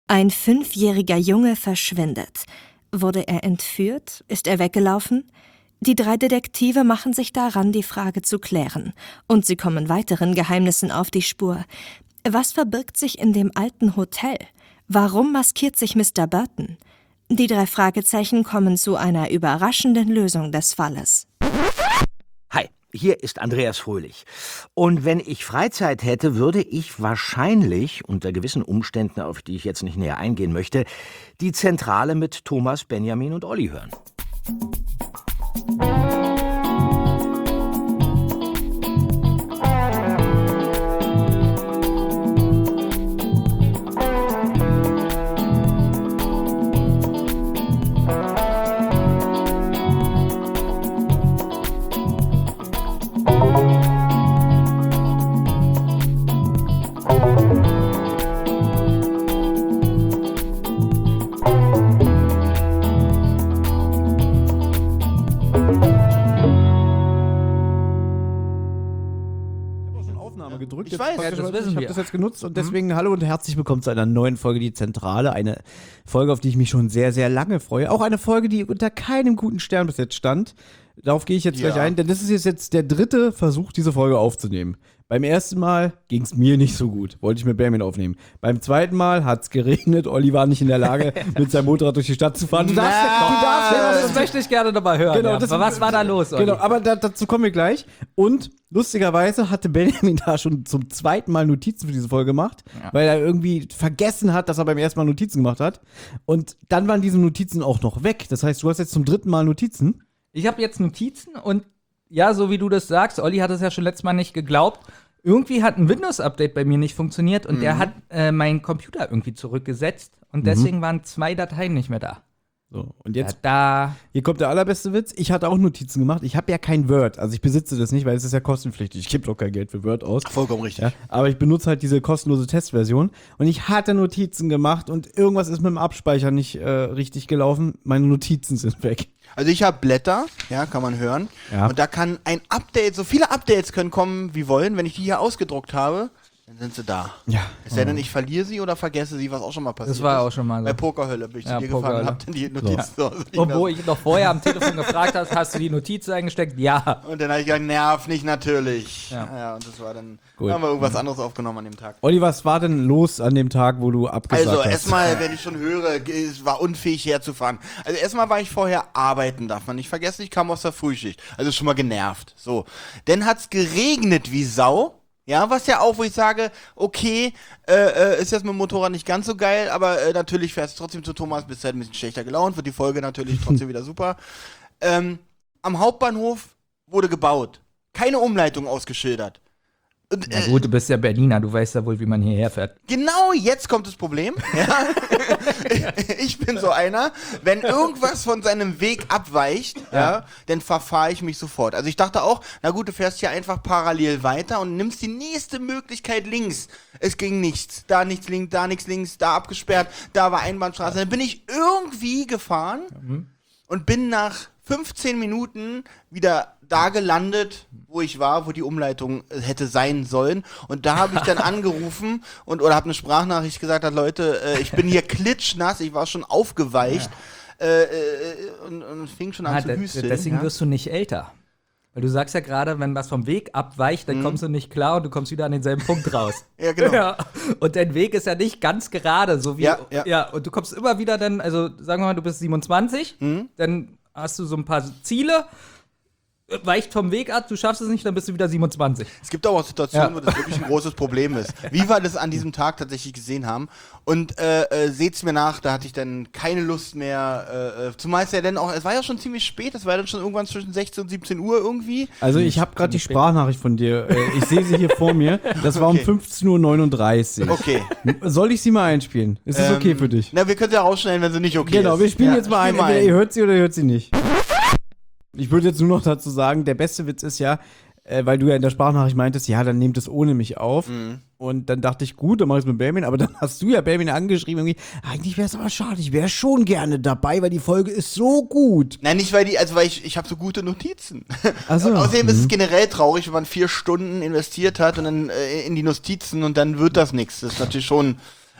Ein 5-jähriger Junge verschwindet. Wurde er entführt? Ist er weggelaufen? Die 3 Detektive machen sich daran, die Frage zu klären. Und sie kommen weiteren Geheimnissen auf die Spur. Was verbirgt sich in dem alten Hotel? Warum maskiert sich Mr. Burton? Die 3 Fragezeichen kommen zu einer überraschenden Lösung des Falles. Hi, hier ist Andreas Fröhlich. Und wenn ich Freizeit hätte, würde ich wahrscheinlich, unter gewissen Umständen, auf die ich jetzt nicht näher eingehen möchte, die Zentrale mit Thomas, Benjamin und Olli hören. Gedrückt. Ich weiß, das wissen wir. Ich habe das jetzt genutzt und deswegen hallo und herzlich willkommen zu einer neuen Folge Die Zentrale. Eine Folge, auf die ich mich schon sehr, sehr lange freue. Auch eine Folge, die unter keinem guten Stern bis jetzt stand. Darauf gehe ich jetzt gleich ein, denn das ist jetzt der 3. Versuch, diese Folge aufzunehmen. Beim ersten Mal ging es mir nicht so gut. Wollte ich mit Benjamin aufnehmen. Beim zweiten Mal hat es geregnet. Olli war nicht in der Lage, mit seinem Motorrad durch die Stadt zu fahren. Du darfst das möchte ich gerne dabei hören. Genau, ja. Aber was war da los, Olli? Genau, aber dazu kommen wir gleich. Und lustigerweise hatte Benjamin da schon zum 2. Mal Notizen für diese Folge gemacht, weil er irgendwie vergessen hat, dass er beim ersten Mal Notizen gemacht hat. Und dann waren diese Notizen auch noch weg. Das heißt, du hast jetzt zum 3. Mal Notizen. Ich habe jetzt Notizen und ja, so wie du das sagst, Olli hat es ja schon letztes Mal nicht geglaubt. Irgendwie hat ein Windows-Update bei mir nicht funktioniert und der hat meinen Computer irgendwie zurückgesetzt und deswegen waren 2 Dateien nicht mehr da. So, und jetzt, hier kommt der allerbeste Witz. Ich hatte auch Notizen gemacht. Ich habe ja kein Word, also ich besitze das nicht, weil es ist ja kostenpflichtig. Ich gebe doch kein Geld für Word aus. Vollkommen richtig. Ja, aber ich benutze halt diese kostenlose Testversion und ich hatte Notizen gemacht und irgendwas ist mit dem Abspeicher nicht richtig gelaufen. Meine Notizen sind weg. Also ich habe Blätter, ja, kann man hören. Ja. Und da kann ein Update, so viele Updates können kommen, wie wollen. Wenn ich die hier ausgedruckt habe, dann sind sie da. Ja. Es sei denn, ich verliere sie oder vergesse sie, was auch schon mal passiert ist. Das war auch schon mal so. Bei Pokerhölle bin ich zu dir gefahren und hab dann die Notizen so. Und wo ich noch vorher am Telefon gefragt hast du die Notiz eingesteckt? Ja. Und dann habe ich gesagt, nerv nicht natürlich. Ja, und das war dann, gut. Haben wir irgendwas anderes aufgenommen an dem Tag. Olli, was war denn los an dem Tag, wo du abgesagt hast? Also erstmal, wenn ich schon höre, es war unfähig herzufahren. Also erstmal war ich vorher arbeiten, darf man nicht vergessen, ich kam aus der Frühschicht. Also schon mal genervt. So. Dann hat's geregnet wie Sau. Ja, was ja auch, wo ich sage, okay, ist jetzt mit dem Motorrad nicht ganz so geil, aber natürlich fährst du trotzdem zu Thomas, bist halt ein bisschen schlechter gelaunt, wird die Folge natürlich trotzdem wieder super. Am Hauptbahnhof wurde gebaut. Keine Umleitung ausgeschildert. Und, na gut, du bist ja Berliner, du weißt ja wohl, wie man hierher fährt. Genau, jetzt kommt das Problem. Ja? Ich bin so einer, wenn irgendwas von seinem Weg abweicht, dann verfahre ich mich sofort. Also ich dachte auch, na gut, du fährst hier einfach parallel weiter und nimmst die nächste Möglichkeit links. Es ging nichts. Da nichts links, da nichts links, da abgesperrt, da war Einbahnstraße. Dann bin ich irgendwie gefahren und bin nach 15 Minuten wieder da gelandet, wo ich war, wo die Umleitung hätte sein sollen. Und da habe ich dann angerufen oder habe eine Sprachnachricht gesagt, Leute, ich bin hier klitschnass, ich war schon aufgeweicht und fing schon an zu hüsteln. Deswegen wirst du nicht älter. Weil du sagst ja gerade, wenn was vom Weg abweicht, dann kommst du nicht klar und du kommst wieder an denselben Punkt raus. Ja, genau. Ja. Und dein Weg ist ja nicht ganz gerade, so wie ja. Und du kommst immer wieder dann, also sagen wir mal, du bist 27, dann hast du so ein paar Ziele, weicht vom Weg ab, du schaffst es nicht, dann bist du wieder 27. Es gibt aber auch Situationen, wo das wirklich ein großes Problem ist. Wie wir das an diesem Tag tatsächlich gesehen haben. Und seht's mir nach, da hatte ich dann keine Lust mehr. Zumal es ja dann auch, es war ja schon ziemlich spät, es war ja dann schon irgendwann zwischen 16 und 17 Uhr irgendwie. Also ich habe gerade die Sprachnachricht von dir, ich sehe sie hier vor mir, das war um 15:39 Uhr. Okay. Soll ich sie mal einspielen? Ist das okay für dich? Na, wir können sie ja rausschneiden, wenn sie nicht okay ist. Genau, wir spielen jetzt mal ein, entweder ihr hört sie oder ihr hört sie nicht. Ich würde jetzt nur noch dazu sagen, der beste Witz ist ja, weil du ja in der Sprachnachricht meintest, ja, dann nehmt es ohne mich auf. Und dann dachte ich, gut, dann mach ich es mit Benjamin, aber dann hast du ja Benjamin angeschrieben, irgendwie, eigentlich wäre es aber schade, ich wäre schon gerne dabei, weil die Folge ist so gut. Nein, nicht, weil ich habe so gute Notizen. Ach so. Außerdem ist es generell traurig, wenn man 4 Stunden investiert hat und dann in die Notizen und dann wird das nichts. Das ist natürlich schon.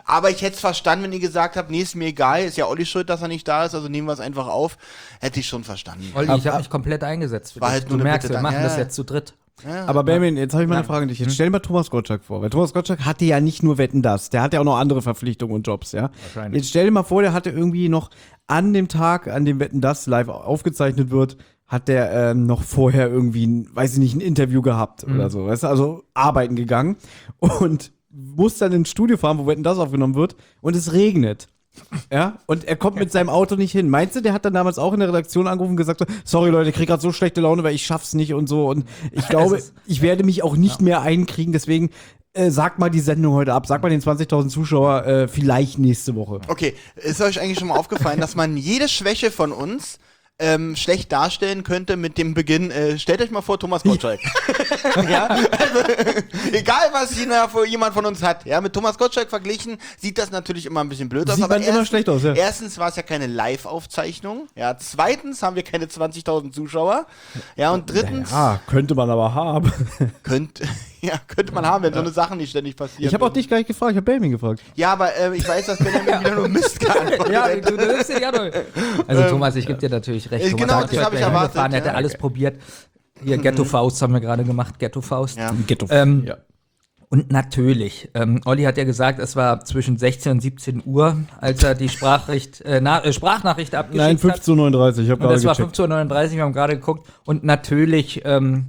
Aber ich hätte es verstanden, wenn ihr gesagt habt, nee, ist mir egal, ist ja Olli schuld, dass er nicht da ist, also nehmen wir es einfach auf. Hätte ich schon verstanden. Olli, ich habe mich komplett eingesetzt für War dich. halt nur Du eine merkst, Bitte wir dann. machen Ja. das jetzt zu dritt. Aber Benjamin, jetzt habe ich mal eine Frage an dich. Jetzt stell dir mal Thomas Gottschalk vor. Weil Thomas Gottschalk hatte ja nicht nur Wetten, das. Der hat ja auch noch andere Verpflichtungen und Jobs, ja. Wahrscheinlich. Jetzt stell dir mal vor, der hatte irgendwie noch an dem Tag, an dem Wetten, das live aufgezeichnet wird, hat der noch vorher irgendwie, weiß ich nicht, ein Interview gehabt oder so. Weißt du, also arbeiten gegangen und muss dann ins Studio fahren, wo Wetten, das aufgenommen wird und es regnet. Ja, und er kommt mit seinem Auto nicht hin. Meinst du, der hat dann damals auch in der Redaktion angerufen und gesagt, so, sorry Leute, ich krieg gerade so schlechte Laune, weil ich schaff's nicht und so. Und ich glaube, ich werde mich auch nicht mehr einkriegen, deswegen sagt mal die Sendung heute ab, sagt mal den 20.000 Zuschauer vielleicht nächste Woche. Okay, ist euch eigentlich schon mal aufgefallen, dass man jede Schwäche von uns schlecht darstellen könnte mit dem Beginn, stellt euch mal vor, Thomas Gottschalk. Ja, also, egal was jemand von uns hat, ja, mit Thomas Gottschalk verglichen, sieht das natürlich immer ein bisschen blöd aus. Sieht man immer schlecht aus, ja. Erstens war es ja keine Live-Aufzeichnung, ja, zweitens haben wir keine 20.000 Zuschauer, ja, und drittens Ja, könnte man aber haben. könnte man haben, wenn so eine Sache nicht ständig passiert. Ich habe auch dich gleich gefragt, ich habe Benjamin gefragt. Ja, aber ich weiß, dass Benjamin wieder nur Mist geantwortet Ja, hat. du bist ja doch. Also Thomas, ich gebe dir natürlich recht. Thomas genau, hat das hab ich gleich erwartet, hingefahren, er hat ja. alles probiert. Hier, Ghetto-Faust haben wir gerade gemacht, Ghetto-Faust. Ja. Ghetto. Ja. Und natürlich, Olli hat ja gesagt, es war zwischen 16 und 17 Uhr, als er die Sprachnachricht abgeschickt Nein, hat. 15.39 Uhr, ich habe Und gerade das war gecheckt. 15.39 Uhr, wir haben gerade geguckt. Und natürlich,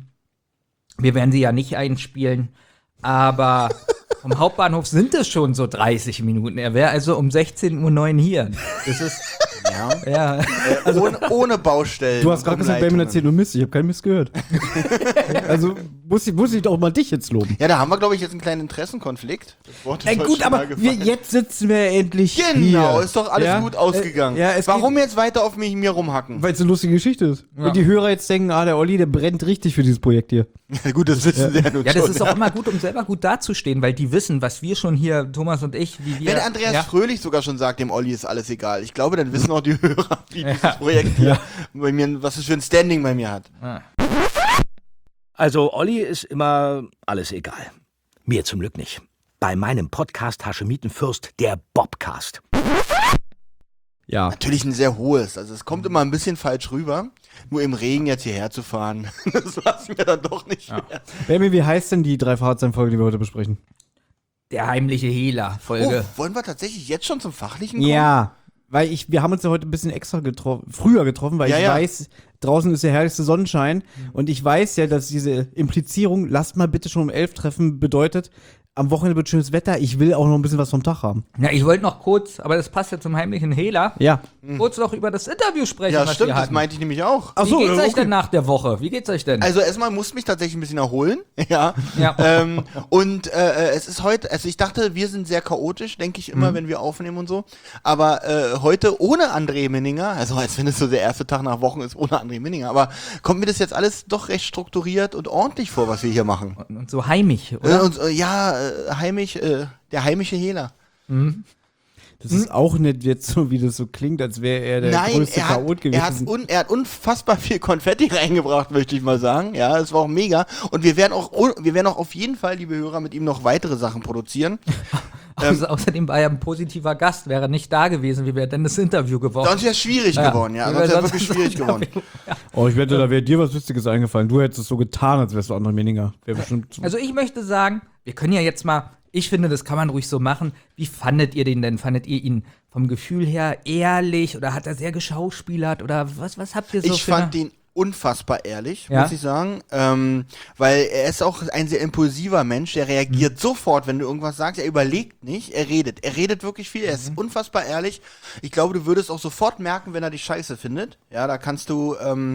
wir werden sie ja nicht einspielen, aber vom Hauptbahnhof sind es schon so 30 Minuten. Er wäre also um 16.09 Uhr hier. Das ist, ja. Ohne Baustellen. Du hast gerade gesagt, Benjamin Umleitungen. erzählt nur Mist, ich habe keinen Mist gehört. Also muss ich doch mal dich jetzt loben. Ja, da haben wir, glaube ich, jetzt einen kleinen Interessenkonflikt. Das Wort ist Ey, euch gut, schon aber mal gefallen. jetzt sitzen wir endlich hier. Genau, ist doch alles Ja? gut ausgegangen. ja, es Warum jetzt weiter auf mir rumhacken? Weil es eine lustige Geschichte ist. Und die Hörer jetzt denken, der Olli, der brennt richtig für dieses Projekt hier. Gut, das wissen sie ja nun Ja, das schon. ist auch immer gut, um selber gut dazustehen, weil die wissen, was wir schon hier, Thomas und ich, wie wir. Wenn Andreas ja. Fröhlich sogar schon sagt, dem Olli ist alles egal. Ich glaube, dann wissen auch die Hörer, wie dieses Projekt hier bei mir, was es für ein Standing bei mir hat. Also Olli ist immer alles egal. Mir zum Glück nicht. Bei meinem Podcast Haschemitenfürst, der Bobcast. Ja. Natürlich ein sehr hohes. Also es kommt immer ein bisschen falsch rüber. Nur im Regen jetzt hierher zu fahren, das war es mir dann doch nicht wert. Benjamin, wie heißt denn die 3 Fahrzeugenfolge, die wir heute besprechen? Der heimliche Hehler-Folge. Oh, wollen wir tatsächlich jetzt schon zum Fachlichen kommen? Ja, weil wir haben uns ja heute ein bisschen extra früher getroffen, weil Ja, ich ja. weiß, draußen ist der herrlichste Sonnenschein und ich weiß ja, dass diese Implizierung, lasst mal bitte schon um 11 treffen, bedeutet, am Wochenende wird schönes Wetter, ich will auch noch ein bisschen was vom Tag haben. Ja, ich wollte noch kurz, aber das passt ja zum heimlichen Hehler, Ja. kurz noch über das Interview sprechen, Ja, was stimmt, wir das hatten. meinte ich nämlich auch. Ach Wie so, geht's euch okay. denn nach der Woche? Wie geht's euch denn? Also erstmal musste mich tatsächlich ein bisschen erholen, ja. Ja. Und es ist heute, also ich dachte, wir sind sehr chaotisch, denke ich immer, wenn wir aufnehmen und so. Aber heute ohne André Minninger, also als wenn es so der erste Tag nach Wochen ist ohne André Minninger, aber kommt mir das jetzt alles doch recht strukturiert und ordentlich vor, was wir hier machen. Und so heimisch, oder? Heimisch, der heimische Hehler. Das ist auch nicht jetzt so, wie das so klingt, als wäre er der Nein, größte Chaot gewesen. er hat unfassbar viel Konfetti reingebracht, möchte ich mal sagen. Ja, es war auch mega. Und wir werden auch auf jeden Fall, liebe Hörer, mit ihm noch weitere Sachen produzieren. Außerdem war er ein positiver Gast, wäre er nicht da gewesen, wie wäre denn das Interview geworden? Sonst wäre es schwierig geworden, ja. Wie Sonst wäre sonst wirklich das schwierig geworden. Interview? Oh, ich wette, da wäre dir was Witziges eingefallen. Du hättest es so getan, als wärst du André Meninger. Wäre bestimmt. Also ich möchte sagen, wir können ja jetzt mal, ich finde, das kann man ruhig so machen. Wie fandet ihr den denn? Fandet ihr ihn vom Gefühl her ehrlich oder hat er sehr geschauspielert oder was habt ihr so Ich für fand den unfassbar ehrlich, Ja? muss ich sagen. Weil er ist auch ein sehr impulsiver Mensch, der reagiert sofort, wenn du irgendwas sagst. Er überlegt nicht, er redet. Er redet wirklich viel, er ist unfassbar ehrlich. Ich glaube, du würdest auch sofort merken, wenn er dich scheiße findet. Ja, da kannst du,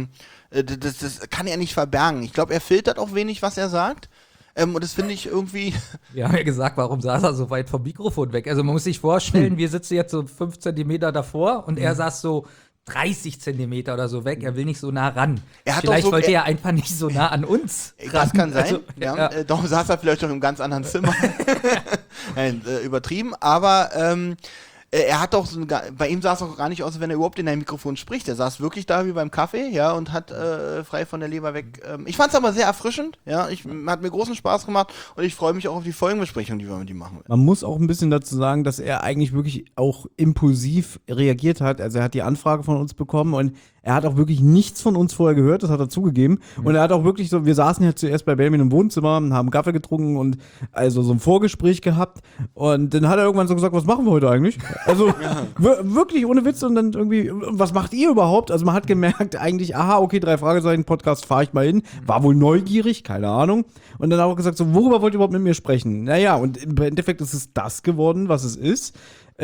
das kann er nicht verbergen. Ich glaube, er filtert auch wenig, was er sagt. Und das finde ich irgendwie. Wir haben ja gesagt, warum saß er so weit vom Mikrofon weg? Also man muss sich vorstellen, wir sitzen jetzt so 5 Zentimeter davor und er saß so 30 Zentimeter oder so weg. Er will nicht so nah ran. Er hat Vielleicht doch so- wollte er einfach nicht so nah an uns ran. Das kann sein. Also, ja. Darum saß er vielleicht auch im ganz anderen Zimmer. Nein, übertrieben. Aber er hat auch bei ihm sah es auch gar nicht aus, als wenn er überhaupt in ein Mikrofon spricht. Er saß wirklich da wie beim Kaffee, ja, und hat frei von der Leber weg. Ich fand es aber sehr erfrischend, ja. Hat mir großen Spaß gemacht und ich freue mich auch auf die Folgenbesprechung, die wir mit ihm machen werden. Man muss auch ein bisschen dazu sagen, dass er eigentlich wirklich auch impulsiv reagiert hat. Also er hat die Anfrage von uns bekommen und er hat auch wirklich nichts von uns vorher gehört, das hat er zugegeben. Und er hat auch wirklich so, wir saßen ja zuerst bei Benjamin im Wohnzimmer, haben Kaffee getrunken und also so ein Vorgespräch gehabt. Und dann hat er irgendwann so gesagt, was machen wir heute eigentlich? Also wirklich ohne Witz und dann irgendwie, was macht ihr überhaupt? Also man hat gemerkt eigentlich, aha, okay, 3 Fragezeichen, Podcast, fahre ich mal hin. War wohl neugierig, keine Ahnung. Und dann auch gesagt, so, worüber wollt ihr überhaupt mit mir sprechen? Naja, und im Endeffekt ist es das geworden, was es ist.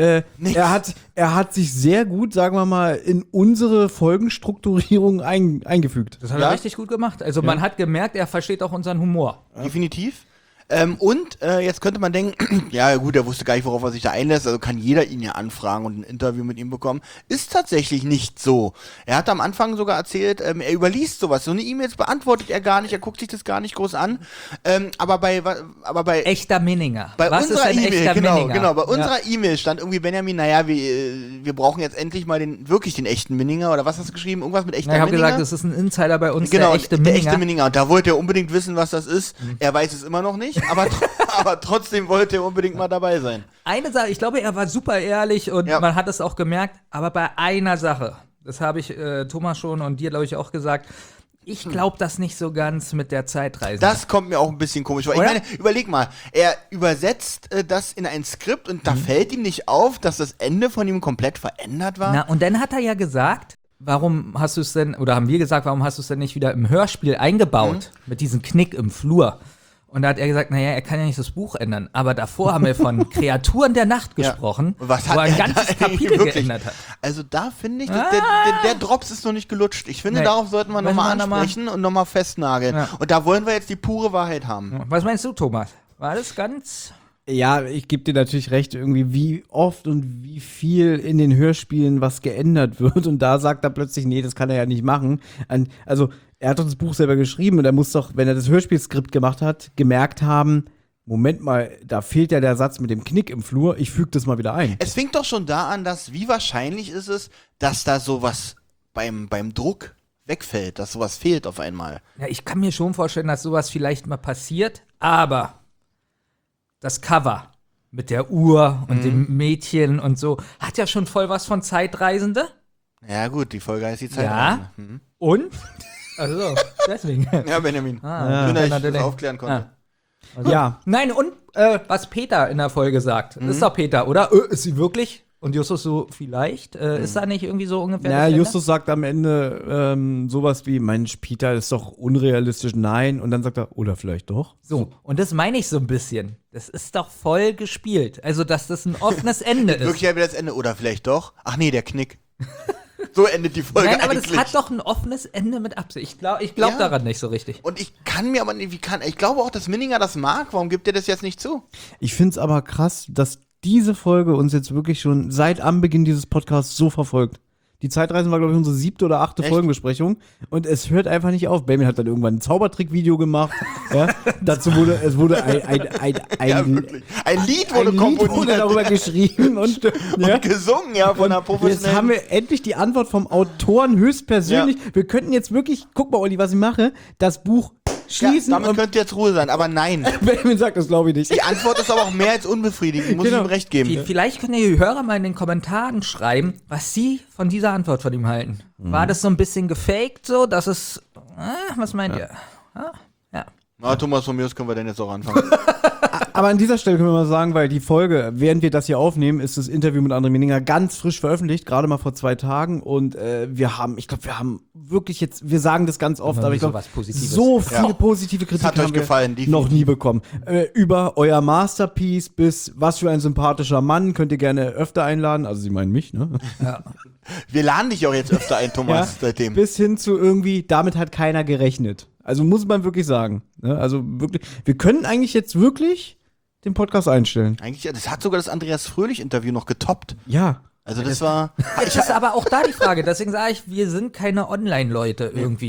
Er hat sich sehr gut, sagen wir mal, in unsere Folgenstrukturierung eingefügt. Das hat er richtig gut gemacht. Also man hat gemerkt, er versteht auch unseren Humor. Definitiv. Und jetzt könnte man denken, ja gut, er wusste gar nicht, worauf er sich da einlässt, also kann jeder ihn ja anfragen und ein Interview mit ihm bekommen. Ist tatsächlich nicht so. Er hat am Anfang sogar erzählt, er überliest sowas. So eine E-Mails beantwortet er gar nicht, er guckt sich das gar nicht groß an. Aber bei Echter Minninger. Bei Was unserer ist ein E-Mail, echter Minninger? genau, bei unserer E-Mail stand irgendwie Benjamin, naja, wir brauchen jetzt endlich mal wirklich den echten Minninger, oder was hast du geschrieben? Irgendwas mit echter Ich habe Minninger? gesagt, das ist ein Insider bei uns, Genau, der echte Minninger. Minninger. Und da wollte er unbedingt wissen, was das ist. Er weiß es immer noch nicht, aber trotzdem wollte er unbedingt mal dabei sein. Eine Sache, ich glaube, er war super ehrlich und man hat es auch gemerkt, aber bei einer Sache, das habe ich Thomas schon und dir, glaube ich, auch gesagt, ich glaube das nicht so ganz mit der Zeitreise. Das kommt mir auch ein bisschen komisch vor. Ich meine, überleg mal, er übersetzt das in ein Skript und da fällt ihm nicht auf, dass das Ende von ihm komplett verändert war. Na, und dann hat er ja gesagt, warum hast du es denn, oder haben wir gesagt, warum hast du es denn nicht wieder im Hörspiel eingebaut, mit diesem Knick im Flur? Und da hat er gesagt, naja, er kann ja nicht das Buch ändern. Aber davor haben wir von Kreaturen der Nacht gesprochen, Was wo er ein da ganzes Kapitel wirklich geändert hat. Also da finde ich, der Drops ist noch nicht gelutscht. Ich finde, Nee. darauf sollten wir Müssen nochmal wir ansprechen und nochmal festnageln. Ja. Und da wollen wir jetzt die pure Wahrheit haben. Was meinst du, Thomas? War das ganz... Ja, ich gebe dir natürlich recht, irgendwie wie oft und wie viel in den Hörspielen was geändert wird und da sagt er plötzlich, nee, das kann er ja nicht machen. Also, er hat doch das Buch selber geschrieben und er muss doch, wenn er das Hörspielskript gemacht hat, gemerkt haben, Moment mal, da fehlt ja der Satz mit dem Knick im Flur, ich füge das mal wieder ein. Es fängt doch schon da an, dass wie wahrscheinlich ist es, dass da sowas beim Druck wegfällt, dass sowas fehlt auf einmal. Ja, ich kann mir schon vorstellen, dass sowas vielleicht mal passiert, aber das Cover mit der Uhr und dem Mädchen und so hat ja schon voll was von Zeitreisende. Ja gut, die Folge heißt die Zeit. Ja. Und? Also, deswegen. Ja, Benjamin. Schön, dass ich das natürlich. aufklären konnte. Ja, Nein, und was Peter in der Folge sagt, ist doch Peter, oder? Ist sie wirklich? Und Justus so, vielleicht? Ist da nicht irgendwie so ungefähr? ja, das Ende? Justus sagt am Ende sowas wie, Mensch, Peter, das ist doch unrealistisch, nein. Und dann sagt er, oder vielleicht doch. So, und das meine ich so ein bisschen. Das ist doch voll gespielt. Also, dass das ein offenes Ende ist. Wirklich wieder das Ende. Oder vielleicht doch. Ach nee, der Knick. So endet die Folge Nein, aber eigentlich. das hat doch ein offenes Ende mit Absicht. Ich glaub Ja. daran nicht so richtig. Und ich kann mir aber nicht, ich glaube auch, dass Minninger das mag. Warum gibt er das jetzt nicht zu? Ich finde es aber krass, dass diese Folge uns jetzt wirklich schon seit Anbeginn dieses Podcasts so verfolgt. Die Zeitreisen war, glaube ich, unsere 7. oder 8. Echt? Folgenbesprechung. Und es hört einfach nicht auf. Benjamin hat dann irgendwann ein Zaubertrick-Video gemacht. Ja, dazu wurde Ein Lied wurde wurde komponiert darüber geschrieben. Und, ja. und gesungen, ja, von einer Jetzt professionellen. haben wir endlich die Antwort vom Autoren höchstpersönlich. Wir könnten jetzt wirklich, guck mal, Olli, was ich mache, das Buch schließen. Ja, damit und könnte jetzt Ruhe sein, aber nein. Benjamin sagt das, glaube ich nicht. Die Antwort ist aber auch mehr als unbefriedigend, muss ich ihm recht geben. Vielleicht können die Hörer mal in den Kommentaren schreiben, was sie von dieser Antwort von ihm halten. War das so ein bisschen gefaked so, dass es. Was meint ihr? Ja. Na, Thomas, von mir aus können wir denn jetzt auch anfangen. Aber an dieser Stelle können wir mal sagen, weil die Folge, während wir das hier aufnehmen, ist das Interview mit André Minninger ganz frisch veröffentlicht, gerade mal vor 2 Tagen. Und wir haben wirklich jetzt, wir sagen das ganz oft, Noch aber nie ich glaube, sowas Positives. so viele positive Kritik Hat euch haben wir gefallen, definitiv. noch nie bekommen. Über euer Masterpiece bis was für ein sympathischer Mann, könnt ihr gerne öfter einladen. Also sie meinen mich, ne? Wir laden dich auch jetzt öfter ein, Thomas, seitdem. Bis hin zu irgendwie, damit hat keiner gerechnet. Also muss man wirklich sagen. Ne? Also wirklich, wir können eigentlich jetzt wirklich den Podcast einstellen. Eigentlich, das hat sogar das Andreas Fröhlich-Interview noch getoppt. Ja. Also das war. Jetzt ist aber auch da die Frage, deswegen sage ich, wir sind keine Online-Leute irgendwie.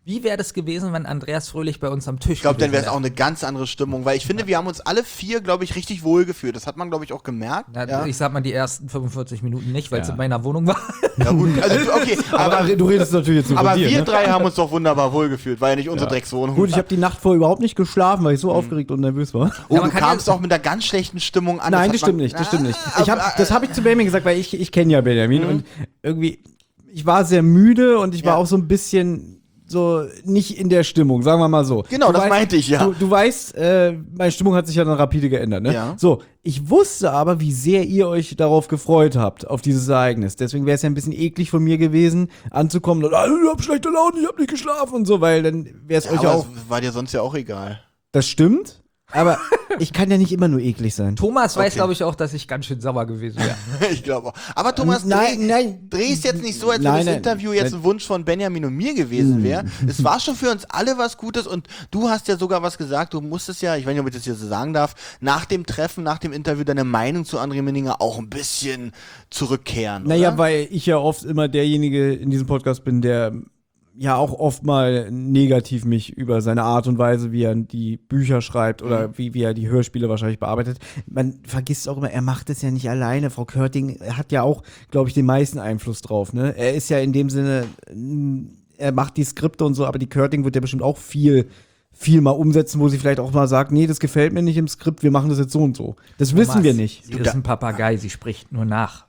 Wie wäre das gewesen, wenn Andreas Fröhlich bei uns am Tisch Ich glaube, dann wäre es gewesen auch eine ganz andere Stimmung, weil ich finde, wir haben uns alle 4, glaube ich, richtig wohl gefühlt. Das hat man, glaube ich, auch gemerkt. Na, ich sag mal die ersten 45 Minuten nicht, weil es in meiner Wohnung war. Ja, gut, also, okay, Aber du redest natürlich jetzt nur aber von dir, wir ne? 3 haben uns doch wunderbar wohl gefühlt. War ja nicht unsere Dreckswohnung. Gut, ich habe die Nacht vorher überhaupt nicht geschlafen, weil ich so aufgeregt und nervös war. Oh, Ja, man du kann kamst ja- auch mit einer ganz schlechten Stimmung an. Nein, hat das stimmt man- nicht, das stimmt nicht. Ah, Das habe ich zu Benjamin gesagt, weil ich kenne ja Benjamin und irgendwie, ich war sehr müde und ich war auch so ein bisschen so nicht in der Stimmung, sagen wir mal so. Genau, Du das weißt- meinte ich, ja. Du weißt, meine Stimmung hat sich ja dann rapide geändert, ne? Ja. So, ich wusste aber, wie sehr ihr euch darauf gefreut habt, auf dieses Ereignis. Deswegen wäre es ja ein bisschen eklig von mir gewesen, anzukommen und, ich hab schlechte Laune, ich hab nicht geschlafen und so, weil dann wäre es euch aber auch. es war dir sonst ja auch egal. Das stimmt, aber ich kann ja nicht immer nur eklig sein. Thomas weiß, Okay. glaube ich, auch, dass ich ganz schön sauer gewesen wäre. Ich glaube auch. Aber Thomas, Nein. drehst jetzt nicht so, als wenn Nein, das nein. Interview jetzt ein Wunsch von Benjamin und mir gewesen wäre. Es war schon für uns alle was Gutes und du hast ja sogar was gesagt, du musstest ja, ich weiß nicht, ob ich das jetzt so sagen darf, nach dem Treffen, nach dem Interview deine Meinung zu André Menninger auch ein bisschen zurückkehren, Naja, oder? weil ich ja oft immer derjenige in diesem Podcast bin, der ja auch oft mal negativ mich über seine Art und Weise, wie er die Bücher schreibt oder wie er die Hörspiele wahrscheinlich bearbeitet. Man vergisst auch immer, er macht es ja nicht alleine. Frau Körting hat ja auch, glaube ich, den meisten Einfluss drauf. Ne? Er ist ja in dem Sinne, er macht die Skripte und so, aber die Körting wird ja bestimmt auch viel mal umsetzen, wo sie vielleicht auch mal sagt, nee, das gefällt mir nicht im Skript, wir machen das jetzt so und so. Das wissen wir nicht. Sie ist ein Papagei, sie spricht nur nach.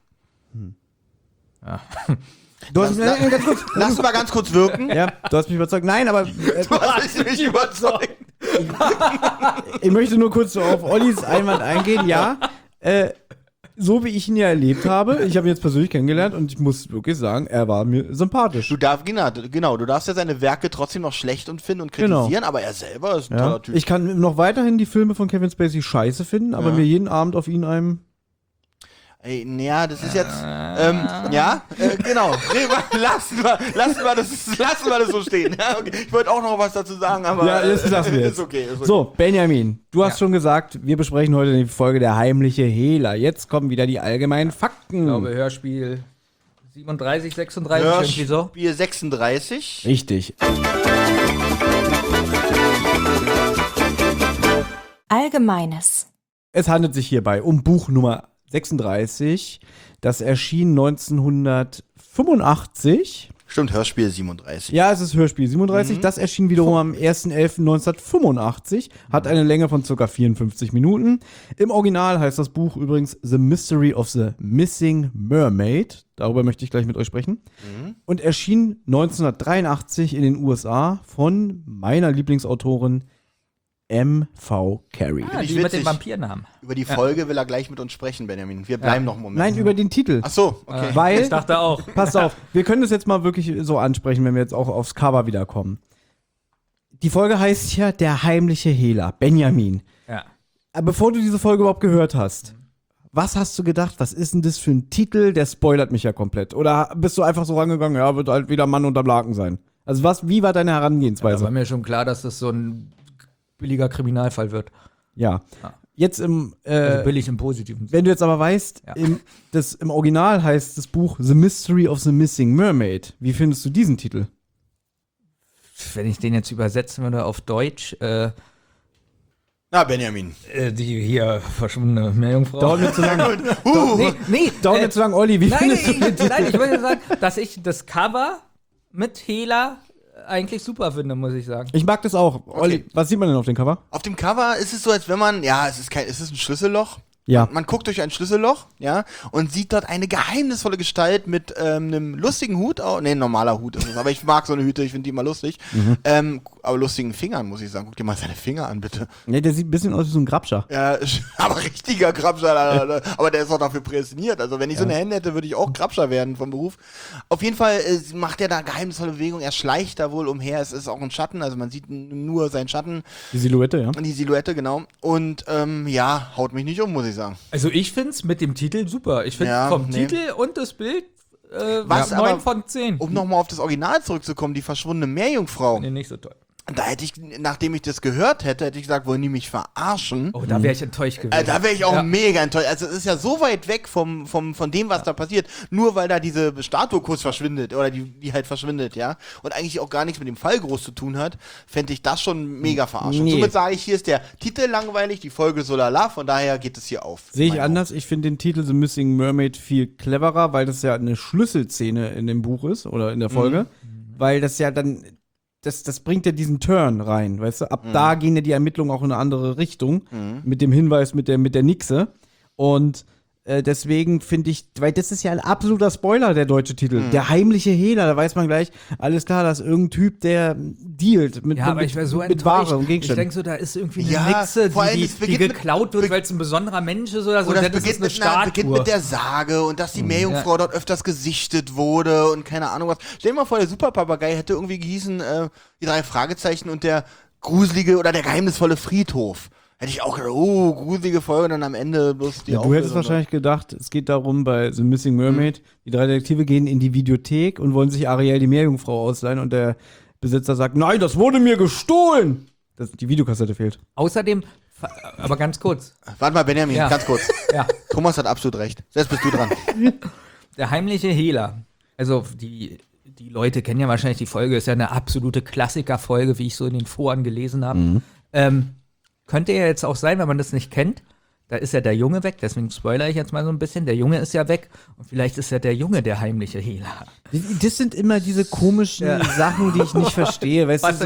Du hast, ganz kurz, Lass mal ganz kurz wirken. ja, du hast mich überzeugt. Nein, aber Du hast mich überzeugt. ich möchte nur kurz so auf Ollis Einwand eingehen. Ja, so wie ich ihn ja erlebt habe, ich habe ihn jetzt persönlich kennengelernt und ich muss wirklich sagen, er war mir sympathisch. Du darfst, genau, du darfst ja seine Werke trotzdem noch schlecht und finden und Genau. kritisieren, aber er selber ist ein Ja. toller Typ. Ich kann noch weiterhin die Filme von Kevin Spacey scheiße finden, aber Ja. mir jeden Abend auf ihn einem. Ey, naja, das ist jetzt, genau. Nee, lassen wir das so stehen. Ja, okay. Ich wollte auch noch was dazu sagen, aber Ja, das lassen wir jetzt. ist okay. So, Benjamin, du hast schon gesagt, wir besprechen heute die Folge Der heimliche Hehler. Jetzt kommen wieder die allgemeinen Fakten. Ich glaube, Hörspiel 37, 36, irgendwie so. Hörspiel 36. Richtig. Allgemeines. Es handelt sich hierbei um Buch Nummer 36. Das erschien 1985. Stimmt, Hörspiel 37. Ja, es ist Hörspiel 37. Das erschien wiederum am 1.11.1985. Hat eine Länge von ca. 54 Minuten. Im Original heißt das Buch übrigens The Mystery of the Missing Mermaid. Darüber möchte ich gleich mit euch sprechen. Und erschien 1983 in den USA von meiner Lieblingsautorin M.V. Carey. Ah, ich die mit witzig. den Vampirnamen. Über die Folge will er gleich mit uns sprechen, Benjamin. Wir bleiben noch einen Moment. Nein, über den Titel. Ach so, okay. Weil, Ich dachte auch. pass auf, wir können das jetzt mal wirklich so ansprechen, wenn wir jetzt auch aufs Cover wiederkommen. Die Folge heißt ja Der heimliche Hehler, Benjamin. Ja. Aber bevor du diese Folge überhaupt gehört hast, was hast du gedacht, was ist denn das für ein Titel? Der spoilert mich ja komplett. Oder bist du einfach so rangegangen, ja, wird halt wieder Mann unterm Laken sein? Also wie war deine Da Herangehensweise? war mir schon klar, dass das so ein billiger Kriminalfall wird. Ja. Ja. Jetzt Also billig im Positiven. wenn du jetzt aber weißt, Ja. im Original heißt das Buch The Mystery of the Missing Mermaid. Wie findest du diesen Titel? Wenn ich den jetzt übersetzen würde auf Deutsch, Na, Benjamin. die hier verschwundene Meerjungfrau. Dauert mir zu lang. nee, Dauert mir zu lang, Olli. Wie nein, findest du den Titel? nein, ich wollte sagen, dass ich das Cover mit Hehler eigentlich super finde, muss ich sagen. Ich mag das auch. Olli, was sieht man denn auf dem Cover? Auf dem Cover ist es so, als wenn man, ja, es ist ein Schlüsselloch. Ja. Man guckt durch ein Schlüsselloch, ja, und sieht dort eine geheimnisvolle Gestalt mit einem lustigen Hut. Nee, ein normaler Hut ist es, aber ich mag so eine Hüte, ich finde die immer lustig. Aber lustigen Fingern, muss ich sagen. Guck dir mal seine Finger an, bitte. Ne, der sieht ein bisschen aus wie so ein Grabscher. Ja, aber richtiger Grabscher, aber der ist auch dafür prädestiniert. Also wenn ich so eine Hände hätte, würde ich auch Grabscher werden vom Beruf. Auf jeden Fall macht er da geheimnisvolle Bewegung, er schleicht da wohl umher, es ist auch ein Schatten, also man sieht nur seinen Schatten Die Silhouette, ja. und die Silhouette, genau. Und ja, haut mich nicht um, muss ich sagen. Also ich finde es mit dem Titel super. Ich finde Ja, vom nee. Titel und das Bild Was 9 aber- von 10. Um nochmal auf das Original zurückzukommen, die verschwundene Meerjungfrau. Nee, nicht so toll. Da hätte ich, nachdem ich das gehört hätte, hätte ich gesagt, wollen die mich verarschen? Oh, da wäre ich enttäuscht gewesen. Da wäre ich auch mega enttäuscht. Also es ist ja so weit weg von dem, was da passiert, nur weil da diese Statue kurz verschwindet oder die halt verschwindet, ja, und eigentlich auch gar nichts mit dem Fall groß zu tun hat, fände ich das schon mega verarschend. Nee. Somit sage ich, hier ist der Titel langweilig, die Folge so lala, von daher geht es hier auf. Sehe ich Meine anders. Ich finde den Titel The Missing Mermaid viel cleverer, weil das ja eine Schlüsselszene in dem Buch ist oder in der Folge. Weil das ja dann, das bringt ja diesen Turn rein, weißt du? Ab da gehen ja die Ermittlungen auch in eine andere Richtung. Mit dem Hinweis mit der Nixe. Und deswegen finde ich, weil das ist ja ein absoluter Spoiler, der deutsche Titel. Der heimliche Hehler, da weiß man gleich, alles klar, das ist irgendein Typ, der dealt mit, Ja, aber ich wäre so mit Ware und Ich Gegenständen. denke so, da ist irgendwie eine Ja, Nixe, vor allem, die es beginnt geklaut wird, weil es ein besonderer Mensch ist oder so. Oder Das es ist eine beginnt Statue. mit der Sage und dass die Meerjungfrau dort öfters gesichtet wurde und keine Ahnung was. Stell dir mal vor, der Superpapagei hätte irgendwie gehießen, die 3 Fragezeichen und der gruselige oder der geheimnisvolle Friedhof. Hätte ich auch gedacht, oh, gruselige Folge, und dann am Ende bloß die Ja, du hättest Auflösung. wahrscheinlich gedacht, es geht darum, bei The Missing Mermaid, die 3 Detektive gehen in die Videothek und wollen sich Ariel die Meerjungfrau ausleihen und der Besitzer sagt, nein, das wurde mir gestohlen. Die Videokassette fehlt. Außerdem, aber ganz kurz, Warte mal, Benjamin, Ja. ganz kurz. ja, Thomas hat absolut recht. Jetzt bist du dran. der heimliche Hehler. Also die Leute kennen ja wahrscheinlich die Folge, ist ja eine absolute Klassikerfolge, wie ich so in den Foren gelesen habe. Könnte ja jetzt auch sein, wenn man das nicht kennt, da ist ja der Junge weg, deswegen spoilere ich jetzt mal so ein bisschen, der Junge ist ja weg und vielleicht ist ja der Junge der heimliche Hehler. Das sind immer diese komischen Sachen, die ich nicht verstehe. Weißt du,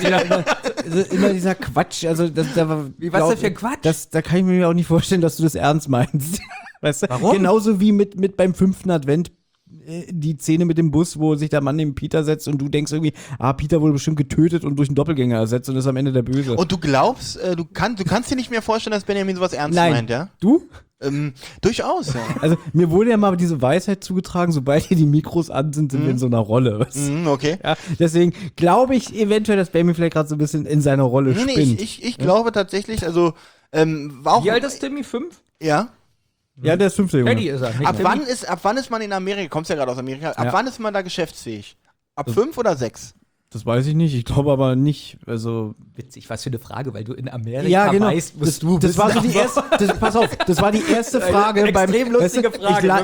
immer dieser Quatsch. Also, was denn für ein Quatsch? Da kann ich mir auch nicht vorstellen, dass du das ernst meinst. Weißt du? Warum? Genauso wie mit beim 5. Advent die Szene mit dem Bus, wo sich der Mann neben Peter setzt und du denkst irgendwie, Peter wurde bestimmt getötet und durch einen Doppelgänger ersetzt und ist am Ende der Böse. Und du glaubst, du kannst dir nicht mehr vorstellen, dass Benjamin sowas ernst Nein. meint, ja? Du? Durchaus, ja. Also mir wurde ja mal diese Weisheit zugetragen, sobald hier die Mikros an sind, sind wir in so einer Rolle. Weißt du? Okay. Ja, deswegen glaube ich eventuell, dass Benjamin vielleicht gerade so ein bisschen in seiner Rolle Nee, spinnt. ich glaube tatsächlich, also, war auch. Wie alt ist Timmy? 5? Ja. Ja, der ist 5. Junge. Teddy ist er. Nicht Ab Timmy. wann ist man in Amerika, kommst ja gerade aus Amerika, ab Ja. wann ist man da geschäftsfähig? Ab 5 oder 6? Das weiß ich nicht. Ich glaube aber nicht. Also Witzig, was für eine Frage, weil du in Amerika ja, genau. weißt, musst du das war so wissen, die erste. Pass auf, das war die erste Frage beim. extrem lustige Frage,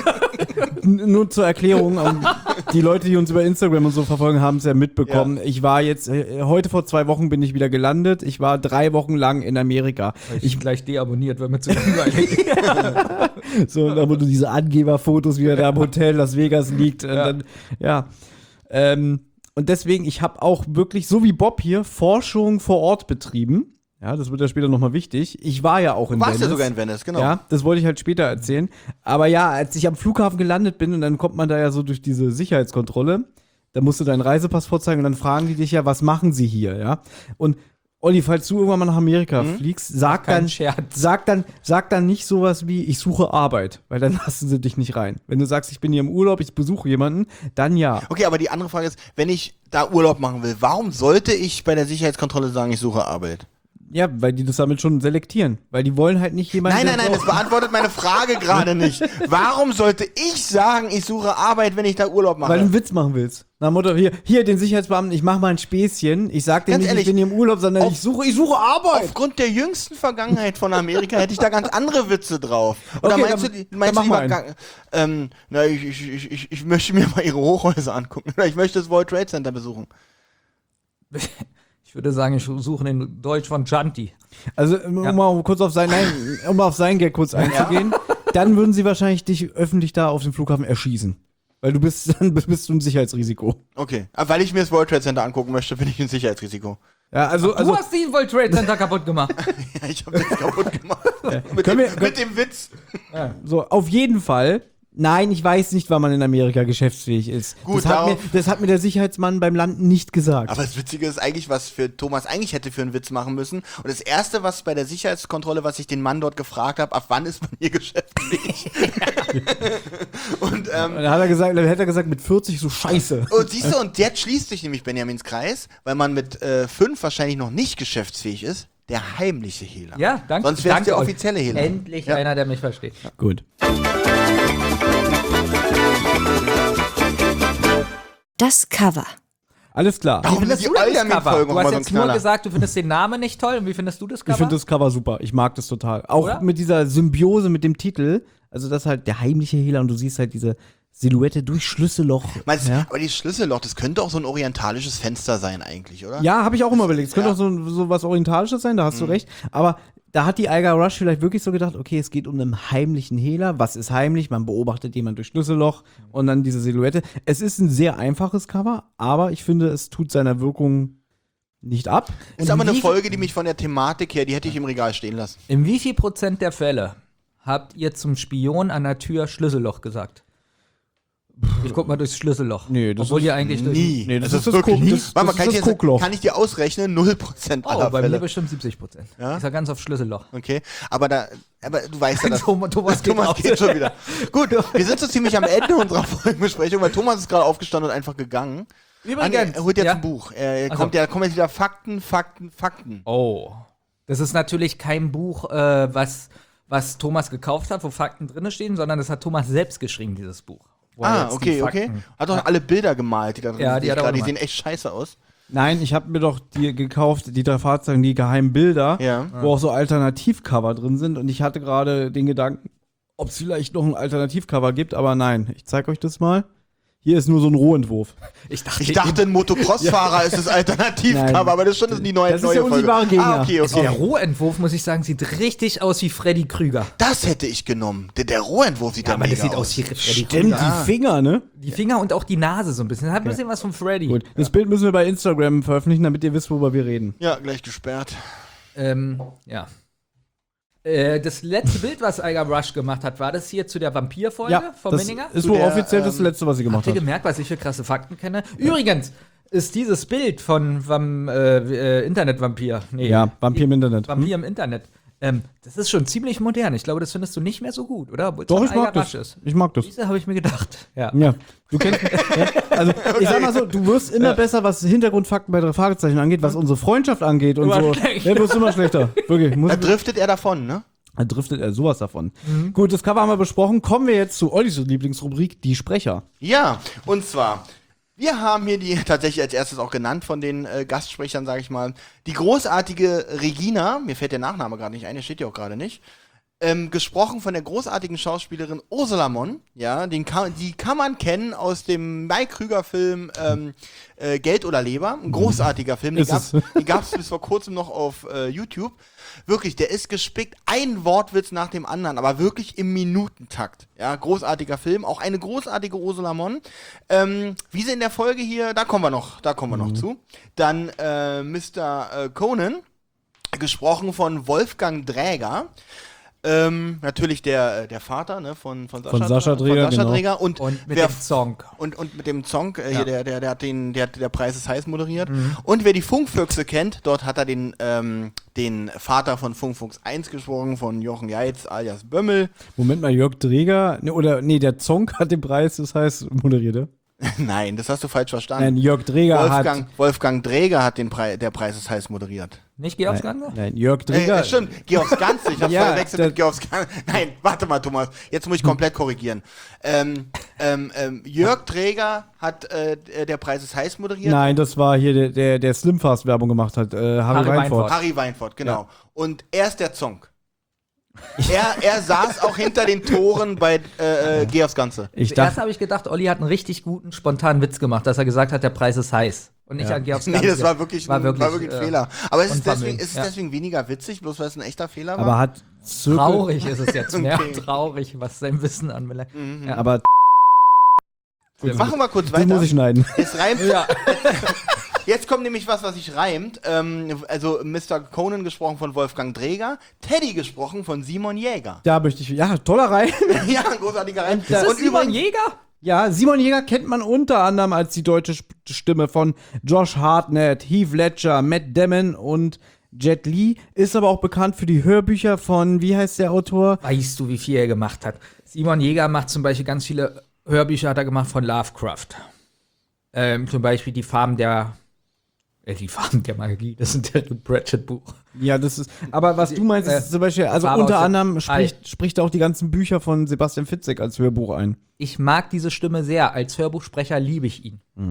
Nur zur Erklärung. Die Leute, die uns über Instagram und so verfolgen, haben es ja mitbekommen. Ja. Ich war jetzt heute vor 2 Wochen bin ich wieder gelandet. Ich war 3 Wochen lang in Amerika. Ich gleich deabonniert, weil mir zu langweilig. So, und dann wurde diese Angeberfotos, wie er da im Hotel Las Vegas liegt. Und dann, ja. Und deswegen, ich habe auch wirklich, so wie Bob hier, Forschung vor Ort betrieben. Ja, das wird ja später nochmal wichtig. Ich war ja auch in Du warst Venice. ja sogar in Venice, genau. Ja, das wollte ich halt später erzählen. Aber ja, als ich am Flughafen gelandet bin und dann kommt man da ja so durch diese Sicherheitskontrolle, da musst du deinen Reisepass vorzeigen und dann fragen die dich ja, was machen sie hier, ja? Und Olli, falls du irgendwann mal nach Amerika fliegst, sag Kein dann, Scherz. sag dann nicht sowas wie, ich suche Arbeit, weil dann lassen sie dich nicht rein. Wenn du sagst, ich bin hier im Urlaub, ich besuche jemanden, dann ja. Okay, aber die andere Frage ist, wenn ich da Urlaub machen will, warum sollte ich bei der Sicherheitskontrolle sagen, ich suche Arbeit? Ja, weil die das damit schon selektieren. Weil die wollen halt nicht jemanden. Nein, das beantwortet meine Frage gerade nicht. Warum sollte ich sagen, ich suche Arbeit, wenn ich da Urlaub mache? Weil du einen Witz machen willst. Na Mutter, hier den Sicherheitsbeamten, ich mache mal ein Späßchen. Ich sag dir Ganz nicht, ehrlich, ich bin hier im Urlaub, sondern ich suche Arbeit. Aufgrund der jüngsten Vergangenheit von Amerika hätte ich da ganz andere Witze drauf. Oder Okay, meinst dann- du dann mach mal ich möchte mir mal ihre Hochhäuser angucken. Oder ich möchte das World Trade Center besuchen. Ich würde sagen, ich suche den Deutsch von Janti. Also, um mal kurz auf seinen Gag kurz einzugehen, dann würden sie wahrscheinlich dich öffentlich da auf dem Flughafen erschießen. Weil du bist ein Sicherheitsrisiko. Okay. Aber weil ich mir das World Trade Center angucken möchte, bin ich ein Sicherheitsrisiko. Ja, also Du hast den World Trade Center kaputt gemacht. Ja, ich habe das kaputt gemacht. mit Können mit dem Witz. so, auf jeden Fall. Nein, ich weiß nicht, wann man in Amerika geschäftsfähig ist. Gut, das hat mir der Sicherheitsmann beim Landen nicht gesagt. Aber das Witzige ist eigentlich, was für Thomas eigentlich hätte für einen Witz machen müssen. Und das Erste, was bei der Sicherheitskontrolle, was ich den Mann dort gefragt habe, ab wann ist man hier geschäftsfähig? Und Dann hätte er gesagt, mit 40 so scheiße. siehst du, und jetzt schließt sich nämlich Benjamins Kreis, weil man mit 5 wahrscheinlich noch nicht geschäftsfähig ist. Der heimliche Hehler. Ja, danke. Sonst wär's danke der euch. offizielle Hehler. Endlich Ja. einer, der mich versteht. Gut. Das Cover. Alles klar. Warum findest sind du die denn das Aljamin-Folgen Cover? auch Du immer hast so ein jetzt nur Knaller? gesagt, du findest den Namen nicht toll. Und wie findest du das Cover? Ich finde das Cover super. Ich mag das total. Auch Oder? mit dieser Symbiose mit dem Titel. Also das ist halt der heimliche Hehler und du siehst halt diese Silhouette durch Schlüsselloch. Meinst, Ja, aber dieses Schlüsselloch, das könnte auch so ein orientalisches Fenster sein eigentlich, oder? ja habe ich auch immer überlegt. Es könnte Ja. auch so was Orientalisches sein, da hast du recht. Aber da hat die Eiger Rush vielleicht wirklich so gedacht, okay, es geht um einen heimlichen Hehler. Was ist heimlich? Man beobachtet jemanden durch Schlüsselloch und dann diese Silhouette. Es ist ein sehr einfaches Cover, aber ich finde, es tut seiner Wirkung nicht ab. Ist aber eine wie- Folge, die mich von der Thematik her, die hätte ich im Regal stehen lassen. In wie viel Prozent der Fälle habt ihr zum Spion an der Tür Schlüsselloch gesagt? Ich guck mal durchs Schlüsselloch. Nee, das Obwohl ist ihr eigentlich durch. Nie. Nee, das Also ist das wirklich Guck- nie. das- Warte mal, das kann ist ich das dir- Guckloch. kann ich dir ausrechnen? 0% Oh, aller bei mir Fälle. bestimmt 70%. Ja? Ich sag ganz auf Schlüsselloch. Okay, aber du weißt ja, dass Thomas geht raus. geht schon wieder. Gut, wir sind so ziemlich am Ende unserer Folgenbesprechung, weil Thomas ist gerade aufgestanden und einfach gegangen. Übrigens. Er holt jetzt ja? ein Buch. Also. Kommt jetzt wieder Fakten. Oh. Das ist natürlich kein Buch, was Thomas gekauft hat, wo Fakten drin stehen, sondern das hat Thomas selbst geschrieben, dieses Buch. Wo er jetzt die Okay. Fakten- Hat doch alle Bilder gemalt, die da drin Ja, sind. die hat er auch Die gemalt. sehen echt scheiße aus. Nein, ich habe mir doch die gekauft, die 3 Fahrzeuge, die geheimen Bilder, Ja. wo auch so Alternativcover drin sind. Und ich hatte gerade den Gedanken, ob es vielleicht noch ein Alternativcover gibt, aber nein. Ich zeige euch das mal. Hier ist nur so ein Rohentwurf. Ich dachte, Ich dachte, ein Motocross-Fahrer ist das Nein. Alternativcover, aber das ist schon die neue Das ist der Folge. unsichtbare Gegner. Okay. der Rohentwurf, muss ich sagen, sieht richtig aus wie Freddy Krüger. Das hätte ich genommen. Der Rohentwurf sieht ja Aber mega das sieht aus wie Freddy Stimmt, Krüger. die Finger, ne? Die Finger und auch die Nase so ein bisschen. Das hat ein bisschen was von Freddy. Gut. Das Bild müssen wir bei Instagram veröffentlichen, damit ihr wisst, worüber wir reden. Ja, gleich gesperrt. Ja. Das letzte Bild, was Eiger Rush gemacht hat, war das hier zu der Vampir-Folge von das Minninger? ist Zu wohl der, offiziell das letzte, was sie gemacht Habt ihr hat. gemerkt, was ich für krasse Fakten kenne? Übrigens ist dieses Bild von Internetvampir. Nee, Ja, Vampir im Internet. Vampir im Internet. Das ist schon ziemlich modern. Ich glaube, das findest du nicht mehr so gut, oder? Obwohl's Doch, von ich mag Eiger das. Rush ist. Ich mag das. Diese habe ich mir gedacht. Ja. Ja, du kennst ja, also ich sag mal so, du wirst immer besser, was Hintergrundfakten bei 3 Fragezeichen angeht, was unsere Freundschaft angeht und Immer so. schlechter. Ja, du wirst immer schlechter. Wirklich. Da driftet er davon, ne? Da driftet er sowas davon. Gut, das Cover haben wir besprochen. Kommen wir jetzt zu Ollis Lieblingsrubrik, die Sprecher. Ja, und zwar, wir haben hier die tatsächlich als erstes auch genannt von den Gastsprechern, sage ich mal, die großartige Regina, mir fällt der Nachname gerade nicht ein, der steht ja auch gerade nicht, gesprochen von der großartigen Schauspielerin Ursula Monn, ja, die kann man kennen aus dem Mike Krüger-Film Geld oder Leber, ein großartiger Film, Ist es. den gab's bis vor kurzem noch auf YouTube. Wirklich, der ist gespickt, ein Wortwitz nach dem anderen, aber wirklich im Minutentakt. Ja, großartiger Film, auch eine großartige Ursula Monn. Wie sie in der Folge hier, da kommen wir noch zu. Dann Mr. Conan, gesprochen von Wolfgang Dräger. Natürlich der Vater, ne, von Sascha Dräger, genau. Dräger. Und Und mit wer dem Song. und mit dem Song, hier, der hat der Preis ist heiß moderiert. Und wer die Funkfüchse kennt, dort hat er den Vater von Funkfuchs 1 gesprochen, von Jochen Jeitz alias Bömmel. Moment mal, Jörg Dreger, der Zong hat den Preis, das heißt, moderierte. Nein, das hast du falsch verstanden. Nein, Jörg Dreger hat. Wolfgang Dräger hat der Preis ist heiß moderiert. Nicht geh aufs Ganze? Nein, Jörg Dreger. Stimmt, geh aufs Ganze. Ich hab's Ja, verwechselt mit Geh aufs Ganze. Nein, warte mal, Thomas. Jetzt muss ich komplett korrigieren. Jörg Träger hat der Preis ist heiß moderiert. Nein, das war hier der Slimfast-Werbung gemacht hat, Harry Weinfurt. Harry Weinfurt, genau. Und er ist der Zonk. Er saß auch hinter den Toren bei Geh aufs Ganze. Ich Zuerst dachte, habe ich gedacht, Olli hat einen richtig guten, spontanen Witz gemacht, dass er gesagt hat, der Preis ist heiß. Und nicht an Geh aufs Nee, Ganze. das war wirklich ein Fehler. Aber ist es unvermögend, deswegen weniger witzig, bloß weil es ein echter Fehler war? aber hat Zirkel. Traurig ist es jetzt mehr. Okay. Traurig, was sein Wissen anbelangt. Ja. Aber Machen wir kurz das muss weiter. ich schneiden. Es reimt. Ja. Jetzt kommt nämlich was sich reimt. Also Mr. Conan gesprochen von Wolfgang Dräger, Teddy gesprochen von Simon Jäger. Da möchte ich. Ja, toller Reim. Ja, ein großartiger Reim. Ist das Simon Jäger? Ja, Simon Jäger kennt man unter anderem als die deutsche Stimme von Josh Hartnett, Heath Ledger, Matt Damon und Jet Li. Ist aber auch bekannt für die Hörbücher von, wie heißt der Autor? Weißt du, wie viel er gemacht hat? Simon Jäger macht zum Beispiel ganz viele Hörbücher, hat er gemacht von Lovecraft. Zum Beispiel die Farben der Magie, das ist ein Terry Pratchett-Buch. Ja, das ist. Aber was du meinst, ist zum Beispiel, also Farbe unter aus anderem dem spricht er auch die ganzen Bücher von Sebastian Fitzek als Hörbuch ein. Ich mag diese Stimme sehr. Als Hörbuchsprecher liebe ich ihn.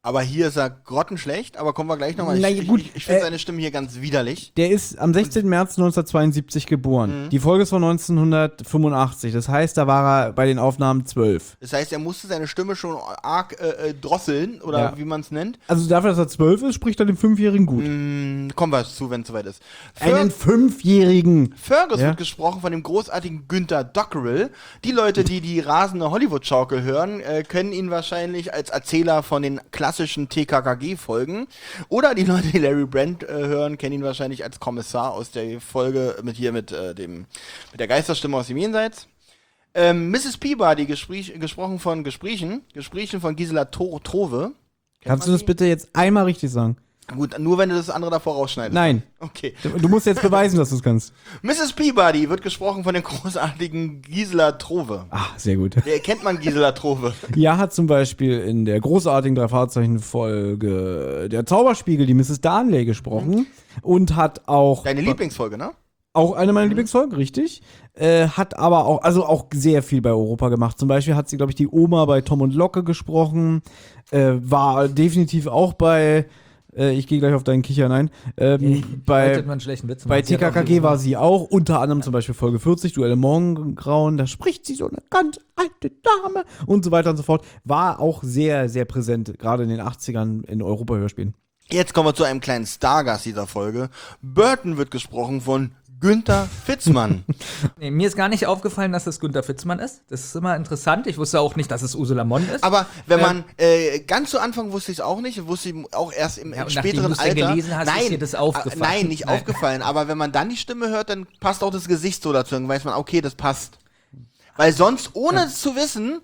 Aber hier ist er grottenschlecht, aber kommen wir gleich nochmal. Na, gut, Ich finde seine Stimme hier ganz widerlich. Der ist am 16. März 1972 geboren. Die Folge ist von 1985. Das heißt, da war er bei den Aufnahmen 12. Das heißt, er musste seine Stimme schon arg drosseln, oder Ja. wie man es nennt. Also dafür, dass er 12 ist, spricht er dem 5-Jährigen gut. Kommen wir zu, wenn es soweit ist. Einen 5-Jährigen. Fergus Ja. wird gesprochen von dem großartigen Günther Dockerel. Die Leute, die rasende Hollywood-Schaukel hören, kennen ihn wahrscheinlich als Erzähler von den klassischen TKKG-Folgen. Oder die Leute, die Larry Brand hören, kennen ihn wahrscheinlich als Kommissar aus der Folge mit der Geisterstimme aus dem Jenseits. Mrs. Peabody, gesprochen von Gesprächen von Gisela Trove. Kannst du das bitte jetzt einmal richtig sagen? Gut, nur wenn du das andere davor rausschneidest. Nein. Okay. Du musst jetzt beweisen, dass du es kannst. Mrs. Peabody wird gesprochen von der großartigen Gisela Trove. Ah, sehr gut. Wer kennt man Gisela Trove? Ja, hat zum Beispiel in der großartigen Drei-Fahrzeichen-Folge der Zauberspiegel die Mrs. Darnley gesprochen und hat auch Deine Lieblingsfolge, ne? auch eine meiner Lieblingsfolgen, richtig. Hat aber auch, also auch sehr viel bei Europa gemacht. Zum Beispiel hat sie, glaube ich, die Oma bei Tom und Locke gesprochen. War definitiv auch bei ich gehe gleich auf deinen Kichern ein. Bei Man einen schlechten Witz bei machen. Sie hat auch TKKG die war sie auch, unter anderem zum Beispiel Folge 40, Duelle Morgengrauen, da spricht sie so eine ganz alte Dame und so weiter und so fort. War auch sehr, sehr präsent, gerade in den 80ern in Europa-Hörspielen. Jetzt kommen wir zu einem kleinen Stargast dieser Folge. Burton wird gesprochen von Günther Fitzmann. Nee, mir ist gar nicht aufgefallen, dass es Günther Fitzmann ist. Das ist immer interessant. Ich wusste auch nicht, dass es Ursula Monn ist. Aber wenn man ganz zu Anfang wusste ich es auch nicht, wusste ich auch erst im und nachdem späteren du's dann Alter. gelesen hast, ist dir das aufgefallen. Nein, nicht aufgefallen. Aber wenn man dann die Stimme hört, dann passt auch das Gesicht so dazu. Dann weiß man, okay, das passt. Weil sonst, ohne es zu wissen,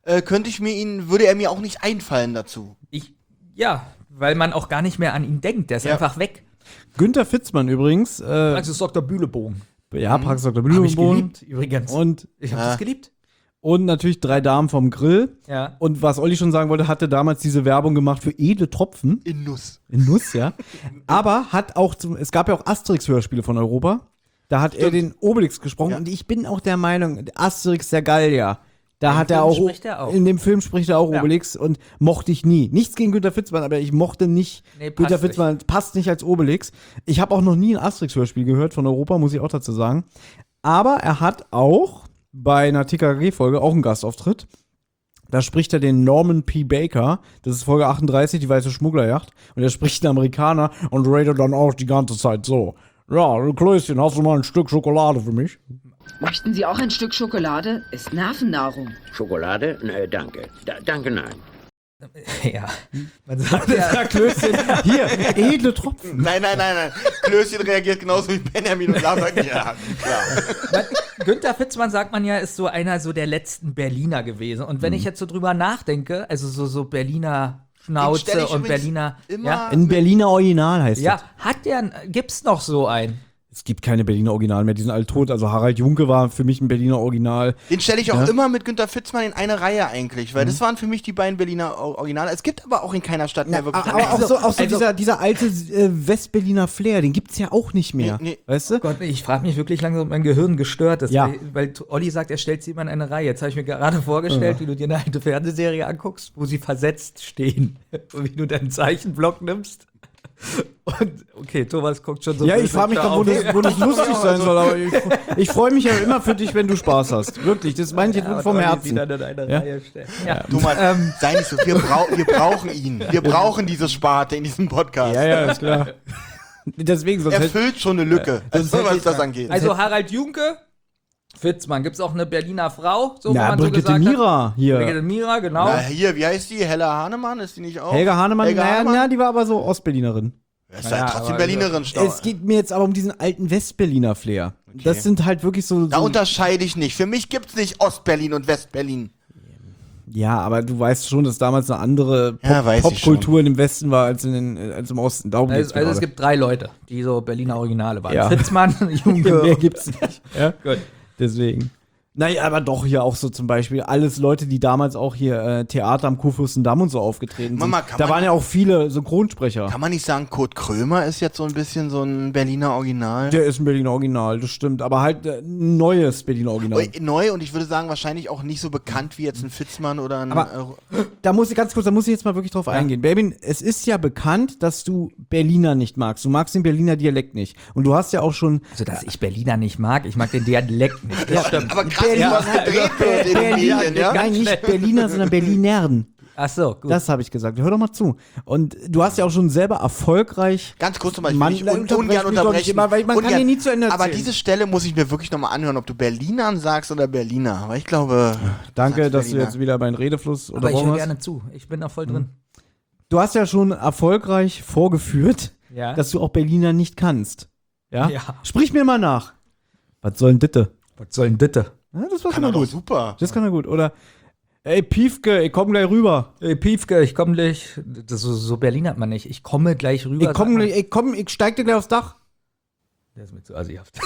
würde er mir auch nicht einfallen dazu. Weil man auch gar nicht mehr an ihn denkt. Der ist einfach weg. Günther Fitzmann übrigens, Praxis Dr. Bühlebogen. ja, Praxis Dr. Hab ich Blümenbohn. geliebt, übrigens. Und, Ich habe das geliebt. und natürlich 3 Damen vom Grill. Ja. Und was Olli schon sagen wollte, hatte damals diese Werbung gemacht für edle Tropfen. In Nuss. In Nuss, ja. Aber hat auch, es gab ja auch Asterix-Hörspiele von Europa. Da hat er den Obelix gesprochen. Ja. Und ich bin auch der Meinung, Asterix der Gallier. Da hat Film er auch, spricht er auch. in dem Film spricht er auch Ja. Obelix und mochte ich nie. Nichts gegen Günther Fitzmann, aber ich mochte nicht, Nee, passt Günther Fitzmann passt nicht als Obelix. Ich habe auch noch nie ein Asterix-Hörspiel gehört von Europa, muss ich auch dazu sagen. Aber er hat auch bei einer TKKG-Folge auch einen Gastauftritt. Da spricht er den Norman P. Baker. Das ist Folge 38, die weiße Schmugglerjacht. Und er spricht einen Amerikaner und redet dann auch die ganze Zeit so. Ja, Klößchen, hast du mal ein Stück Schokolade für mich? Möchten Sie auch ein Stück Schokolade? Ist Nervennahrung. Schokolade? Nee, danke. Danke, nein. Ja. Man sagt ja, Klößchen, hier, edle Tropfen. Nein. Klößchen reagiert genauso wie Benjamin und Lars sagt, ja, klar. Günther Fitzmann, sagt man ja, ist so einer so der letzten Berliner gewesen. Und wenn ich jetzt so drüber nachdenke, also so Berliner Den stell Schnauze ich und übrigens Berliner. immer- Ja, Ein Berliner Original heißt ja, das. gibt's noch so einen? Es gibt keine Berliner Original mehr, die sind alle tot. Also Harald Junke war für mich ein Berliner Original. Den stelle ich auch Ja. immer mit Günther Fitzmann in eine Reihe eigentlich, weil das waren für mich die beiden Berliner Originale. Es gibt aber auch in keiner Stadt mehr wirklich Aber auch so, Also- dieser alte Westberliner Flair, den gibt's ja auch nicht mehr. Nee. Weißt du? Gott, ich frage mich wirklich langsam, ob mein Gehirn gestört ist. Ja. Weil Olli sagt, er stellt sie immer in eine Reihe. Jetzt habe ich mir gerade vorgestellt, wie du dir eine alte Fernsehserie anguckst, wo sie versetzt stehen. Und wie du deinen Zeichenblock nimmst. Und, okay, Thomas guckt schon so. Ja, ich böse. frage mich Hör gerade, auf. wo das lustig sein soll, aber ich freue mich ja immer für dich, wenn du Spaß hast. Wirklich, das meine ich jetzt Ja, wirklich vom und Olli Herzen. wieder in eine Ja? Reihe stellen. Ja. Thomas, sei nicht so, wir brauchen ihn. Wir brauchen diese Sparte in diesem Podcast. Ja, ist klar. Deswegen, sonst Er hätte füllt schon eine Lücke, was das angeht. Also Harald Junke, Fitzmann. Gibt es auch eine Berliner Frau? So, wo na, man so Brigitte gesagt Mira hat? hier. Brigitte Mira, genau. Na, hier, wie heißt die? Hella Hahnemann, ist die nicht auch? Helga Hahnemann, Helga Hahnemann? na, die war aber so Ostberlinerin. Ist Naja, ja trotzdem aber- Berlinerin, Stau. Es geht mir jetzt aber um diesen alten Westberliner Flair. Das sind halt wirklich so. Da unterscheide ich nicht. Für mich gibt's nicht Ostberlin und Westberlin. Ja, aber du weißt schon, dass damals eine andere Ja, weiß ich Popkultur im Westen war als als im Osten. Darum geht's Also mir es gerade. gibt 3 Leute, die so Berliner Originale waren. Ja. Fitzmann, Junke. Mehr gibt's nicht. Ja? Gut. Deswegen. Naja, aber doch hier auch so zum Beispiel alles Leute, die damals auch hier Theater am Kurfürstendamm und so aufgetreten sind. Da waren ja auch viele Synchronsprecher. Kann man nicht sagen, Kurt Krömer ist jetzt so ein bisschen so ein Berliner Original? Der ist ein Berliner Original, das stimmt. Aber halt ein neues Berliner Original. Neu und ich würde sagen, wahrscheinlich auch nicht so bekannt wie jetzt ein Fitzmann oder ein... Aber da muss ich jetzt mal wirklich drauf eingehen. Babin, es ist ja bekannt, dass du Berliner nicht magst. Du magst den Berliner Dialekt nicht. Und du hast ja auch schon... Also, dass ich Berliner nicht mag, ich mag den Dialekt nicht. Das stimmt. Aber krass, was gedreht wird in den Medien, ja? Nein, nicht Berliner, sondern Berlinern. Ach so, gut. Das habe ich gesagt. Hör doch mal zu. Und du hast ja auch schon selber erfolgreich... Ganz kurz nochmal, ich will dich ungern unterbrechen. Immer, weil man kann dir nie zu Ende erzählen. Aber diese Stelle muss ich mir wirklich nochmal anhören, ob du Berlinern sagst oder Berliner. Aber ich glaube... Danke, dass Berliner. du jetzt wieder meinen Redefluss Aber ich unterbrochen höre hast. gerne zu. Ich bin da voll drin. Du hast ja schon erfolgreich vorgeführt, Ja. dass du auch Berliner nicht kannst. Ja? Ja. Sprich mir mal nach. Was soll denn Ditte? Was soll denn bitte? Ja, das war Kann schon er mal doch gut. super. Das kann er gut. Oder, ey Piefke, ich komm gleich rüber. Ey, Piefke, ich komme gleich. So Berlin hat man nicht. Ich komme gleich rüber. Ich steig dir gleich aufs Dach. Der ist mir zu asihaft.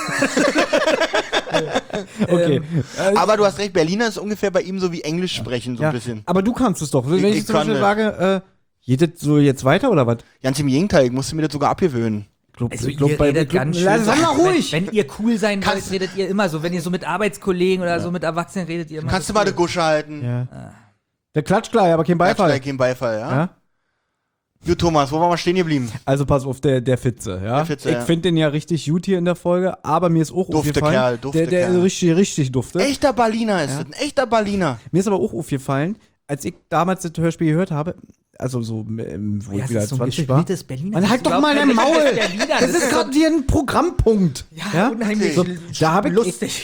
Okay. Aber du hast recht, Berliner ist ungefähr bei ihm so wie Englisch sprechen, so Ja, ein bisschen. aber du kannst es doch. Wenn ich Ich zum Beispiel kann sage, geht das so jetzt weiter oder was? Ganz im Gegenteil, ich musste mir das sogar abgewöhnen. Also ihr redet ganz schön. Sag mal ruhig! Wenn ihr cool sein wollt, redet ihr immer so. Wenn ihr so mit Arbeitskollegen oder so mit Erwachsenen redet, ihr immer Kannst so du mal cool. eine Gusche halten? Ja. Der klatscht gleich, aber kein Beifall. Kein Beifall, ja? Ja? Gut, Thomas, wo waren wir stehen geblieben? Also pass auf, der Fitze, ja. Der Fitze, ich ja. finde den ja richtig gut hier in der Folge, aber mir ist auch Dufte aufgefallen, Kerl, dufte der Kerl. richtig dufte. Echter Berliner ist das, ein echter Berliner. Mir ist aber auch aufgefallen, als ich damals das Hörspiel gehört habe, also so, wo ich wieder 20 war. Berliner. Man halt doch mal dein Maul! Das ist gerade hier ein Programmpunkt. Ja, unheimlich So, da habe ich lustig.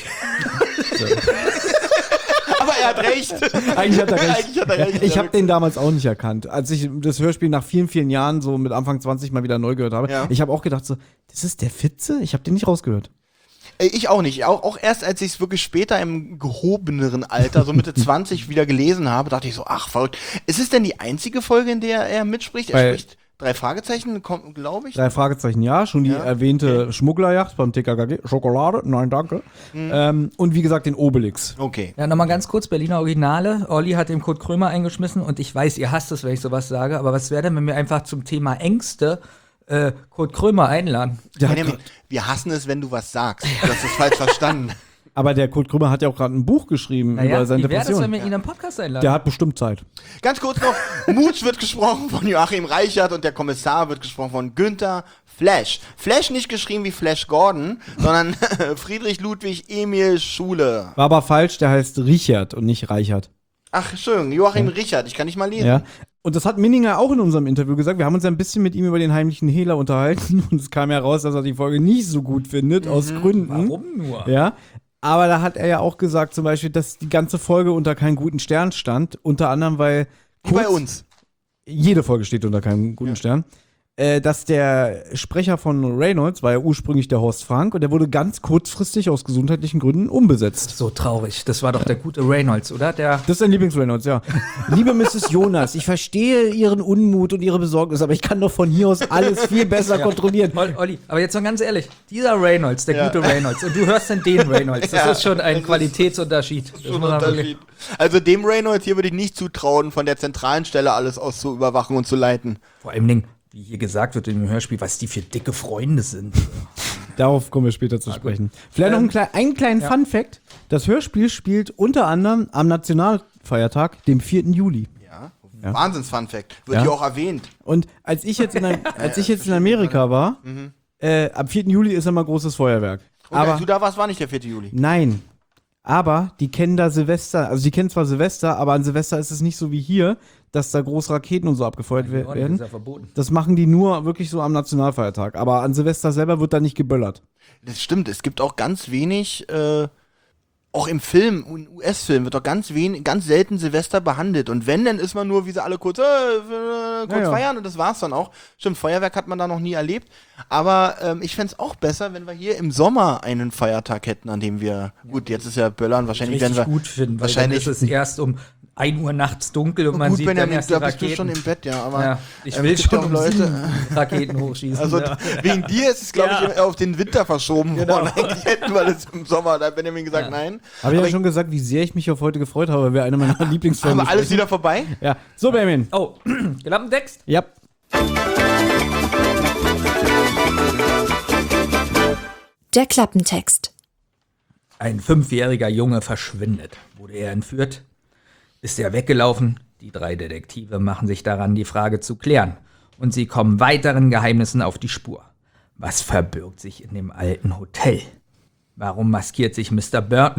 Aber er hat recht. Eigentlich hat er recht. Eigentlich hat er recht, Ich ja, habe den damals auch nicht erkannt. Als ich das Hörspiel nach vielen Jahren so mit Anfang 20 mal wieder neu gehört habe, Ja. ich habe auch gedacht so, das ist der Fitze? Ich habe den nicht rausgehört. Ich auch nicht. Auch erst als ich es wirklich später im gehobeneren Alter, so Mitte 20, wieder gelesen habe, dachte ich so, ach, verrückt. Ist es denn die einzige Folge, in der er mitspricht? Er spricht 3 Fragezeichen, glaube ich. 3 Fragezeichen, ja. Schon die Ja, erwähnte Schmugglerjacht beim TKKG. Schokolade? Nein, danke. Und wie gesagt, den Obelix. Okay. Ja, nochmal ganz kurz, Berliner Originale. Olli hat den Kurt Krömer eingeschmissen und ich weiß, ihr hasst es, wenn ich sowas sage, aber was wäre denn, wenn wir einfach zum Thema Ängste Kurt Krömer einladen? Benjamin, wir hassen es, wenn du was sagst. Du hast es falsch verstanden. Aber der Kurt Krömer hat ja auch gerade ein Buch geschrieben Naja, über seine wie wäre das, wenn Depression. wir ihn im Podcast einladen? Der hat bestimmt Zeit. Ganz kurz noch, Mutsch wird gesprochen von Joachim Reichert und der Kommissar wird gesprochen von Günther Flash. Flash nicht geschrieben wie Flash Gordon, sondern Friedrich Ludwig Emil Schule. War aber falsch, der heißt Richard und nicht Reichert. Ach, schön, Joachim Richard, ich kann nicht mal lesen. Ja. Und das hat Minninger auch in unserem Interview gesagt. Wir haben uns ja ein bisschen mit ihm über den heimlichen Hehler unterhalten und es kam ja raus, dass er die Folge nicht so gut findet, aus Gründen. Warum nur? Ja. Aber da hat er ja auch gesagt, zum Beispiel, dass die ganze Folge unter keinem guten Stern stand. Unter anderem, weil Wie bei uns. jede Folge steht unter keinem guten Stern. Dass der Sprecher von Reynolds war ja ursprünglich der Horst Frank und der wurde ganz kurzfristig aus gesundheitlichen Gründen umbesetzt. So traurig. Das war doch der gute Reynolds, oder? Der Das ist dein Lieblings-Reynolds, ja. Liebe Mrs. Jonas, ich verstehe Ihren Unmut und Ihre Besorgnis, aber ich kann doch von hier aus alles viel besser kontrollieren. Olli, aber jetzt mal ganz ehrlich, dieser Reynolds, der gute Reynolds, und du hörst dann den Reynolds, das ist schon ein Qualitätsunterschied. Das muss man wirklich- Also dem Reynolds hier würde ich nicht zutrauen, von der zentralen Stelle alles aus zu überwachen und zu leiten. Vor allem Dingen, wie hier gesagt wird im Hörspiel, was die für dicke Freunde sind. Darauf kommen wir später zu sprechen. Vielleicht noch einen kleinen Fun-Fact. Das Hörspiel spielt unter anderem am Nationalfeiertag, dem 4. Juli. Ja. Wahnsinns-Fun-Fact. Wird Ja. hier auch erwähnt. Und als ich jetzt in Amerika war, am 4. Juli ist immer großes Feuerwerk. Und Aber als du da warst, war nicht der 4. Juli. nein. Aber die kennen da Silvester, also die kennen zwar Silvester, aber an Silvester ist es nicht so wie hier, dass da große Raketen und so abgefeuert Das werden. ist ja verboten. Das machen die nur wirklich so am Nationalfeiertag. Aber an Silvester selber wird da nicht geböllert. Das stimmt, es gibt auch ganz wenig, auch im Film, in US-Filmen wird doch ganz selten Silvester behandelt. Und wenn, dann ist man nur, wie sie alle kurz Ja. feiern und das war's dann auch. Stimmt, Feuerwerk hat man da noch nie erlebt. Aber ich fänd's auch besser, wenn wir hier im Sommer einen Feiertag hätten, an dem wir, gut, jetzt ist ja Böllern, wahrscheinlich werden Richtig wir, gut finden, weil wahrscheinlich- dann ist es erst um 1 Uhr nachts dunkel und man Gut, sieht dann Benjamin, erst die da bist du Raketen. schon im Bett, ja, aber Ja, ich es will gibt schon auch um Leute, 7 Raketen hochschießen. also ja. wegen dir ist es, glaube ich, auf den Winter verschoben worden. Eigentlich hätten wir das im Sommer, da hat Benjamin gesagt, nein. Habe ich ja schon gesagt, wie sehr ich mich auf heute gefreut habe, weil wir eine meiner Lieblingsfolgen Aber alles besprechen. wieder vorbei? Ja. So, Benjamin. Oh, Klappentext? Ja. Der Klappentext. Ein 5-jähriger Junge verschwindet. Wurde er entführt? Ist er weggelaufen? Die 3 Detektive machen sich daran, die Frage zu klären. Und sie kommen weiteren Geheimnissen auf die Spur. Was verbirgt sich in dem alten Hotel? Warum maskiert sich Mr. Burton?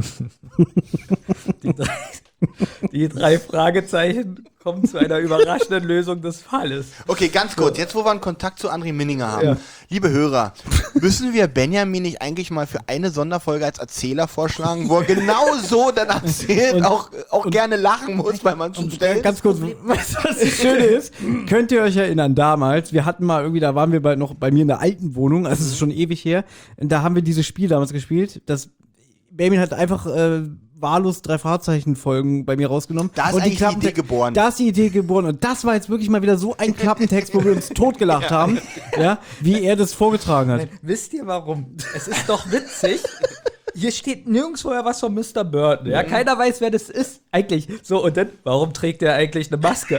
Die drei Fragezeichen kommen zu einer überraschenden Lösung des Falles. Okay, ganz kurz, jetzt wo wir einen Kontakt zu André Minninger haben. Liebe Hörer, müssen wir Benjamin nicht eigentlich mal für eine Sonderfolge als Erzähler vorschlagen, wo er genau so dann erzählt, auch gerne lachen muss bei manchen Stellen? Ganz kurz, was das Schöne ist, könnt ihr euch erinnern, damals, wir hatten mal irgendwie, da waren wir noch bei mir in der alten Wohnung, also es ist schon ewig her, und da haben wir dieses Spiel damals gespielt, das Benjamin hat einfach wahllos 3 Fragezeichen-Folgen bei mir rausgenommen. Da ist und eigentlich die Idee geboren. Da ist die Idee geboren. Und das war jetzt wirklich mal wieder so ein Klappentext, wo wir uns totgelacht haben, ja, wie er das vorgetragen hat. Wisst ihr warum? Es ist doch witzig. Hier steht nirgendwo was von Mr. Burton. Ja, keiner weiß, wer das ist. Eigentlich. So, und dann, warum trägt er eigentlich eine Maske?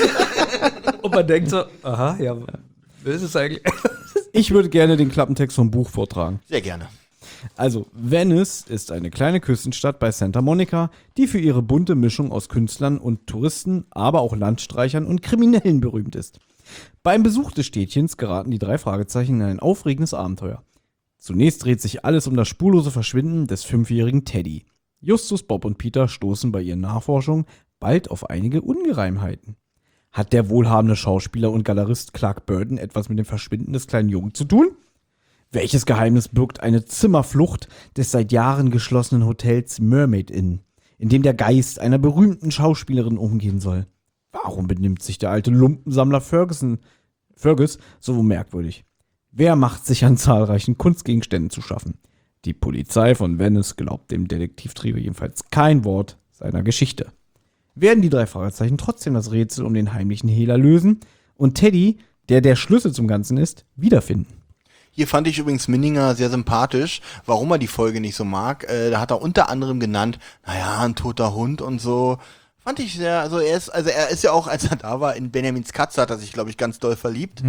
Und man denkt so, aha, ja, wer ist es eigentlich? Ich würde gerne den Klappentext vom Buch vortragen. Sehr gerne. Also, Venice ist eine kleine Küstenstadt bei Santa Monica, die für ihre bunte Mischung aus Künstlern und Touristen, aber auch Landstreichern und Kriminellen berühmt ist. Beim Besuch des Städtchens geraten die 3 Fragezeichen in ein aufregendes Abenteuer. Zunächst dreht sich alles um das spurlose Verschwinden des 5-jährigen Teddy. Justus, Bob und Peter stoßen bei ihren Nachforschungen bald auf einige Ungereimheiten. Hat der wohlhabende Schauspieler und Galerist Clark Burton etwas mit dem Verschwinden des kleinen Jungen zu tun? Welches Geheimnis birgt eine Zimmerflucht des seit Jahren geschlossenen Hotels Mermaid Inn, in dem der Geist einer berühmten Schauspielerin umgehen soll? Warum benimmt sich der alte Lumpensammler Fergus so merkwürdig? Wer macht sich an zahlreichen Kunstgegenständen zu schaffen? Die Polizei von Venice glaubt dem Detektivtrio jedenfalls kein Wort seiner Geschichte. Werden die 3 Fragezeichen trotzdem das Rätsel um den heimlichen Hehler lösen und Teddy, der Schlüssel zum Ganzen ist, wiederfinden? Hier fand ich übrigens Minninger sehr sympathisch, warum er die Folge nicht so mag. Da hat er unter anderem genannt, naja, ein toter Hund und so. Fand ich sehr, also er ist ja auch, als er da war, in Benjamins Katze hat er sich, glaube ich, ganz doll verliebt.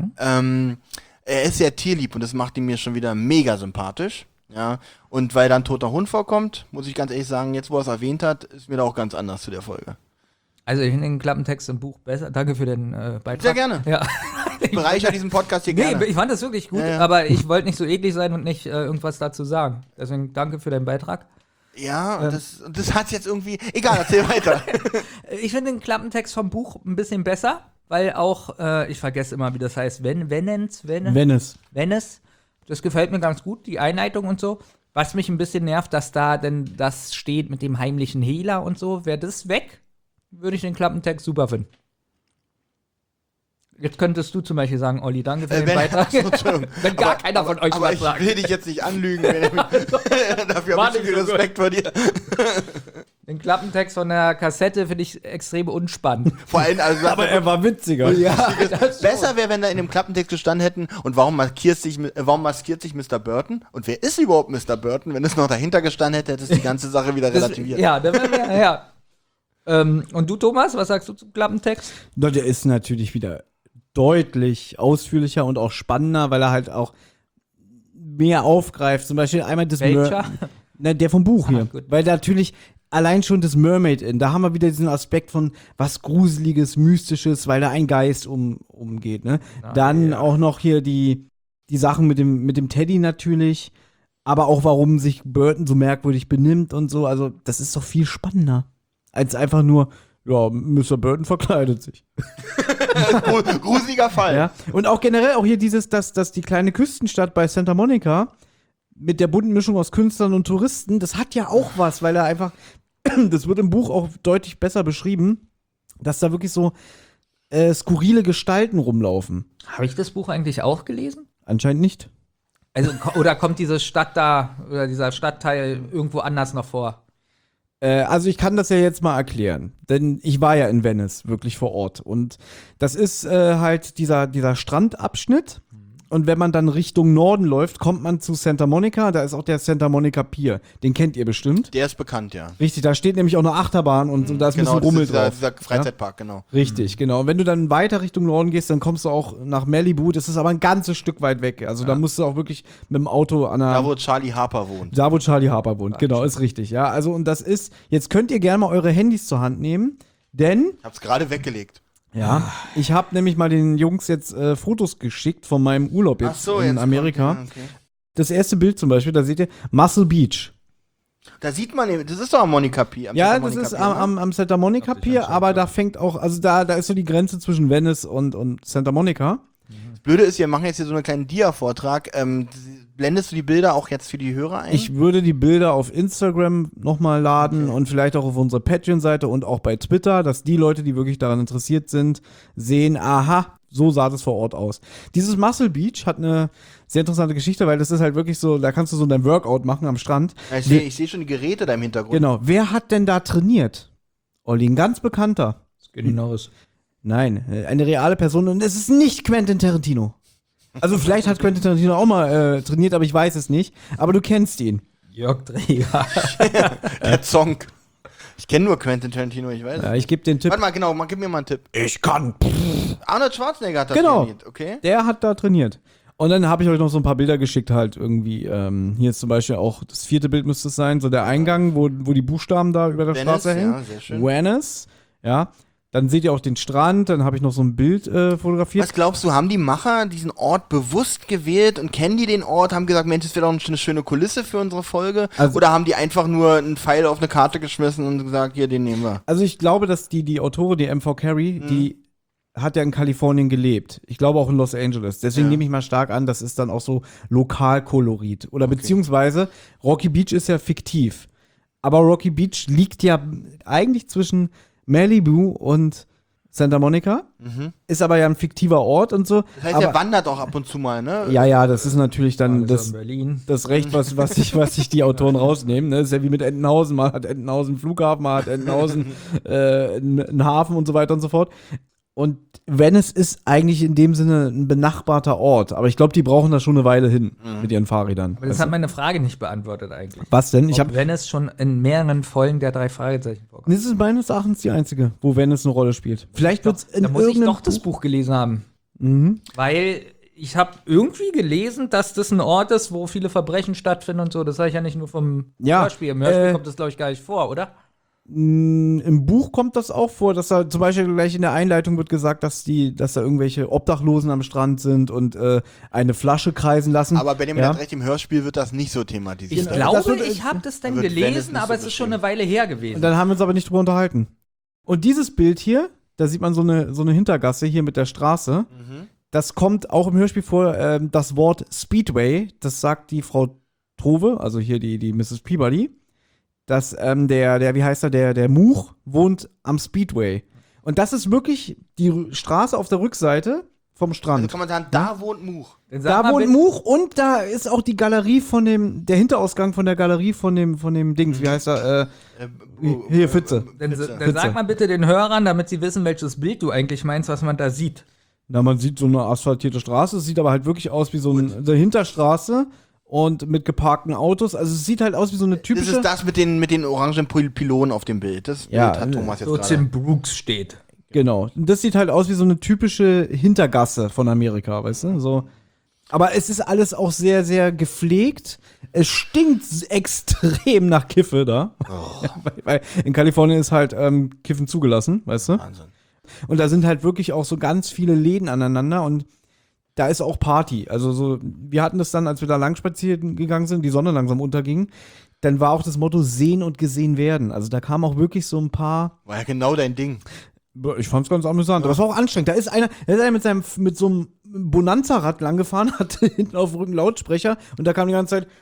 Er ist sehr tierlieb und das macht ihn mir schon wieder mega sympathisch. Ja, und weil da ein toter Hund vorkommt, muss ich ganz ehrlich sagen, jetzt wo er es erwähnt hat, ist mir da auch ganz anders zu der Folge. Also ich finde den Klappentext im Buch besser. Danke für den Beitrag. Sehr gerne. Ja. Ich bereichere diesen Podcast hier gerne. Nee, ich fand das wirklich gut, Ja. aber ich wollte nicht so eklig sein und nicht irgendwas dazu sagen. Deswegen danke für deinen Beitrag. Ja, und das hat's jetzt irgendwie, egal, erzähl weiter. Ich finde den Klappentext vom Buch ein bisschen besser, weil auch, ich vergesse immer, wie das heißt, Venice. Das gefällt mir ganz gut, die Einleitung und so. Was mich ein bisschen nervt, dass da denn das steht mit dem heimlichen Hehler und so. Wäre das weg, würde ich den Klappentext super finden. Jetzt könntest du zum Beispiel sagen, Olli, danke für den Beitrag. Entschuldigung. Wenn gar keiner von euch Aber was ich sagt. will dich jetzt nicht anlügen, Benjamin. Dafür habe ich nicht viel so Respekt vor dir. Den Klappentext von der Kassette finde ich extrem unspannend. Vor allem, also Aber er war witziger. besser wäre, wenn da in dem Klappentext gestanden hätten, und warum maskiert sich Mr. Burton? Und wer ist überhaupt Mr. Burton? Wenn es noch dahinter gestanden hätte, hätte es die ganze Sache wieder relativiert. Ja, da wären wir, ja. Und du, Thomas, was sagst du zum Klappentext? Na, der ist natürlich wieder deutlich ausführlicher und auch spannender, weil er halt auch mehr aufgreift. Zum Beispiel einmal das Welcher? Der vom Buch hier. Gut. Weil natürlich allein schon das Mermaid Inn, da haben wir wieder diesen Aspekt von was Gruseliges, Mystisches, weil da ein Geist umgeht. Ne? Dann auch noch hier die Sachen mit dem Teddy natürlich, aber auch warum sich Burton so merkwürdig benimmt und so. Also das ist doch viel spannender als einfach nur, ja, Mr. Burton verkleidet sich. Gruseliger Fall. Ja. Und auch generell auch hier dass die kleine Küstenstadt bei Santa Monica mit der bunten Mischung aus Künstlern und Touristen, das hat ja auch was, weil da einfach, das wird im Buch auch deutlich besser beschrieben, dass da wirklich so skurrile Gestalten rumlaufen. Habe ich das Buch eigentlich auch gelesen? Anscheinend nicht. Also, oder kommt diese Stadt da, oder dieser Stadtteil irgendwo anders noch vor? Also ich kann das ja jetzt mal erklären, denn ich war ja in Venice, wirklich vor Ort. Und das ist halt dieser Strandabschnitt. Und wenn man dann Richtung Norden läuft, kommt man zu Santa Monica. Da ist auch der Santa Monica Pier. Den kennt ihr bestimmt. Der ist bekannt, ja. Richtig, da steht nämlich auch eine Achterbahn und da ist ein bisschen Rummel drauf. Dieser Freizeitpark, genau. Richtig, genau. Und wenn du dann weiter Richtung Norden gehst, dann kommst du auch nach Malibu. Das ist aber ein ganzes Stück weit weg. Also da musst du auch wirklich mit dem Auto an der... Da, wo Charlie Harper wohnt. Da, wo Charlie Harper wohnt, genau, ist richtig. Ja, also und das ist, jetzt könnt ihr gerne mal eure Handys zur Hand nehmen, denn... Ich hab's gerade weggelegt. Ja, ich habe nämlich mal den Jungs jetzt Fotos geschickt von meinem Urlaub jetzt in Amerika. Okay. Das erste Bild zum Beispiel, da seht ihr Muscle Beach. Da sieht man, das ist doch am Monica Pier. Ja, das ist am Santa Monica Pier, aber da fängt auch, also da ist so die Grenze zwischen Venice und Santa Monica. Das Blöde ist, wir machen jetzt hier so einen kleinen Dia-Vortrag. Blendest du die Bilder auch jetzt für die Hörer ein? Ich würde die Bilder auf Instagram nochmal laden und vielleicht auch auf unsere Patreon-Seite und auch bei Twitter, dass die Leute, die wirklich daran interessiert sind, sehen, aha, so sah das vor Ort aus. Dieses Muscle Beach hat eine sehr interessante Geschichte, weil das ist halt wirklich so, da kannst du so dein Workout machen am Strand. Ja, ich seh schon die Geräte da im Hintergrund. Genau. Wer hat denn da trainiert? Olli, ein ganz bekannter. Skinny Norris. Nein, eine reale Person und es ist nicht Quentin Tarantino. Also vielleicht hat Quentin Tarantino auch mal trainiert, aber ich weiß es nicht. Aber du kennst ihn. Jörg Träger. Der Zonk. Ich kenne nur Quentin Tarantino, ich weiß. Ja, ich gebe den Tipp. Warte mal, genau, gib mir mal einen Tipp. Ich kann. Arnold Schwarzenegger hat das trainiert, okay? Der hat da trainiert. Und dann habe ich euch noch so ein paar Bilder geschickt, halt irgendwie. Hier ist zum Beispiel auch das 4. Bild müsste es sein, so der Eingang, wo die Buchstaben da über der Straße hängen. Ja, sehr schön. Venice, ja. Dann seht ihr auch den Strand, dann habe ich noch so ein Bild fotografiert. Was glaubst du, haben die Macher diesen Ort bewusst gewählt und kennen die den Ort, haben gesagt, Mensch, das wäre doch eine schöne Kulisse für unsere Folge? Also, oder haben die einfach nur einen Pfeil auf eine Karte geschmissen und gesagt, hier, den nehmen wir? Also ich glaube, dass die Autorin, die MV Carey, die hat ja in Kalifornien gelebt. Ich glaube auch in Los Angeles. Deswegen nehme ich mal stark an, das ist dann auch so Lokalkolorit. Oder beziehungsweise Rocky Beach ist ja fiktiv. Aber Rocky Beach liegt ja eigentlich zwischen Malibu und Santa Monica. Ist aber ja ein fiktiver Ort und so. Das heißt, aber, er wandert auch ab und zu mal, ne? Ja, das ist natürlich dann Das in Berlin. das Recht, was sich die Autoren rausnehmen. Ne? Das ist ja wie mit Entenhausen. Man hat Entenhausen einen Flughafen, man hat Entenhausen einen Hafen und so weiter und so fort. Und Venice ist eigentlich in dem Sinne ein benachbarter Ort. Aber ich glaube, die brauchen da schon eine Weile hin mit ihren Fahrrädern. Aber das hat meine Frage nicht beantwortet eigentlich. Was denn? Ob Venice schon in mehreren Folgen der 3 Fragezeichen vorkommt. Das ist meines Erachtens die einzige, wo Venice eine Rolle spielt. Vielleicht wird es in Da muss ich irgendeinem doch das Buch gelesen haben. Mhm. Weil ich habe irgendwie gelesen, dass das ein Ort ist, wo viele Verbrechen stattfinden und so. Das sage ich ja nicht nur vom Hörspiel. Im Hörspiel kommt das, glaube ich, gar nicht vor, oder? Im Buch kommt das auch vor, dass da zum Beispiel gleich in der Einleitung wird gesagt, dass da irgendwelche Obdachlosen am Strand sind und eine Flasche kreisen lassen. Aber Benjamin hat recht, im Hörspiel wird das nicht so thematisiert. Ich glaube, ich habe das dann wird Venice gelesen, nicht aber so es ist schon eine Weile her gewesen. Und dann haben wir uns aber nicht drüber unterhalten. Und dieses Bild hier, da sieht man so eine Hintergasse hier mit der Straße. Das kommt auch im Hörspiel vor, das Wort Speedway, das sagt die Frau Trove, also hier die Mrs. Peabody, dass der Much wohnt am Speedway. Und das ist wirklich die Straße auf der Rückseite vom Also Strand. kann man sagen, da wohnt Much. Dann sag Da mal wohnt bitte- Much und da ist auch die Galerie der Hinterausgang von der Galerie von dem Dings, wie heißt er? Hier, Fitze. Dann sag mal bitte den Hörern, damit sie wissen, welches Bild du eigentlich meinst, was man da sieht. Na, man sieht so eine asphaltierte Straße, es sieht aber halt wirklich aus wie so eine Hinterstraße und mit geparkten Autos. Also es sieht halt aus wie so eine Das typische. ist das mit den orangen Pylonen auf dem Bild. Das Ja, Bild hat Thomas jetzt So gerade. Tim Brooks steht. Genau. Und das sieht halt aus wie so eine typische Hintergasse von Amerika, weißt du? So. Aber es ist alles auch sehr, sehr gepflegt. Es stinkt extrem nach Kiffe da. weil in Kalifornien ist halt Kiffen zugelassen, weißt du? Wahnsinn. Und da sind halt wirklich auch so ganz viele Läden aneinander und da ist auch Party. Also so, wir hatten das dann, als wir da lang spazieren gegangen sind, die Sonne langsam unterging, dann war auch das Motto sehen und gesehen werden. Also da kamen auch wirklich so ein paar. War ja genau dein Ding. Ich fand's ganz amüsant, aber es war auch anstrengend. Da ist einer mit so einem Bonanza-Rad langgefahren, hatte hinten auf dem Rücken Lautsprecher und da kam die ganze Zeit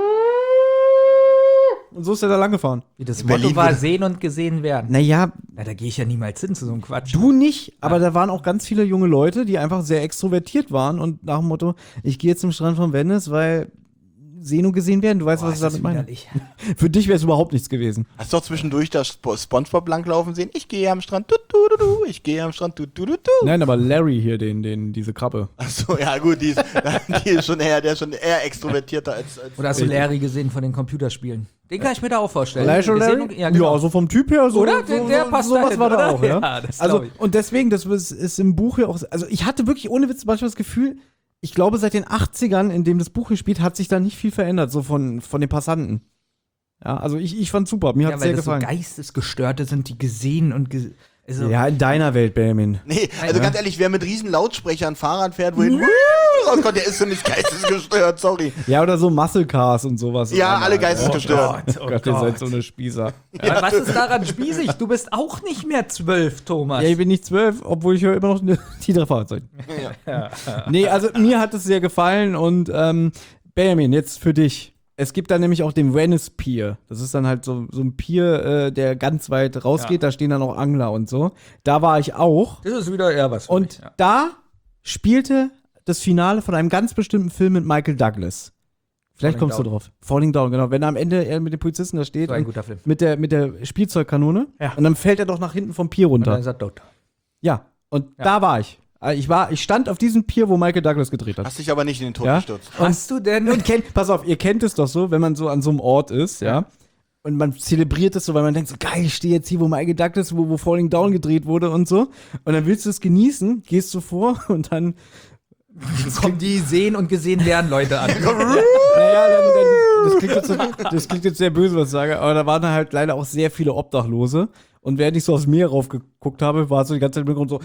und so ist er da langgefahren. Wie das In Motto Berlin war, wird- sehen und gesehen werden. Naja, Na, da gehe ich ja niemals hin zu so einem Quatsch. du nicht, aber da waren auch ganz viele junge Leute, die einfach sehr extrovertiert waren und nach dem Motto, ich gehe jetzt zum Strand von Venice, weil sehen und gesehen werden. Du weißt, was ich damit meine. Für dich wäre es überhaupt nichts gewesen. Hast du doch zwischendurch das SpongeBob langlaufen sehen? Ich gehe am Strand, ich gehe am Strand, Nein, aber Larry hier, diese Krabbe. Achso, ja gut, die ist schon eher extrovertierter als Oder hast du Larry gesehen von den Computerspielen? Den kann ich mir da auch vorstellen. Larry? Ja, genau. Ja, so vom Typ her. So, Oder? Der passt sowas dahin, war da oder? auch, ja. Ja, das also, glaub ich. und deswegen, das ist im Buch ja auch, also ich hatte wirklich ohne Witz manchmal das Gefühl, ich glaube, seit den 80ern, in dem das Buch hier spielt, hat sich da nicht viel verändert, so von den Passanten. Ja, also ich fand's super, mir hat's sehr gefallen. So Geistesgestörte sind, die gesehen und also Ja, in deiner Welt, Benjamin. Nee, also ganz ehrlich, wer mit riesen Lautsprechern Fahrrad fährt, wohin rauskommt, der ist so nicht geistesgestört, sorry. Ja, oder so Muscle Cars und sowas. Ja, alle geistesgestört. Oh Gott, ihr seid so eine Spießer. Aber was ist daran spießig? Du bist auch nicht mehr 12, Thomas. Ja, ich bin nicht 12, obwohl ich höre immer noch die 3 Fahrzeuge. Nee, also mir hat es sehr gefallen und Benjamin, jetzt für dich. Es gibt da nämlich auch den Venice Pier. Das ist dann halt so ein Pier, der ganz weit rausgeht. Da stehen dann auch Angler und so. Da war ich auch. Das ist wieder eher was für Und mich, ja. da spielte das Finale von einem ganz bestimmten Film mit Michael Douglas. Vielleicht kommst du drauf. Falling Down, genau. Wenn er am Ende mit den Polizisten da steht. So ein guter Film. Mit der Spielzeugkanone. Ja. Und dann fällt er doch nach hinten vom Pier Und dann runter. ist er tot. Ja. Und da war ich. Ich stand auf diesem Pier, wo Michael Douglas gedreht hat. Hast dich aber nicht in den Tod Ja? gestürzt. Hast du denn? Und pass auf, ihr kennt es doch so, wenn man so an so einem Ort ist, ja. Und man zelebriert es so, weil man denkt so, geil, ich stehe jetzt hier, wo Michael Douglas, wo Falling Down gedreht wurde und so. Und dann willst du es genießen, gehst du vor und dann kommen die sehen und gesehen werden Leute an. naja, das klingt jetzt sehr böse, was ich sage, aber da waren halt leider auch sehr viele Obdachlose. Und während ich so aufs Meer raufgeguckt habe, war so die ganze Zeit im Hintergrund so.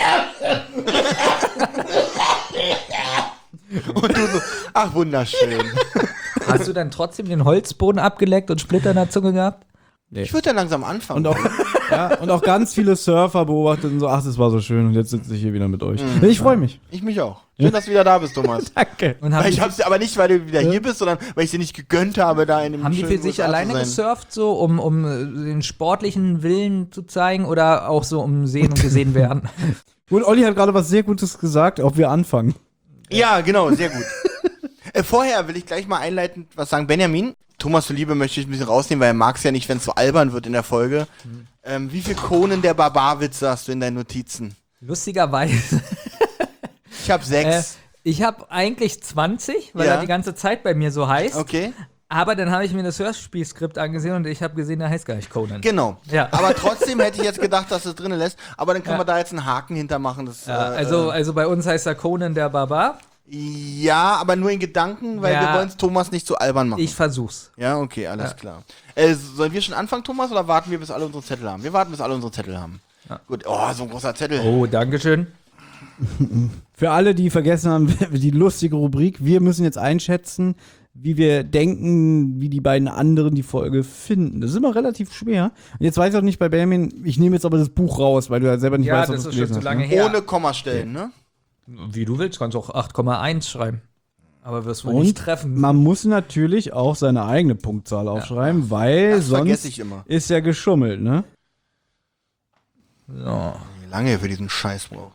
Und du so, ach wunderschön. Hast du dann trotzdem den Holzboden abgeleckt und Splitter in der Zunge gehabt? Ich würde ja langsam anfangen. Und auch ganz viele Surfer beobachtet und so, ach, das war so schön und jetzt sitze ich hier wieder mit euch. Ich freue mich. Ich mich auch. Schön, dass du wieder da bist, Thomas. Danke. Und Ich hab's dir aber nicht, weil du wieder hier bist, sondern weil ich dir nicht gegönnt habe, da in dem haben die schönen für sich USA zu alleine sein. gesurft, so um den sportlichen Willen zu zeigen oder auch so um sehen und gesehen werden? Und Olli hat gerade was sehr Gutes gesagt, ob wir anfangen. Ja, genau, sehr gut. Vorher will ich gleich mal einleitend was sagen. Benjamin, Thomas zuliebe möchte ich ein bisschen rausnehmen, weil er mag es ja nicht, wenn es so albern wird in der Folge. Wie viel Conan der Barbarwitze hast du in deinen Notizen? Lustigerweise. Ich habe 6. Ich habe eigentlich 20, weil Ja. er die ganze Zeit bei mir so heißt. Okay. Aber dann habe ich mir das Hörspielskript angesehen und ich habe gesehen, der heißt gar nicht Conan. Genau. Ja. Aber trotzdem hätte ich jetzt gedacht, dass es drinnen lässt. Aber dann können wir da jetzt einen Haken hintermachen. Das, Ja, also bei uns heißt er Conan der Barbar. ja, aber nur in Gedanken, weil Ja. wir wollen es Thomas nicht zu albern machen. Ich versuch's. Ja, okay, alles klar. Sollen wir schon anfangen, Thomas, oder warten wir, bis alle unsere Zettel haben? Wir warten, bis alle unsere Zettel haben. Ja. Gut, oh, so ein großer Zettel. Oh, dankeschön. Für alle, die vergessen haben, die lustige Rubrik, wir müssen jetzt einschätzen, wie wir denken, wie die beiden anderen die Folge finden. Das ist immer relativ schwer. Und jetzt weiß ich auch nicht bei Benjamin, ich nehme jetzt aber das Buch raus, weil du ja selber nicht Ja, weißt, ob das du ist es schon gelesen zu hast. lange Ne? her. Ohne Kommastellen, ne? Wie du willst, kannst auch 8,1 schreiben. Aber wirst wohl Und nicht treffen. man muss natürlich auch seine eigene Punktzahl aufschreiben, weil Das vergesse sonst ich immer. ist ja geschummelt, ne? So. Wie lange ihr für diesen Scheiß braucht.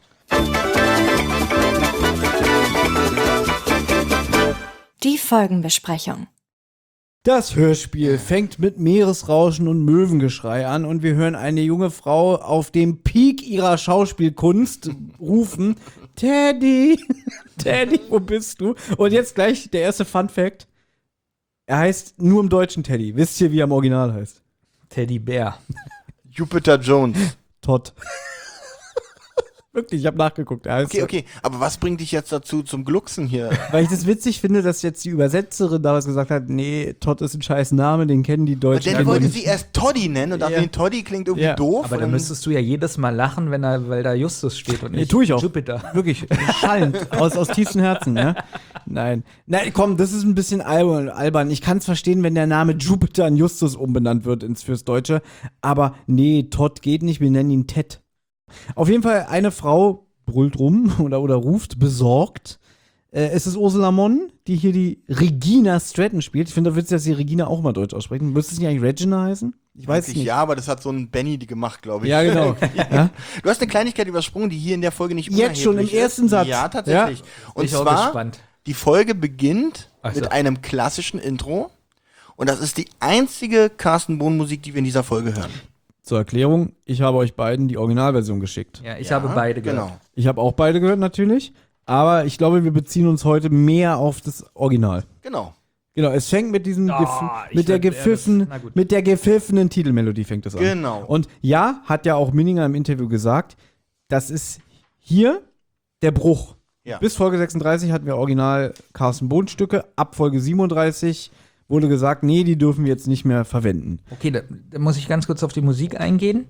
Die Folgenbesprechung. Das Hörspiel fängt mit Meeresrauschen und Möwengeschrei an und wir hören eine junge Frau auf dem Peak ihrer Schauspielkunst rufen: Teddy, Teddy, wo bist du? Und jetzt gleich der erste Fun-Fact. Er heißt nur im Deutschen Teddy. Wisst ihr, wie er im Original heißt? Teddybär. Jupiter Jones. Todd. Wirklich, ich habe nachgeguckt. Er heißt Okay. Aber was bringt dich jetzt dazu zum Glucksen hier? Weil ich das witzig finde, dass jetzt die Übersetzerin damals gesagt hat, nee, Todd ist ein scheiß Name, den kennen die Deutschen. Denn alle wollte nicht. sie erst Toddy nennen und dachte, Ja. nee, Toddy klingt irgendwie Ja. doof. Aber dann und müsstest du ja jedes Mal lachen, weil da Justus steht und Nee, nicht tu ich auch. Jupiter. Wirklich, schallend, aus tiefstem Herzen, ne? Nein, komm, das ist ein bisschen albern. Ich kann es verstehen, wenn der Name Jupiter in Justus umbenannt wird fürs Deutsche. Aber nee, Todd geht nicht, wir nennen ihn Ted. Auf jeden Fall, eine Frau brüllt rum oder ruft besorgt. Es ist Ursula Monn, die hier die Regina Stratton spielt. Ich finde, da willst du, dass die Regina auch mal Deutsch aussprechen. Müsste es nicht eigentlich Regina heißen? Ich weiß es Eigentlich nicht. ja, aber das hat so ein Benny die gemacht, glaube ich. Ja, genau. Ja? Du hast eine Kleinigkeit übersprungen, die hier in der Folge nicht Jetzt schon im unerheblich ist. ersten Satz. Ja, tatsächlich. Und Bin ich auch zwar gespannt. Die Folge beginnt Ach so. mit einem klassischen Intro. Und das ist die einzige Carsten Bohn-Musik, die wir in dieser Folge hören. Zur Erklärung, ich habe euch beiden die Originalversion geschickt. Ja, ich habe beide gehört. Genau. Ich habe auch beide gehört natürlich, aber ich glaube, wir beziehen uns heute mehr auf das Original. Genau. Genau, es fängt mit diesem ich mit der find, na gut. mit der gepfiffenen Titelmelodie fängt es an. Genau. Und ja, hat ja auch Minninger im Interview gesagt, das ist hier der Bruch. Ja. Bis Folge 36 hatten wir original Carsten Bohn Stücke, ab Folge 37 wurde gesagt, nee, die dürfen wir jetzt nicht mehr verwenden. Okay, da muss ich ganz kurz auf die Musik eingehen.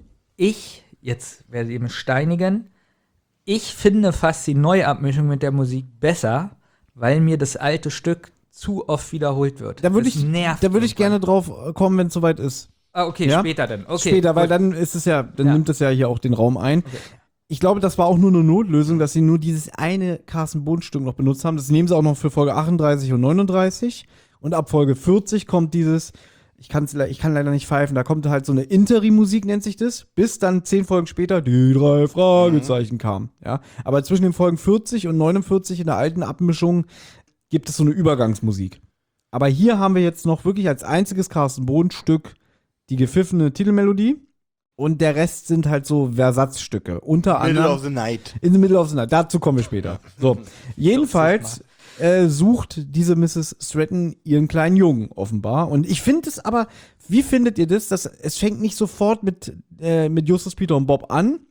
Jetzt werde ich mich steinigen. Ich finde fast die Neuabmischung mit der Musik besser, weil mir das alte Stück zu oft wiederholt wird. Da würde Das nervt ich irgendwann. gerne drauf kommen, wenn es soweit ist. Ah, okay, Ja? später dann. Okay, Später, weil gut. dann ist es ja, dann Ja. nimmt es ja hier auch den Raum ein. Okay. Ich glaube, das war auch nur eine Notlösung, dass sie nur dieses eine Carsten Bohn-Stück noch benutzt haben. Das nehmen sie auch noch für Folge 38 und 39. Und ab Folge 40 kommt dieses, ich kann leider nicht pfeifen, da kommt halt so eine Interim-Musik, nennt sich das, bis dann 10 Folgen später die 3 Fragezeichen kam. Ja? Aber zwischen den Folgen 40 und 49 in der alten Abmischung gibt es so eine Übergangsmusik. Aber hier haben wir jetzt noch wirklich als einziges Carsten Bohn-Stück die gepfiffene Titelmelodie. Und der Rest sind halt so Versatzstücke. Unter Middle anderem of the Night. in the Middle of the Night. Dazu kommen wir später. So. Jedenfalls sucht diese Mrs. Stratton ihren kleinen Jungen offenbar. Und ich finde es aber, wie findet ihr das? Es fängt nicht sofort mit Justus, Peter und Bob an,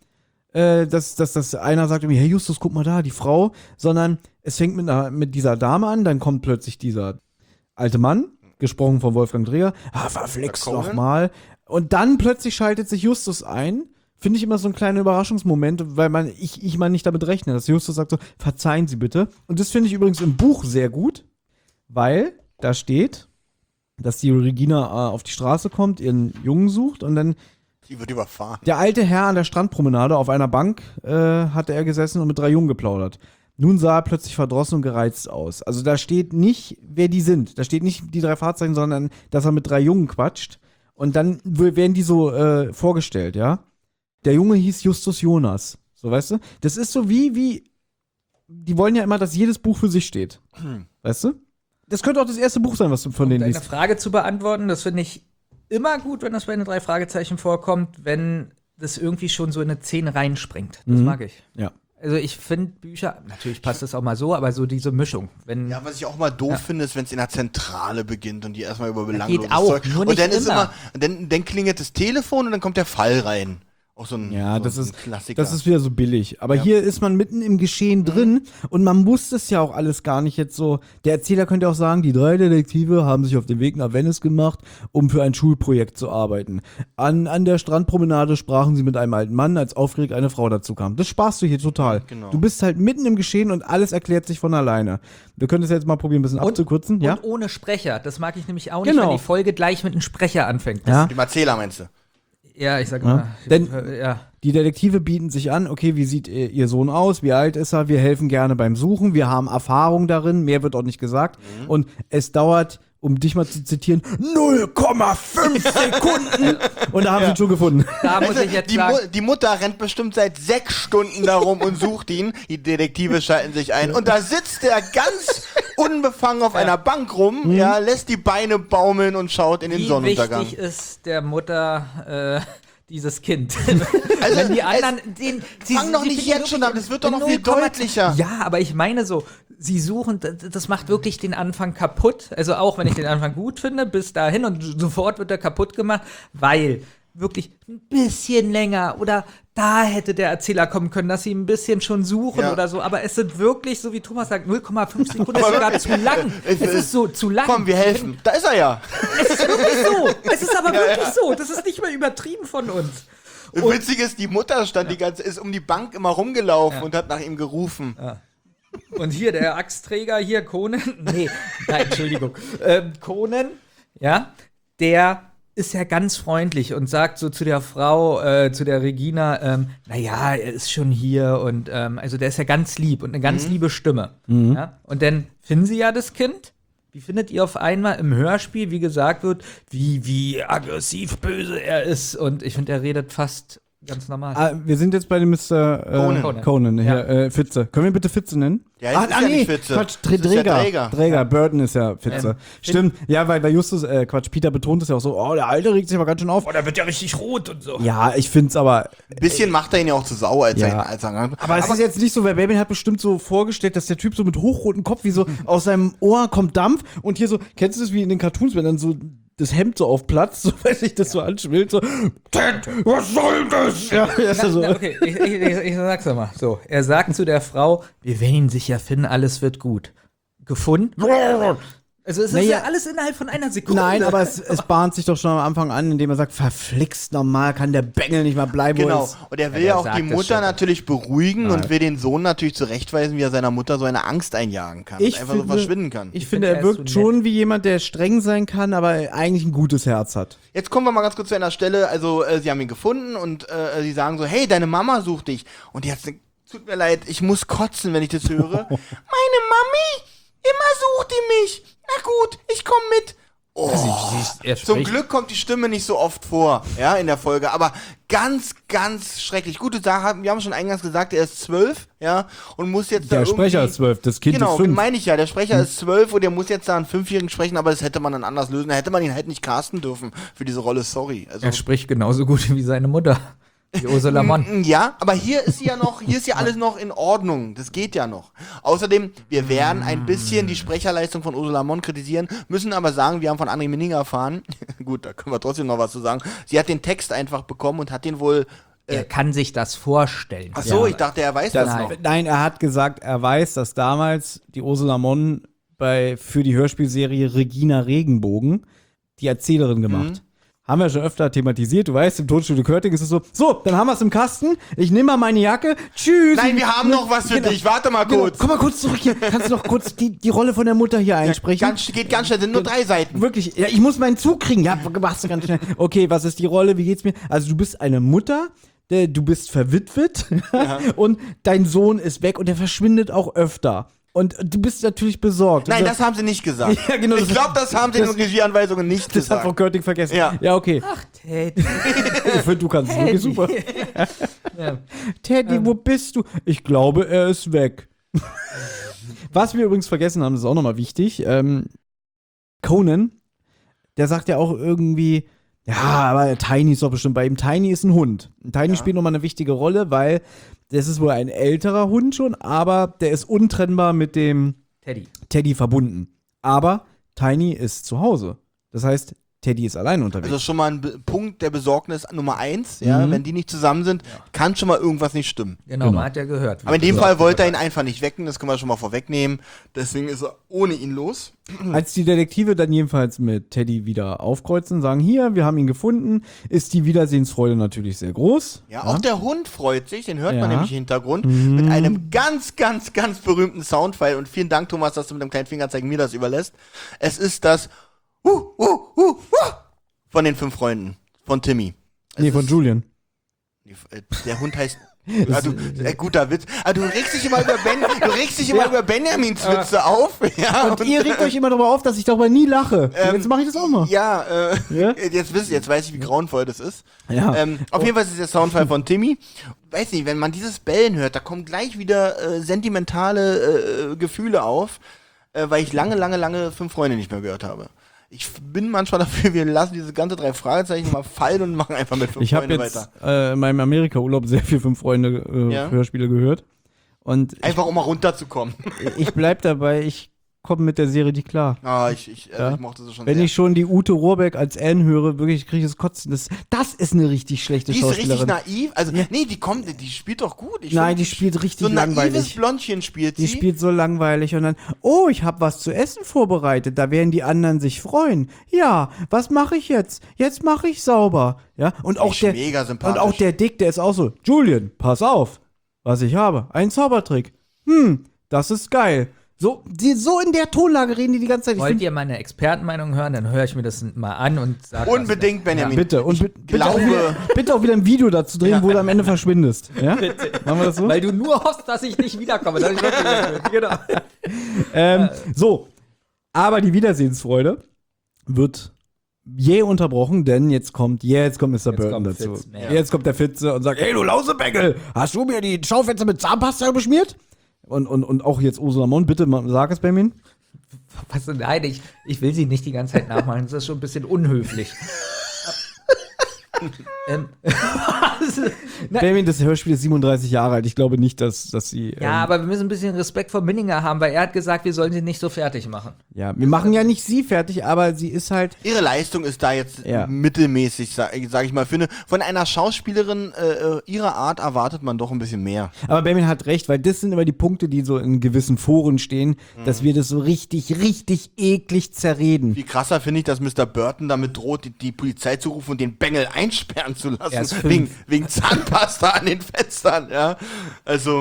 dass einer sagt irgendwie, hey Justus, guck mal da, die Frau, sondern es fängt mit dieser Dame an, dann kommt plötzlich dieser alte Mann, gesprochen von Wolfgang Dreher, verflixt doch mal. Und dann plötzlich schaltet sich Justus ein. Finde ich immer so ein kleiner Überraschungsmoment, weil ich mal nicht damit rechne, dass Justus sagt so, verzeihen Sie bitte. Und das finde ich übrigens im Buch sehr gut, weil da steht, dass die Regina auf die Straße kommt, ihren Jungen sucht und dann Die wird überfahren. der alte Herr an der Strandpromenade auf einer Bank hatte er gesessen und mit 3 Jungen geplaudert. Nun sah er plötzlich verdrossen und gereizt aus. Also da steht nicht, wer die sind. Da steht nicht die 3 Fahrzeichen, sondern dass er mit 3 Jungen quatscht. Und dann werden die so vorgestellt, ja. Der Junge hieß Justus Jonas. So, weißt du? Das ist so wie, die wollen ja immer, dass jedes Buch für sich steht. Weißt du? Das könnte auch das erste Buch sein, was du von denen Deine liest. Frage zu beantworten, das finde ich immer gut, wenn das bei den 3 Fragezeichen vorkommt, wenn das irgendwie schon so in eine 10 reinspringt. Das mag ich. Ja. Also ich finde Bücher, natürlich passt das auch mal so, aber so diese Mischung. Wenn, Ja, was ich auch mal doof finde, ist, wenn es in der Zentrale beginnt und die erstmal über belangloses geht auch, Zeug. nur Und nicht dann ist immer. dann klingelt das Telefon und dann kommt der Fall rein. Auch so ein, Ja, so das ein ist Klassiker. Das ist wieder so billig. Aber hier ist man mitten im Geschehen drin und man muss das ja auch alles gar nicht jetzt so. Der Erzähler könnte auch sagen, die 3 Detektive haben sich auf den Weg nach Venice gemacht, um für ein Schulprojekt zu arbeiten. An der Strandpromenade sprachen sie mit einem alten Mann, als aufgeregt eine Frau dazu kam. Das sparst du hier total. Genau. Du bist halt mitten im Geschehen und alles erklärt sich von alleine. Wir können das jetzt mal probieren, ein bisschen abzukürzen. Ja? Und ohne Sprecher. Das mag ich nämlich auch nicht, Genau. wenn die Folge gleich mit einem Sprecher anfängt. Das, Ja. Die Erzähler meinst du? ja, ich sag Ja. mal. Denn- Ja. Die Detektive bieten sich an, okay, wie sieht ihr Sohn aus, wie alt ist er, wir helfen gerne beim Suchen, wir haben Erfahrung darin, mehr wird auch nicht gesagt. Und es dauert, um dich mal zu zitieren, 0,5 Sekunden. Und da haben sie ihn schon gefunden. Da muss ich jetzt Die, sagen, die Mutter rennt bestimmt seit 6 Stunden darum und sucht ihn. Die Detektive schalten sich ein. Und da sitzt er ganz unbefangen auf einer Bank rum, ja, lässt die Beine baumeln und schaut in den wie Sonnenuntergang. wichtig ist der Mutter dieses Kind. Wenn die anderen, Fang doch nicht jetzt schon an, das wird doch noch viel deutlicher. Ja, aber ich meine so, sie suchen, das macht wirklich den Anfang kaputt. Also auch wenn ich den Anfang gut finde, bis dahin und sofort wird er kaputt gemacht, weil wirklich ein bisschen länger oder da hätte der Erzähler kommen können, dass sie ein bisschen schon suchen Ja. oder so. Aber es sind wirklich, so wie Thomas sagt, 0,5 Sekunden ist sogar zu lang. Es ist so zu lang. Komm, wir helfen. Da ist er ja. Es ist wirklich so. Es ist aber wirklich so. Das ist nicht mehr übertrieben von uns. Und witzig ist, die Mutter ist um die Bank immer rumgelaufen und hat nach ihm gerufen. Und hier der Axtträger, hier Conan. Nee, nein, Entschuldigung. Conan, ja, der ist ja ganz freundlich und sagt so zu der Frau, zu der Regina, naja, er ist schon hier und also der ist ja ganz lieb und eine ganz liebe Stimme. Ja? Und dann finden sie ja das Kind. Wie findet ihr auf einmal im Hörspiel, wie gesagt wird, wie aggressiv böse er ist? Und ich finde, er redet fast ganz normal. Wir sind jetzt bei dem Mr. Conan hier, Fitze. Können wir ihn bitte Fitze nennen? Ja, jetzt ist ja nicht Fitze. Quatsch, Das ist ja Träger. Träger, Burton ist ja Fitze. Stimmt, ja, weil Justus, Peter betont es ja auch so, oh, der Alte regt sich aber ganz schön auf. Oh, der wird ja richtig rot und so. Ja, ich find's aber. Ein bisschen macht er ihn ja auch zu sau, als Ja. er Aber es ist jetzt nicht so, weil Babyn hat bestimmt so vorgestellt, dass der Typ so mit hochrotem Kopf, wie so aus seinem Ohr kommt Dampf und hier so, kennst du das wie in den Cartoons, wenn dann so das Hemd so auf Platz, so weil sich das so anschwillt, so, Ted, was soll das? Ja, ist ja so. Okay, ich sag's mal. So, er sagt zu der Frau, wir werden ihn sicher finden, alles wird gut. Gefunden? Also es ist ja alles innerhalb von einer Sekunde. Nein, aber es bahnt sich doch schon am Anfang an, indem er sagt, verflixt normal, kann der Bengel nicht mal bleiben. Genau. Und er will ja auch die Mutter natürlich beruhigen und will den Sohn natürlich zurechtweisen, wie er seiner Mutter so eine Angst einjagen kann. Und einfach so verschwinden kann. Ich finde, er wirkt schon wie jemand, der streng sein kann, aber eigentlich ein gutes Herz hat. Jetzt kommen wir mal ganz kurz zu einer Stelle, also sie haben ihn gefunden und sie sagen so, hey, deine Mama sucht dich. Und die hat gesagt, tut mir leid, ich muss kotzen, wenn ich das höre. Meine Mami, immer sucht die mich. Na gut, ich komm mit. Oh. Zum Glück kommt die Stimme nicht so oft vor, ja, in der Folge, aber ganz, ganz schrecklich. Gute Sache, wir haben schon eingangs gesagt, er ist 12, ja, und muss jetzt der Sprecher ist 12, das Kind ist 5. Genau, meine ich ja, der Sprecher ist 12 und der muss jetzt da einen 5-Jährigen sprechen, aber das hätte man dann anders lösen. Da hätte man ihn halt nicht casten dürfen für diese Rolle, sorry. Also, er spricht genauso gut wie seine Mutter. Die Ursula Monn. Ja, aber hier ist ja alles noch in Ordnung. Das geht ja noch. Außerdem, wir werden ein bisschen die Sprecherleistung von Ursula Monn kritisieren, müssen aber sagen, wir haben von André Menninger erfahren, gut, da können wir trotzdem noch was zu sagen, sie hat den Text einfach bekommen und hat den wohl er kann sich das vorstellen. Ach so, ich dachte, er weiß das noch. Nein, er hat gesagt, er weiß, dass damals die Ursula Monn für die Hörspielserie Regina Regenbogen die Erzählerin gemacht. Haben wir schon öfter thematisiert. Du weißt, im Tonstudio Körting ist es so, dann haben wir es im Kasten. Ich nehme mal meine Jacke. Tschüss. Nein, wir haben noch was für dich. Warte mal kurz. Komm mal kurz zurück hier. Kannst du noch kurz die Rolle von der Mutter hier einsprechen? Geht ganz schnell, sind nur 3 Seiten. Wirklich, ja, ich muss meinen Zug kriegen. Ja, machst du ganz schnell. Okay, was ist die Rolle? Wie geht's mir? Also du bist eine Mutter, du bist verwitwet und dein Sohn ist weg und der verschwindet auch öfter. Und du bist natürlich besorgt. Nein, das haben sie nicht gesagt. Ja, genau, ich glaube, das haben sie in den Regieanweisungen nicht gesagt. Das hat Frau Körting vergessen. Ja, okay. Ach, Teddy. Ich finde, du kannst es wirklich super. Teddy, wo bist du? Ich glaube, er ist weg. Was wir übrigens vergessen haben, ist auch nochmal wichtig. Conan, der sagt ja auch irgendwie, ja, aber Tiny ist doch bestimmt bei ihm. Tiny ist ein Hund. Tiny spielt nochmal eine wichtige Rolle, weil das ist wohl ein älterer Hund schon, aber der ist untrennbar mit dem Teddy verbunden. Aber Tiny ist zu Hause. Das heißt, Teddy ist allein unterwegs. Also schon mal ein Punkt der Besorgnis Nummer 1, ja, wenn die nicht zusammen sind, kann schon mal irgendwas nicht stimmen. Genau, man hat ja gehört. Aber in dem Fall wollte er ihn einfach nicht wecken, das können wir schon mal vorwegnehmen. Deswegen ist er ohne ihn los. Als die Detektive dann jedenfalls mit Teddy wieder aufkreuzen, sagen, hier, wir haben ihn gefunden, ist die Wiedersehensfreude natürlich sehr groß. Ja, auch der Hund freut sich, den hört man nämlich im Hintergrund, mit einem ganz, ganz, ganz berühmten Soundfile. Und vielen Dank, Thomas, dass du mit dem kleinen Fingerzeigen mir das überlässt. Es ist das von den 5 Freunden, von Timmy. Von Julian. Der Hund heißt guter Witz. Du regst dich immer über Benjamins Witze auf. Ja, und ihr regt euch immer darüber auf, dass ich darüber nie lache. Jetzt mache ich das auch mal. Ja, jetzt weiß ich, wie grauenvoll das ist. Ja. Auf jeden Fall ist es der Soundfile von Timmy. Weiß nicht, wenn man dieses Bellen hört, da kommen gleich wieder sentimentale Gefühle auf, weil ich lange 5 Freunde nicht mehr gehört habe. Ich bin manchmal dafür, wir lassen diese ganze 3 Fragezeichen mal fallen und machen einfach mit 5 Freunde weiter. Ich habe jetzt in meinem Amerika-Urlaub sehr viel 5 Freunde Hörspiele gehört. Und einfach um mal runterzukommen. Ich bleib dabei, ich komme mit der Serie nicht klar. Ich mochte sie schon Wenn sehr. ich schon die Ute Rohrbeck als Anne höre, wirklich kriege ich das Kotzen. Das ist eine richtig schlechte Schauspielerin. Die ist richtig naiv. Also, nee, die spielt doch gut. Nein, die spielt richtig langweilig. So ein naives Blondchen spielt sie. Die spielt so langweilig und dann, ich habe was zu essen vorbereitet, da werden die anderen sich freuen. Ja, was mache ich jetzt? Jetzt mache ich sauber. Ja, und auch mega sympathisch. Und auch der Dick, der ist auch so, Julian, pass auf, was ich habe, ein Zaubertrick. Das ist geil. So in der Tonlage reden die ganze Zeit. Wollt ihr meine Expertenmeinung hören? Dann höre ich mir das mal an und sage. Unbedingt, Benjamin. Bitte. Und bitte auch wieder ein Video dazu drehen, wo du am Ende verschwindest. Ja? Bitte. Machen wir das so? Weil du nur hoffst, dass ich nicht wiederkomme. Das genau. Aber die Wiedersehensfreude wird jäh unterbrochen, denn jetzt kommt Mr. Burton kommt dazu. Fitz, ja. Jetzt kommt der Fitze und sagt, hey du Lausebengel, hast du mir die Schaufenster mit Zahnpasta beschmiert? Und auch jetzt Ursula Mond, bitte sag es, Benjamin. Was, nein, ich will sie nicht die ganze Zeit nachmachen. Das ist schon ein bisschen unhöflich. Benjamin, das Hörspiel ist 37 Jahre alt. Ich glaube nicht, dass sie. Ja, aber wir müssen ein bisschen Respekt vor Minninger haben, weil er hat gesagt, wir sollen sie nicht so fertig machen. Ja, wir machen ja nicht sie fertig, aber sie ist halt. Ihre Leistung ist da jetzt Ja. mittelmäßig, sag ich mal. Finde, von einer Schauspielerin ihrer Art erwartet man doch ein bisschen mehr. Aber Benjamin hat recht, weil das sind immer die Punkte, die so in gewissen Foren stehen, dass wir das so richtig eklig zerreden. Viel krasser finde ich, dass Mr. Burton damit droht, die Polizei zu rufen und den Bengel einsperren zu lassen. Er ist 5. Wegen Zahnpasta an den Fenstern, ja. Also,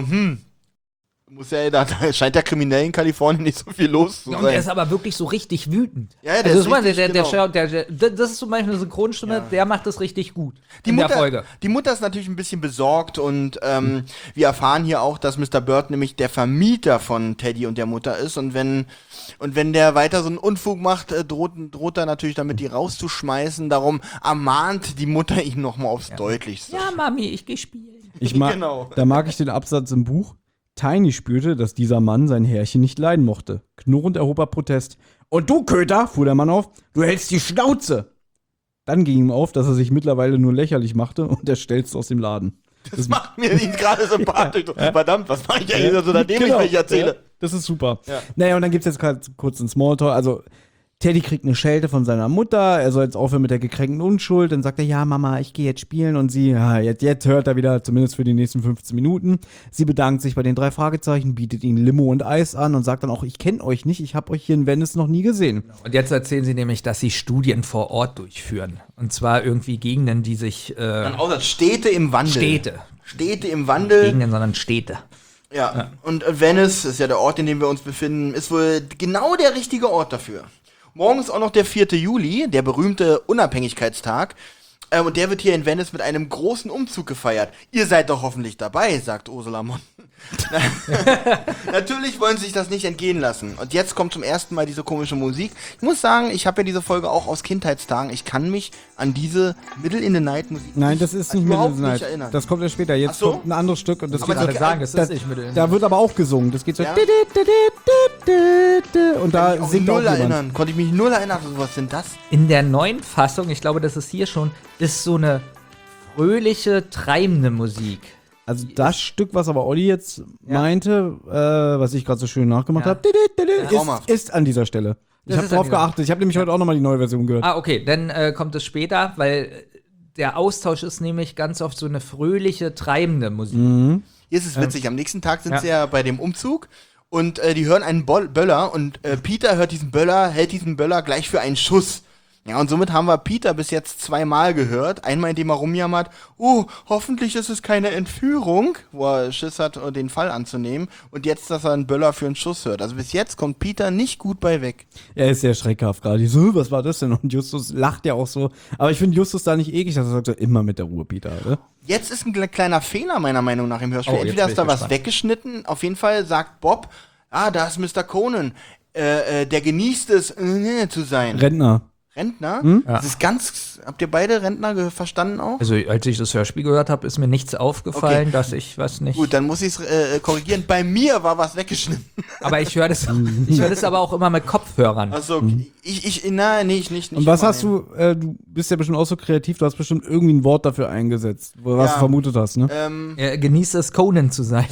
muss ja, da scheint der Kriminell in Kalifornien nicht so viel los zu Ja, sein. und er ist aber wirklich so richtig wütend. Ja, der also, ist guck mal, richtig, genau. das ist zum Beispiel eine Synchronstimme, der macht das richtig gut Die in der Folge. Die Mutter ist natürlich ein bisschen besorgt und wir erfahren hier auch, dass Mr. Burton nämlich der Vermieter von Teddy und der Mutter ist und wenn der weiter so einen Unfug macht, droht er natürlich damit, die rauszuschmeißen. Darum ermahnt die Mutter ihn nochmal aufs Deutlichste. Ja, Mami, ich geh spielen. Genau. Da mag ich den Absatz im Buch. Tiny spürte, dass dieser Mann sein Herrchen nicht leiden mochte. Knurrend erhob er Protest. Und du, Köter, fuhr der Mann auf, du hältst die Schnauze! Dann ging ihm auf, dass er sich mittlerweile nur lächerlich machte und er stelzte aus dem Laden. Das macht mir ihn gerade sympathisch. Verdammt, was mache ich eigentlich so dämlich, wenn ich erzähle? Ja, das ist super. Ja. Naja, und dann gibt es jetzt kurz einen Smalltalk. Also, Teddy kriegt eine Schelte von seiner Mutter, er soll jetzt aufhören mit der gekränkten Unschuld, dann sagt er, ja Mama, ich gehe jetzt spielen und sie, ja, jetzt hört er wieder, zumindest für die nächsten 15 Minuten. Sie bedankt sich bei den 3 Fragezeichen, bietet ihnen Limo und Eis an und sagt dann auch, ich kenne euch nicht, ich habe euch hier in Venice noch nie gesehen. Und jetzt erzählen sie nämlich, dass sie Studien vor Ort durchführen. Und zwar irgendwie Gegenden, die sich Dann auch das Städte im Wandel. Städte im Wandel. Gegenden, sondern Städte. Ja. Und Venice ist ja der Ort, in dem wir uns befinden, ist wohl genau der richtige Ort dafür. Morgen ist auch noch der 4. Juli, der berühmte Unabhängigkeitstag. Und der wird hier in Venice mit einem großen Umzug gefeiert. Ihr seid doch hoffentlich dabei, sagt Ursula Mond. Natürlich wollen sie sich das nicht entgehen lassen. Und jetzt kommt zum ersten Mal diese komische Musik. Ich muss sagen, ich habe ja diese Folge auch aus Kindheitstagen. Ich kann mich an diese Middle in the Night Musik Nein, das ist nicht Middle überhaupt in the Night. nicht erinnern. Das kommt ja später. Jetzt Ach so? kommt ein anderes Stück und das Aber geht die- Gerade sagen, es da- ist nicht mit da wird aber auch gesungen. Das geht so. Ja? Und da Kann ich singt auch null jemand. erinnern. Konnte ich mich null erinnern. Was sind das? In der neuen Fassung, ich glaube, das ist hier schon, ist so eine fröhliche, treibende Musik. Also das Stück, was aber Olli jetzt meinte, was ich gerade so schön nachgemacht Ja. habe, Traumhaft. ist an dieser Stelle. Ich Das habe ist an drauf dieser- geachtet. Ich habe nämlich heute auch nochmal die neue Version gehört. Ah, okay, dann kommt es später, weil der Austausch ist nämlich ganz oft so eine fröhliche, treibende Musik. Mhm. Hier ist es witzig. Am nächsten Tag sind sie ja bei dem Umzug und die hören einen Böller und Peter hält diesen Böller gleich für einen Schuss. Ja, und somit haben wir Peter bis jetzt 2-mal gehört. Einmal, indem er rumjammert, hoffentlich ist es keine Entführung, wo er Schiss hat, den Fall anzunehmen. Und jetzt, dass er einen Böller für einen Schuss hört. Also bis jetzt kommt Peter nicht gut bei weg. Er ist sehr schreckhaft gerade. Ich so, was war das denn? Und Justus lacht ja auch so. Aber ich finde Justus da nicht eklig, dass er sagt so, immer mit der Ruhe, Peter. Oder? Jetzt ist ein kleiner Fehler meiner Meinung nach im Hörspiel. Oh, jetzt Entweder bin ist da ich was gespannt. weggeschnitten. Auf jeden Fall sagt Bob, da ist Mr. Conan. Der genießt es, zu sein. Rentner. Rentner? Ja. Das ist habt ihr beide Rentner verstanden auch? Also, als ich das Hörspiel gehört habe, ist mir nichts aufgefallen, Okay. dass ich was nicht. Gut, dann muss ich es korrigieren. Bei mir war was weggeschnitten. Aber ich höre das, aber auch immer mit Kopfhörern. Also, ich nicht. Und was hast du, du bist ja bestimmt auch so kreativ, du hast bestimmt irgendwie ein Wort dafür eingesetzt, was du vermutet hast, ne? Er genießt es, Conan zu sein.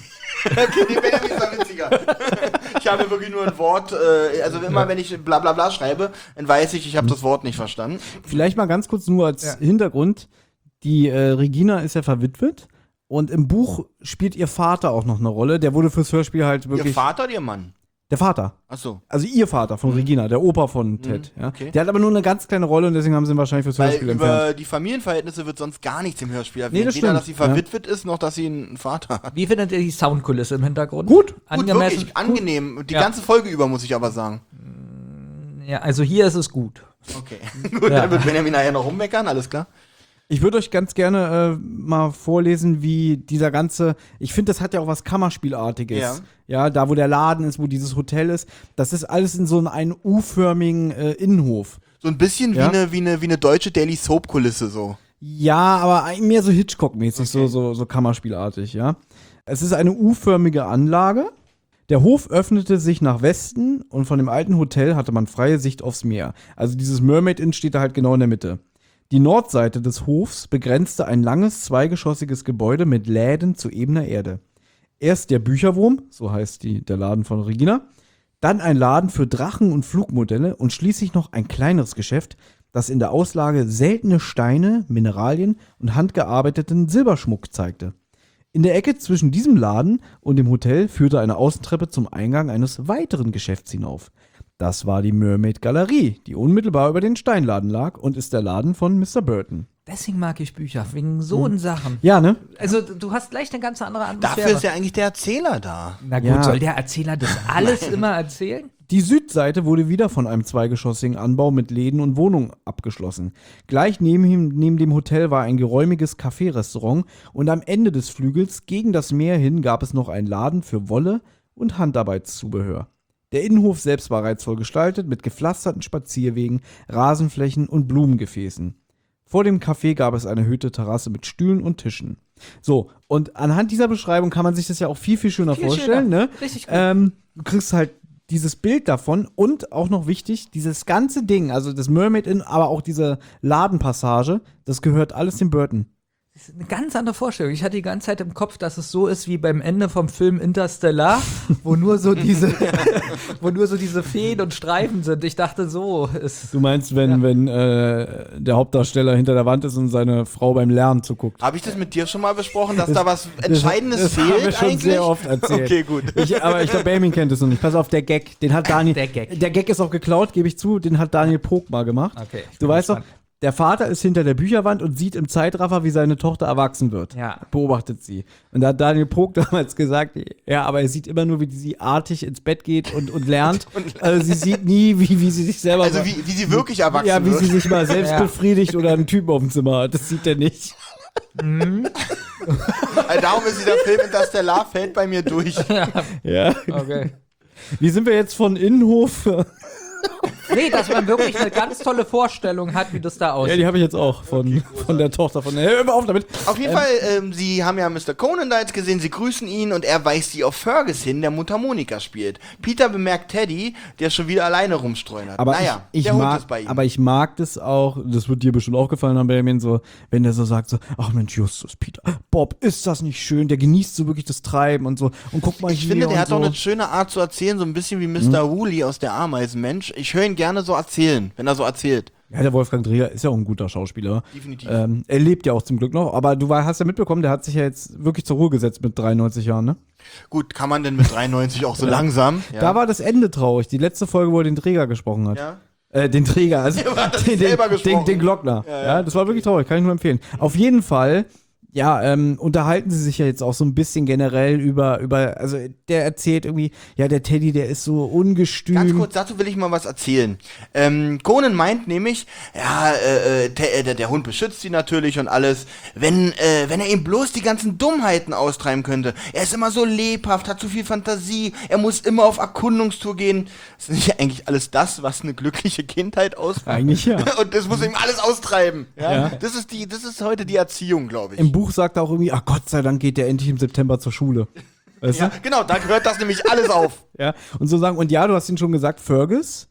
Okay, die Benjamin ist ja witziger. Ich habe wirklich nur ein Wort, also immer wenn ich bla bla bla schreibe, dann weiß ich habe das Wort nicht verstanden. Vielleicht mal ganz kurz nur als Hintergrund, die Regina ist ja verwitwet und im Buch spielt ihr Vater auch noch eine Rolle, der wurde fürs Hörspiel halt Ihr wirklich, Vater oder ihr Mann? der Vater. Achso. Also ihr Vater von Regina, der Opa von Ted. Ja. okay. Der hat aber nur eine ganz kleine Rolle und deswegen haben sie ihn wahrscheinlich fürs Weil Hörspiel entfernt. über die Familienverhältnisse wird sonst gar nichts im Hörspiel erwähnt. Nee, das Weder, stimmt. dass sie verwitwet ist, noch dass sie einen Vater hat. Wie findet ihr die Soundkulisse im Hintergrund? Gut. Gut, Angemessen. wirklich, angenehm. Die Ja. ganze Folge über, muss ich aber sagen. Ja, also hier ist es gut. Okay. Gut, dann wird Benjamin nachher noch rummeckern, alles klar. Ich würde euch ganz gerne mal vorlesen, wie dieser ganze, ich finde, das hat ja auch was Kammerspielartiges. Ja. Ja, da wo der Laden ist, wo dieses Hotel ist, das ist alles in so einem U-förmigen Innenhof. So ein bisschen Ja? wie eine deutsche Daily Soap-Kulisse so. Ja, aber mehr so Hitchcock-mäßig, so Kammerspielartig, ja. Es ist eine U-förmige Anlage. Der Hof öffnete sich nach Westen und von dem alten Hotel hatte man freie Sicht aufs Meer. Also dieses Mermaid Inn steht da halt genau in der Mitte. Die Nordseite des Hofs begrenzte ein langes, zweigeschossiges Gebäude mit Läden zu ebener Erde. Erst der Bücherwurm, so heißt der Laden von Regina, dann ein Laden für Drachen und Flugmodelle und schließlich noch ein kleineres Geschäft, das in der Auslage seltene Steine, Mineralien und handgearbeiteten Silberschmuck zeigte. In der Ecke zwischen diesem Laden und dem Hotel führte eine Außentreppe zum Eingang eines weiteren Geschäfts hinauf. Das war die Mermaid Galerie, die unmittelbar über den Steinladen lag und ist der Laden von Mr. Burton. Deswegen mag ich Bücher, wegen so Sachen. Ja, ne? Also du hast gleich eine ganz andere Atmosphäre. Dafür ist ja eigentlich der Erzähler da. Na gut, Ja. soll der Erzähler das alles immer erzählen? Die Südseite wurde wieder von einem zweigeschossigen Anbau mit Läden und Wohnungen abgeschlossen. Gleich neben dem Hotel war ein geräumiges Café-Restaurant und am Ende des Flügels gegen das Meer hin gab es noch einen Laden für Wolle und Handarbeitszubehör. Der Innenhof selbst war reizvoll gestaltet mit gepflasterten Spazierwegen, Rasenflächen und Blumengefäßen. Vor dem Café gab es eine erhöhte Terrasse mit Stühlen und Tischen. So, und anhand dieser Beschreibung kann man sich das ja auch viel, viel schöner vorstellen. Ne? Richtig gut. Du kriegst halt dieses Bild davon und auch noch wichtig, dieses ganze Ding, also das Mermaid Inn, aber auch diese Ladenpassage, das gehört alles dem Burton. Das ist eine ganz andere Vorstellung. Ich hatte die ganze Zeit im Kopf, dass es so ist wie beim Ende vom Film Interstellar, wo nur so diese Feen und Streifen sind. Ich dachte, so ist. Du meinst, wenn der Hauptdarsteller hinter der Wand ist und seine Frau beim Lernen zuguckt. Habe ich das mit dir schon mal besprochen, dass da was Entscheidendes das fehlt haben wir schon eigentlich? sehr oft erzählt. Okay, gut. Aber ich glaube, Benjamin kennt es noch nicht. Pass auf, der Gag, den hat Daniel. Der Gag. Der Gag ist auch geklaut, gebe ich zu, den hat Daniel Pog mal gemacht. Okay, ich Du bin weißt doch, gespannt. der Vater ist hinter der Bücherwand und sieht im Zeitraffer, wie seine Tochter erwachsen wird. Ja. Beobachtet sie. Und da hat Daniel Pog damals gesagt, ja, aber er sieht immer nur, wie sie artig ins Bett geht und lernt. Also sie sieht nie, wie sie sich selber. Also wie sie wirklich erwachsen ja, wie wird. sie sich mal selbst Ja. befriedigt oder einen Typen auf dem Zimmer hat. Das sieht er nicht. Darum ist dieser Film Interstellar fällt bei mir durch. Ja. Okay. Wie sind wir jetzt von Innenhof? Nee, dass man wirklich eine ganz tolle Vorstellung hat, wie das da Ja, aussieht. die habe ich jetzt auch von der Tochter von. Hör mal auf damit. Auf jeden Fall, sie haben ja Mr. Conan da jetzt gesehen, sie grüßen ihn und er weist sie auf Fergus hin, der Mundharmonika spielt. Peter bemerkt Teddy, der schon wieder alleine rumstreunert. Aber naja, ich der Hund mag, ist bei ihm. aber ich mag das auch, das wird dir bestimmt auch gefallen haben, Benjamin, so, wenn der so sagt, so, ach Mensch, Justus, Peter, Bob, ist das nicht schön? Der genießt so wirklich das Treiben und so. Und guck mal Ich hier finde, der und hat so. doch eine schöne Art zu erzählen, so ein bisschen wie Mr. Woolley aus der Ameisenmensch. Ich höre ihn gerne so erzählen, wenn er so erzählt. Ja, der Wolfgang Dreher ist ja auch ein guter Schauspieler. Definitiv. Er lebt ja auch zum Glück noch, aber du hast ja mitbekommen, der hat sich ja jetzt wirklich zur Ruhe gesetzt mit 93 Jahren, ne? Gut, kann man denn mit 93 auch so langsam? Ja. Da war das Ende traurig, die letzte Folge, wo er den Träger gesprochen hat. Ja. Den Träger, also hat sich selber gesprochen. den Glockner. Ja, ja. Ja, das war wirklich traurig, kann ich nur empfehlen. Auf jeden Fall, ja, unterhalten sie sich ja jetzt auch so ein bisschen generell über, also der erzählt irgendwie, ja, der Teddy, der ist so ungestüm. Ganz kurz, dazu will ich mal was erzählen. Conan meint nämlich, ja, der Hund beschützt sie natürlich und alles, wenn er ihm bloß die ganzen Dummheiten austreiben könnte. Er ist immer so lebhaft, hat so viel Fantasie, er muss immer auf Erkundungstour gehen. Das ist nicht eigentlich alles das, was eine glückliche Kindheit ausmacht. Eigentlich ja. Und das muss ihm alles austreiben. Ja? Ja. Das ist heute die Erziehung, glaube ich. Im Buch sagt er auch irgendwie, ach Gott sei Dank geht der endlich im September zur Schule. Weißt Ja, du? genau, da gehört das nämlich alles auf. Ja. Und so sagen, und ja, du hast ihn schon gesagt, Fergus,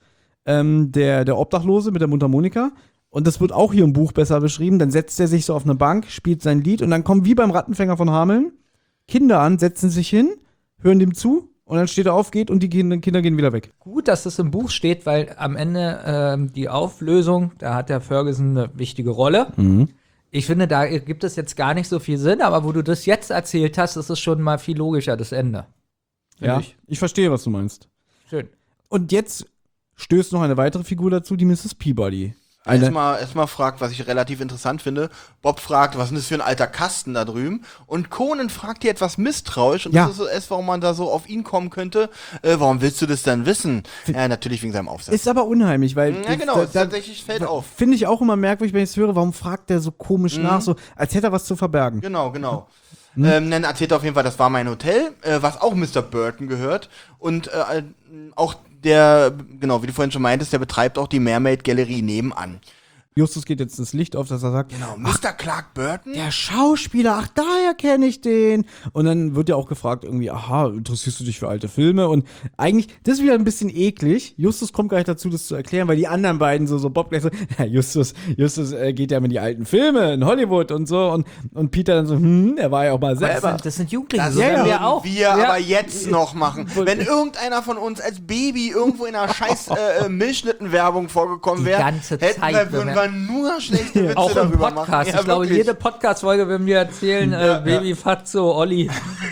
der Obdachlose mit der Mundharmonika. Und das wird auch hier im Buch besser beschrieben. Dann setzt er sich so auf eine Bank, spielt sein Lied und dann kommen wie beim Rattenfänger von Hameln Kinder an, setzen sich hin, hören dem zu und dann steht er auf, geht und die Kinder gehen wieder weg. Gut, dass das im Buch steht, weil am Ende die Auflösung, da hat der Ferguson eine wichtige Rolle. Ich finde, da gibt es jetzt gar nicht so viel Sinn, aber wo du das jetzt erzählt hast, ist es schon mal viel logischer, das Ende. Finde Ja, ich verstehe, was du meinst. Schön. Und jetzt stößt noch eine weitere Figur dazu, die Mrs. Peabody. Erstmal fragt, was ich relativ interessant finde. Bob fragt, was ist das für ein alter Kasten da drüben? Und Conan fragt hier etwas misstrauisch. Und das ist so erst, warum man da so auf ihn kommen könnte. Warum willst du das denn wissen? Ja, natürlich wegen seinem Aufsatz. Ist aber unheimlich, weil. Ja, genau, tatsächlich fällt auf. Finde ich auch immer merkwürdig, wenn ich es höre, warum fragt der so komisch nach, so als hätte er was zu verbergen. Genau. Dann erzählt er auf jeden Fall, das war mein Hotel, was auch Mr. Burton gehört. Und auch der, genau, wie du vorhin schon meintest, der betreibt auch die Mermaid-Galerie nebenan. Justus geht jetzt das Licht auf, dass er sagt, Genau, Mr. Clark Burton? der Schauspieler, ach, daher kenne ich den. Und dann wird ja auch gefragt, irgendwie, aha, interessierst du dich für alte Filme? Und eigentlich, das ist wieder ein bisschen eklig. Justus kommt gar nicht dazu, das zu erklären, weil die anderen beiden so Bob gleich so, ja, Justus geht ja mit die alten Filme in Hollywood und so. Und Peter dann so, er war ja auch mal selber. Das sind Jugendliche, Das so werden würden wir auch. wir aber jetzt noch machen. Wenn irgendeiner von uns als Baby irgendwo in einer scheiß Milchschnittenwerbung vorgekommen Die wäre, ganze hätten Zeit, würden wir nur schlechte Witze Auch im darüber Podcast. machen. Ich glaube, wirklich. jede Podcast-Folge, wenn wir erzählen, Baby Fatso, Olli.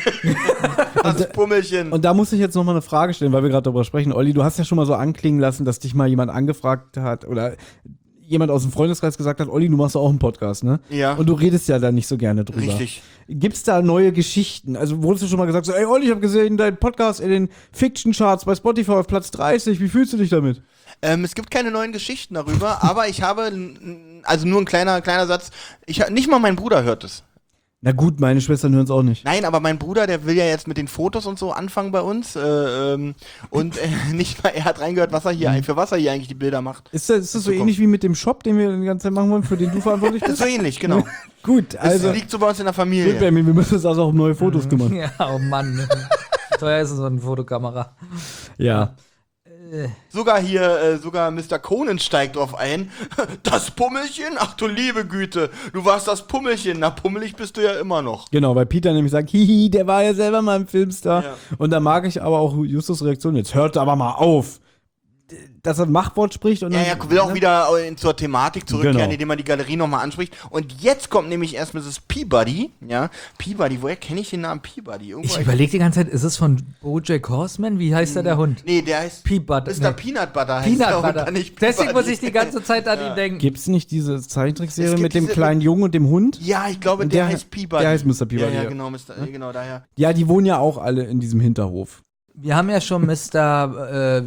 Das Pummelchen. Und da muss ich jetzt noch mal eine Frage stellen, weil wir gerade darüber sprechen. Olli, du hast ja schon mal so anklingen lassen, dass dich mal jemand angefragt hat oder jemand aus dem Freundeskreis gesagt hat, Olli, du machst auch einen Podcast, ne? Ja. Und du redest ja da nicht so gerne drüber. Richtig. Gibt's da neue Geschichten? Also wurdest du schon mal gesagt, so, ey Olli, ich habe gesehen, dein Podcast in den Fiction-Charts bei Spotify auf Platz 30. Wie fühlst du dich damit? Es gibt keine neuen Geschichten darüber, aber ich habe, also nur ein kleiner Satz, nicht mal mein Bruder hört es. Na gut, meine Schwestern hören es auch nicht. Nein, aber mein Bruder, der will ja jetzt mit den Fotos und so anfangen bei uns nicht mal, er hat reingehört, für was er hier eigentlich die Bilder macht. Ist das so ähnlich wie mit dem Shop, den wir die ganze Zeit machen wollen, für den du verantwortlich Das bist? ist so ähnlich, genau. Gut, also Das liegt so bei uns in der Familie. gut, Benjamin, wir müssen uns also auch um neue Fotos kümmern. Ja, oh Mann. Teuer ist so eine Fotokamera. Ja. Sogar Mr. Conan steigt drauf ein. Das Pummelchen? Ach du liebe Güte, du warst das Pummelchen. Na, pummelig bist du ja immer noch. Genau, weil Peter nämlich sagt, hihi, der war ja selber mal im Filmstar. Ja. Und da mag ich aber auch Justus' Reaktion, jetzt hört aber mal auf. Dass er ein Machtwort spricht und Ja, dann, er will auch wieder zur Thematik zurückkehren, Genau. indem er die Galerie nochmal anspricht. Und jetzt kommt nämlich erst Mrs. Peabody. Ja, Peabody, woher kenne ich den Namen Peabody? Irgendwo Ich überlege die ganze Zeit, ist es von BoJack Horseman? Wie heißt da der Hund? Nee, der heißt Peanut Mr. Peanut Butter. heißt der Peanut Hund, Butter. nicht Deswegen Peabody. muss ich die ganze Zeit an ihn denken. Gibt's nicht diese Zeichentrickserie Es gibt mit dem diese- kleinen Jungen und dem Hund? Ja, ich glaube, Und der der- heißt Peabody. der heißt Mr. Peabody, Ja, ja. genau, genau daher. Ja, die wohnen ja auch alle in diesem Hinterhof. Wir haben ja schon Mr.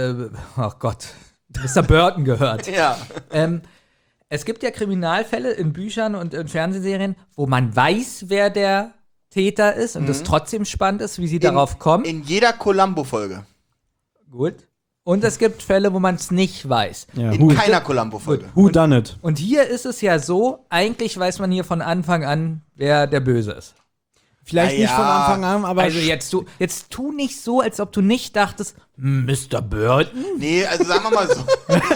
Burton gehört. Ja. Es gibt ja Kriminalfälle in Büchern und in Fernsehserien, wo man weiß, wer der Täter ist und es trotzdem spannend ist, wie sie darauf kommen. In jeder Columbo-Folge. Gut. Und es gibt Fälle, wo man es nicht weiß. Ja, In keiner Columbo-Folge. who done it? Und hier ist es ja so, eigentlich weiß man hier von Anfang an, wer der Böse ist. Vielleicht Na nicht ja. von Anfang an, aber Also jetzt tu nicht so, als ob du nicht dachtest, Mr. Burton? Nee, also sagen wir mal so.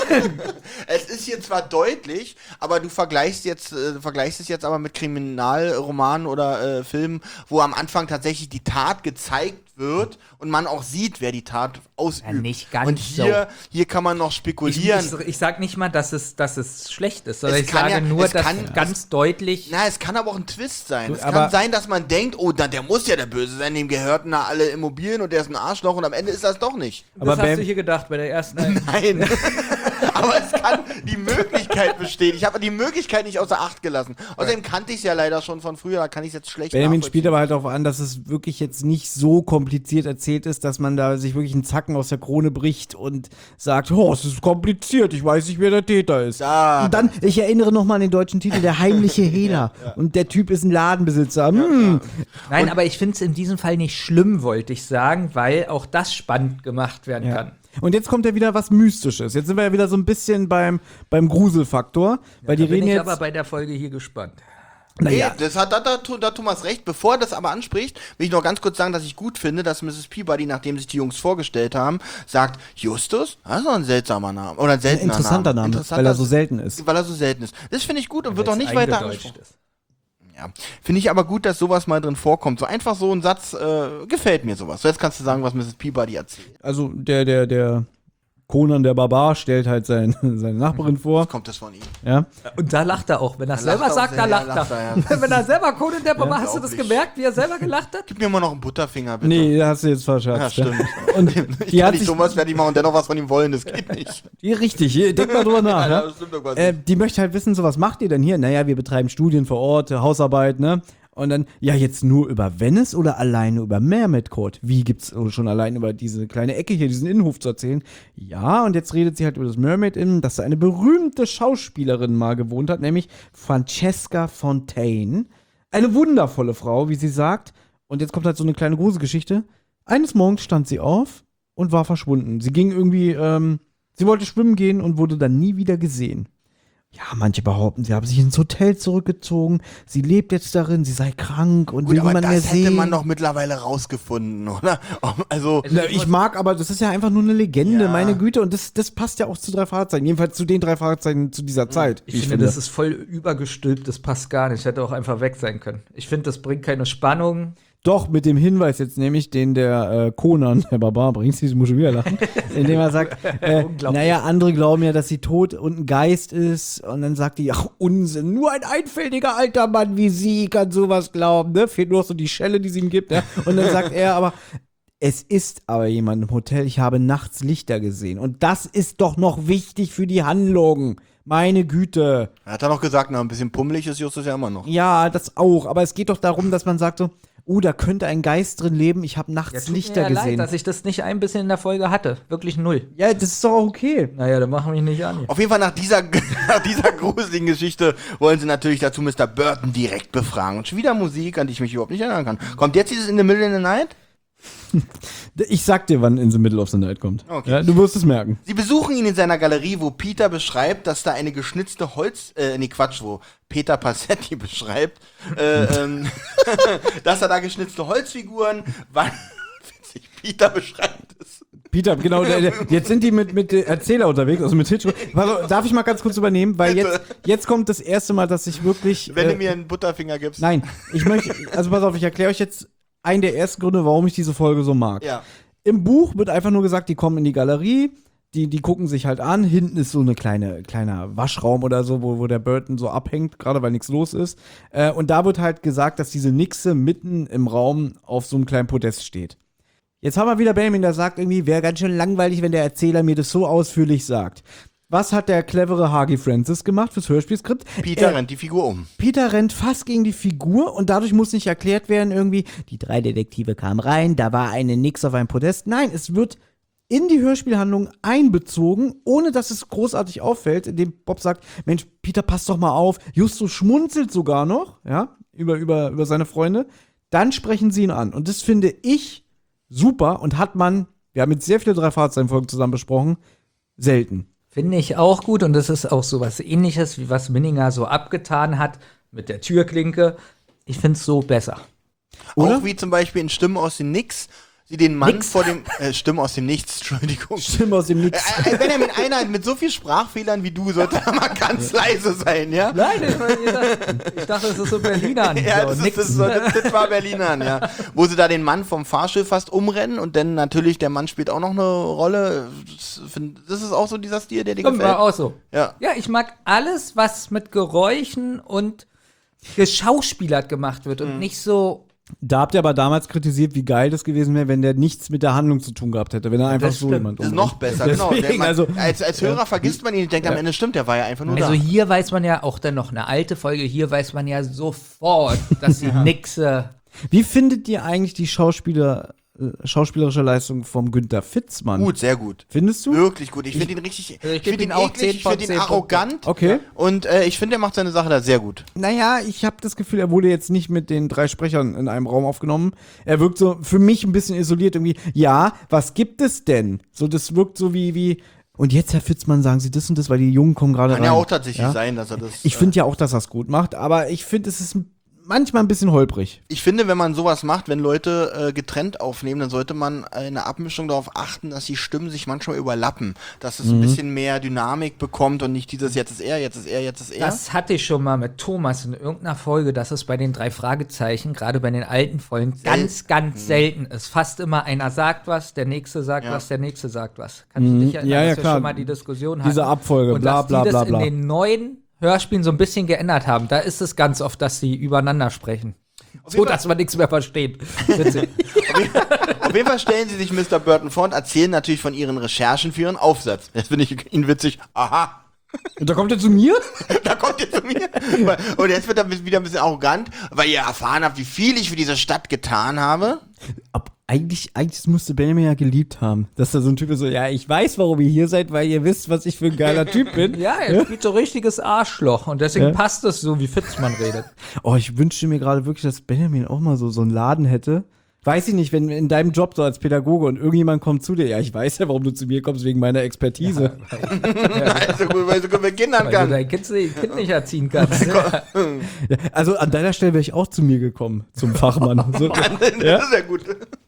Es ist hier zwar deutlich, aber du vergleichst es jetzt aber mit Kriminalromanen oder Filmen, wo am Anfang tatsächlich die Tat gezeigt wird und man auch sieht, wer die Tat ausübt. Ja, nicht ganz und hier kann man noch spekulieren. Ich sag nicht mal, dass es schlecht ist, sondern Es ich kann sage ja- nur, es dass kann- ganz deutlich. Na, es kann aber auch ein Twist sein. Es aber- kann sein, dass man denkt, oh, der muss ja der Böse sein, dem gehörten da alle Immobilien und der ist ein Arschloch und am Ende ist das doch nicht. aber das hast Bam- du hier gedacht bei der ersten. Nein. Aber es kann die Möglichkeit bestehen. Ich habe die Möglichkeit nicht außer Acht gelassen. Außerdem kannte ich es ja leider schon von früher, da kann ich es jetzt schlecht Benjamin nachvollziehen. spielt aber halt darauf an, dass es wirklich jetzt nicht so kompliziert erzählt ist, dass man da sich wirklich einen Zacken aus der Krone bricht und sagt, oh, es ist kompliziert, ich weiß nicht, wer der Täter ist. Ja. Und dann, ich erinnere nochmal an den deutschen Titel, der heimliche Hehler. Und der Typ ist ein Ladenbesitzer. Hm. Nein, aber ich finde es in diesem Fall nicht schlimm, wollte ich sagen, weil auch das spannend gemacht werden kann. Und jetzt kommt ja wieder was Mystisches. Jetzt sind wir ja wieder so ein bisschen beim Gruselfaktor, weil die Da bin reden ich jetzt. aber bei der Folge hier gespannt. Naja, Nee, da Thomas recht. Bevor er das aber anspricht, will ich noch ganz kurz sagen, dass ich gut finde, dass Mrs. Peabody, nachdem sich die Jungs vorgestellt haben, sagt, Justus? Das ist doch ein seltsamer Name. Oder ein ein seltener interessanter Name, weil er so selten ist. Weil er so selten ist. Das finde ich gut und wird auch Weil's nicht weiter eingedeutscht angesprochen. ist. Ja. Finde ich aber gut, dass sowas mal drin vorkommt. So einfach so ein Satz, gefällt mir sowas. So, jetzt kannst du sagen, was Mrs. Peabody erzählt. Also der Conan der Barbar stellt halt seine Nachbarin vor. Jetzt kommt das von ihm. Ja. Und da lacht er auch. Wenn er es selber lacht er auch sagt, da sehr, lacht ja, er. lacht er, ja. Wenn er selber Conan der Barbar, hast du das unglaublich. gemerkt, wie er selber gelacht hat? Gib mir mal noch einen Butterfinger, bitte. Nee, da hast du jetzt verschatzt. Ja, stimmt. Und Ich die kann hat nicht sich, sowas fertig machen und dennoch was von ihm wollen, das geht nicht. richtig, denk mal drüber nach. Ja, Ja? das stimmt doch quasi. Die möchte halt wissen, so was macht ihr denn hier? Naja, wir betreiben Studien vor Ort, Hausarbeit, ne? Und dann, ja, jetzt nur über Venice oder alleine über Mermaid Court? Wie gibt's schon allein über diese kleine Ecke hier, diesen Innenhof zu erzählen? Ja, und jetzt redet sie halt über das Mermaid Inn, dass da eine berühmte Schauspielerin mal gewohnt hat, nämlich Francesca Fontaine. Eine wundervolle Frau, wie sie sagt. Und jetzt kommt halt so eine kleine Gruselgeschichte. Eines Morgens stand sie auf und war verschwunden. Sie ging irgendwie, sie wollte schwimmen gehen und wurde dann nie wieder gesehen. Ja, manche behaupten, sie haben sich ins Hotel zurückgezogen, sie lebt jetzt darin, sie sei krank und Gut, will aber niemand mehr das hätte sehen. man doch mittlerweile rausgefunden, oder? Also, Na, ich mag, aber das ist ja einfach nur eine Legende, Ja. meine Güte. Und das passt ja auch zu 3 Fragezeichen. Jedenfalls zu den 3 Fragezeichen zu dieser Zeit. Ich finde, das ist voll übergestülpt, das passt gar nicht. Hätte auch einfach weg sein können. Ich finde, das bringt keine Spannung. Doch, mit dem Hinweis jetzt nämlich, den der Conan, der Barbar, bringt, ich muss schon wieder lachen, indem er sagt, naja, andere glauben ja, dass sie tot und ein Geist ist. Und dann sagt die, ach, Unsinn, nur ein einfältiger alter Mann wie sie kann sowas glauben, ne? Fehlt nur noch so die Schelle, die sie ihm gibt, ne? Und dann sagt er aber, es ist aber jemand im Hotel, ich habe nachts Lichter gesehen. Und das ist doch noch wichtig für die Handlung. Meine Güte. er hat er noch gesagt, na, ein bisschen pummelig ist Justus ja immer noch. Ja, das auch. Aber es geht doch darum, dass man sagt so, da könnte ein Geist drin leben. Ich habe nachts Tut Lichter mir ja gesehen. leid, dass ich das nicht ein bisschen in der Folge hatte. Wirklich 0. Ja, das ist doch auch okay. Naja, dann machen wir mich nicht an. Auf jeden Fall nach dieser gruseligen Geschichte wollen sie natürlich dazu Mr. Burton direkt befragen. Und schon wieder Musik, an die ich mich überhaupt nicht erinnern kann. Kommt jetzt dieses In the Middle of the Night? Ich sag dir, wann In the Middle of the Night kommt. Okay. Ja, du wirst es merken. Sie besuchen ihn in seiner Galerie, wo Peter beschreibt, dass da eine geschnitzte wo Peter Passetti beschreibt, dass er da geschnitzte Holzfiguren, witzig, Peter beschreibt es. Peter, genau, jetzt sind die mit Erzähler unterwegs, also mit Hitchcock. Also, darf ich mal ganz kurz übernehmen? Weil jetzt kommt das erste Mal, dass ich wirklich. Wenn du mir einen Butterfinger gibst. Nein, ich möchte, also pass auf, ich erkläre euch jetzt einen der ersten Gründe, warum ich diese Folge so mag. Ja. Im Buch wird einfach nur gesagt, die kommen in die Galerie, die gucken sich halt an, hinten ist so eine kleiner Waschraum oder so, wo der Burton so abhängt, gerade weil nichts los ist. Und da wird halt gesagt, dass diese Nixe mitten im Raum auf so einem kleinen Podest steht. Jetzt haben wir wieder Benjamin, der sagt irgendwie, wäre ganz schön langweilig, wenn der Erzähler mir das so ausführlich sagt. Was hat der clevere Hagi Francis gemacht fürs Hörspielskript? Peter rennt die Figur um. Peter rennt fast gegen die Figur und dadurch muss nicht erklärt werden irgendwie, die 3 Detektive kamen rein, da war eine Nix auf einem Podest. Nein, es wird in die Hörspielhandlung einbezogen, ohne dass es großartig auffällt, indem Bob sagt, Mensch, Peter, pass doch mal auf. Justus schmunzelt sogar noch, ja, über seine Freunde. Dann sprechen sie ihn an. Und das finde ich super und hat man, wir haben jetzt sehr viele 3 Fragezeichen-Folgen zusammen besprochen, selten. Finde ich auch gut und das ist auch so was Ähnliches, wie was Minninger so abgetan hat mit der Türklinke. Ich finde es so besser. Oder? Auch wie zum Beispiel in Stimmen aus dem Nix, sie den Mann Nix. vor dem, Stimmen aus dem Nichts, Entschuldigung. Stimme aus dem Nix. Benjamin, einer mit so viel Sprachfehlern wie du sollte mal ganz leise sein, ja? Nein, ich dachte, das ist so Berlinern. Ja, so, das war Berlinern, ja. Wo sie da den Mann vom Fahrschiff fast umrennen und dann natürlich der Mann spielt auch noch eine Rolle. Das ist auch so dieser Stil, der dir Kommt gefällt. war auch so. Ja. Ja, ich mag alles, was mit Geräuschen und geschauspielert gemacht wird und nicht so. Da habt ihr aber damals kritisiert, wie geil das gewesen wäre, wenn der nichts mit der Handlung zu tun gehabt hätte, wenn er einfach das so stimmt. jemand Das ist umbringt. noch besser, genau. Deswegen, Man, also, als Hörer vergisst man ihn und denkt am Ende, stimmt, der war ja einfach nur Also da. hier weiß man ja auch dann noch eine alte Folge, hier weiß man ja sofort, dass die Nixe. wie findet ihr eigentlich die schauspielerische Leistung vom Günther Fitzmann? Gut, sehr gut. Findest du? Wirklich gut. Ich finde ihn richtig, ich ich geb finde ihm ihn auch eklig, 10 ich von finde ihn 10 arrogant. Okay. Und ich finde, er macht seine Sache da sehr gut. Naja, ich habe das Gefühl, er wurde jetzt nicht mit den 3 Sprechern in einem Raum aufgenommen. Er wirkt so für mich ein bisschen isoliert irgendwie. Ja, was gibt es denn? So, das wirkt so wie und jetzt, Herr Fitzmann, sagen Sie das und das, weil die Jungen kommen gerade rein. Kann ja auch tatsächlich Ja? sein, dass er das. Ich finde ja auch, dass er es gut macht, aber ich finde, es ist manchmal ein bisschen holprig. Ich finde, wenn man sowas macht, wenn Leute getrennt aufnehmen, dann sollte man in der Abmischung darauf achten, dass die Stimmen sich manchmal überlappen. Dass es ein bisschen mehr Dynamik bekommt und nicht dieses jetzt ist er, jetzt ist er, jetzt ist er. Das hatte ich schon mal mit Thomas in irgendeiner Folge, dass es bei den 3 Fragezeichen, gerade bei den alten Folgen, ganz selten ist. Fast immer einer sagt was, der nächste sagt was, der nächste sagt was. Kannst du dich erinnern, Ja, ja, dass wir klar. schon mal die Diskussion hatten? Diese Abfolge, und bla, dass bla, die bla, das bla. in den neuen Hörspielen so ein bisschen geändert haben. Da ist es ganz oft, dass sie übereinander sprechen. So, dass man nichts mehr versteht. Witzig. Auf jeden Fall stellen sie sich Mr. Burton vor und erzählen natürlich von ihren Recherchen für ihren Aufsatz. Jetzt finde ich ihn witzig. Aha. Und da kommt er zu mir? Da kommt ihr zu mir. Und jetzt wird er wieder ein bisschen arrogant, weil ihr erfahren habt, wie viel ich für diese Stadt getan habe. Eigentlich müsste Benjamin ja geliebt haben. Dass da so ein Typ ist so, ja, ich weiß, warum ihr hier seid, weil ihr wisst, was ich für ein geiler Typ bin. Ja, er spielt so richtiges Arschloch und deswegen passt es so, wie Fitzmann redet. Oh, ich wünschte mir gerade wirklich, dass Benjamin auch mal so einen Laden hätte. Weiß ich nicht, wenn in deinem Job so als Pädagoge und irgendjemand kommt zu dir, ja, ich weiß ja, warum du zu mir kommst, wegen meiner Expertise. Also gut, weil du mit Kindern Weil du kannst. dein Kind nicht erziehen kannst. Ja, also an deiner Stelle wäre ich auch zu mir gekommen, zum Fachmann. So, Das ist ja gut.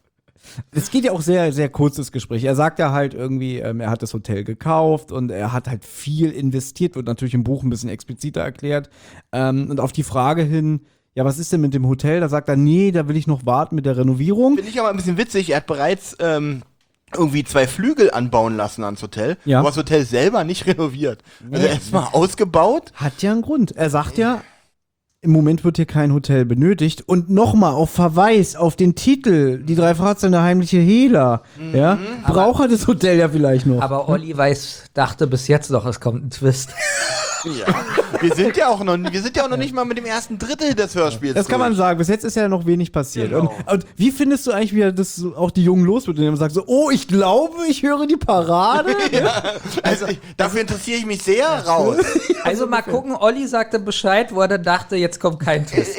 es geht ja auch sehr, sehr kurzes Gespräch. Er sagt ja halt irgendwie, er hat das Hotel gekauft und er hat halt viel investiert, wird natürlich im Buch ein bisschen expliziter erklärt. Und auf die Frage hin, ja, was ist denn mit dem Hotel? Da sagt er, nee, da will ich noch warten mit der Renovierung. Finde ich aber ein bisschen witzig. Er hat bereits irgendwie 2 Flügel anbauen lassen ans Hotel, Ja. aber das Hotel selber nicht renoviert. Also erstmal ausgebaut. Hat ja einen Grund. Er sagt ja, im Moment wird hier kein Hotel benötigt. Und nochmal auf Verweis auf den Titel, die 3 Fragezeichen, der heimliche Hehler. Ja, braucht er das Hotel ja vielleicht noch. Aber Olli dachte bis jetzt noch, es kommt ein Twist. Ja. Wir sind ja auch noch nicht mal mit dem ersten Drittel des Hörspiels. Das kann man durch. sagen. Bis jetzt ist ja noch wenig passiert. Genau. Und wie findest du eigentlich, wie er das so, auch die Jungen los wird und er sagt so, oh, ich glaube, ich höre die Parade. Also, dafür interessiere ich mich sehr raus. Also mal gucken, Olli sagte Bescheid, wo er dann dachte, jetzt kommt kein Twist.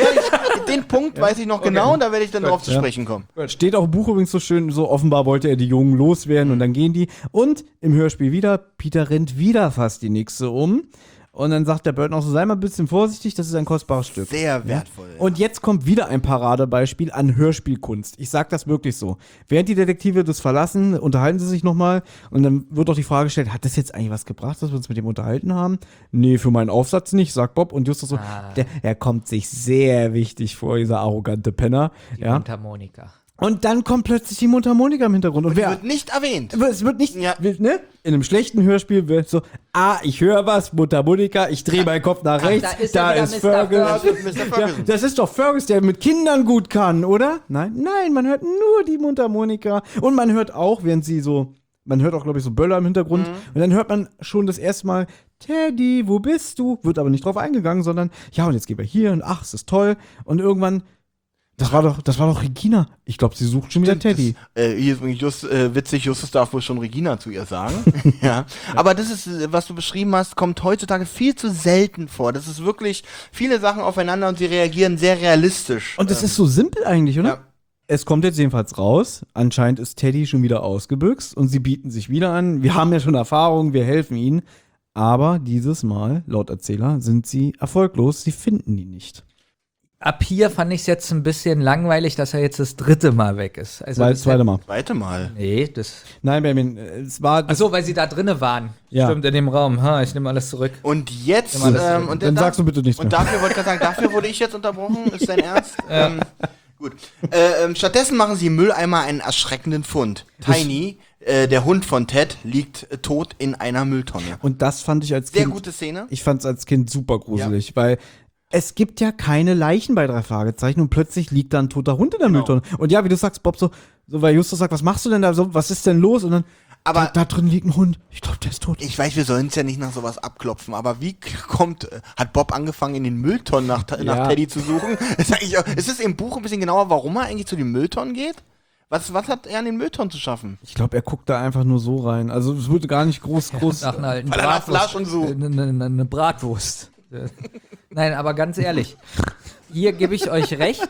Den Punkt weiß ich noch genau und da werde ich dann drauf zu sprechen kommen. Steht auch im Buch übrigens so schön, so offenbar wollte er die Jungen loswerden und dann gehen die. Und im Hörspiel wieder, Peter rennt wieder fast die Nixe um. Und dann sagt der Burton auch so, sei mal ein bisschen vorsichtig, das ist ein kostbares Stück. Sehr wertvoll. Und jetzt kommt wieder ein Paradebeispiel an Hörspielkunst. Ich sag das wirklich so. Während die Detektive das verlassen, unterhalten sie sich nochmal und dann wird auch die Frage gestellt, hat das jetzt eigentlich was gebracht, dass wir uns mit dem unterhalten haben? Nee, für meinen Aufsatz nicht, sagt Bob. Und Justus so, er kommt sich sehr wichtig vor, dieser arrogante Penner. Die Mundharmonika. Und dann kommt plötzlich die Mundharmonika im Hintergrund. Und Die wird nicht erwähnt. es wird nicht, Ja. ne? In einem schlechten Hörspiel wird so, ich höre was, Mundharmonika, ich drehe meinen Kopf nach rechts, da ist er wieder, Mr. Fergus. Mr. Ja, Ferguson. das ist doch Fergus, der mit Kindern gut kann, oder? Nein, man hört nur die Mundharmonika. Und man hört auch, während sie so, man hört auch, glaube ich, so Böller im Hintergrund. Und dann hört man schon das erste Mal, Teddy, wo bist du? Wird aber nicht drauf eingegangen, sondern, ja, und jetzt gehen wir hier und ach, es ist toll. Und irgendwann, das war doch Regina. Ich glaube, sie sucht schon wieder Teddy. Hier ist übrigens witzig, Justus darf wohl schon Regina zu ihr sagen. Ja. Aber das ist, was du beschrieben hast, kommt heutzutage viel zu selten vor. Das ist wirklich viele Sachen aufeinander und sie reagieren sehr realistisch. Und das ist so simpel eigentlich, oder? Ja. Es kommt jetzt jedenfalls raus. Anscheinend ist Teddy schon wieder ausgebüxt und sie bieten sich wieder an. Wir haben ja schon Erfahrung, wir helfen ihnen. Aber dieses Mal, laut Erzähler, sind sie erfolglos. Sie finden die nicht. Ab hier fand ich es jetzt ein bisschen langweilig, dass er jetzt das 3. Mal weg ist. Also Weil das zweite Mal. Zweite Mal. Nee, das. Nein, Benjamin, es war. Achso, weil sie da drinnen waren. Ja. Stimmt, in dem Raum. Ich nehme alles zurück. Und jetzt, Immer das- und dann sagst du bitte nichts Und mehr. dafür wollte ich gerade sagen, dafür wurde ich jetzt unterbrochen. Ist dein Ernst? Gut. Stattdessen machen sie im Mülleimer einen erschreckenden Fund. Tiny, der Hund von Ted, liegt tot in einer Mülltonne. Und das fand ich als Sehr Kind. gute Szene. Ich fand es als Kind super gruselig, weil es gibt ja keine Leichen bei 3 Fragezeichen und plötzlich liegt da ein toter Hund in der Mülltonne. Und ja, wie du sagst, Bob, so weil Justus sagt, was machst du denn da? So, was ist denn los? Und dann, Aber da drin liegt ein Hund. Ich glaube, der ist tot. ich weiß, wir sollen es ja nicht nach sowas abklopfen, aber wie hat Bob angefangen, in den Mülltonnen nach Teddy zu suchen? Ist es im Buch ein bisschen genauer, warum er eigentlich zu den Mülltonnen geht? Was hat er an den Mülltonnen zu schaffen? Ich glaube, er guckt da einfach nur so rein. Also es wurde gar nicht groß. Nach einer alten Weil er nach Flaschen sucht. Eine Bratwurst. Nein, aber ganz ehrlich, hier gebe ich euch recht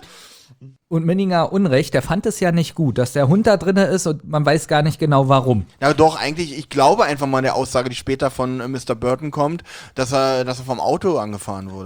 und Minninger Unrecht. Der fand es ja nicht gut, dass der Hund da drin ist und man weiß gar nicht genau warum. Ja, doch, eigentlich, ich glaube einfach mal der Aussage, die später von Mr. Burton kommt, dass er vom Auto angefahren wurde.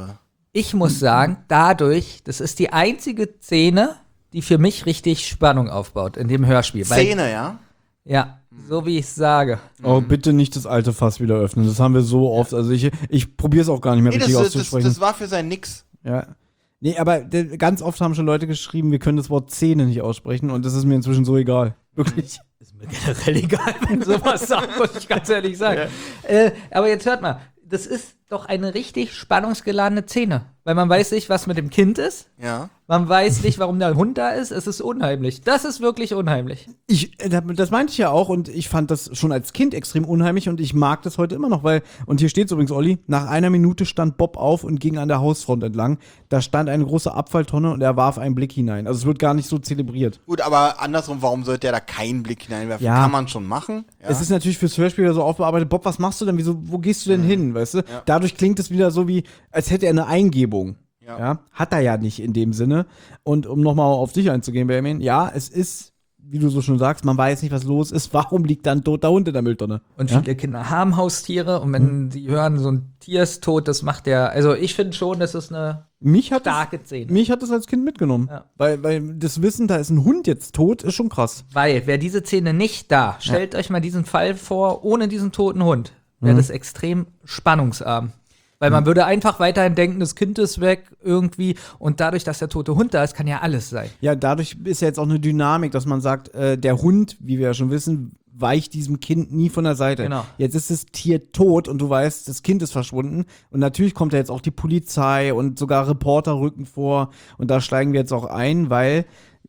Ich muss sagen, dadurch, das ist die einzige Szene, die für mich richtig Spannung aufbaut in dem Hörspiel. Weil- Szene, ja? Ja, so wie ich es sage. Oh, bitte nicht das alte Fass wieder öffnen. Das haben wir so oft. Also ich probiere es auch gar nicht mehr Nee, richtig das auszusprechen. war für sein Nix. Ja. Nee, aber ganz oft haben schon Leute geschrieben, wir können das Wort Szene nicht aussprechen und das ist mir inzwischen so egal. Wirklich. Ist mir generell egal, wenn sowas sagt, muss ich ganz ehrlich sagen. Aber jetzt hört mal, das ist doch eine richtig spannungsgeladene Szene. Weil man weiß nicht, was mit dem Kind ist. Ja. Man weiß nicht, warum der Hund da ist. Es ist unheimlich. Das ist wirklich unheimlich. Das meinte ich ja auch und ich fand das schon als Kind extrem unheimlich und ich mag das heute immer noch, weil, und hier steht übrigens, Olli, nach einer Minute stand Bob auf und ging an der Hausfront entlang. Da stand eine große Abfalltonne und er warf einen Blick hinein. Also es wird gar nicht so zelebriert. Gut, aber andersrum, warum sollte er da keinen Blick hineinwerfen? Ja. Kann man schon machen. Ja. Es ist natürlich fürs Hörspiel so aufbearbeitet. Bob, was machst du denn? Wo gehst du denn hin? Weißt du? Dadurch klingt es wieder so wie, als hätte er eine Eingebung. Ja. Hat er ja nicht in dem Sinne. Und um nochmal auf dich einzugehen, Benjamin, ja, es ist, wie du so schon sagst, man weiß nicht, was los ist. Warum liegt da ein toter Hund in der Mülltonne? Und viele Kinder haben Haustiere und wenn sie hören, so ein Tier ist tot, das macht der. Also ich finde schon, das ist eine starke Szene. Mich hat das als Kind mitgenommen. Ja. Weil das Wissen, da ist ein Hund jetzt tot, ist schon krass. Weil, wäre diese Szene nicht da, stellt euch mal diesen Fall vor, ohne diesen toten Hund, wäre das extrem spannungsarm. Weil man würde einfach weiterhin denken, das Kind ist weg irgendwie und dadurch, dass der tote Hund da ist, kann ja alles sein. Ja, dadurch ist ja jetzt auch eine Dynamik, dass man sagt, der Hund, wie wir ja schon wissen, weicht diesem Kind nie von der Seite. Genau. Jetzt ist das Tier tot und du weißt, das Kind ist verschwunden. Und natürlich kommt ja jetzt auch die Polizei und sogar Reporter rücken vor. Und da steigen wir jetzt auch ein, weil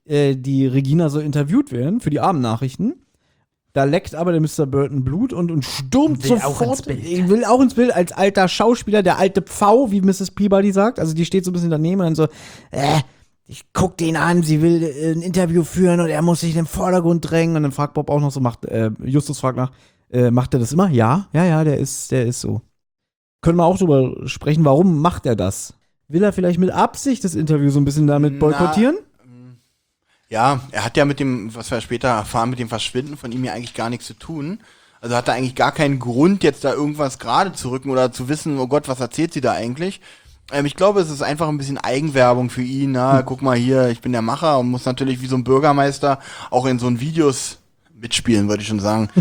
die Regina so interviewt werden für die Abendnachrichten. Da leckt aber der Mr. Burton Blut und stürmt Will auch sofort. ins Bild. Will auch ins Bild als alter Schauspieler, der alte Pfau, wie Mrs. Peabody sagt. Also die steht so ein bisschen daneben und dann so, ich guck den an, sie will ein Interview führen und er muss sich in den Vordergrund drängen. Und dann fragt Bob auch noch so, Justus fragt nach, macht er das immer? Ja, der ist so. Können wir auch drüber sprechen, warum macht er das? Will er vielleicht mit Absicht das Interview so ein bisschen damit boykottieren? Ja, er hat ja mit dem, was wir später erfahren, mit dem Verschwinden von ihm ja eigentlich gar nichts zu tun. Also hat er eigentlich gar keinen Grund, jetzt da irgendwas gerade zu rücken oder zu wissen, oh Gott, was erzählt sie da eigentlich? Ich glaube, es ist einfach ein bisschen Eigenwerbung für ihn. Na, guck mal hier, ich bin der Macher und muss natürlich wie so ein Bürgermeister auch in so einen Videos mitspielen, würde ich schon sagen,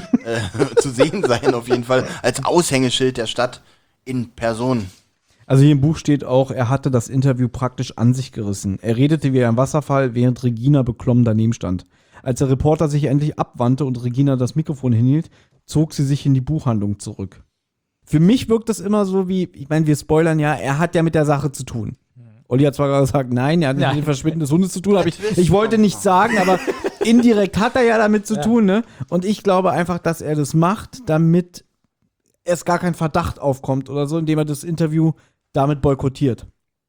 zu sehen sein auf jeden Fall, als Aushängeschild der Stadt in Person. Also hier im Buch steht auch, er hatte das Interview praktisch an sich gerissen. Er redete wie ein Wasserfall, während Regina beklommen daneben stand. Als der Reporter sich endlich abwandte und Regina das Mikrofon hinhielt, zog sie sich in die Buchhandlung zurück. Für mich wirkt das immer so wie, ich meine, wir spoilern ja, er hat ja mit der Sache zu tun. Olli hat zwar gerade gesagt, nein, er hat mit dem Verschwinden des Hundes zu tun, aber ich wollte nicht sagen, aber indirekt hat er ja damit zu tun, ne? Und ich glaube einfach, dass er das macht, damit erst gar kein Verdacht aufkommt oder so, indem er das Interview damit boykottiert.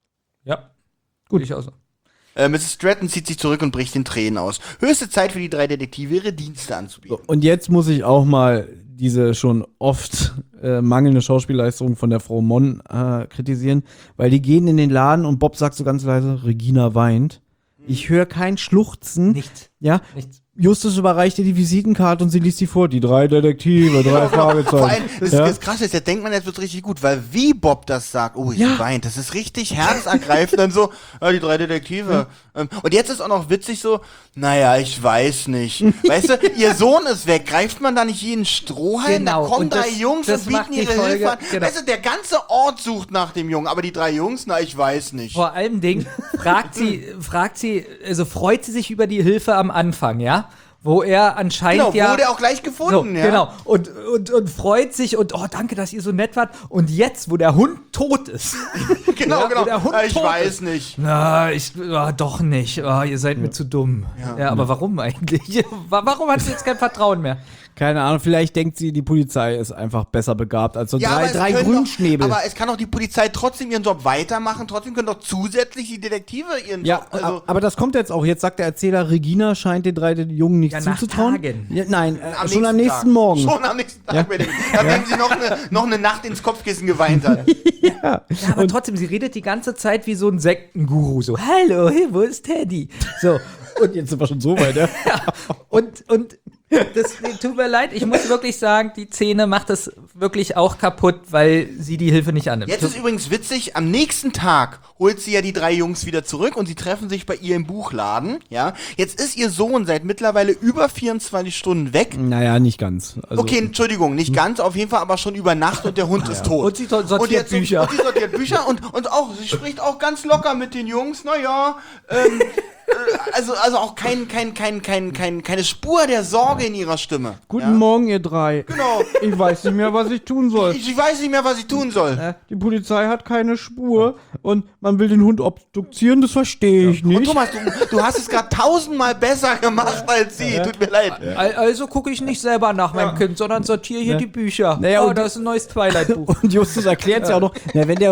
Ja, gut. Ich auch so. Mrs. Stratton zieht sich zurück und bricht in Tränen aus. Höchste Zeit für die drei Detektive, ihre Dienste anzubieten. So, und jetzt muss ich auch mal diese schon oft mangelnde Schauspielleistung von der Frau Mon kritisieren, weil die gehen in den Laden und Bob sagt so ganz leise, Regina weint. Ich höre kein Schluchzen. Nichts. Ja? Nichts. Justus überreicht ihr die Visitenkarte und sie liest sie vor. Die drei Detektive, 3 Fragezeichen. Vor allem, das Ja? Krasse ist, da denkt man, jetzt wird's richtig gut, weil wie Bob das sagt, oh, sie weint, das ist richtig herzergreifend, dann so, ja, die 3 Detektive. Und jetzt ist auch noch witzig so, naja, ich weiß nicht. Weißt du, ihr Sohn ist weg, greift man da nicht jeden Strohhalm? Genau, Da kommen und 3 das- Jungs das und bieten macht die ihre Folge, Hilfe an. genau. Weißt du, der ganze Ort sucht nach dem Jungen, aber die 3 Jungs, na, ich weiß nicht. Vor allem Ding, fragt sie, also freut sie sich über die Hilfe am Anfang, ja? Wo er anscheinend Genau, wurde auch gleich gefunden, ja. Genau, und freut sich und oh, danke, dass ihr so nett wart. Und jetzt, wo der Hund tot ist. Genau, Ja, genau. wo der Hund Ja, ich tot weiß ist. nicht. Na, doch nicht. Ihr seid mir zu dumm. Ja, aber warum eigentlich? Warum hat sie jetzt kein Vertrauen mehr? Keine Ahnung, vielleicht denkt sie, die Polizei ist einfach besser begabt als so aber es drei können Grünschnäbel. Doch, aber es kann doch die Polizei trotzdem ihren Job weitermachen, trotzdem können doch zusätzlich die Detektive ihren Ja, Job, also aber das kommt jetzt auch. Jetzt sagt der Erzähler, Regina scheint den 3 Jungen nicht Ja, nach zuzutrauen. Tagen. Ja, nein, schon am nächsten Tag. Morgen. Schon am nächsten Tag, nachdem sie noch eine Nacht ins Kopfkissen geweint hat. Ja, aber trotzdem, sie redet die ganze Zeit wie so ein Sektenguru. So, hallo, hey, wo ist Teddy? So, Und jetzt sind wir schon so weit, ja. und Tut mir leid, ich muss wirklich sagen, die Szene macht es wirklich auch kaputt, weil sie die Hilfe nicht annimmt. Jetzt ist übrigens witzig, am nächsten Tag holt sie ja die 3 Jungs wieder zurück und sie treffen sich bei ihr im Buchladen, ja. Jetzt ist ihr Sohn seit mittlerweile über 24 Stunden weg. Naja, nicht ganz. Also, Okay, Entschuldigung, nicht ganz, auf jeden Fall aber schon über Nacht und der Hund ist tot. Und sie sortiert Bücher. Und sie sortiert Bücher und auch, sie spricht auch ganz locker mit den Jungs, naja, also auch keine Spur der Sorge in ihrer Stimme. Guten Morgen, ihr 3. Genau. Ich weiß nicht mehr, was ich tun soll. Ich weiß nicht mehr, was ich tun soll. Die Polizei hat keine Spur und man will den Hund obduzieren, das verstehe ich Und nicht. Thomas, du hast es gerade 1000-mal besser gemacht als sie. Tut mir leid. Also gucke ich nicht selber nach meinem Kind, sondern sortiere hier die Bücher. Naja, oh, und- da ist ein neues Twilight-Buch. Und Justus erklärt es ja auch noch,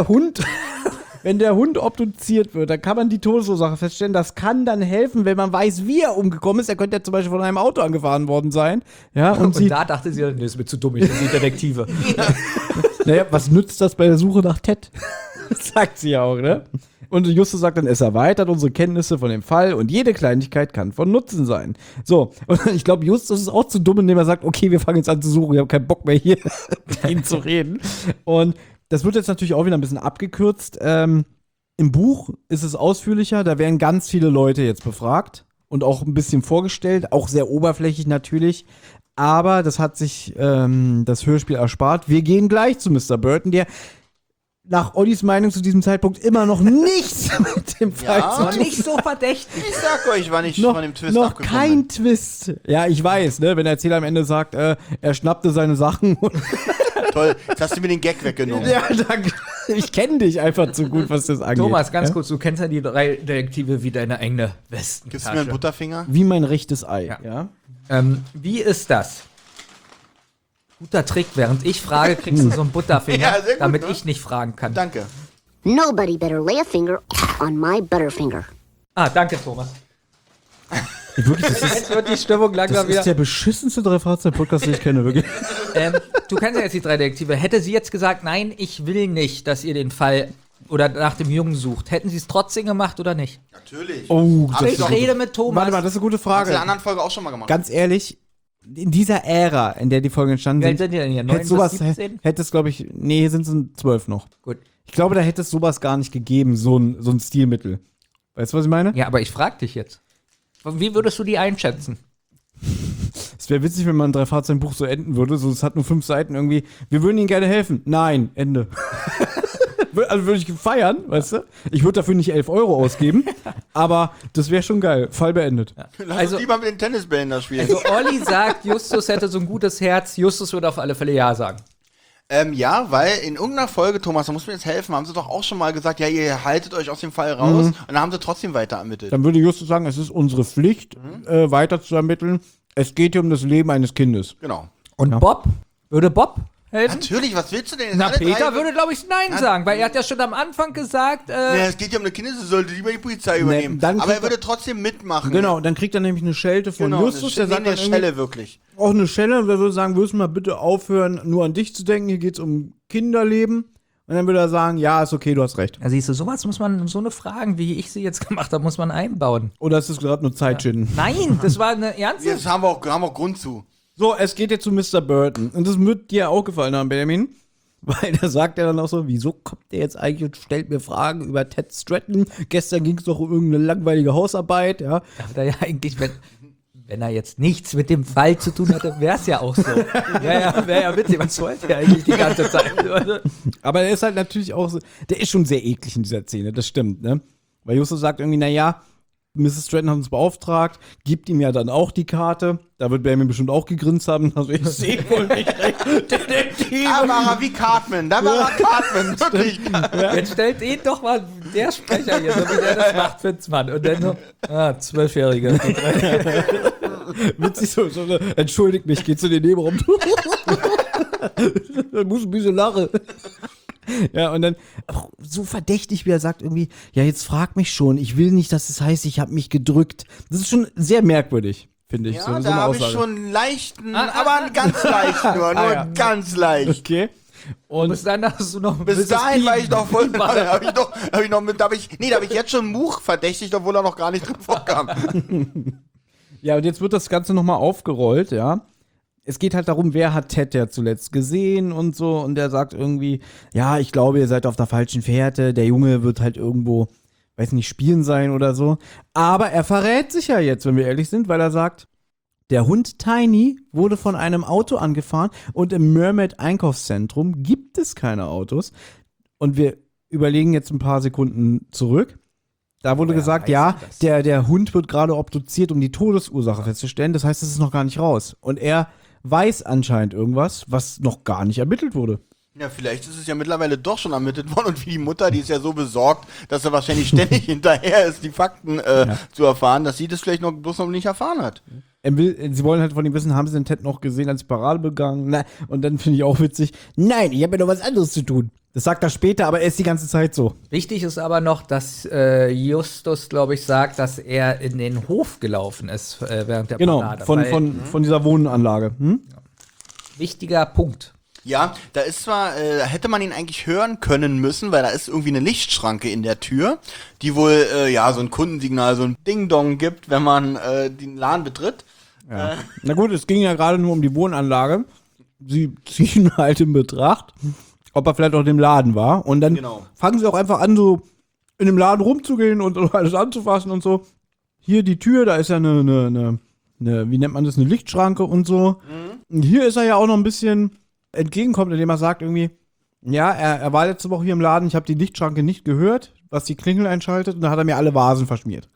wenn der Hund obduziert wird, dann kann man die Todesursache feststellen. Das kann dann helfen, wenn man weiß, wie er umgekommen ist. Er könnte ja zum Beispiel von einem Auto angefahren worden sein. Ja, und Und da dachte sie, nee, ist mir zu dumm, ich bin die Detektive. naja, was nützt das bei der Suche nach Ted? Sagt sie ja auch, ne? Und Justus sagt dann, es erweitert unsere Kenntnisse von dem Fall und jede Kleinigkeit kann von Nutzen sein. So, und ich glaube, Justus ist auch zu dumm, indem er sagt, okay, wir fangen jetzt an zu suchen, ich habe keinen Bock mehr hier mit ihm zu reden. Und das wird jetzt natürlich auch wieder ein bisschen abgekürzt. Im Buch ist es ausführlicher, da werden ganz viele Leute jetzt befragt und auch ein bisschen vorgestellt, auch sehr oberflächlich natürlich. Aber das hat sich das Hörspiel erspart. Wir gehen gleich zu Mr. Burton, der nach Ollis Meinung zu diesem Zeitpunkt immer noch nichts mit dem Fall Ja, zu tun Aber nicht so verdächtig. Ich sag euch, wann ich noch, von dem Twist noch abgekommen kein Twist. Ja, ich weiß, ne, wenn der Erzähler am Ende sagt, er schnappte seine Sachen und bin. Toll, jetzt hast du mir den Gag weggenommen. ja, danke. Ich kenne dich einfach zu gut, was das angeht. Thomas, ganz ja? kurz, du kennst ja die 3 Detektive wie deine eigene Westentasche. Gibst du mir einen Butterfinger? Wie mein rechtes Ei, Ja. ja? Wie ist das? Guter Trick, während ich frage, kriegst du so einen Butterfinger, Ja, sehr gut, damit ne? ich nicht fragen kann. Danke. Nobody better lay a finger on my butterfinger. Ah, danke, Thomas. Wirklich, das ist, Jetzt wird die Stimmung das langsam wieder. ist der beschissenste Drei-Fahrzeuge-Podcast, den ich kenne, wirklich. Du kennst ja jetzt die 3 Detektive. Hätte sie jetzt gesagt, nein, ich will nicht, dass ihr den Fall oder nach dem Jungen sucht, hätten sie es trotzdem gemacht oder nicht? Natürlich. Oh, Hab das ich Ich doch. rede mit Thomas. Warte mal, das ist eine gute Hast du in Frage. der anderen Folge auch schon mal gemacht. Ganz ehrlich, in dieser Ära, in der die Folgen entstanden Wie alt sind, sind die denn hier? 9 hätte sowas, bis 17? hätte es, glaube ich, nee, hier sind es 12 noch. Gut. Ich glaube, da hätte es sowas gar nicht gegeben, so ein Stilmittel. Weißt du, was ich meine? Ja, aber ich frag dich jetzt. Wie würdest du die einschätzen? Es wäre witzig, wenn man ein Drei-Fahrzeugen-Buch so enden würde. So, es hat nur 5 Seiten irgendwie. Wir würden Ihnen gerne helfen. Nein, Ende. Also würde ich feiern, weißt du? Ich würde dafür nicht 11 Euro ausgeben, aber das wäre schon geil. Fall beendet. Lass Also- uns lieber mit den Tennisbällen da spielen. Also Olli sagt, Justus hätte so ein gutes Herz. Justus würde auf alle Fälle Ja sagen. Ja, weil in irgendeiner Folge, Thomas, da musst du mir jetzt helfen, haben sie doch auch schon mal gesagt, ja, ihr haltet euch aus dem Fall raus. Und dann haben sie trotzdem weiter ermittelt. Dann würde Justus sagen, es ist unsere Pflicht, weiter zu ermitteln. Es geht hier um das Leben eines Kindes. Genau. Und Ja. Bob? Würde Bob helfen? Natürlich, was willst du denn? Na, Alle Peter drei- würde, glaube ich, Nein sagen, weil er hat ja schon am Anfang gesagt, Ja, es geht ja um eine Kinder, sie sollte lieber die Polizei übernehmen. dann Aber er kriegt würde trotzdem mitmachen. Genau, dann kriegt er nämlich eine Schelte von Genau, Justus, der sagt eine dann irgendwie, Schelle wirklich. auch eine Schelle, und der würde sagen, würdest du mal bitte aufhören, nur an dich zu denken, hier geht's um Kinderleben. Und dann würde er sagen, ja, ist okay, du hast recht. ja, siehst du, sowas muss man, so eine Fragen, wie ich sie jetzt gemacht habe, muss man einbauen. Oder ist das gerade nur Zeitschinden? Nein, das war eine ernste. Das haben wir auch Grund zu. So, es geht jetzt zu Mr. Burton. Und das wird dir auch gefallen haben, Benjamin. Weil da sagt er dann auch so, wieso kommt der jetzt eigentlich und stellt mir Fragen über Ted Stratton? Gestern ging es doch um irgendeine langweilige Hausarbeit, ja. Da ja eigentlich, wenn er jetzt nichts mit dem Fall zu tun hatte, wäre es ja auch so. Wäre ja witzig, was wollte er eigentlich die ganze Zeit? Aber er ist halt natürlich auch so, der ist schon sehr eklig in dieser Szene, das stimmt, ne? Weil Justus sagt irgendwie, naja, Mrs. Stratton hat uns beauftragt, gibt ihm ja dann auch die Karte. Da wird Benjamin bestimmt auch gegrinst haben. Also ich sehe wohl nicht recht. Detektive. Da war er wie Cartman, wirklich. Jetzt stellt ihn doch mal der Sprecher hier, so wie der das macht, Fitzmann. Und dann so, 12-Jährige. Witzig so, entschuldigt mich, geht zu den Nebenraum. Dann muss ein bisschen lachen. Ja, und dann auch so verdächtig, wie er sagt irgendwie, ja, jetzt frag mich schon, ich will nicht, dass es heißt, ich habe mich gedrückt. Das ist schon sehr merkwürdig, finde ich. Ja, so da eine habe ich Aussage. schon einen leichten, aber einen ganz leicht nur ja. ganz leicht. Okay. Und Bis dann hast du noch Bis dahin war ich noch voll, Warte. da habe ich jetzt schon Much verdächtigt, obwohl er noch gar nicht drin vorkam. Ja, und jetzt wird das Ganze nochmal aufgerollt, ja. Es geht halt darum, wer hat Ted ja zuletzt gesehen und so. Und der sagt irgendwie, ja, ich glaube, ihr seid auf der falschen Fährte. Der Junge wird halt irgendwo, weiß nicht, spielen sein oder so. Aber er verrät sich ja jetzt, wenn wir ehrlich sind, weil er sagt, der Hund Tiny wurde von einem Auto angefahren und im Mermaid-Einkaufszentrum gibt es keine Autos. Und wir überlegen jetzt ein paar Sekunden zurück. Da wurde gesagt, ja, der Hund wird gerade obduziert, um die Todesursache festzustellen. Das heißt, es ist noch gar nicht raus. Und er weiß anscheinend irgendwas, was noch gar nicht ermittelt wurde. Ja, vielleicht ist es ja mittlerweile doch schon ermittelt worden und wie die Mutter, die ist ja so besorgt, dass er wahrscheinlich ständig hinterher ist, die Fakten zu erfahren, dass sie das vielleicht noch bloß noch nicht erfahren hat. Sie wollen halt von ihm wissen, haben sie den Ted noch gesehen, als die Parade begangen? Na, und dann finde ich auch witzig, nein, ich habe ja noch was anderes zu tun. Das sagt er später, aber er ist die ganze Zeit so. Wichtig ist aber noch, dass Justus, glaube ich, sagt, dass er in den Hof gelaufen ist während der Parade. Genau, von dieser Wohnanlage. Wichtiger Punkt. Ja, da ist zwar, hätte man ihn eigentlich hören können müssen, weil da ist irgendwie eine Lichtschranke in der Tür, die wohl, so ein Kundensignal, so ein Ding-Dong gibt, wenn man den Laden betritt. Ja. Na gut, es ging ja gerade nur um die Wohnanlage. Sie ziehen halt in Betracht, ob er vielleicht auch in dem Laden war. Und dann fangen sie auch einfach an, so in dem Laden rumzugehen und alles anzufassen und so. Hier die Tür, da ist ja eine wie nennt man das, eine Lichtschranke und so. Und hier ist er ja auch noch ein bisschen entgegenkommt, indem er sagt irgendwie, ja, er war letzte Woche hier im Laden, ich habe die Lichtschranke nicht gehört, was die Klingel einschaltet, und da hat er mir alle Vasen verschmiert.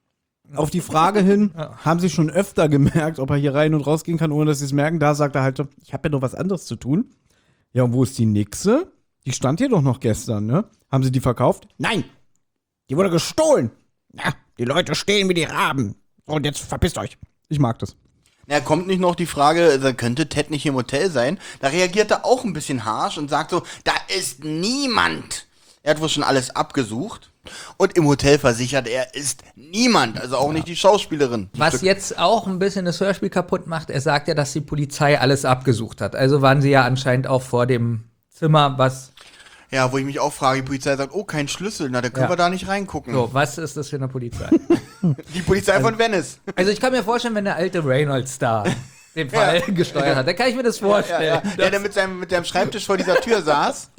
Auf die Frage hin, haben sie schon öfter gemerkt, ob er hier rein und rausgehen kann, ohne dass sie es merken, da sagt er halt, ich habe ja noch was anderes zu tun. Ja, und wo ist die Nixe? Die stand hier doch noch gestern, ne? Haben sie die verkauft? Nein! Die wurde gestohlen! Ja, die Leute stehen wie die Raben. Und jetzt verpisst euch. Ich mag das. Na, kommt nicht noch die Frage, könnte Ted nicht hier im Hotel sein? Da reagiert er auch ein bisschen harsch und sagt so, da ist niemand. Er hat wohl schon alles abgesucht. Und im Hotel versichert er, ist niemand, also auch nicht die Schauspielerin. Was jetzt auch ein bisschen das Hörspiel kaputt macht, er sagt ja, dass die Polizei alles abgesucht hat. Also waren sie ja anscheinend auch vor dem Zimmer, was... Ja, wo ich mich auch frage, die Polizei sagt, oh, kein Schlüssel, na, da können wir da nicht reingucken. So, was ist das für eine Polizei? Die Polizei von Venice. Also ich kann mir vorstellen, wenn der alte Reynolds da den Fall gesteuert hat, dann kann ich mir das vorstellen. Ja, der mit seinem Schreibtisch vor dieser Tür saß.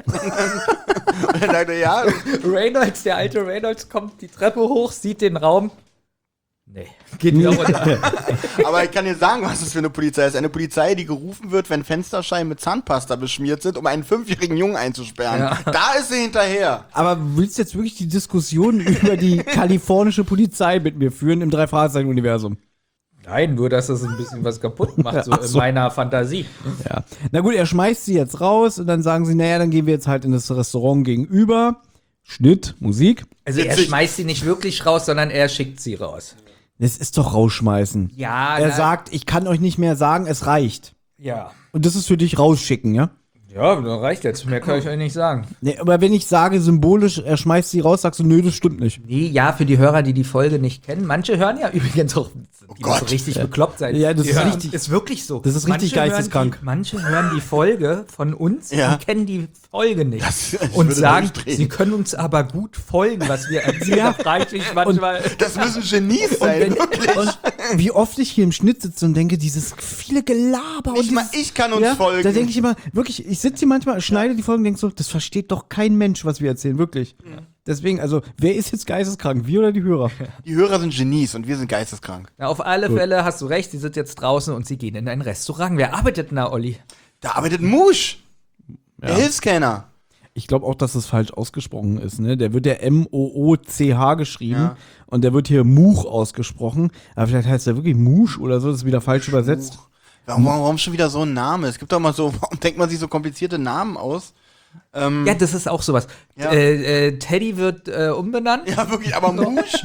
Und dann dachte ja. Reynolds, der alte Reynolds kommt die Treppe hoch, sieht den Raum. Nee, geht wieder runter. Aber ich kann dir sagen, was das für eine Polizei ist. Eine Polizei, die gerufen wird, wenn Fensterscheiben mit Zahnpasta beschmiert sind, um einen 5-jährigen Jungen einzusperren. Ja. Da ist sie hinterher. Aber willst du jetzt wirklich die Diskussion über die kalifornische Polizei mit mir führen im Drei-Fragezeichen-Universum? Nein, nur, dass das ein bisschen was kaputt macht, so in meiner Fantasie. Ja. Na gut, er schmeißt sie jetzt raus und dann sagen sie, naja, dann gehen wir jetzt halt in das Restaurant gegenüber. Schnitt, Musik. Also er schmeißt sie nicht wirklich raus, sondern er schickt sie raus. Das ist doch rausschmeißen. Ja. Er sagt, ich kann euch nicht mehr sagen, es reicht. Ja. Und das ist für dich rausschicken, ja? Ja, das reicht jetzt. Mehr kann ich euch nicht sagen. Nee, aber wenn ich sage symbolisch, er schmeißt sie raus, sagst du, nö, das stimmt nicht. Nee, ja, für die Hörer, die die Folge nicht kennen. Manche hören ja übrigens auch, die so richtig bekloppt sein. Ja, das ist richtig. Ist wirklich so. Das ist richtig geisteskrank. Manche hören die Folge von uns und kennen die Folge nicht. Und würde sagen, sie können uns aber gut folgen, was wir erzählen. Ja. Da frage ich mich manchmal. Das müssen Genies sein, wirklich. Und wie oft ich hier im Schnitt sitze und denke, dieses viele Gelaber. Ich kann uns folgen. Da denke ich immer, wirklich, ich sitze hier manchmal, schneide die Folgen und denke so, das versteht doch kein Mensch, was wir erzählen, wirklich. Ja. Deswegen, also, wer ist jetzt geisteskrank, wir oder die Hörer? Die Hörer sind Genies und wir sind geisteskrank. Na, auf alle Fälle hast du recht, sie sind jetzt draußen und sie gehen in ein Restaurant. Wer arbeitet denn da, Olli? Da arbeitet Musch, der Hilfskenner. Ich glaube auch, dass das falsch ausgesprochen ist, ne? Der wird ja M-O-O-C-H geschrieben und der wird hier Much ausgesprochen. Aber vielleicht heißt der wirklich Musch oder so, das ist wieder falsch übersetzt. Warum schon wieder so ein Name? Es gibt doch mal so, warum denkt man sich so komplizierte Namen aus? Ja, das ist auch sowas. Ja. Teddy wird umbenannt. Ja, wirklich, aber Musch?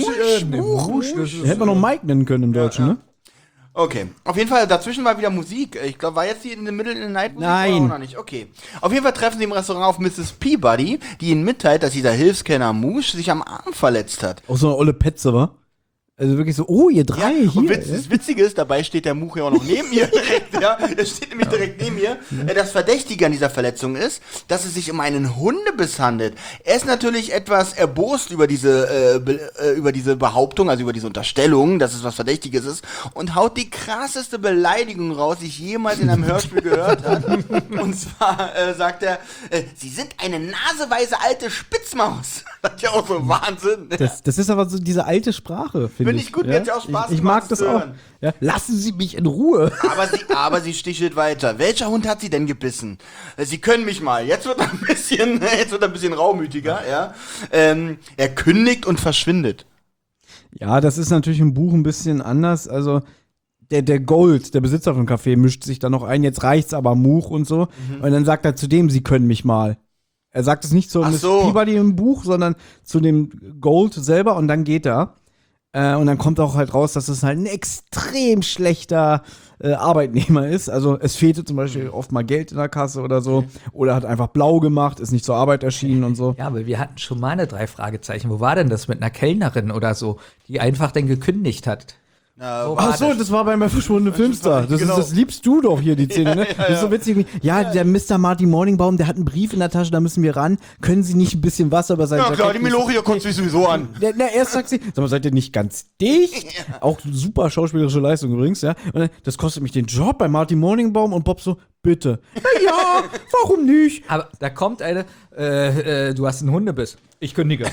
Musch. Hätte man noch Mike nennen können im Deutschen, ne? Okay, auf jeden Fall, dazwischen war wieder Musik. Ich glaube, war jetzt die in the Middle in the Night Musik? Nein. Oder noch nicht? Okay. Auf jeden Fall treffen sie im Restaurant auf Mrs. Peabody, die ihnen mitteilt, dass dieser Hilfskenner Musch sich am Arm verletzt hat. Auch so eine olle Petze, wa? Also wirklich so, oh, ihr drei Ja, hier. und das Witzige ist, dabei steht der Much ja auch noch neben mir direkt, ja. Er steht nämlich direkt neben mir. Das Verdächtige an dieser Verletzung ist, dass es sich um einen Hundebiss handelt. Er ist natürlich etwas erbost über diese Behauptung, also über diese Unterstellung, dass es was Verdächtiges ist, und haut die krasseste Beleidigung raus, die ich jemals in einem Hörspiel gehört habe. Und zwar sagt er, Sie sind eine naseweise alte Spitzmaus. Das ist ja auch so Wahnsinn. Das ist aber so diese alte Sprache, finde Finde ich. ich gut, mir hat's ja auch Spaß ich gemacht, mag das zu auch. hören. Ja, lassen Sie mich in Ruhe. Aber sie stichelt weiter. Welcher Hund hat sie denn gebissen? Sie können mich mal. Jetzt wird er ein bisschen raumütiger, ja. Er kündigt und verschwindet. Ja, das ist natürlich im Buch ein bisschen anders. Also der Gold, der Besitzer vom Café, mischt sich da noch ein. Jetzt reicht's aber Much und so. Und dann sagt er zu dem, Sie können mich mal. Er sagt es nicht zu Miss Peabody im Buch, sondern zu dem Gold selber und dann geht er. Und dann kommt auch halt raus, dass es halt ein extrem schlechter Arbeitnehmer ist. Also es fehlte zum Beispiel oft mal Geld in der Kasse oder so. Oder hat einfach blau gemacht, ist nicht zur Arbeit erschienen und so. Ja, aber wir hatten schon mal eine 3 Fragezeichen. Wo war denn das mit einer Kellnerin oder so, die einfach dann gekündigt hat? Ach so, das war bei meinem verschwundenen Filmstar. Das liebst du doch hier, die Szene, ne? Das ist so witzig. Ja, der Mr. Marty Morningbaum, der hat einen Brief in der Tasche, da müssen wir ran. Können Sie nicht ein bisschen Wasser über sein Ja klar, die Meloria kommt sich sowieso an. Na, erst sagt sie, sag mal, seid ihr nicht ganz dicht? Auch super schauspielerische Leistung übrigens, ja. Und dann, das kostet mich den Job bei Marty Morningbaum und Bob so, bitte. Na ja, warum nicht? Aber da kommt eine, du hast einen Hundebiss. Ich kündige.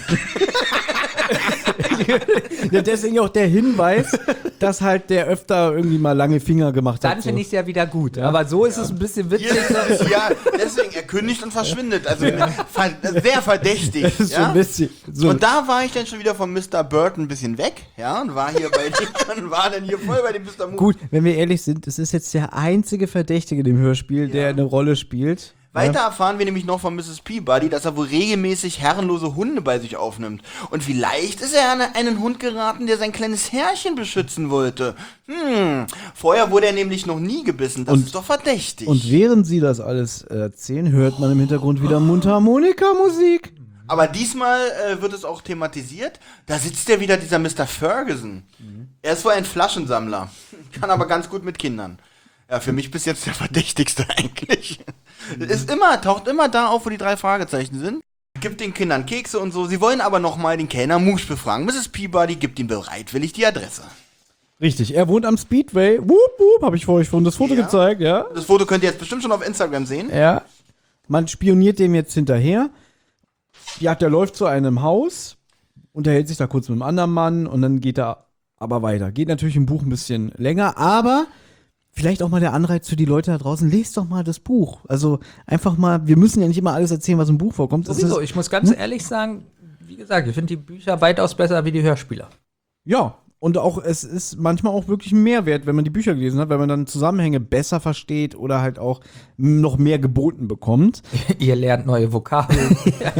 Ja, deswegen auch der Hinweis, dass halt der öfter irgendwie mal lange Finger gemacht hat. Dann finde ich es ja wieder gut. Aber so ist es ein bisschen witzig. Ja, deswegen, er kündigt und verschwindet. Also sehr verdächtig. Das ist ja? schon witzig. So. Und da war ich dann schon wieder von Mr. Burton ein bisschen weg, ja, und war hier war dann hier voll bei dem Mr. Moon. Gut, wenn wir ehrlich sind, es ist jetzt der einzige Verdächtige in dem Hörspiel, der eine Rolle spielt. Weiter erfahren wir nämlich noch von Mrs. Peabody, dass er wohl regelmäßig herrenlose Hunde bei sich aufnimmt. Und vielleicht ist er an einen Hund geraten, der sein kleines Herrchen beschützen wollte. Vorher wurde er nämlich noch nie gebissen. Das ist doch verdächtig. Und während sie das alles erzählen, hört man im Hintergrund wieder Mundharmonika-Musik. Aber diesmal wird es auch thematisiert. Da sitzt ja wieder dieser Mr. Ferguson. Er ist wohl ein Flaschensammler. Kann aber ganz gut mit Kindern. Ja, für mich bis jetzt der Verdächtigste eigentlich. Taucht immer da auf, wo die 3 Fragezeichen sind. Gibt den Kindern Kekse und so. Sie wollen aber nochmal den Kellner Much befragen. Mrs. Peabody gibt ihm bereitwillig die Adresse. Richtig, er wohnt am Speedway. Wup, wup, habe ich vor euch schon das Foto gezeigt, ja. Das Foto könnt ihr jetzt bestimmt schon auf Instagram sehen. Ja. Man spioniert dem jetzt hinterher. Ja, der läuft zu einem Haus, unterhält sich da kurz mit einem anderen Mann und dann geht er aber weiter. Geht natürlich im Buch ein bisschen länger, aber vielleicht auch mal der Anreiz für die Leute da draußen, lest doch mal das Buch. Also einfach mal, wir müssen ja nicht immer alles erzählen, was im Buch vorkommt. Sowieso, ich muss ganz ehrlich sagen, wie gesagt, ich finde die Bücher weitaus besser wie die Hörspiele. Ja, und auch es ist manchmal auch wirklich ein Mehrwert, wenn man die Bücher gelesen hat, weil man dann Zusammenhänge besser versteht oder halt auch noch mehr geboten bekommt. Ihr lernt neue Vokabeln.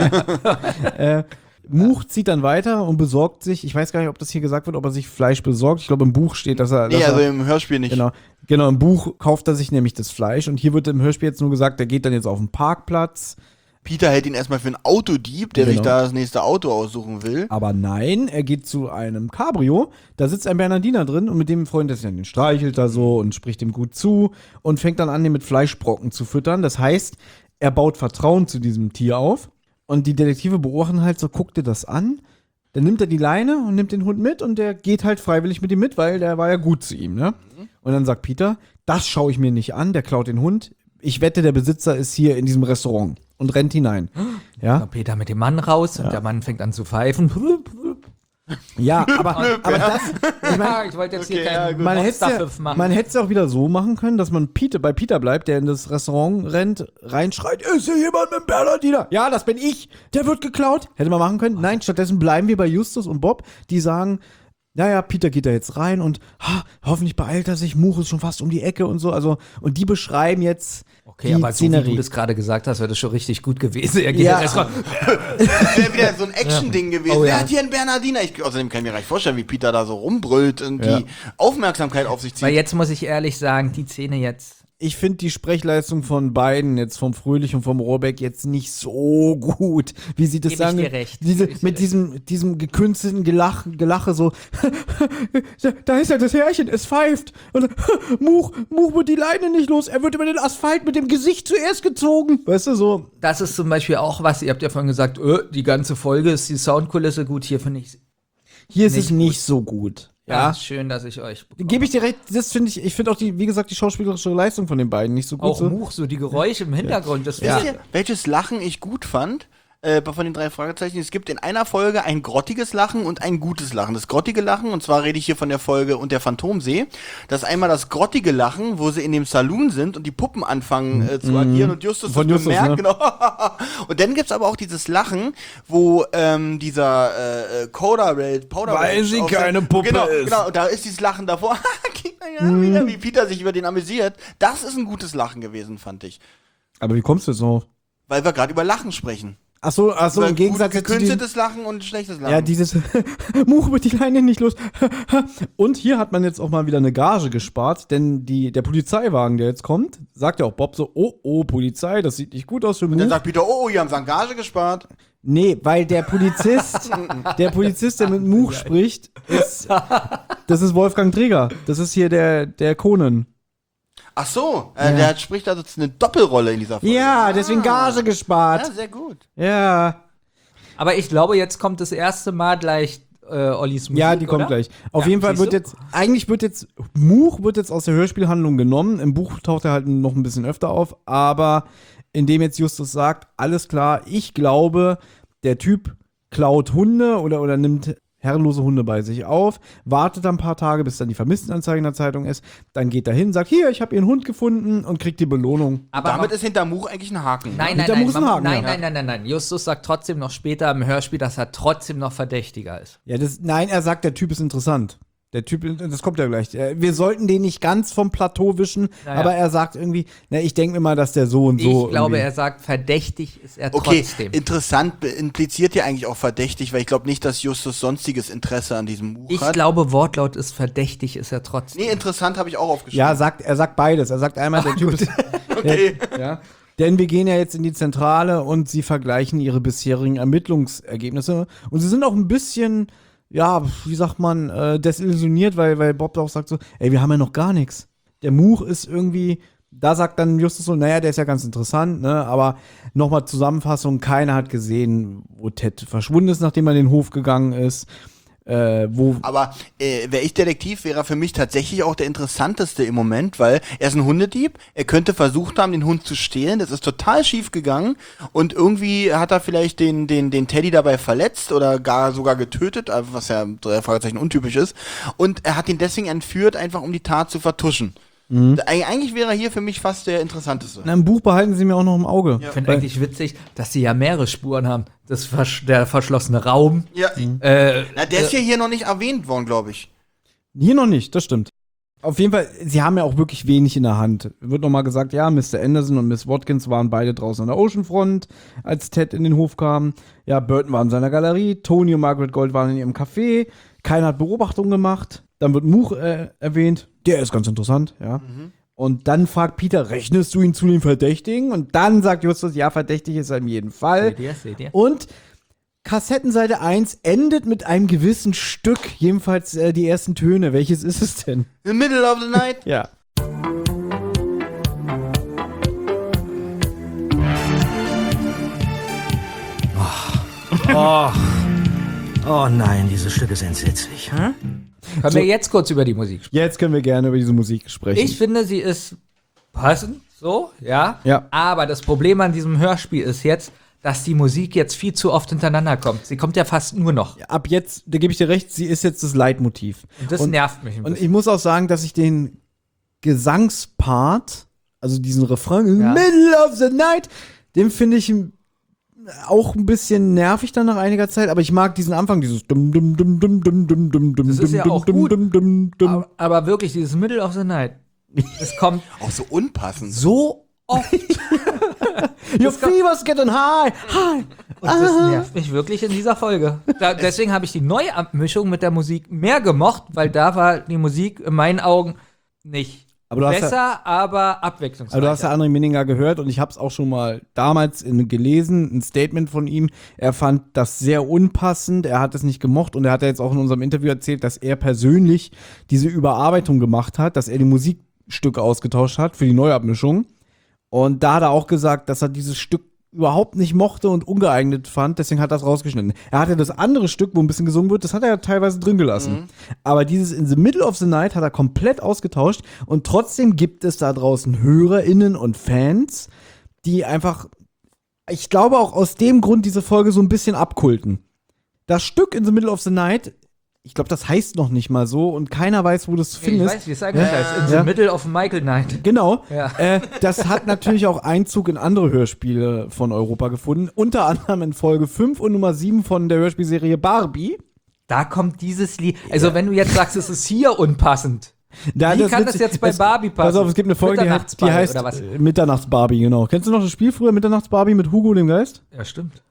Much zieht dann weiter und besorgt sich, ich weiß gar nicht, ob das hier gesagt wird, ob er sich Fleisch besorgt. Ich glaube, im Buch steht, dass er. Nee, also im Hörspiel nicht. Genau, im Buch kauft er sich nämlich das Fleisch und hier wird im Hörspiel jetzt nur gesagt, er geht dann jetzt auf den Parkplatz. Peter hält ihn erstmal für einen Autodieb, der sich da das nächste Auto aussuchen will. Aber nein, er geht zu einem Cabrio, da sitzt ein Bernardiner drin und mit dem freundet er sich dann, den streichelt er so und spricht ihm gut zu und fängt dann an, den mit Fleischbrocken zu füttern. Das heißt, er baut Vertrauen zu diesem Tier auf. Und die Detektive beobachten halt so, guckt dir das an, dann nimmt er die Leine und nimmt den Hund mit und der geht halt freiwillig mit ihm mit, weil der war ja gut zu ihm, ne? Und dann sagt Peter, das schaue ich mir nicht an, der klaut den Hund. Ich wette, der Besitzer ist hier in diesem Restaurant und rennt hinein. Ja? Peter mit dem Mann raus und der Mann fängt an zu pfeifen. Ja, aber das, Ich wollte jetzt hier keinen man Monsterpfiff machen. Man hätte es ja auch wieder so machen können, dass man bei Peter bleibt, der in das Restaurant rennt, reinschreit, ist hier jemand mit dem Bernardiner? Ja, das bin ich, der wird geklaut. Hätte man machen können. Nein, stattdessen bleiben wir bei Justus und Bob, die sagen, naja, Peter geht da jetzt rein und hoffentlich beeilt er sich, Much ist schon fast um die Ecke und so. Also, und die beschreiben jetzt okay, aber so wie du das gerade gesagt hast, wäre das schon richtig gut gewesen. Er geht das wäre wieder so ein Action-Ding gewesen. Wer hat hier einen Bernardiner? Außerdem kann ich mir gar nicht vorstellen, wie Peter da so rumbrüllt und die Aufmerksamkeit auf sich zieht. Weil jetzt muss ich ehrlich sagen, die Szene jetzt, ich finde die Sprechleistung von beiden, jetzt vom Fröhlich und vom Rohrbeck, jetzt nicht so gut. Wie sie das Gebe ich sagen. dir recht. Mit diesem gekünstelten Gelache so, da ist ja das Härchen, es pfeift. Und Much wird die Leine nicht los. Er wird über den Asphalt mit dem Gesicht zuerst gezogen. Weißt du, so. Das ist zum Beispiel auch was, ihr habt ja vorhin gesagt, die ganze Folge ist die Soundkulisse gut, hier finde ich Hier ist es nicht so gut. Ja, schön, dass ich euch bekomme. gebe ich dir recht, das finde ich finde auch wie gesagt, die schauspielerische Leistung von den beiden nicht so gut. Auch Much, so die Geräusche im Hintergrund, das Wisst ihr, welches Lachen ich gut fand? Von den 3 Fragezeichen. Es gibt in einer Folge ein grottiges Lachen und ein gutes Lachen. Das grottige Lachen, und zwar rede ich hier von der Folge Und der Phantomsee. Das ist einmal das grottige Lachen, wo sie in dem Saloon sind und die Puppen anfangen zu agieren und Justus Von das Justus, bemerkt. ne? Genau. Und dann gibt's aber auch dieses Lachen, wo dieser Powder Weil sie keine Puppe ist. Genau, und da ist dieses Lachen davor. Wieder, wie Peter sich über den amüsiert. Das ist ein gutes Lachen gewesen, fand ich. Aber wie kommst du jetzt drauf? Weil wir gerade über Lachen sprechen. Ach so, im Gegensatz gut zu diesem, gekünsteltes Lachen und schlechtes Lachen. ja, dieses Much wird die Leine nicht los. Und hier hat man jetzt auch mal wieder eine Gage gespart, denn der Polizeiwagen, der jetzt kommt, sagt ja auch Bob so, oh, Polizei, das sieht nicht gut aus für Und dann Much. sagt Peter, hier haben sie an Gage gespart. Nee, weil der Polizist, der mit Much spricht, das ist Wolfgang Träger. Das ist hier der Conan. Ach so, der spricht also eine Doppelrolle in dieser Folge. Ja, deswegen Gage gespart. Ja, sehr gut. Ja. Aber ich glaube, jetzt kommt das erste Mal gleich Ollis Musik, Ja, die kommt oder? gleich. Auf Ja, jeden Fall siehst du? Much wird jetzt aus der Hörspielhandlung genommen. Im Buch taucht er halt noch ein bisschen öfter auf, aber indem jetzt Justus sagt, alles klar, ich glaube, der Typ klaut Hunde oder nimmt herrenlose Hunde bei sich auf, wartet ein paar Tage, bis dann die Vermisstenanzeige in der Zeitung ist, dann geht er hin, sagt, hier, ich habe ihren Hund gefunden und kriegt die Belohnung. Aber Damit ist hinter Much eigentlich ein Haken. Nein, Hinter Much ist ein Haken, ja. nein. Justus sagt trotzdem noch später im Hörspiel, dass er trotzdem noch verdächtiger ist. Ja, nein, er sagt, der Typ ist interessant. Der Typ, das kommt ja gleich. Wir sollten den nicht ganz vom Plateau wischen, Naja. aber er sagt irgendwie, ich denke mir mal, dass der so und so. Ich glaube, irgendwie- er sagt, verdächtig ist er Okay, trotzdem. interessant impliziert ja eigentlich auch verdächtig, weil ich glaube nicht, dass Justus sonstiges Interesse an diesem Much Ich hat. glaube, Wortlaut ist verdächtig ist er trotzdem. Nee, interessant habe ich auch aufgeschrieben. Ja, er sagt beides. Er sagt einmal, der Typ ist. Okay. Ja. Denn wir gehen ja jetzt in die Zentrale und sie vergleichen ihre bisherigen Ermittlungsergebnisse. Und sie sind auch ein bisschen, ja, wie sagt man, desillusioniert, weil Bob auch sagt so, ey, wir haben ja noch gar nichts. Der Much ist irgendwie, da sagt dann Justus so, naja, der ist ja ganz interessant, ne, aber nochmal Zusammenfassung, keiner hat gesehen, wo Ted verschwunden ist, nachdem er in den Hof gegangen ist. Aber wäre ich Detektiv, wäre er für mich tatsächlich auch der interessanteste im Moment, weil er ist ein Hundedieb, er könnte versucht haben, den Hund zu stehlen, das ist total schief gegangen und irgendwie hat er vielleicht den Teddy dabei verletzt oder sogar getötet, was ja 3 Fragezeichen untypisch ist, und er hat ihn deswegen entführt, einfach um die Tat zu vertuschen. Eigentlich wäre er hier für mich fast der interessanteste. Na, im Buch behalten sie mir auch noch im Auge. Ich finde eigentlich witzig, dass sie ja mehrere Spuren haben. Der verschlossene Raum. Ja, na, der ist ja hier noch nicht erwähnt worden, glaube ich. Hier noch nicht, das stimmt. Auf jeden Fall, sie haben ja auch wirklich wenig in der Hand. Wird nochmal gesagt, ja, Mr. Anderson und Miss Watkins waren beide draußen an der Oceanfront, als Ted in den Hof kam. Ja, Burton war in seiner Galerie, Tony und Margaret Gold waren in ihrem Café. Keiner hat Beobachtungen gemacht. Dann wird Much erwähnt. Der ist ganz interessant, ja. Und dann fragt Peter, rechnest du ihn zu den Verdächtigen? Und dann sagt Justus, ja, verdächtig ist er in jedem Fall. Seht ihr? Und Kassettenseite 1 endet mit einem gewissen Stück, jedenfalls die ersten Töne. Welches ist es denn? In the middle of the night. Ja. Oh nein, dieses Stück ist entsetzlich. Können wir jetzt kurz über die Musik sprechen? Jetzt können wir gerne über diese Musik sprechen. Ich finde, sie ist passend, so, ja. Ja. Aber das Problem an diesem Hörspiel ist jetzt, dass die Musik jetzt viel zu oft hintereinander kommt. Sie kommt ja fast nur noch. Ab jetzt, da gebe ich dir recht, sie ist jetzt das Leitmotiv. Und das nervt mich ein Und bisschen. ich muss auch sagen, dass ich den Gesangspart, also diesen Refrain, in the Ja. middle of the night, den finde ich auch ein bisschen nervig dann nach einiger Zeit, aber ich mag diesen Anfang, dieses dum dum dum dum dum dum dum dum Das ist ja auch dum gut. dum dum dum. Aber wirklich, dieses Middle of the Night, es kommt Auch so unpassend. so oft. Your fever's getting high, high. Und das nervt mich wirklich in dieser Folge. Deswegen habe ich die Neuabmischung mit der Musik mehr gemocht, weil da war die Musik in meinen Augen nicht Aber du hast Besser, aber abwechslungsreicher. Aber du hast ja André Minninger gehört und ich habe es auch schon mal damals gelesen, ein Statement von ihm. Er fand das sehr unpassend, er hat es nicht gemocht und er hat ja jetzt auch in unserem Interview erzählt, dass er persönlich diese Überarbeitung gemacht hat, dass er die Musikstücke ausgetauscht hat für die Neuabmischung. Und da hat er auch gesagt, dass er dieses Stück überhaupt nicht mochte und ungeeignet fand, deswegen hat er das rausgeschnitten. Er hatte das andere Stück, wo ein bisschen gesungen wird, das hat er ja teilweise drin gelassen. Aber dieses In the Middle of the Night hat er komplett ausgetauscht und trotzdem gibt es da draußen HörerInnen und Fans, die einfach, ich glaube auch aus dem Grund diese Folge so ein bisschen abkulten. Das Stück In the Middle of the Night, ich glaube, das heißt noch nicht mal so und keiner weiß, wo das zu finden ist. Ich weiß, wie es eigentlich heißt. In the Middle of Michael Night. Genau. Ja. Das hat natürlich auch Einzug in andere Hörspiele von Europa gefunden. Unter anderem in Folge 5 und Nummer 7 von der Hörspielserie Barbie. Da kommt dieses Lied. Also, wenn du jetzt sagst, es ist hier unpassend. Wie kann das jetzt bei Barbie passen? Pass auf, es gibt eine Folge, die heißt oder was? Mitternachts-Barbie, genau. Kennst du noch das Spiel früher, Mitternachts-Barbie mit Hugo dem Geist? Ja, stimmt.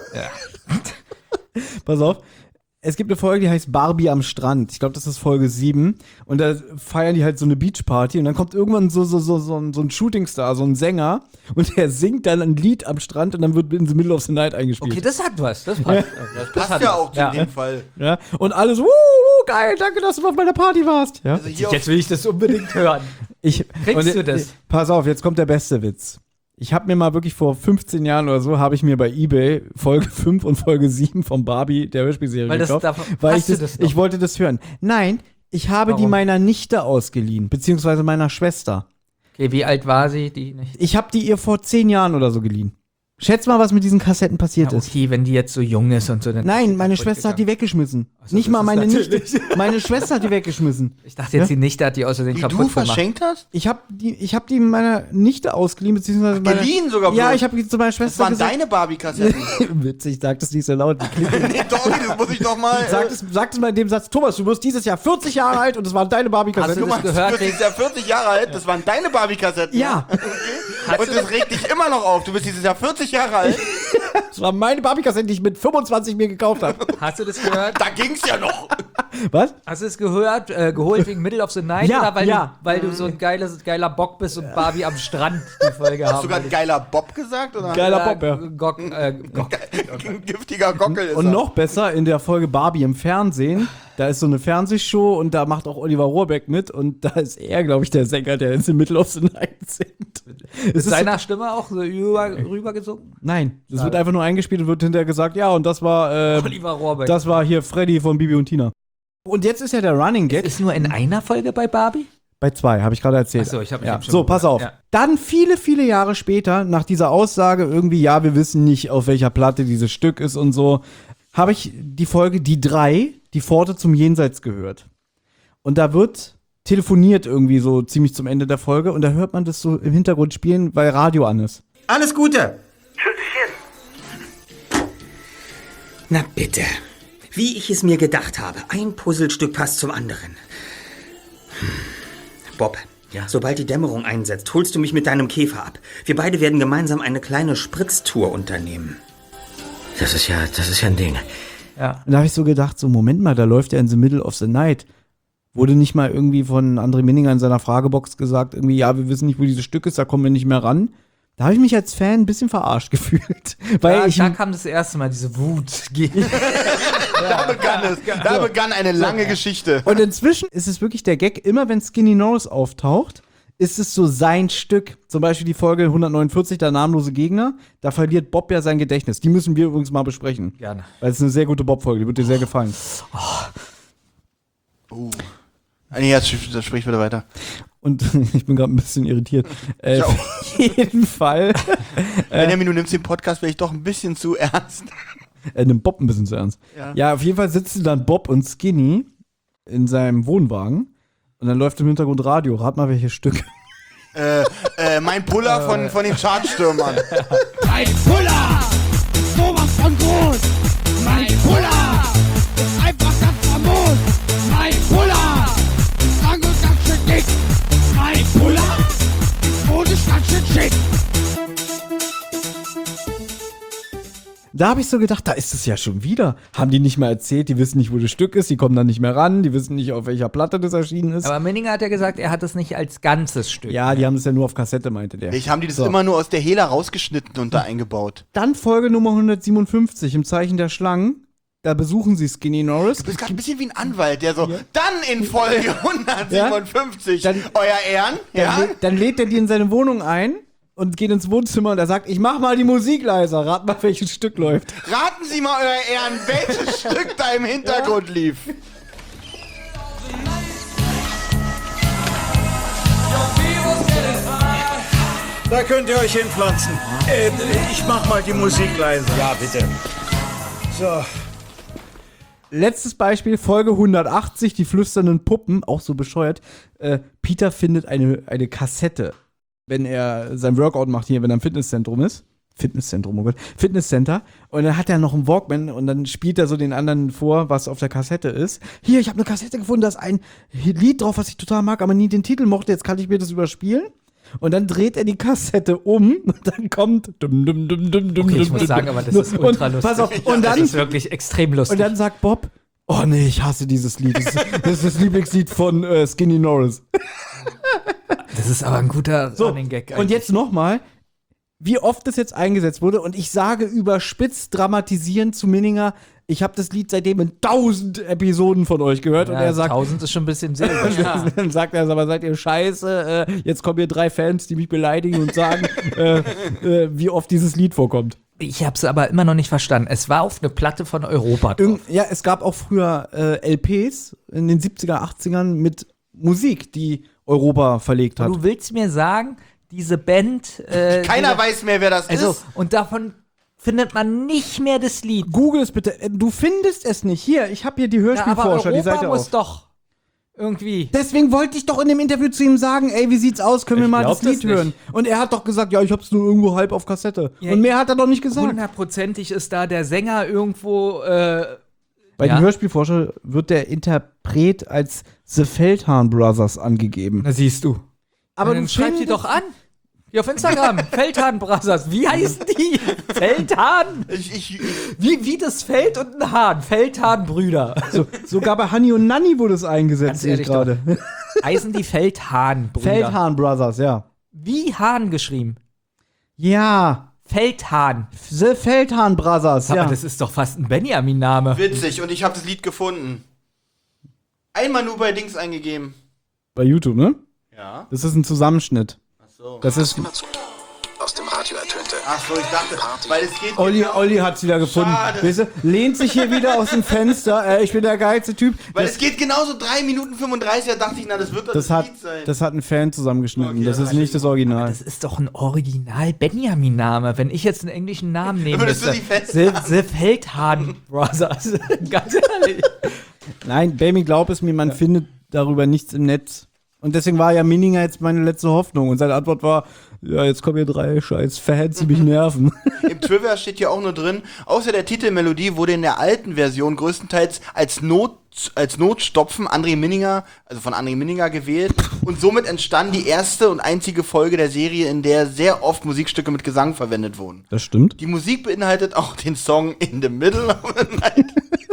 Pass auf. Es gibt eine Folge, die heißt Barbie am Strand. Ich glaube, das ist Folge 7. Und da feiern die halt so eine Beachparty. Und dann kommt irgendwann so ein Shootingstar, so ein Sänger. Und der singt dann ein Lied am Strand und dann wird In the Middle of the Night eingespielt. Okay, das hat was. Das passt. Das passt ja auch in dem Fall. Ja. Und alles, geil, danke, dass du auf meiner Party warst. Ja. Also hier Jetzt will ich das unbedingt hören. Kriegst du das? Pass auf, jetzt kommt der beste Witz. Ich habe mir mal wirklich vor 15 Jahren oder so, habe ich mir bei eBay Folge 5 und Folge 7 von Barbie, der Hörspielserie, gekauft. Weil ich wollte das hören. Nein, ich habe die meiner Nichte ausgeliehen, beziehungsweise meiner Schwester. Okay, wie alt war sie? Die nicht? Ich habe die ihr vor 10 Jahren oder so geliehen. Schätz mal, was mit diesen Kassetten passiert ist. Okay, wenn die jetzt so jung ist und so. Dann Nein, meine Schwester hat die weggeschmissen. Also, nicht mal meine Nichte. Meine Schwester hat die weggeschmissen. Ich dachte jetzt, die Nichte hat die außerdem kaputt du gemacht. verschenkt hast? Ich hab die meiner Nichte ausgeliehen, beziehungsweise Geliehen sogar. Ja, ich habe zu meiner Schwester Das waren deine Barbie-Kassetten. Witzig, sag das nicht so laut. Nee, doch, das muss ich doch mal. Sag es mal in dem Satz, Thomas, du wirst dieses Jahr 40 Jahre alt und das waren deine Barbie-Kassetten. Hast du das gehört? Du bist ja 40 Jahre alt, das waren deine Barbie-Kassetten. Ja. Okay. Und das regt dich immer noch auf. Du bist dieses Jahr 40 Jahre alt. Das waren meine Barbie-Kassetten, die ich mit 25 mir gekauft habe. Hast du das gehört? Da ging's ja noch. Was? Hast du es gehört? Geholt wegen Middle of the Night? Ja, oder ja. weil du so ein geiler Bock bist und Barbie am Strand die Folge haben? Hast du gerade geiler Bob gesagt? Oder? Geiler Bob, ja. Ein giftiger Gockel ist Und er. noch besser, in der Folge Barbie im Fernsehen, da ist so eine Fernsehshow und da macht auch Oliver Rohrbeck mit und da ist er, glaube ich, der Sänger, der in the Middle of the Night singt. Ist seiner Stimme auch so rübergesungen? Nein, das wird einfach nur eingespielt und wird hinterher gesagt, ja, und das war Oliver Rohrbeck. das war hier Freddy von Bibi und Tina. Und jetzt ist ja der Running Gag. Ist nur in einer Folge bei Barbie? Bei 2, habe ich gerade erzählt. Achso, ich habe ja. So, pass auf. Ja. Dann viele, viele Jahre später, nach dieser Aussage irgendwie, ja, wir wissen nicht, auf welcher Platte dieses Stück ist und so, habe ich die Folge Die 3, die Pforte zum Jenseits gehört. Und da wird telefoniert irgendwie so ziemlich zum Ende der Folge und da hört man das so im Hintergrund spielen, weil Radio an ist. Alles Gute. Na bitte. Wie ich es mir gedacht habe. Ein Puzzlestück passt zum anderen. Bob, sobald die Dämmerung einsetzt, holst du mich mit deinem Käfer ab. Wir beide werden gemeinsam eine kleine Spritztour unternehmen. Das ist ja ein Ding. Ja. Und da habe ich so gedacht, so Moment mal, da läuft ja in the Middle of the Night. Wurde nicht mal irgendwie von André Minninger in seiner Fragebox gesagt, irgendwie, ja, wir wissen nicht, wo dieses Stück ist, da kommen wir nicht mehr ran. Da habe ich mich als Fan ein bisschen verarscht gefühlt. Weil da kam das erste Mal diese Wut. Da begann eine lange Geschichte. Und inzwischen ist es wirklich der Gag, immer wenn Skinny Norris auftaucht, ist es so sein Stück. Zum Beispiel die Folge 149, der namenlose Gegner. Da verliert Bob ja sein Gedächtnis. Die müssen wir übrigens mal besprechen. Gerne. Weil es ist eine sehr gute Bob-Folge, die wird dir sehr gefallen. Nee, jetzt sprich wieder weiter. Und ich bin gerade ein bisschen irritiert. Ich auch. Auf jeden Fall. Benjamin, du nimmst den Podcast vielleicht doch ein bisschen zu ernst. Nimmt Bob ein bisschen zu ernst. Ja, auf jeden Fall sitzen dann Bob und Skinny in seinem Wohnwagen und dann läuft im Hintergrund Radio. Rat mal, welches Stück. Mein Puller von den Chartstürmern. Mein Puller ist sowas von groß. Mein Puller ist einfach ganz famos. Mein Puller ist lang und ganz schön dick. Mein Puller ist modisch ganz schön schick. Da habe ich so gedacht, da ist es ja schon wieder. Haben die nicht mal erzählt, die wissen nicht, wo das Stück ist, die kommen dann nicht mehr ran, die wissen nicht, auf welcher Platte das erschienen ist. Aber Minninger hat ja gesagt, er hat es nicht als ganzes Stück. Ja, die haben es ja nur auf Kassette, meinte der. Ich haben die das immer nur aus der Hela rausgeschnitten und da eingebaut. Dann Folge Nummer 157 im Zeichen der Schlangen. Da besuchen sie Skinny Norris. Du bist gerade ein bisschen wie ein Anwalt, der so, dann in Folge 157, Dann- euer Ehren, Dann lädt er die in seine Wohnung ein und geht ins Wohnzimmer und er sagt, ich mach mal die Musik leiser. Rat mal, welches Stück läuft. Raten Sie mal, euer Ehren, welches Stück da im Hintergrund lief. Da könnt ihr euch hinpflanzen. Ich mach mal die Musik leise. Ja, bitte. So. Letztes Beispiel, Folge 180, die flüsternden Puppen, auch so bescheuert. Peter findet eine Kassette, wenn er sein Workout macht hier, wenn er im Fitnesszentrum ist. Fitnesszentrum, oh Gott. Fitnesscenter. Und dann hat er noch einen Walkman und dann spielt er so den anderen vor, was auf der Kassette ist. Hier, ich habe eine Kassette gefunden, da ist ein Lied drauf, was ich total mag, aber nie den Titel mochte. Jetzt kann ich mir das überspielen. Und dann dreht er die Kassette um und dann kommt Ich muss sagen, aber das ist ultra lustig. Pass auf, und dann, das ist wirklich extrem lustig. und dann sagt Bob, oh nee, ich hasse dieses Lied. Das ist das Lieblingslied von Skinny Norris. Das ist aber ein guter So, Running Gag. und jetzt nochmal, wie oft das jetzt eingesetzt wurde. Und ich sage überspitzt dramatisierend zu Minninger, ich habe das Lied seitdem in 1000 Episoden von euch gehört. ja, Und er sagt, 1000 ist schon ein bisschen sehr. dann sagt er, aber seid ihr scheiße, jetzt kommen hier 3 Fans, die mich beleidigen und sagen, wie oft dieses Lied vorkommt. Ich habe es aber immer noch nicht verstanden. Es war auf eine Platte von Europa drauf. Ja, es gab auch früher LPs in den 70er, 80ern mit Musik, die Europa verlegt hat. Du willst mir sagen, diese Band. Keiner weiß mehr, wer das Also, ist. und davon findet man nicht mehr das Lied. Google es bitte. Du findest es nicht. Hier, ich habe hier die Hörspielforscher, die Europa Seite muss auf. doch irgendwie. Deswegen wollte ich doch in dem Interview zu ihm sagen, ey, wie sieht's aus, können wir Ich mal glaub das Lied das nicht. hören? Und er hat doch gesagt, ja, ich hab's nur irgendwo halb auf Kassette. Ja, und mehr hat er doch nicht gesagt. 100%ig ist da der Sänger irgendwo. Bei ja. den Hörspielforscher wird der Interpret als The Feldhahn Brothers angegeben. Na siehst du. Aber dann du schreib die findest- doch an. Hier auf Instagram. Feldhahn Brothers. Wie heißen die? Feldhahn? Wie das Feld und ein Hahn. Feldhahn Brüder. So, sogar bei Honey und Nanny wurde es eingesetzt, Ganz sehe ich ehrlich gerade. Heißen die Feldhahn Brüder? Feldhahn Brothers, ja. Wie Hahn geschrieben? Ja, Feldhahn. The Feldhahn Brothers, Aber ja. das ist doch fast ein Benjamin-Name. Witzig, und ich habe das Lied gefunden. Einmal nur bei Dings eingegeben. Bei YouTube, ne? Ja. Das ist ein Zusammenschnitt. Ach so. Das ist. Aus dem Radio ertönte. Ach so, ich dachte, weil es geht. Olli hat's wieder gefunden. Schade. Weißt du, lehnt sich hier wieder aus dem Fenster. Ich bin der geilste Typ. Weil es geht genauso 3 Minuten 35, da dachte ich, na, das wird doch Das das hat, Lied sein. das hat ein Fan zusammengeschnitten. Okay, das dann ist nicht das Original. Das ist doch ein Original Benjamin-Name. Wenn ich jetzt einen englischen Namen nehmen Würdest du müsste. die festhalten? The Feldhahn Brothers. Ganz ehrlich. Nein, Baby, glaub es mir, man findet darüber nichts im Netz. Und deswegen war ja Minninger jetzt meine letzte Hoffnung. Und seine Antwort war, ja, jetzt kommen hier 3 scheiß Fans, die mich nerven. Im Trivia steht hier auch nur drin, außer der Titelmelodie wurde in der alten Version größtenteils als Notstopfen André Minninger, also von André Minninger gewählt. Und somit entstand die erste und einzige Folge der Serie, in der sehr oft Musikstücke mit Gesang verwendet wurden. Das stimmt. Die Musik beinhaltet auch den Song In the Middle of the Night.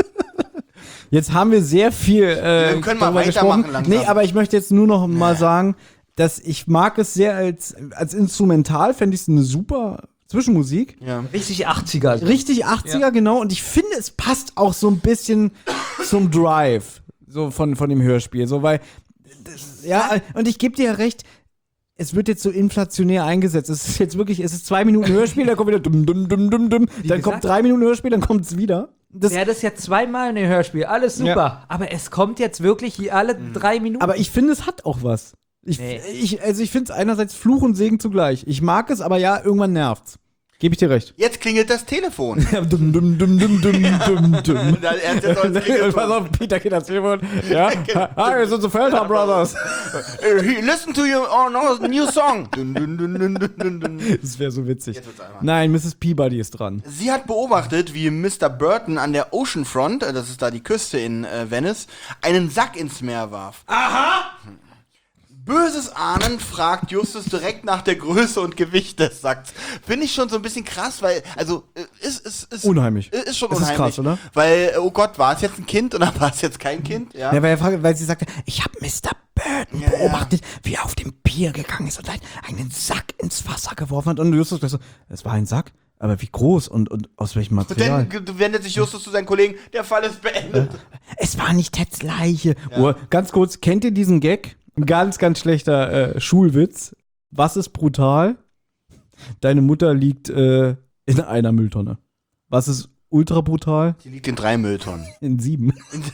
Jetzt haben wir sehr viel Wir können mal darüber weitermachen gesprochen. langsam. Nee, aber ich möchte jetzt nur noch mal sagen, dass ich mag es sehr als Instrumental, fände ich es eine super Zwischenmusik. Ja. Richtig 80er. Richtig 80er, genau. Und ich finde, es passt auch so ein bisschen zum Drive, so von dem Hörspiel. So, weil, ja, und ich gebe dir ja recht, es wird jetzt so inflationär eingesetzt. Es ist jetzt wirklich, es ist 2 Minuten Hörspiel, dann kommt wieder dumm, dumm, dumm, dumm, dumm. Dann kommt 3 Minuten Hörspiel, dann kommt es wieder. Ja, das ist ja zweimal ein Hörspiel. Alles super. Ja. Aber es kommt jetzt wirklich hier alle 3 Minuten. Aber ich finde, es hat auch was. Ich finde es einerseits Fluch und Segen zugleich. Ich mag es, aber ja, irgendwann nervt's. Gebe ich dir recht. Jetzt klingelt das Telefon. Dumm, dumm, dumm, dumm, dumm, dumm, dumm. Und dann erst jetzt als Klingelton. Pass auf, Peter geht das Telefon. Ja. Hi, wir sind so Feldhahn Brothers. Listen to your new song. Dun, dun, dun, dun, dun, dun, dun. Das wäre so witzig. Jetzt wird's einfach. Nein, Mrs. Peabody ist dran. Sie hat beobachtet, wie Mr. Burton an der Oceanfront, das ist da die Küste in Venice, einen Sack ins Meer warf. Böses Ahnen fragt Justus direkt nach der Größe und Gewicht des Sacks. Finde ich schon so ein bisschen krass, weil, also, ist unheimlich. Ist schon Das ist unheimlich. krass, oder? Weil, oh Gott, war es jetzt ein Kind oder war es jetzt kein Kind? Ja. Ja, weil sie sagte, ich habe Mr. Burton beobachtet, wie er auf dem Pier gegangen ist und einen Sack ins Wasser geworfen hat. Und Justus so, es war ein Sack? Aber wie groß und aus welchem Material? Und dann wendet sich Justus zu seinen Kollegen, der Fall ist beendet. Es war nicht Teds Leiche. Ja. Ganz kurz, kennt ihr diesen Gag? Ein ganz, ganz schlechter Schulwitz. Was ist brutal? Deine Mutter liegt in einer Mülltonne. Was ist ultra brutal? Die liegt in 3 Mülltonnen. In 7.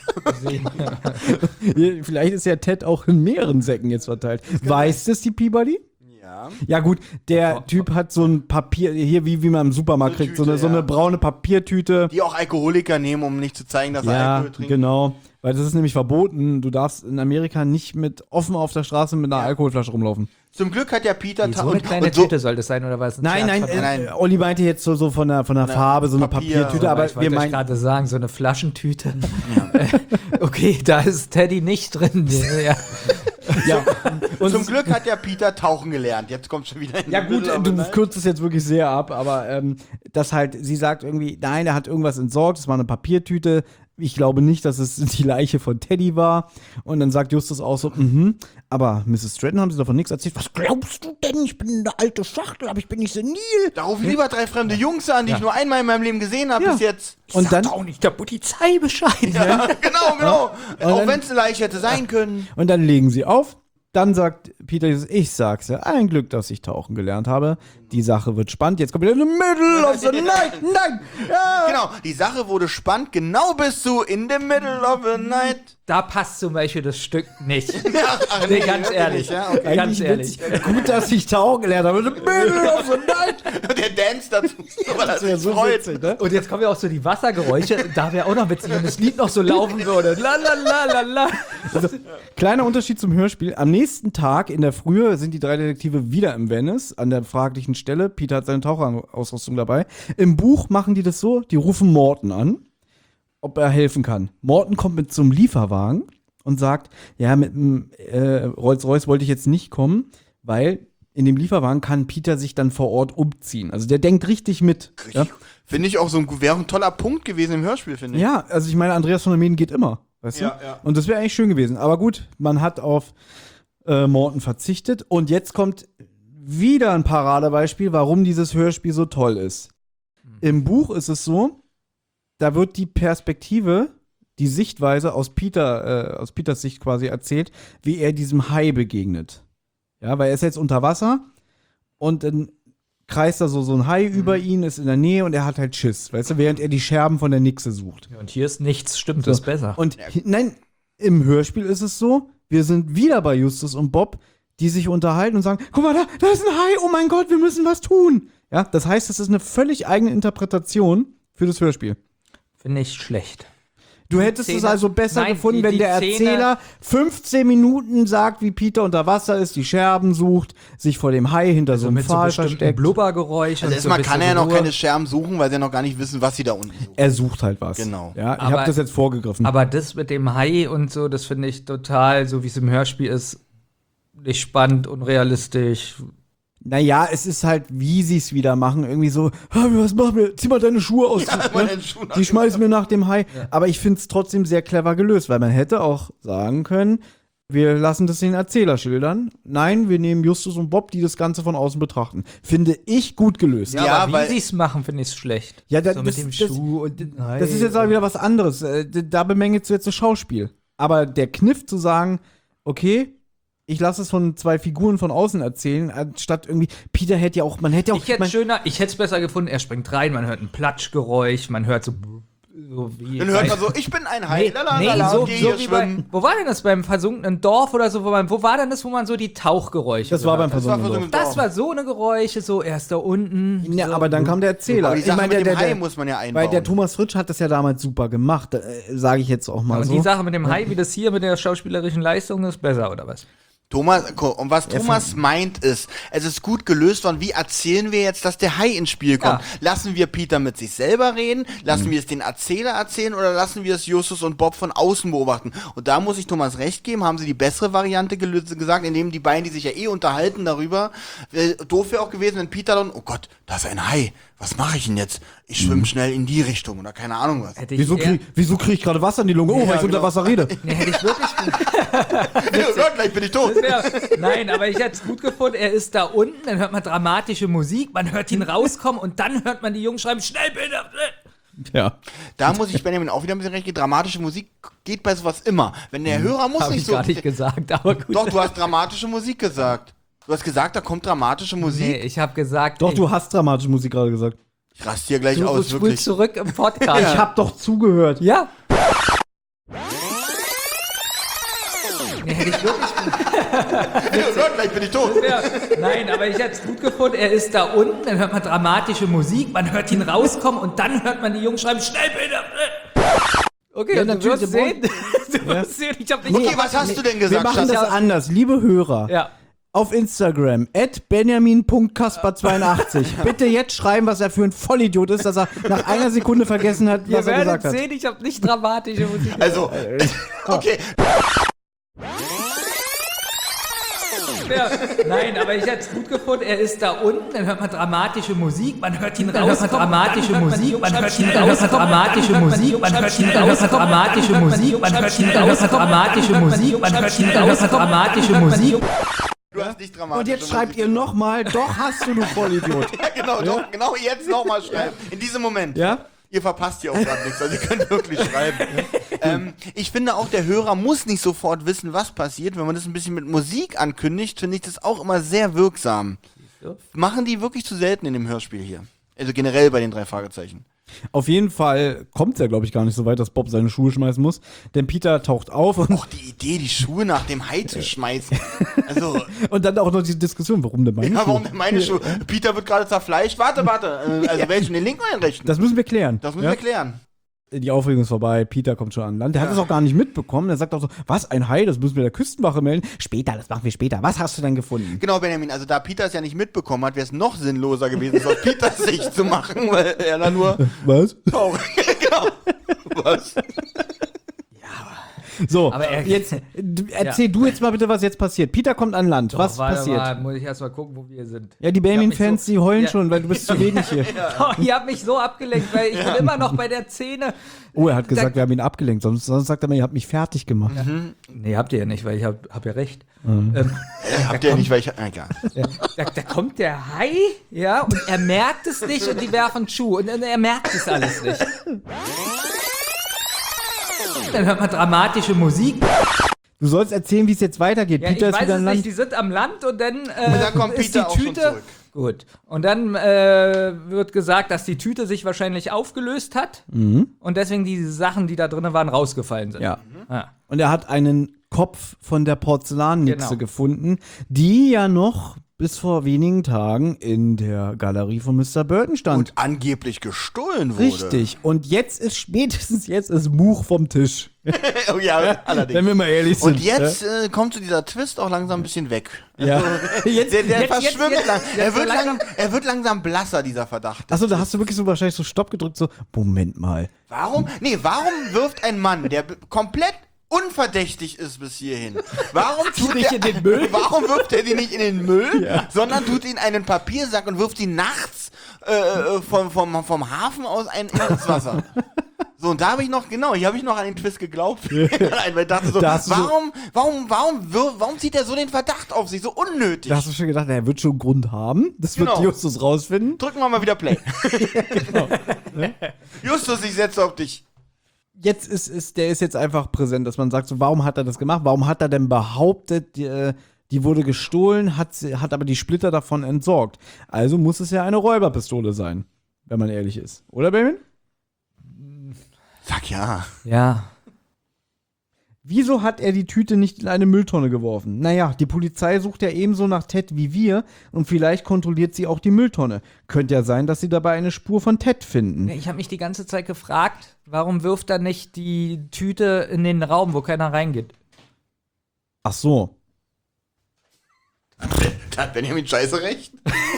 Vielleicht ist ja Ted auch in mehreren Säcken jetzt verteilt. Weiß das die Peabody? Ja. Ja gut, der Typ hat so ein Papier, hier wie man im Supermarkt kriegt, so eine braune Papiertüte. Die auch Alkoholiker nehmen, um nicht zu zeigen, dass sie Alkohol trinken. Genau. Weil das ist nämlich verboten. Du darfst in Amerika nicht mit offen auf der Straße mit einer Alkoholflasche rumlaufen. Zum Glück hat ja Peter... So eine kleine Tüte soll das sein, oder was? Nein. Olli meinte jetzt so von der Farbe, so eine Papiertüte, aber wir meinen gerade sagen, so eine Flaschentüte. Okay, da ist Teddy nicht drin. Ja. Und zum Glück hat ja Peter tauchen gelernt. Jetzt kommt schon wieder in Ja gut, du kürzt es jetzt wirklich sehr ab, aber das halt, sie sagt irgendwie, nein, er hat irgendwas entsorgt, es war eine Papiertüte. Ich glaube nicht, dass es die Leiche von Teddy war. Und dann sagt Justus auch so, aber Mrs. Stratton haben sie davon nichts erzählt. Was glaubst du denn? Ich bin eine alte Schachtel, aber ich bin nicht senil. Da rufe ich lieber 3 fremde Jungs an, die ich nur einmal in meinem Leben gesehen habe bis jetzt. Und dann auch nicht der Polizei Bescheid. Ja, genau. Auch wenn es eine Leiche hätte sein können. Und dann legen sie auf. Dann sagt Peter, ich sag's ja, ein Glück, dass ich tauchen gelernt habe. Die Sache wird spannend. Jetzt kommt wieder in the middle of the night. Nein! Ja. Genau, die Sache wurde spannend, genau bis zu in the middle of the night. Da passt zum Beispiel das Stück nicht. Nee, ganz ehrlich. Ja, okay. Ganz ehrlich. Gut, dass ich tauchen gelernt habe. In the middle of the night. Und der Dance dazu, weil er sich so freut. witzig, ne? Und jetzt kommen ja auch so die Wassergeräusche. Da wäre auch noch witzig, wenn das Lied noch so laufen würde. La la la la la. Also, kleiner Unterschied zum Hörspiel. Am nächsten Tag in der Frühe sind die 3 Detektive wieder im Venice an der fraglichen Stelle. Peter hat seine Taucherausrüstung dabei. Im Buch machen die das so, die rufen Morton an, ob er helfen kann. Morton kommt mit zum Lieferwagen und sagt, ja, mit dem Rolls-Royce wollte ich jetzt nicht kommen, weil in dem Lieferwagen kann Peter sich dann vor Ort umziehen. Also der denkt richtig mit. Ja? Finde ich auch wäre ein toller Punkt gewesen im Hörspiel, finde ich. Ja, also ich meine, Andreas von der Meden geht immer. Weißt du? Ja. Und das wäre eigentlich schön gewesen. Aber gut, man hat auf Morton verzichtet. Und jetzt kommt wieder ein Paradebeispiel, warum dieses Hörspiel so toll ist. Im Buch ist es so, da wird die Perspektive, die Sichtweise aus Peters Sicht quasi erzählt, wie er diesem Hai begegnet. Ja, weil er ist jetzt unter Wasser und dann kreist da so ein Hai über ihn, ist in der Nähe und er hat halt Schiss, weißt du, während er die Scherben von der Nixe sucht. Ja, und hier ist nichts, stimmt, das ist besser. Und nein, im Hörspiel ist es so, wir sind wieder bei Justus und Bob, die sich unterhalten und sagen, guck mal, da ist ein Hai, oh mein Gott, wir müssen was tun. Ja, das heißt, das ist eine völlig eigene Interpretation für das Hörspiel. Finde ich schlecht. Du hättest es also besser gefunden, wenn der Erzähler 15 Minuten sagt, wie Peter unter Wasser ist, die Scherben sucht, sich vor dem Hai hinter so einem Pfahl versteckt. Blubbergeräusch. Also erstmal kann er ja noch keine Scherben suchen, weil sie ja noch gar nicht wissen, was sie da unten suchen. Er sucht halt was. Genau. Ja, ich habe das jetzt vorgegriffen. Aber das mit dem Hai und so, das finde ich total, so wie es im Hörspiel ist, nicht spannend, unrealistisch. Naja, es ist halt, wie sie es wieder machen, irgendwie so, was machen wir? Zieh mal deine Schuhe aus. Ja, die schmeißen wir nach dem Hai. Ja. Aber ich finde es trotzdem sehr clever gelöst, weil man hätte auch sagen können, wir lassen das den Erzähler schildern. Nein, wir nehmen Justus und Bob, die das Ganze von außen betrachten. Finde ich gut gelöst. Ja, aber wie sie es machen, finde ich es schlecht. Ja, so mit dem Schuh und dem Hai. Das ist jetzt aber wieder was anderes. Da bemängelst du jetzt das Schauspiel. Aber der Kniff zu sagen, okay, ich lasse es von 2 Figuren von außen erzählen, anstatt irgendwie, Peter hätte ja auch, man hätte ja auch... Ich hätte es besser gefunden, er springt rein, man hört ein Platschgeräusch, man hört so wie... Dann hört man so, ich bin ein Hai, so wie wo war denn das, beim versunkenen Dorf oder so, wo war denn das, wo man so die Tauchgeräusche Das war beim versunkenen Dorf. Das war so eine Geräusche, so erst da unten. Ja, so. Aber dann kam der Erzähler. Aber die Sache mit dem Hai muss man ja einbauen. Weil der Thomas Fritsch hat das ja damals super gemacht, sage ich jetzt auch mal so. Und die Sache mit dem Hai, wie das hier mit der schauspielerischen Leistung ist, besser, oder was? Thomas, und was Thomas meint ist, es ist gut gelöst worden, wie erzählen wir jetzt, dass der Hai ins Spiel kommt? Ja. Lassen wir Peter mit sich selber reden? Lassen wir es den Erzähler erzählen? Oder lassen wir es Justus und Bob von außen beobachten? Und da muss ich Thomas recht geben, haben sie die bessere Variante gesagt, indem die beiden, die sich ja unterhalten darüber, doof wäre auch gewesen, wenn Peter dann, oh Gott, da ist ein Hai, was mache ich denn jetzt? Ich schwimme schnell in die Richtung oder keine Ahnung was. Wieso krieg ich gerade Wasser in die Lunge? Oh, weil ich unter Wasser rede. Nee, hätte ich wirklich gleich bin ich tot. Nein, aber ich hätte es gut gefunden. Er ist da unten, dann hört man dramatische Musik, man hört ihn rauskommen und dann hört man die Jungs schreiben, schnell bitte. Ja. Da muss ich Benjamin auch wieder ein bisschen recht geben. Dramatische Musik geht bei sowas immer. Wenn der Hörer muss nicht so... Hab ich gar nicht gesagt, aber gut. Doch, du hast dramatische Musik gesagt. Du hast gesagt, da kommt dramatische Musik. Nee, ich habe gesagt... Doch, du hast dramatische Musik gerade gesagt. Ich raste hier gleich aus, Du wirklich. zurück im Podcast. Ich hab doch zugehört. Ja. Nee, hätte ich wirklich... gleich bin ich tot. Nein, aber ich hätte es gut gefunden. Er ist da unten, dann hört man dramatische Musik, man hört ihn rauskommen und dann hört man die Jungs schreiben, schnell bitte. Okay, ja, du natürlich, wirst sehen. Ich hab nicht Okay, was hast du denn gesagt? Wir machen das anders. Liebe Hörer, Ja. auf Instagram, @benjamin.kasper82. Bitte jetzt schreiben, was er für ein Vollidiot ist, dass er nach einer Sekunde vergessen hat, was er gesagt hat. Sehen, ich habe nicht dramatische Musik. Also, okay. Ja, nein, aber ich hätte es gut gefunden. Er ist da unten, dann hört man dramatische Musik, man hört ihn rauskommen, dramatische Musik, man hört ihn rauskommen, dramatische Musik, man hört ihn rauskommen, dramatische Musik, man hört ihn rauskommen, dramatische Musik, man hört ihn rauskommen, dramatische Musik. Du hast nicht dramatisch. Und jetzt schreibt ihr nochmal, doch hast du Vollidiot. Ja, genau, doch, genau jetzt nochmal schreiben. In diesem Moment. Ja? Ihr verpasst hier auch gerade nichts, also ihr könnt wirklich schreiben. Ich finde auch, der Hörer muss nicht sofort wissen, was passiert. Wenn man das ein bisschen mit Musik ankündigt, finde ich das auch immer sehr wirksam. Machen die wirklich zu selten in dem Hörspiel hier. Also generell bei den 3 Fragezeichen. Auf jeden Fall kommt es ja, glaube ich, gar nicht so weit, dass Bob seine Schuhe schmeißen muss. Denn Peter taucht auf und... Och, die Idee, die Schuhe nach dem Hai zu schmeißen. Also... und dann auch noch die Diskussion, warum denn meine Schuhe? Ja, warum denn meine Schuhe? Peter wird gerade zerfleischt. Warte. Also welchen, den linken oder den rechten? Das müssen wir klären. Das müssen wir klären. Die Aufregung ist vorbei, Peter kommt schon an Land. Der hat es auch gar nicht mitbekommen. Er sagt auch so, was, ein Hai, das müssen wir der Küstenwache melden. Später, das machen wir später. Was hast du denn gefunden? Genau, Benjamin, also da Peter es ja nicht mitbekommen hat, wäre es noch sinnloser gewesen, es aus Peters Sicht zu machen, weil er dann nur... Was? Oh, genau. Was? So, Aber jetzt erzähl du jetzt mal bitte, was jetzt passiert. Peter kommt an Land. Doch, was passiert? Mal, muss ich erst mal gucken, wo wir sind. Ja, die Benjamin-Fans, die heulen schon, weil du bist zu wenig hier. Ihr habt mich so abgelenkt, weil ich bin immer noch bei der Szene. Oh, er hat gesagt, wir haben ihn abgelenkt. Sonst sagt er mir, ihr habt mich fertig gemacht. Nee, habt ihr ja nicht, weil ich hab ja recht. Habt ihr ja nicht, weil ich... Egal. Da kommt der Hai, ja, und er merkt es nicht und die werfen Schuhe und er merkt es alles nicht. Dann hört man dramatische Musik. Du sollst erzählen, wie es jetzt weitergeht. Ja, Peter ich ist weiß wieder es an Land. nicht, die sind am Land und dann, kommt ist Peter die auch schon Tüte. zurück. Gut. Und dann wird gesagt, dass die Tüte sich wahrscheinlich aufgelöst hat und deswegen die Sachen, die da drin waren, rausgefallen sind. Ja. Und er hat einen Kopf von der Porzellannixe gefunden, die ja noch bis vor wenigen Tagen in der Galerie von Mr. Burton stand. Und angeblich gestohlen wurde. Richtig. Und spätestens jetzt ist Buch vom Tisch. Oh ja, allerdings. Wenn wir mal ehrlich sind. Und jetzt kommt so dieser Twist auch langsam ein bisschen weg. Ja. Der verschwimmt langsam. Er wird langsam blasser, dieser Verdacht. Achso, da hast du wirklich so wahrscheinlich so Stopp gedrückt, so, Moment mal. Warum wirft ein Mann, der komplett unverdächtig ist bis hierhin, warum wirft er die nicht in den Müll, sondern tut ihn in einen Papiersack und wirft ihn nachts vom Hafen aus ins Wasser? So, und da habe ich noch, hier habe ich noch an den Twist geglaubt. Weil ich dachte so, warum zieht er so den Verdacht auf sich, so unnötig? Da hast du schon gedacht, er wird schon einen Grund haben. Das wird Justus rausfinden. Drücken wir mal wieder Play. Genau. Justus, ich setze auf dich. Jetzt der ist jetzt einfach präsent, dass man sagt, so, warum hat er das gemacht? Warum hat er denn behauptet, die wurde gestohlen, hat aber die Splitter davon entsorgt? Also muss es ja eine Räuberpistole sein, wenn man ehrlich ist. Oder, Benjamin? Sag ja. Ja. Wieso hat er die Tüte nicht in eine Mülltonne geworfen? Naja, die Polizei sucht ja ebenso nach Ted wie wir und vielleicht kontrolliert sie auch die Mülltonne. Könnte ja sein, dass sie dabei eine Spur von Ted finden. Ich habe mich die ganze Zeit gefragt, warum wirft er nicht die Tüte in den Raum, wo keiner reingeht? Ach so. Hat Benjamin Scheiße recht?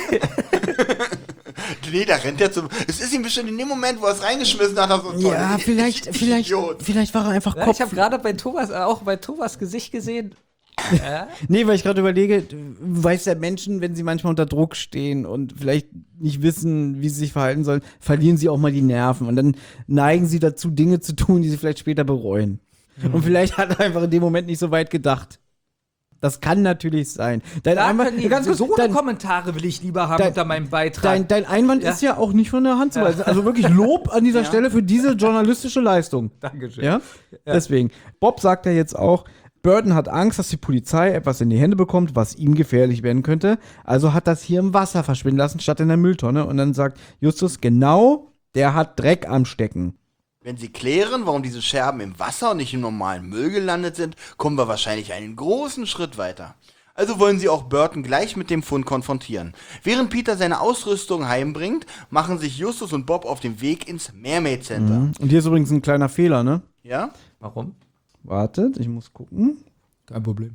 Nee, da rennt er zum. Es ist ihm bestimmt in dem Moment, wo er es reingeschmissen hat, so toll. Ja, vielleicht war er einfach Ja, Kopf. ich habe gerade bei Thomas Gesicht gesehen. Nee, weil ich gerade überlege, du weißt ja, Menschen, wenn sie manchmal unter Druck stehen und vielleicht nicht wissen, wie sie sich verhalten sollen, verlieren sie auch mal die Nerven und dann neigen sie dazu, Dinge zu tun, die sie vielleicht später bereuen. Und vielleicht hat er einfach in dem Moment nicht so weit gedacht. Das kann natürlich sein. Kommentare will ich lieber haben unter meinem Beitrag. Dein Einwand ist ja auch nicht von der Hand zu weisen. Also wirklich Lob an dieser Stelle für diese journalistische Leistung. Dankeschön. Ja? Deswegen. Bob sagt ja jetzt auch, Burton hat Angst, dass die Polizei etwas in die Hände bekommt, was ihm gefährlich werden könnte. Also hat das hier im Wasser verschwinden lassen, statt in der Mülltonne. Und dann sagt Justus, genau, der hat Dreck am Stecken. Wenn sie klären, warum diese Scherben im Wasser und nicht im normalen Müll gelandet sind, kommen wir wahrscheinlich einen großen Schritt weiter. Also wollen sie auch Burton gleich mit dem Fund konfrontieren. Während Peter seine Ausrüstung heimbringt, machen sich Justus und Bob auf den Weg ins Mermaid Center. Und hier ist übrigens ein kleiner Fehler, ne? Ja? Warum? Wartet, ich muss gucken. Kein Problem.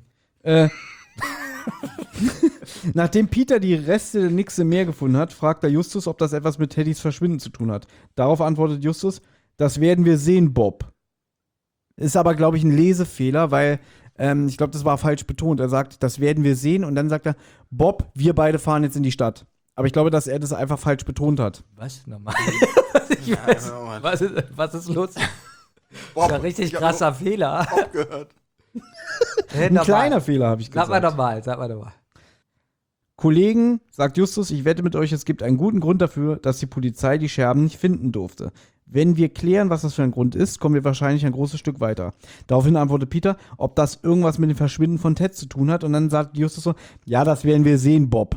Nachdem Peter die Reste der Nixe im Meer gefunden hat, fragt er Justus, ob das etwas mit Teddys Verschwinden zu tun hat. Darauf antwortet Justus, das werden wir sehen, Bob. Ist aber, glaube ich, ein Lesefehler, weil ich glaube, das war falsch betont. Er sagt, das werden wir sehen und dann sagt er, Bob, wir beide fahren jetzt in die Stadt. Aber ich glaube, dass er das einfach falsch betont hat. Was? Normal? Ich weiß, was ist los? Das ist ein richtig krasser Fehler. Gehört. Ein kleiner Fehler, habe ich gesagt. Sag mal doch mal. Kollegen, sagt Justus, ich wette mit euch, es gibt einen guten Grund dafür, dass die Polizei die Scherben nicht finden durfte. Wenn wir klären, was das für ein Grund ist, kommen wir wahrscheinlich ein großes Stück weiter. Daraufhin antwortet Peter, ob das irgendwas mit dem Verschwinden von Ted zu tun hat. Und dann sagt Justus so, ja, das werden wir sehen, Bob.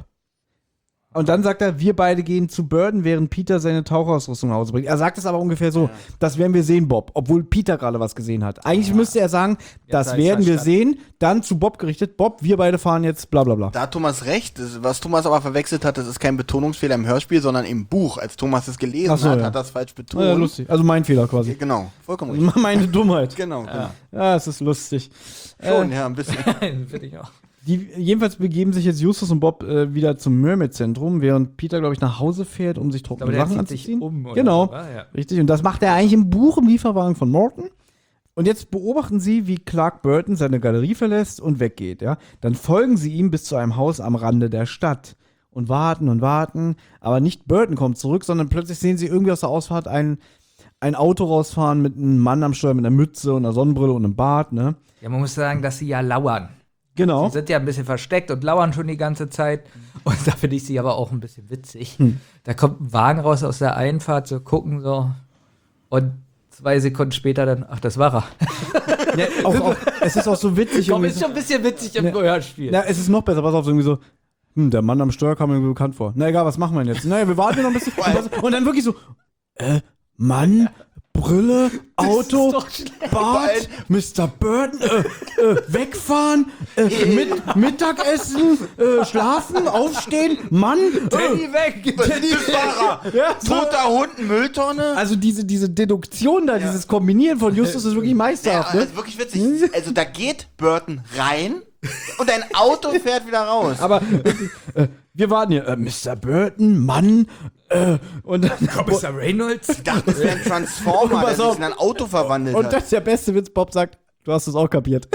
Und dann sagt er, wir beide gehen zu Burton, während Peter seine Tauchausrüstung nach Hause bringt. Er sagt es aber ungefähr so, das werden wir sehen, Bob, obwohl Peter gerade was gesehen hat. Eigentlich müsste er sagen, das werden wir sehen, dann zu Bob gerichtet, Bob, wir beide fahren jetzt, bla bla bla. Da hat Thomas recht. Was Thomas aber verwechselt hat, das ist kein Betonungsfehler im Hörspiel, sondern im Buch. Als Thomas es gelesen hat, hat das falsch betont. Ja, lustig. Also mein Fehler quasi. Genau, vollkommen richtig. Meine Dummheit. Genau. Ja, es ist lustig. Schon, ja, ein bisschen. Finde ich auch. Jedenfalls begeben sich jetzt Justus und Bob wieder zum Mermaid-Zentrum, während Peter, glaube ich, nach Hause fährt, um sich trockene Sachen anzuziehen. Genau, richtig. Und das macht er eigentlich im Buch im Lieferwagen von Morton. Und jetzt beobachten sie, wie Clark Burton seine Galerie verlässt und weggeht. Ja? Dann folgen sie ihm bis zu einem Haus am Rande der Stadt und warten. Aber nicht Burton kommt zurück, sondern plötzlich sehen sie irgendwie aus der Ausfahrt ein Auto rausfahren mit einem Mann am Steuer mit einer Mütze und einer Sonnenbrille und einem Bart. Ne? Ja, man muss sagen, dass sie ja lauern. Genau. Sie sind ja ein bisschen versteckt und lauern schon die ganze Zeit. Und da finde ich sie aber auch ein bisschen witzig. Da kommt ein Wagen raus aus der Einfahrt, so gucken so. Und 2 Sekunden später dann, ach, das war er. Ja, es ist auch so witzig. Komm, ist schon ein bisschen witzig im Hörspiel. Ja, es ist noch besser, pass auf, so irgendwie so, der Mann am Steuer kam mir irgendwie bekannt vor. Na egal, was machen wir denn jetzt? Naja, wir warten noch ein bisschen. Und dann wirklich so, Mann, Brille, Auto, Bart, Mr. Burton, wegfahren, Mittagessen, schlafen, aufstehen, Mann, Teddy weg! Teddy Fahrer! Ja, toter Hund, Mülltonne. Also diese Deduktion da, dieses Kombinieren von Justus ist wirklich meisterhaft. Ja, das ist wirklich witzig. Also da geht Burton rein und ein Auto fährt wieder raus. Aber wir warten hier, Mr. Burton, Mann, und dann Mr. Reynolds? Ich dachte, das wäre ein Transformer, der sich in ein Auto verwandelt hat. Und das ist der beste Witz, Bob sagt, du hast es auch kapiert.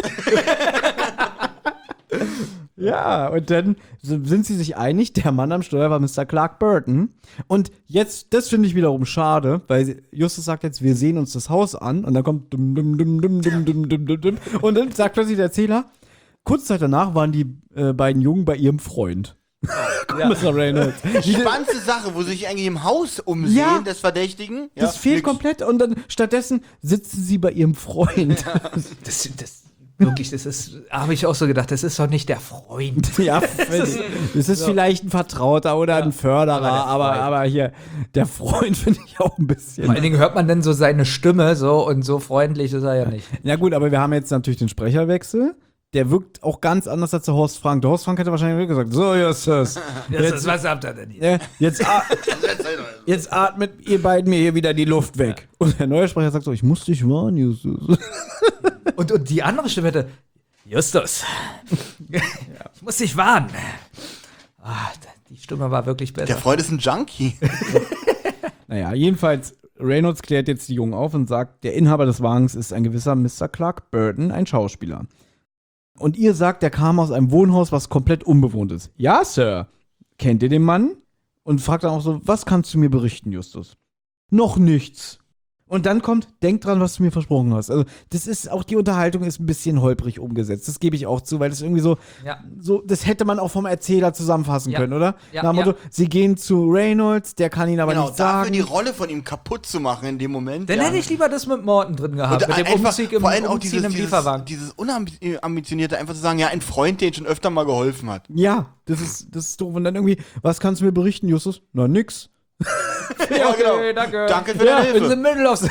Ja, und dann sind sie sich einig, der Mann am Steuer war Mr. Clark Burton. Und jetzt, das finde ich wiederum schade, weil Justus sagt jetzt, wir sehen uns das Haus an und dann kommt und dann sagt plötzlich der Erzähler, kurz Zeit danach waren die beiden Jungen bei ihrem Freund. Ja. Mr. Reynolds. Spannendste Sache, wo sie sich eigentlich im Haus umsehen, des Verdächtigen. Das fehlt komplett und dann stattdessen sitzen sie bei ihrem Freund. Das ist, habe ich auch so gedacht, das ist doch nicht der Freund. Ja, das ist vielleicht ein Vertrauter oder ein Förderer, aber hier, der Freund finde ich auch ein bisschen. Vor allen Dingen hört man dann so seine Stimme so und so freundlich ist er ja nicht. Ja gut, aber wir haben jetzt natürlich den Sprecherwechsel. Der wirkt auch ganz anders als der Horst Frank. Der Horst Frank hätte wahrscheinlich gesagt, so, Justus. Was habt ihr denn hier? Jetzt atmet ihr beiden mir hier wieder die Luft weg. Und der neue Sprecher sagt so, ich muss dich warnen, Justus. Und die andere Stimme hätte, Justus, ich muss dich warnen. Die Stimme war wirklich besser. Der Freund ist ein Junkie. Naja, jedenfalls, Reynolds klärt jetzt die Jungen auf und sagt, der Inhaber des Wagens ist ein gewisser Mr. Clark Burton, ein Schauspieler. Und ihr sagt, der kam aus einem Wohnhaus, was komplett unbewohnt ist. Ja, Sir. Kennt ihr den Mann? Und fragt dann auch so, was kannst du mir berichten, Justus? Noch nichts. Und dann kommt, denk dran, was du mir versprochen hast. Also, das ist auch, die Unterhaltung ist ein bisschen holprig umgesetzt. Das gebe ich auch zu, weil das irgendwie so, das hätte man auch vom Erzähler zusammenfassen können, oder? Ja, Nach dem Motto, sie gehen zu Reynolds, der kann ihnen aber Genau, nicht sagen. dafür die Rolle von ihm kaputt zu machen in dem Moment. Dann hätte ich lieber das mit Morton drin gehabt, Und mit dem einfach, Umzug im vor allem auch Umziehen im Lieferwagen. dieses unambitionierte, einfach zu sagen, ja, ein Freund, der schon öfter mal geholfen hat. Ja, das ist doof. Und dann irgendwie, was kannst du mir berichten, Justus? Na, nix. Ja, genau. Okay, danke. Danke für deine In the Hilfe. middle of the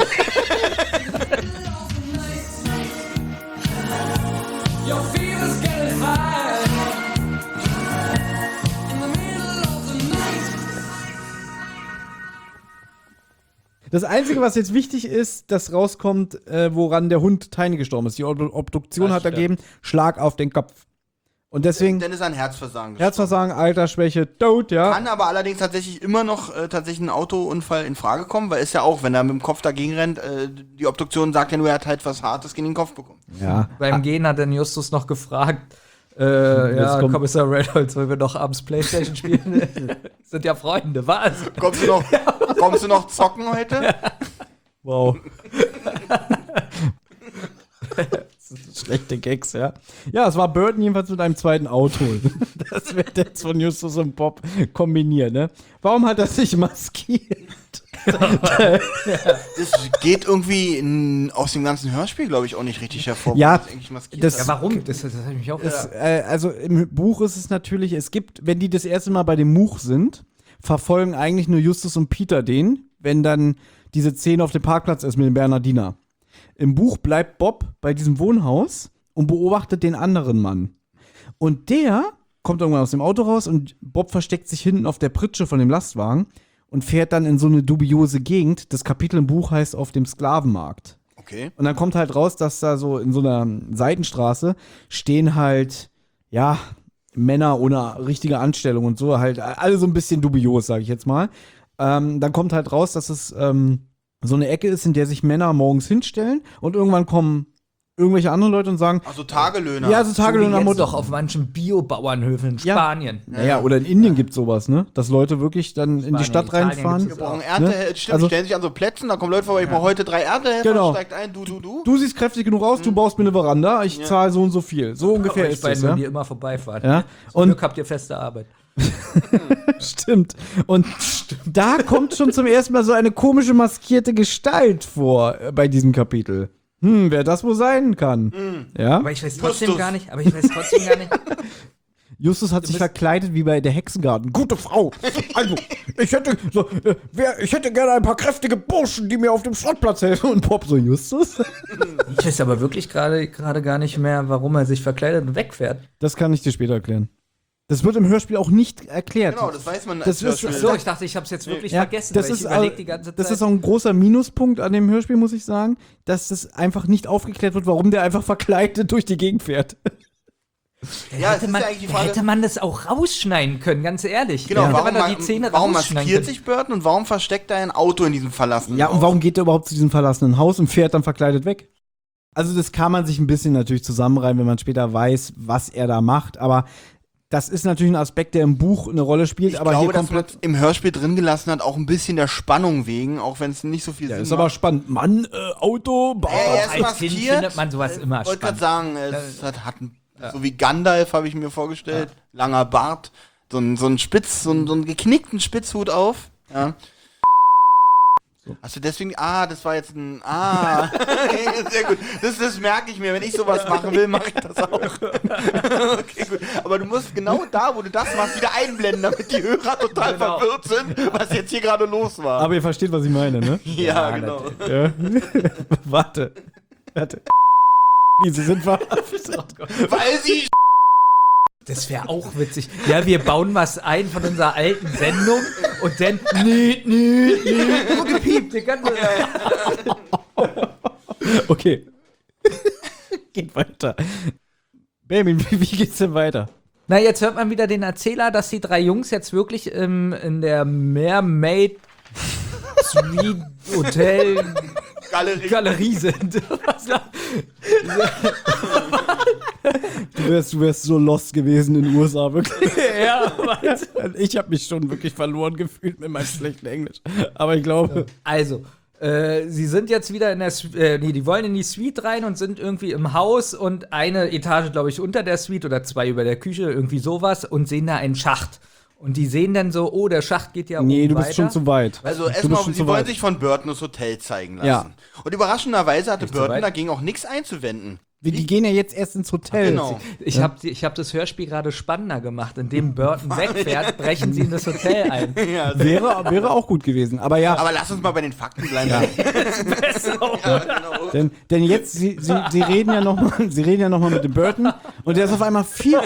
Das Einzige, was jetzt wichtig ist, dass rauskommt, woran der Hund Tiny gestorben ist. Die Obduktion hat ergeben, Schlag auf den Kopf. Und deswegen, Dann ist ein Herzversagen. Herzversagen, Altersschwäche, Tod, ja. Kann aber allerdings tatsächlich immer noch tatsächlich ein Autounfall in Frage kommen, weil ist ja auch, wenn er mit dem Kopf dagegen rennt, die Obduktion sagt ja nur, er hat halt was Hartes gegen den Kopf bekommen. Ja. Beim Gehen hat dann Justus noch gefragt, ja, kommt- Kommissar Reynolds, wollen wir doch abends Playstation spielen? Sind ja Freunde, was? Kommst du noch zocken heute? Wow. Das sind schlechte Gags, ja. Ja, es war Burton jedenfalls mit einem zweiten Auto. Das wird jetzt von Justus und Bob kombiniert, ne? Warum hat er sich maskiert? Das geht irgendwie aus dem ganzen Hörspiel, glaube ich, auch nicht richtig hervor. Ja, warum das eigentlich maskiert das- hat. Ja, warum? Das hat mich auch Es, also im Buch ist es natürlich, es gibt, wenn die das erste Mal bei dem Much sind, verfolgen eigentlich nur Justus und Peter den, wenn dann diese Szene auf dem Parkplatz ist mit dem Bernardiner. Im Buch bleibt Bob bei diesem Wohnhaus und beobachtet den anderen Mann. Und der kommt irgendwann aus dem Auto raus und Bob versteckt sich hinten auf der Pritsche von dem Lastwagen und fährt dann in so eine dubiose Gegend. Das Kapitel im Buch heißt auf dem Sklavenmarkt. Okay. Und dann kommt halt raus, dass da so in so einer Seitenstraße stehen halt, ja, Männer ohne richtige Anstellung und so, halt alle so ein bisschen dubios, sage ich jetzt mal. Dann kommt halt raus, dass es so eine Ecke ist, in der sich Männer morgens hinstellen und irgendwann kommen irgendwelche andere Leute und sagen, Also Tagelöhner. ja, so Tagelöhner jetzt Mutter. doch auf manchen Biobauernhöfen in Ja. Spanien. Naja, oder in Indien gibt's sowas, ne? Dass Leute wirklich dann in die Spanien, Stadt Italien reinfahren. gibt's Wir brauchen auch. Erntehelfer. Stimmt, Also- stellen sich an so Plätzen, da kommen Leute vorbei, ich brauche heute 3 Erntehelfer, Genau. steigt ein, du. Du siehst kräftig genug aus, du baust mir eine Veranda, ich zahle so und so viel. So ungefähr Euch ist beiden, das, wenn ja? ihr immer vorbeifahrt. Ja. Zum Und Glück habt ihr feste Arbeit. Stimmt. Und da kommt schon zum ersten Mal so eine komische maskierte Gestalt vor bei diesem Kapitel. Wer das wohl sein kann. Ja? Aber ich weiß trotzdem Justus. gar nicht. Justus hat sich verkleidet wie bei der Hexengarten. Gute Frau. Also, ich hätte gerne ein paar kräftige Burschen, die mir auf dem Schrottplatz helfen. Und Bob so, Justus? Ich weiß aber wirklich gerade gar nicht mehr, warum er sich verkleidet und wegfährt. Das kann ich dir später erklären. Das wird im Hörspiel auch nicht erklärt. Genau, das weiß man Das als ist- Hörspiel. So, ich dachte, ich habe es jetzt wirklich Ja, vergessen, das weil ich ist überlege auch- die ganze Zeit. Das ist auch ein großer Minuspunkt an dem Hörspiel, muss ich sagen, dass es einfach nicht aufgeklärt wird, warum der einfach verkleidet durch die Gegend fährt. Ja, es hätte, ist man, ja eigentlich die Frage, hätte man das auch rausschneiden können, ganz ehrlich. genau, Hätte warum, man da die Szene warum rausschneiden maskiert können. sich Burton und warum versteckt er ein Auto in diesem verlassenen Ja, und Haus? warum geht er überhaupt zu diesem verlassenen Haus und fährt dann verkleidet weg? Also das kann man sich ein bisschen natürlich zusammenreimen, wenn man später weiß, was er da macht, aber das ist natürlich ein Aspekt, der im Buch eine Rolle spielt, Ich aber glaube, hier dass man komplett. im Hörspiel drin gelassen hat, auch ein bisschen der Spannung wegen, auch wenn es nicht so viel Ja, Sinn ist aber spannend. Mann, Auto, Bart. Er ist Als Kind maskiert. findet man sowas immer Ich wollte gerade spannend. sagen, es hat so wie Gandalf, habe ich mir vorgestellt, langer Bart, so einen geknickten Spitzhut auf. Ja. Hast du deswegen, das war jetzt ein, sehr gut. Das merke ich mir, wenn ich sowas machen will, mache ich das auch. Okay, gut. Aber du musst genau da, wo du das machst, wieder einblenden, damit die Hörer total Genau. verwirrt sind, was jetzt hier gerade los war. Aber ihr versteht, was ich meine, ne? ja, genau. Ja. Warte. Diese sind verhaftet. Weil sie Das wäre auch witzig. Ja, wir bauen was ein von unserer alten Sendung und dann nur gepiept. Die ganze Okay. Geht weiter. Baby, wie geht's denn weiter? Na, jetzt hört man wieder den Erzähler, dass die 3 Jungs jetzt wirklich in der Mermaid Suite Hotel Galerie sind. Du wärst so lost gewesen in den USA, wirklich. Ja, was? Ich habe mich schon wirklich verloren gefühlt mit meinem schlechten Englisch. Aber ich glaube. Also, sie sind jetzt wieder in der die wollen in die Suite rein und sind irgendwie im Haus und eine Etage, glaube ich, unter der Suite oder 2 über der Küche, irgendwie sowas, und sehen da einen Schacht. Und die sehen dann so, oh, der Schacht geht ja Nee, oben du bist weiter. schon zu weit. Also erstmal, sie wollen sich von Burton das Hotel zeigen lassen. Ja. Und überraschenderweise hatte Nicht so Burton weit? dagegen auch nichts einzuwenden. Die gehen ja jetzt erst ins Hotel. Genau. Ich hab das Hörspiel gerade spannender gemacht. Indem Burton wegfährt, brechen sie in das Hotel ein. Ja, Wäre auch gut gewesen. Aber ja, aber lass uns mal bei den Fakten bleiben. Ja. Ja, genau. denn jetzt, sie reden ja noch mal mit dem Burton und der ist auf einmal viel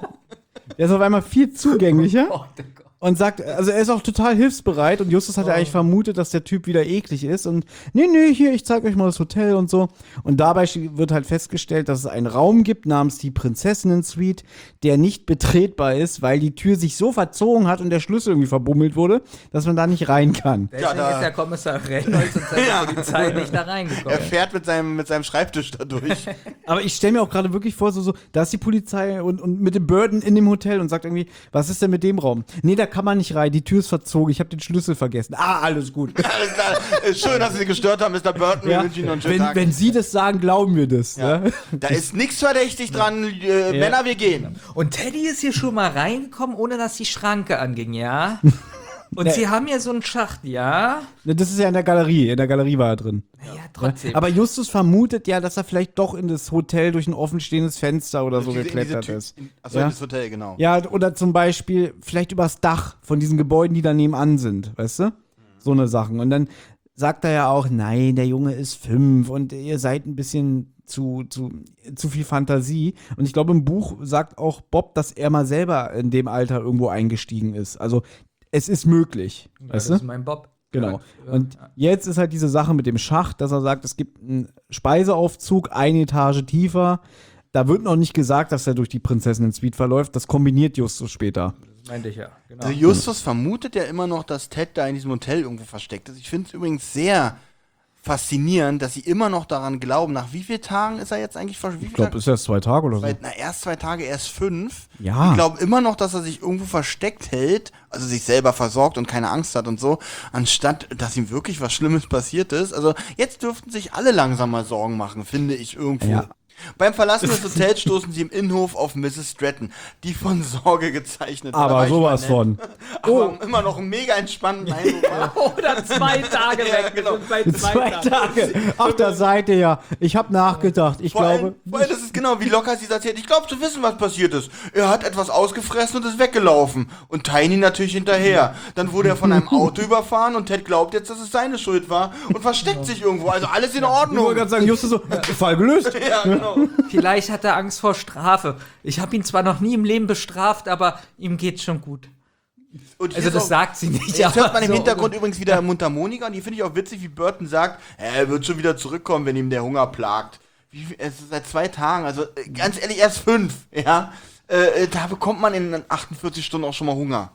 zugänglicher. Und sagt, also er ist auch total hilfsbereit und Justus hat ja eigentlich vermutet, dass der Typ wieder eklig ist und nee, hier, ich zeig euch mal das Hotel und so. Und dabei wird halt festgestellt, dass es einen Raum gibt namens die Prinzessinnen-Suite, der nicht betretbar ist, weil die Tür sich so verzogen hat und der Schlüssel irgendwie verbummelt wurde, dass man da nicht rein kann. Deswegen ist der Kommissar Reynolds und seine Polizei nicht da reingekommen. Er fährt mit seinem Schreibtisch da durch. Aber ich stelle mir auch gerade wirklich vor, so, da ist die Polizei und mit dem Burton in dem Hotel und sagt irgendwie, was ist denn mit dem Raum? Nee, da kann man nicht rein, die Tür ist verzogen, ich habe den Schlüssel vergessen. Alles gut. Alles klar. Schön, dass Sie sich gestört haben, Mr. Burton. Wir wünschen Ihnen noch einen schönen Tag. Wenn Sie das sagen, glauben wir das. Ja. Da ist nichts verdächtig dran. Männer, wir gehen. Und Teddy ist hier schon mal reingekommen, ohne dass die Schranke anging, ja? Und sie haben hier so einen Schacht, ja? Das ist ja in der Galerie. In der Galerie war er drin. Ja, trotzdem. Aber Justus vermutet ja, dass er vielleicht doch in das Hotel durch ein offenstehendes Fenster oder so geklettert ist. Achso, in das Hotel, genau. Ja, oder zum Beispiel vielleicht übers Dach von diesen Gebäuden, die da nebenan sind, weißt du? So eine Sachen. Und dann sagt er ja auch, nein, der Junge ist 5 und ihr seid ein bisschen zu viel Fantasie. Und ich glaube, im Buch sagt auch Bob, dass er mal selber in dem Alter irgendwo eingestiegen ist. Also es ist möglich, Ja, weißt das du? ist mein Bob. Genau. Ja. Und jetzt ist halt diese Sache mit dem Schacht, dass er sagt, es gibt einen Speiseaufzug, eine Etage tiefer. Da wird noch nicht gesagt, dass er durch die Prinzessinnen-Suite verläuft. Das kombiniert Justus später. Das meinte ich ja, genau. Also Justus vermutet ja immer noch, dass Ted da in diesem Hotel irgendwo versteckt ist. Ich finde es übrigens sehr faszinierend, dass sie immer noch daran glauben. Nach wie vielen Tagen ist er jetzt eigentlich verschwunden? Ich glaube, ist erst 2 Tage oder so. Erst 2 Tage, erst 5. Ja. Die glauben immer noch, dass er sich irgendwo versteckt hält, also sich selber versorgt und keine Angst hat und so, anstatt, dass ihm wirklich was Schlimmes passiert ist. Also jetzt dürften sich alle langsam mal Sorgen machen, finde ich irgendwo. Ja. Beim Verlassen des Hotels stoßen sie im Innenhof auf Mrs. Stratton, die von Sorge gezeichnet war. Aber sowas von. Aber immer noch einen mega entspannten Eindruck war. Oder 2 Tage weg. Genau. Wir sind bei 2 Tage. Ach, da seid ihr ja. Ich habe nachgedacht. Ich Vor glaube. allem, das ist genau wie locker sie erzählt. Ich glaube zu wissen, was passiert ist. Er hat etwas ausgefressen und ist weggelaufen. Und Tiny natürlich hinterher. Dann wurde er von einem Auto überfahren und Ted glaubt jetzt, dass es seine Schuld war und versteckt sich irgendwo. Also alles in Ich Ordnung. wollte gerade sagen, Justus so, Fall gelöst. Ja, genau. Vielleicht hat er Angst vor Strafe. Ich habe ihn zwar noch nie im Leben bestraft, aber ihm geht's schon gut. Und Also das sagt sie nicht. Jetzt hört man im so- Hintergrund übrigens wieder Mundharmonika und die finde ich auch witzig, wie Burton sagt, er wird schon wieder zurückkommen, wenn ihm der Hunger plagt. Es ist seit 2 Tagen, also ganz ehrlich, erst 5, ja. Da bekommt man in 48 Stunden auch schon mal Hunger.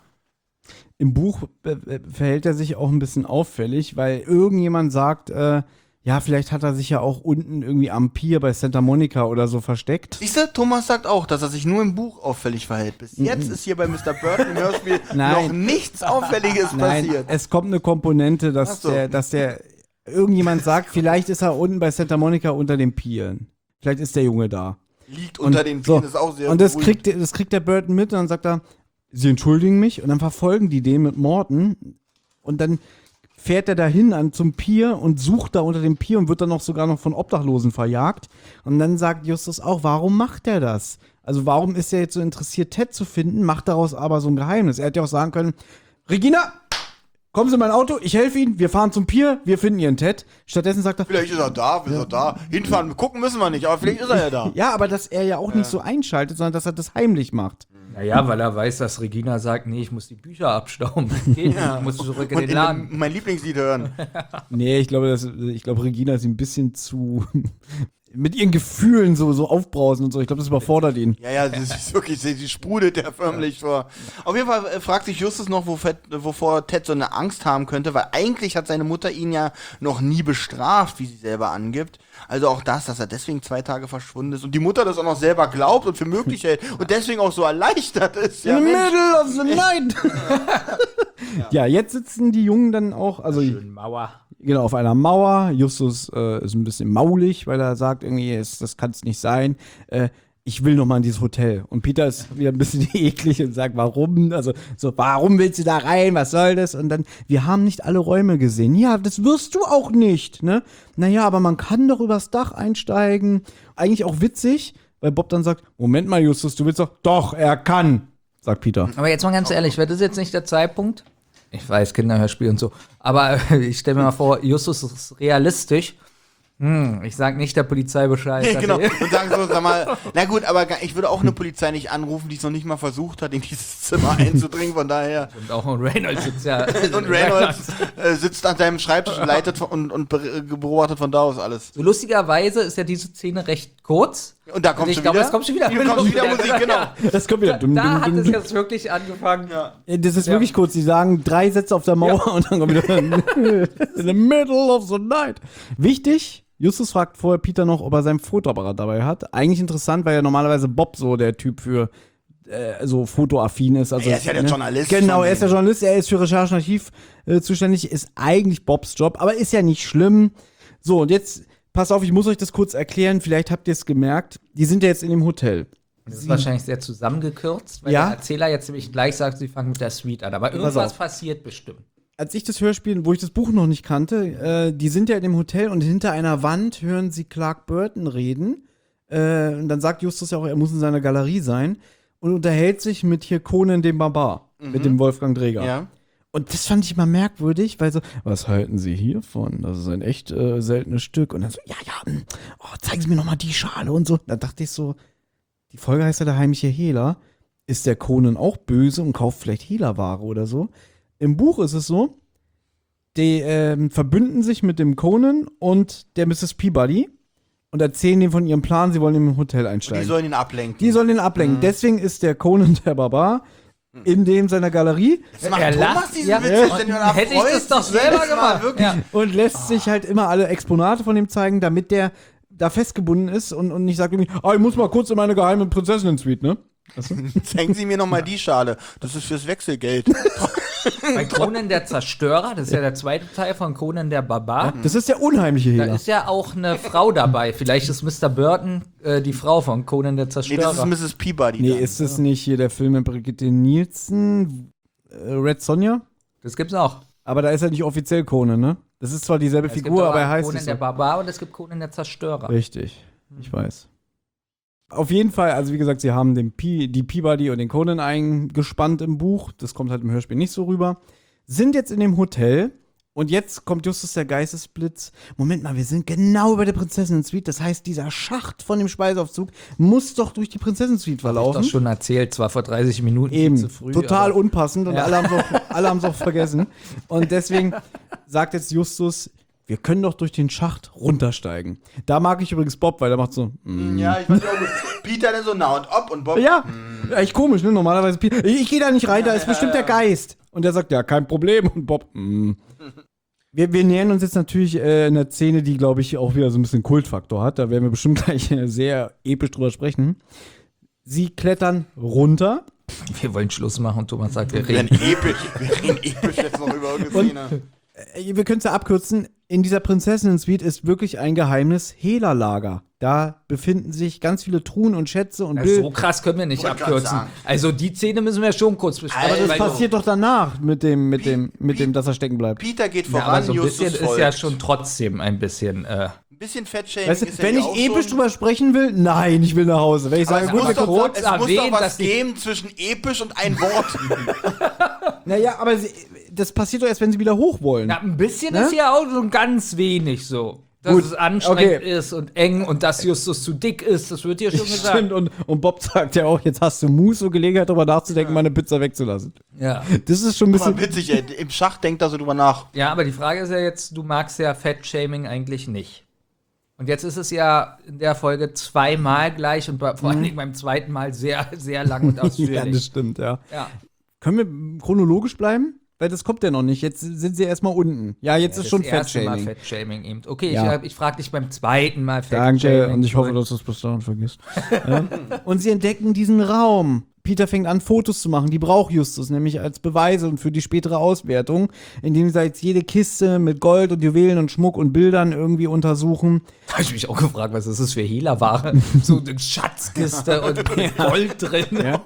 Im Buch verhält er sich auch ein bisschen auffällig, weil irgendjemand sagt, ja, vielleicht hat er sich ja auch unten irgendwie am Pier bei Santa Monica oder so versteckt. Siehst du, Thomas sagt auch, dass er sich nur im Buch auffällig verhält. Bis jetzt ist hier bei Mr. Burton im Hörspiel noch nichts Auffälliges passiert. Es kommt eine Komponente, dass Ach so. der irgendjemand sagt, vielleicht ist er unten bei Santa Monica unter den Pieren. Vielleicht ist der Junge da. Liegt unter den Pieren, ist auch sehr Und das beruhigend. kriegt der Burton mit und dann sagt er, sie entschuldigen mich und dann verfolgen die den mit Morton und dann fährt er dahin zum Pier und sucht da unter dem Pier und wird dann sogar noch von Obdachlosen verjagt. Und dann sagt Justus auch, warum macht er das? Also warum ist er jetzt so interessiert, Ted zu finden, macht daraus aber so ein Geheimnis. Er hätte ja auch sagen können, Regina, kommen Sie in mein Auto, ich helfe Ihnen, wir fahren zum Pier, wir finden Ihren Ted. Stattdessen sagt er, Vielleicht ist er da, Hinfahren, gucken müssen wir nicht, aber vielleicht ist er ja da. ja, aber dass er ja auch nicht so einschaltet, sondern dass er das heimlich macht. Naja, weil er weiß, dass Regina sagt, nee, ich muss die Bücher abstauben. Geht nicht, ich muss zurück in Und den Laden. mein Lieblingslied hören. Nee, ich glaube, Regina ist ein bisschen zu mit ihren Gefühlen so aufbrausen und so. Ich glaube, das überfordert ihn. Ja, das ist wirklich, sie sprudelt ja förmlich vor. Auf jeden Fall fragt sich Justus noch, wovor Ted so eine Angst haben könnte, weil eigentlich hat seine Mutter ihn ja noch nie bestraft, wie sie selber angibt. Also auch das, dass er deswegen 2 Tage verschwunden ist und die Mutter das auch noch selber glaubt und für möglich hält und deswegen auch so erleichtert ist. In the middle of the night! Ja, jetzt sitzen die Jungen dann auch, also Schön Mauer. genau, auf einer Mauer. Justus ist ein bisschen maulig, weil er sagt irgendwie, das kann es nicht sein. Ich will noch mal in dieses Hotel. Und Peter ist wieder ein bisschen eklig und sagt, warum? Also so, warum willst du da rein? Was soll das? Und dann, wir haben nicht alle Räume gesehen. Ja, das wirst du auch nicht, ne? Naja, aber man kann doch übers Dach einsteigen. Eigentlich auch witzig, weil Bob dann sagt, Moment mal, Justus, du willst doch, er kann, sagt Peter. Aber jetzt mal ganz ehrlich, wäre das jetzt nicht der Zeitpunkt? Ich weiß, Kinderhörspiel und so. Aber ich stelle mir mal vor, Justus ist realistisch. Ich sag nicht der Polizei Bescheid. Genau, und sagen so, sag mal, na gut, aber ich würde auch eine Polizei nicht anrufen, die es noch nicht mal versucht hat, in dieses Zimmer einzudringen, von daher. Und auch Reynolds sitzt ja. Und Reynolds sitzt an seinem Schreibtisch und leitet und beobachtet von da aus alles. So lustigerweise ist ja diese Szene recht kurz. Und da kommt ich glaube, es kommt schon wieder Musik, genau. Das kommt wieder. Da hat es jetzt wirklich angefangen. Ja. Das ist wirklich kurz. Die sagen 3 Sätze auf der Mauer und dann kommt wieder in the middle of the night. Wichtig, Justus fragt vorher Peter noch, ob er sein Fotoapparat dabei hat. Eigentlich interessant, weil ja normalerweise Bob so der Typ für so fotoaffin ist. Also, er ist ja der Journalist. Genau, er ist der Journalist. Er ist für Recherche und Archiv zuständig. Ist eigentlich Bobs Job, aber ist ja nicht schlimm. So, und jetzt, pass auf, ich muss euch das kurz erklären. Vielleicht habt ihr es gemerkt. Die sind ja jetzt in dem Hotel. Das ist wahrscheinlich sehr zusammengekürzt, weil der Erzähler jetzt nämlich gleich sagt, sie fangen mit der Suite an. Aber irgendwas passiert bestimmt. Als ich das Hörspiel, wo ich das Buch noch nicht kannte, die sind ja in dem Hotel und hinter einer Wand hören sie Clark Burton reden. Und dann sagt Justus ja auch, er muss in seiner Galerie sein und unterhält sich mit hier Conan dem Barbar, mit dem Wolfgang Dreger. Ja. Und das fand ich mal merkwürdig, weil so, was halten Sie hiervon? Das ist ein echt seltenes Stück. Und dann so, zeigen Sie mir noch mal die Schale und so. Da dachte ich so, die Folge heißt ja der heimliche Hehler. Ist der Conan auch böse und kauft vielleicht Hehlerware oder so? Im Buch ist es so, die verbünden sich mit dem Conan und der Mrs. Peabody und erzählen ihm von ihrem Plan, sie wollen im Hotel einsteigen. Die sollen ihn ablenken. Deswegen ist der Conan der Barbar in seiner Galerie. Das macht Thomas diesen Witz, hätte ich das doch selber gemacht. Wirklich. Und lässt sich halt immer alle Exponate von ihm zeigen, damit der da festgebunden ist und nicht sagt irgendwie, ich muss mal kurz in meine geheime Prinzessinnen-Suite, ne? Zeigen Sie mir noch mal die Schale. Das ist fürs Wechselgeld. Bei Conan der Zerstörer, das ist ja der zweite Teil von Conan der Barbar. Das ist der unheimliche Hehler. Da ist ja auch eine Frau dabei. Vielleicht ist Mr. Burton die Frau von Conan der Zerstörer. Nee, das ist Mrs. Peabody. Nee, ist das nicht hier der Film mit Brigitte Nielsen, Red Sonja? Das gibt's auch. Aber da ist er nicht offiziell Conan, ne? Das ist zwar dieselbe Figur, aber er heißt Conan der Barbar und es gibt Conan der Zerstörer. Richtig, ich weiß. Auf jeden Fall, also wie gesagt, sie haben die Peabody und den Conan eingespannt im Buch. Das kommt halt im Hörspiel nicht so rüber. Sind jetzt in dem Hotel und jetzt kommt Justus der Geistesblitz. Moment mal, wir sind genau über der Prinzessinnen-Suite. Das heißt, dieser Schacht von dem Speiseaufzug muss doch durch die Prinzessinnen-Suite verlaufen. Hab ich doch schon erzählt, zwar vor 30 Minuten Eben, zu früh. total unpassend und alle haben es auch vergessen. Und deswegen sagt jetzt Justus, wir können doch durch den Schacht runtersteigen. Da mag ich übrigens Bob, weil der macht so. Ja, ich fand auch gut. Peter dann so na und ob und Bob. Ja, echt komisch, ne? Normalerweise Peter. Ich gehe da nicht rein, da ist bestimmt der Geist. Und der sagt, ja, kein Problem. Und Bob, Wir nähern uns jetzt natürlich einer Szene, die, glaube ich, auch wieder so ein bisschen Kultfaktor hat. Da werden wir bestimmt gleich sehr episch drüber sprechen. Sie klettern runter. Wir wollen Schluss machen und Thomas sagt, wir reden episch jetzt noch über irgendeine Szene. Wir können es ja abkürzen. In dieser Prinzessinnen-Suite ist wirklich ein geheimes Hehlerlager. Da befinden sich ganz viele Truhen und Schätze und so krass können wir nicht abkürzen. Also die Szene müssen wir schon kurz besprechen. Aber das passiert doch danach mit dem, dass er stecken bleibt. Peter geht voran, aber so ein Justus bisschen folgt. ist ja schon trotzdem ein bisschen ein bisschen Fettshaming weißt du, ist wenn ich episch drüber sprechen will, nein, ich will nach Hause. Wenn ich sage, gut, es muss doch was geben zwischen episch und ein Wort. Naja, aber das passiert doch erst, wenn sie wieder hoch wollen. Ja, ein bisschen ist ja auch so ganz wenig so. Dass es anstrengend ist und eng und dass Justus zu dick ist, das wird dir schon gesagt. Stimmt, und Bob sagt ja auch, jetzt hast du Muße und Gelegenheit, darüber nachzudenken, meine Pizza wegzulassen. Ja. Das ist schon ein bisschen witzig, ey. Im Schach denkt er so drüber nach. Ja, aber die Frage ist ja jetzt, du magst ja Fettshaming eigentlich nicht. Und jetzt ist es ja in der Folge zweimal gleich und vor allen Dingen beim zweiten Mal sehr, sehr lang und ausführlich. Ja, das stimmt, ja. Ja. Können wir chronologisch bleiben? Weil das kommt ja noch nicht. Jetzt sind sie erstmal unten. Ja, jetzt ist schon Fettshaming. Fettshaming eben. Okay, Ja. ich frage dich beim zweiten Mal Fettshaming. Danke, und ich hoffe, dass du es bis dahin vergisst. Ja. Und sie entdecken diesen Raum. Peter fängt an, Fotos zu machen. Die braucht Justus nämlich als Beweise und für die spätere Auswertung, indem sie jetzt jede Kiste mit Gold und Juwelen und Schmuck und Bildern irgendwie untersuchen. Da habe ich mich auch gefragt, was ist das für Hehlerware? So eine Schatzkiste und Gold drin. Ja.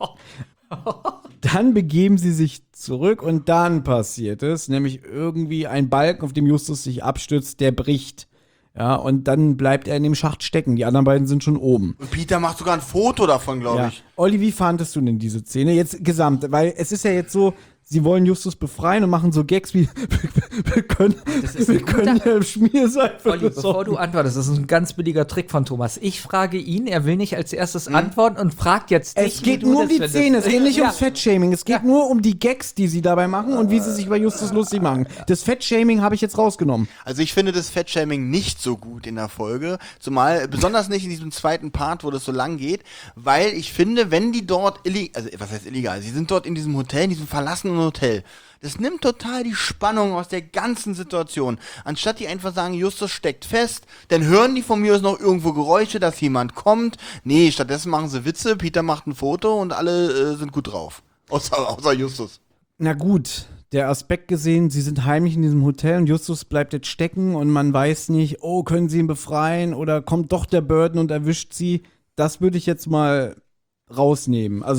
Dann begeben sie sich zurück und dann passiert es, nämlich irgendwie ein Balken, auf dem Justus sich abstützt, der bricht. Ja, und dann bleibt er in dem Schacht stecken. Die anderen beiden sind schon oben. Und Peter macht sogar ein Foto davon, glaube ich. Olli, wie fandest du denn diese Szene? Jetzt gesamt, weil es ist ja jetzt so, sie wollen Justus befreien und machen so Gags wie, wir können ja Schmierseife Olli, bevor du antwortest, das ist ein ganz billiger Trick von Thomas. Ich frage ihn, er will nicht als erstes antworten und fragt jetzt dich, Es geht nur um die Szene, es geht nicht ums Fettshaming. Es geht nur um die Gags, die sie dabei machen und wie sie sich über Justus lustig machen. Das Fettshaming habe ich jetzt rausgenommen. Also ich finde das Fettshaming nicht so gut in der Folge, zumal besonders nicht in diesem zweiten Part, wo das so lang geht, weil ich finde, wenn die dort was heißt illegal, sie sind dort in diesem Hotel, in diesem verlassenen Hotel. Das nimmt total die Spannung aus der ganzen Situation. Anstatt die einfach sagen, Justus steckt fest, dann hören die von mir aus noch irgendwo Geräusche, dass jemand kommt. Nee, stattdessen machen sie Witze, Peter macht ein Foto und alle sind gut drauf. Außer Justus. Na gut, der Aspekt gesehen, sie sind heimlich in diesem Hotel und Justus bleibt jetzt stecken und man weiß nicht, oh, können sie ihn befreien oder kommt doch der Burden und erwischt sie. Das würde ich jetzt mal rausnehmen. Also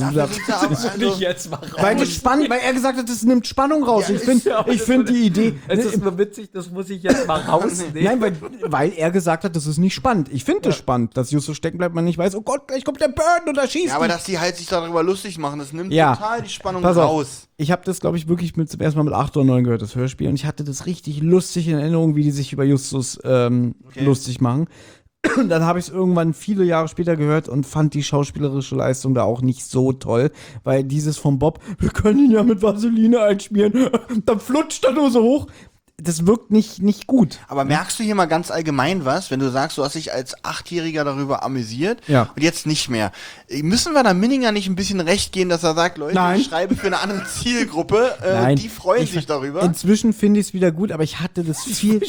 weil das spannend, weil er gesagt hat, das nimmt Spannung raus. Ja, ich finde die Idee. Es ist nur witzig, das muss ich jetzt mal rausnehmen. Nein, weil er gesagt hat, das ist nicht spannend. Ich finde das spannend, dass Justus stecken bleibt, man nicht weiß, oh Gott, gleich kommt der Burden und er schießt. Ja, aber dass die halt sich darüber lustig machen, das nimmt Ja. total die Spannung Pass auf, raus. ich habe das, glaube ich, wirklich zum ersten Mal mit 8 oder 9 gehört, das Hörspiel, und ich hatte das richtig lustig in Erinnerung, wie die sich über Justus lustig machen. Und dann habe ich es irgendwann viele Jahre später gehört und fand die schauspielerische Leistung da auch nicht so toll, weil dieses von Bob, wir können ihn ja mit Vaseline einschmieren, dann flutscht er nur so hoch. Das wirkt nicht gut. Aber merkst du hier mal ganz allgemein was, wenn du sagst, du hast dich als 8-Jähriger darüber amüsiert Ja. und jetzt nicht mehr? Müssen wir da Minninger nicht ein bisschen recht geben, dass er sagt, Leute, Nein. ich schreibe für eine andere Zielgruppe, Nein. die freuen sich darüber? Inzwischen finde ich es wieder gut, aber ich hatte das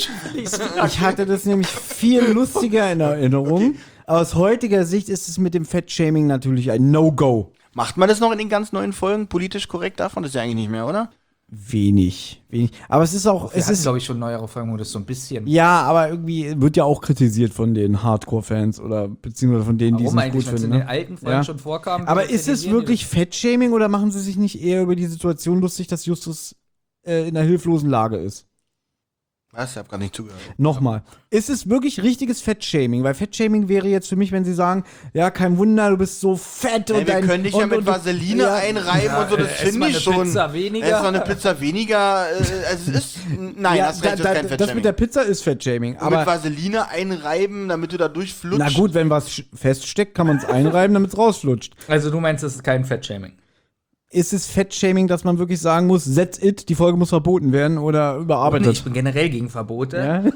nämlich viel lustiger in Erinnerung. Aus heutiger Sicht ist es mit dem Fettshaming natürlich ein No-Go. Macht man das noch in den ganz neuen Folgen politisch korrekt davon? Das ist ja eigentlich nicht mehr, oder? Wenig. Aber es ist auch, Wir hatten, glaube ich, schon neuere Folgen, wo das so ein bisschen. ja, aber irgendwie wird ja auch kritisiert von den Hardcore-Fans oder beziehungsweise von denen, die es Warum nicht gut eigentlich, wenn es finden. in Ne? den alten Folgen Ja. schon vorkam? Aber ist es wirklich Fettshaming oder machen sie sich nicht eher über die Situation lustig, dass Justus in einer hilflosen Lage ist? Was? Ich hab gar nicht zugehört. Nochmal. Ist es wirklich richtiges Fettshaming? Weil Fettshaming wäre jetzt für mich, wenn sie sagen, ja, kein Wunder, du bist so fett Ey, und wir können dich ja mit Vaseline ja. einreiben und so, das finde ich schon. Pizza weniger. Es ist noch eine Pizza weniger. Also es ist. Nein, ja, das recht, ist kein das mit Fettshaming. der Pizza ist Fettshaming. Und Aber mit Vaseline einreiben, damit du da durchflutscht. na gut, wenn was feststeckt, kann man es einreiben, damit es rausflutscht. Also du meinst, es ist kein Fettshaming? Ist es Fettshaming, dass man wirklich sagen muss, that's it, die Folge muss verboten werden oder überarbeitet? Ich bin generell gegen Verbote.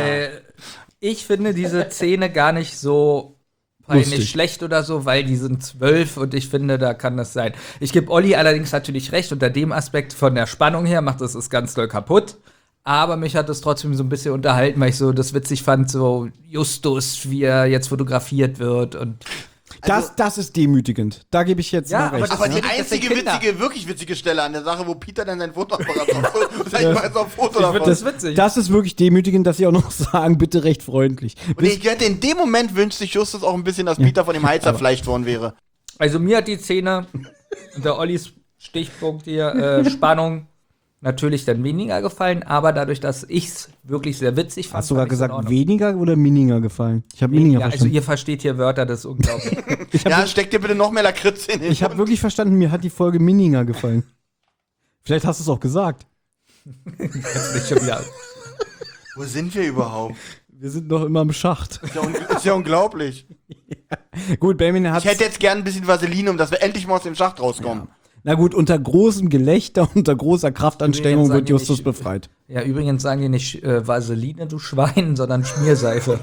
Ich finde diese Szene gar nicht so Lustig. nicht schlecht oder so, weil die sind 12 und ich finde, da kann das sein. Ich gebe Olli allerdings natürlich recht, unter dem Aspekt von der Spannung her macht das ganz doll kaputt. Aber mich hat es trotzdem so ein bisschen unterhalten, weil ich so das witzig fand, so Justus, wie er jetzt fotografiert wird und Das ist demütigend. Da gebe ich jetzt Ja, mal recht. Aber die das sind einzige Kinder. wirklich witzige Stelle an der Sache, wo Peter dann sein Fotoapparat aufholt, sag ich mal so ein Foto davon. das witzig. Das ist wirklich demütigend, dass sie auch noch sagen, bitte recht freundlich. Und ich hätte in dem Moment wünscht sich Justus auch ein bisschen, dass Peter von dem Hals zerfleischt worden wäre. Also mir hat die Szene, unter Ollis Stichpunkt hier, Spannung, natürlich dann weniger gefallen, aber dadurch, dass ich's wirklich sehr witzig fand. Hast du gerade fand ich's in gesagt, Ordnung. weniger oder Mininger gefallen? Ich habe Mininger Ja, also verstanden. ihr versteht hier Wörter, das ist unglaublich. Ja, steck dir bitte noch mehr Lakritz in den Ich habe wirklich verstanden, mir hat die Folge Mininger gefallen. Vielleicht hast du es auch gesagt. Jetzt bin ich schon wieder. Wo sind wir überhaupt? Wir sind noch immer im Schacht. Ist ja unglaublich. Gut, Benjamin hat Ich hätte jetzt gern ein bisschen Vaseline, um dass wir endlich mal aus dem Schacht rauskommen. Na gut, unter großem Gelächter, unter großer Kraftanstrengung wird Justus befreit. Ja, übrigens sagen die nicht Vaseline, du Schwein, sondern Schmierseife.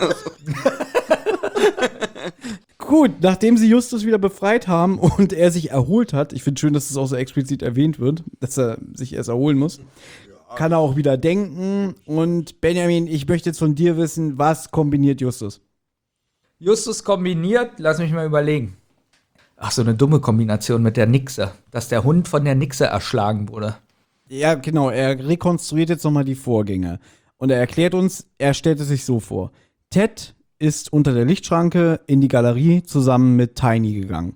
Gut, nachdem sie Justus wieder befreit haben und er sich erholt hat, ich finde schön, dass es auch so explizit erwähnt wird, dass er sich erst erholen muss, kann er auch wieder denken. Und Benjamin, ich möchte jetzt von dir wissen, was kombiniert Justus? Justus kombiniert, lass mich mal überlegen. Ach, so eine dumme Kombination mit der Nixe, dass der Hund von der Nixe erschlagen wurde. Ja, genau, er rekonstruiert jetzt nochmal die Vorgänge. Und er erklärt uns, er stellt es sich so vor. Ted ist unter der Lichtschranke in die Galerie zusammen mit Tiny gegangen.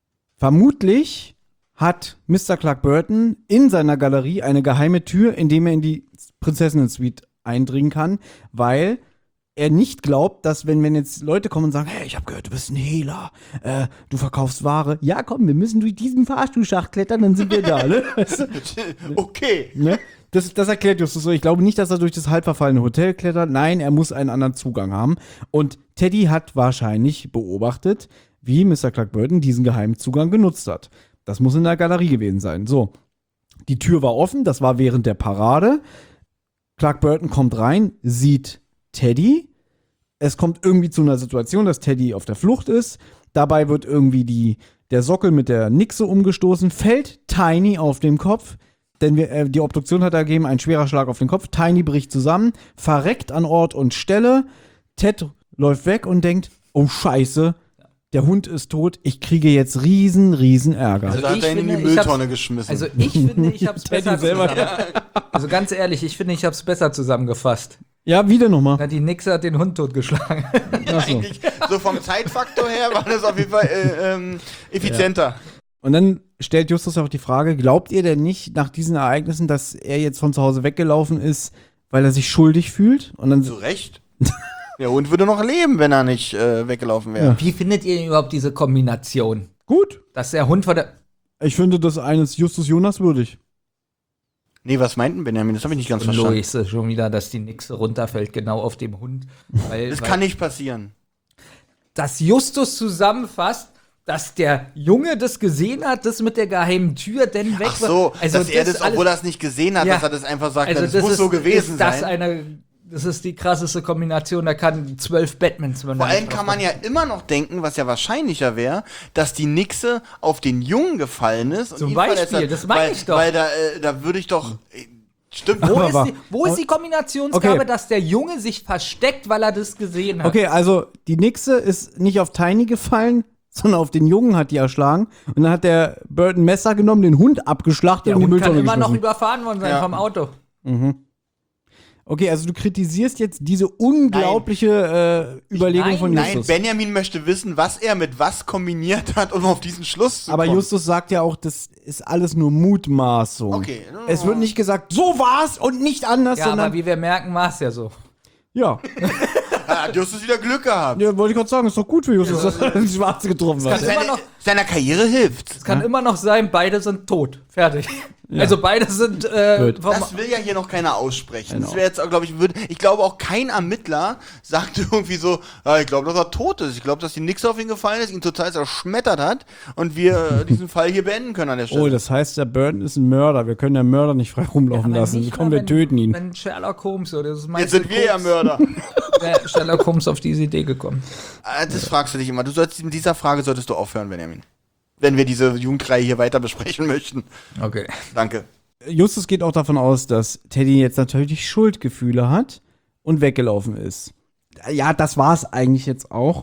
Vermutlich hat Mr. Clark Burton in seiner Galerie eine geheime Tür, in dem er in die Prinzessinnen-Suite eindringen kann, weil er nicht glaubt, dass wenn jetzt Leute kommen und sagen, hey, ich habe gehört, du bist ein Hehler, du verkaufst Ware. Ja, komm, wir müssen durch diesen Fahrstuhlschacht klettern, dann sind wir da, ne? Weißt du? Okay. Ne? Das erklärt Justus so. Ich glaube nicht, dass er durch das halb verfallene Hotel klettert. Nein, er muss einen anderen Zugang haben. Und Teddy hat wahrscheinlich beobachtet, wie Mr. Clark Burton diesen geheimen Zugang genutzt hat. Das muss in der Galerie gewesen sein. So, die Tür war offen, das war während der Parade. Clark Burton kommt rein, sieht Teddy. Es kommt irgendwie zu einer Situation, dass Teddy auf der Flucht ist. Dabei wird irgendwie der Sockel mit der Nixe umgestoßen, fällt Tiny auf den Kopf. Denn die Obduktion hat ergeben, ein schwerer Schlag auf den Kopf. Tiny bricht zusammen, verreckt an Ort und Stelle. Ted läuft weg und denkt, oh Scheiße, der Hund ist tot, ich kriege jetzt riesen Ärger. Also hat er ihn in die Mülltonne geschmissen. Also ich finde, ich hab's besser Also ganz ehrlich, ich finde, ich hab's besser zusammengefasst. Ja, wieder nochmal. Na, die Nixe hat den Hund totgeschlagen. Eigentlich, so vom Zeitfaktor her war das auf jeden Fall effizienter. Ja. Und dann stellt Justus auch die Frage, glaubt ihr denn nicht nach diesen Ereignissen, dass er jetzt von zu Hause weggelaufen ist, weil er sich schuldig fühlt? Und dann zu Recht. Der Hund würde noch leben, wenn er nicht weggelaufen wäre. Ja. Wie findet ihr überhaupt diese Kombination? Gut. Dass der Hund von der... Ich finde das eines Justus Jonas würdig. Nee, was meinten Benjamin? Das habe ich nicht ganz verstanden. Logisch ist schon wieder, dass die Nixe runterfällt, genau auf dem Hund. Das kann nicht passieren. Dass Justus zusammenfasst, dass der Junge das gesehen hat, das mit der geheimen Tür, denn weg war. Ach so, also dass er das, obwohl er es nicht gesehen hat, ja, dass er das einfach sagt, also das muss so gewesen sein. Das ist die krasseste Kombination, da kann 12 Batmans. Vor allem kann man ja immer noch denken, was ja wahrscheinlicher wäre, dass die Nixe auf den Jungen gefallen ist. Zum Beispiel, das meine ich doch. Weil da würde ich doch... Stimmt. Wo ist die Kombinationsgabe, dass der Junge sich versteckt, weil er das gesehen hat? Okay, also die Nixe ist nicht auf Tiny gefallen, sondern auf den Jungen hat die erschlagen. Und dann hat der Burton Messer genommen, den Hund abgeschlachtet und die Mülltonne geschmissen. Der Hund kann immer noch überfahren worden sein vom Auto. Mhm. Okay, also du kritisierst jetzt diese unglaubliche Überlegung von Justus. Nein, Benjamin möchte wissen, was er mit was kombiniert hat, um auf diesen Schluss zu kommen. Aber Justus sagt ja auch, das ist alles nur Mutmaßung. Okay. Es wird nicht gesagt, so war's und nicht anders, ja, sondern... aber wie wir merken, war es ja so. Ja. Hat Justus wieder Glück gehabt. Ja, wollte ich gerade sagen, ist doch gut für Justus, dass er die Schwarze getroffen hat. Seiner Karriere hilft. Es kann immer noch sein, beide sind tot. Fertig. Ja. Also beide sind das will ja hier noch keiner aussprechen. Genau. Das wäre jetzt, glaube ich glaube auch kein Ermittler sagt irgendwie so, ich glaube, dass er tot ist. Ich glaube, dass die Nixe auf ihn gefallen ist, ihn total zerschmettert hat und wir diesen Fall hier beenden können an der Stelle. Oh, das heißt, der Burton ist ein Mörder. Wir können den Mörder nicht frei rumlaufen lassen. Komm, wir töten ihn. Wenn Sherlock Holmes oder das ist jetzt sind wir ja Mörder. Wäre Sherlock Holmes auf diese Idee gekommen. Das fragst du dich immer. Mit dieser Frage solltest du aufhören, Benjamin. Wenn wir diese Jugendreihe hier weiter besprechen möchten. Okay. Danke. Justus geht auch davon aus, dass Teddy jetzt natürlich Schuldgefühle hat und weggelaufen ist. Ja, das war's eigentlich jetzt auch.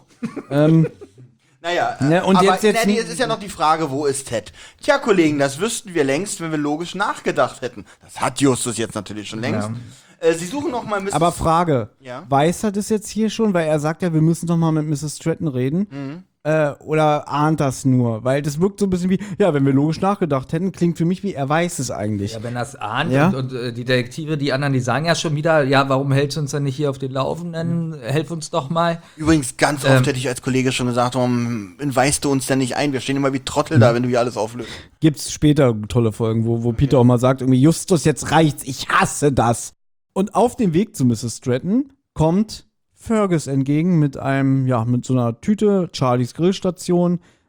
Naja, und aber jetzt es ist ja noch die Frage, wo ist Ted? Tja, Kollegen, das wüssten wir längst, wenn wir logisch nachgedacht hätten. Das hat Justus jetzt natürlich schon längst. Ja. Sie suchen noch mal Mrs. Aber Frage, ja? Weiß er das jetzt hier schon? Weil er sagt ja, wir müssen noch mal mit Mrs. Stratton reden. Mhm. Oder ahnt das nur? Weil das wirkt so ein bisschen wie, ja, wenn wir logisch nachgedacht hätten, klingt für mich wie, er weiß es eigentlich. Ja, wenn er es ahnt ja? und die Detektive, die anderen, die sagen ja schon wieder, ja, warum hältst du uns denn nicht hier auf den Laufenden? Helf uns doch mal. Übrigens, ganz oft hätte ich als Kollege schon gesagt, warum weist du uns denn nicht ein? Wir stehen immer wie Trottel da, wenn du hier alles auflöst. Gibt's später tolle Folgen, wo Peter auch mal sagt, irgendwie, Justus, jetzt reicht's, ich hasse das. Und auf dem Weg zu Mrs. Stratton kommt Fergus entgegen mit so einer Tüte, Charlies Grillstation,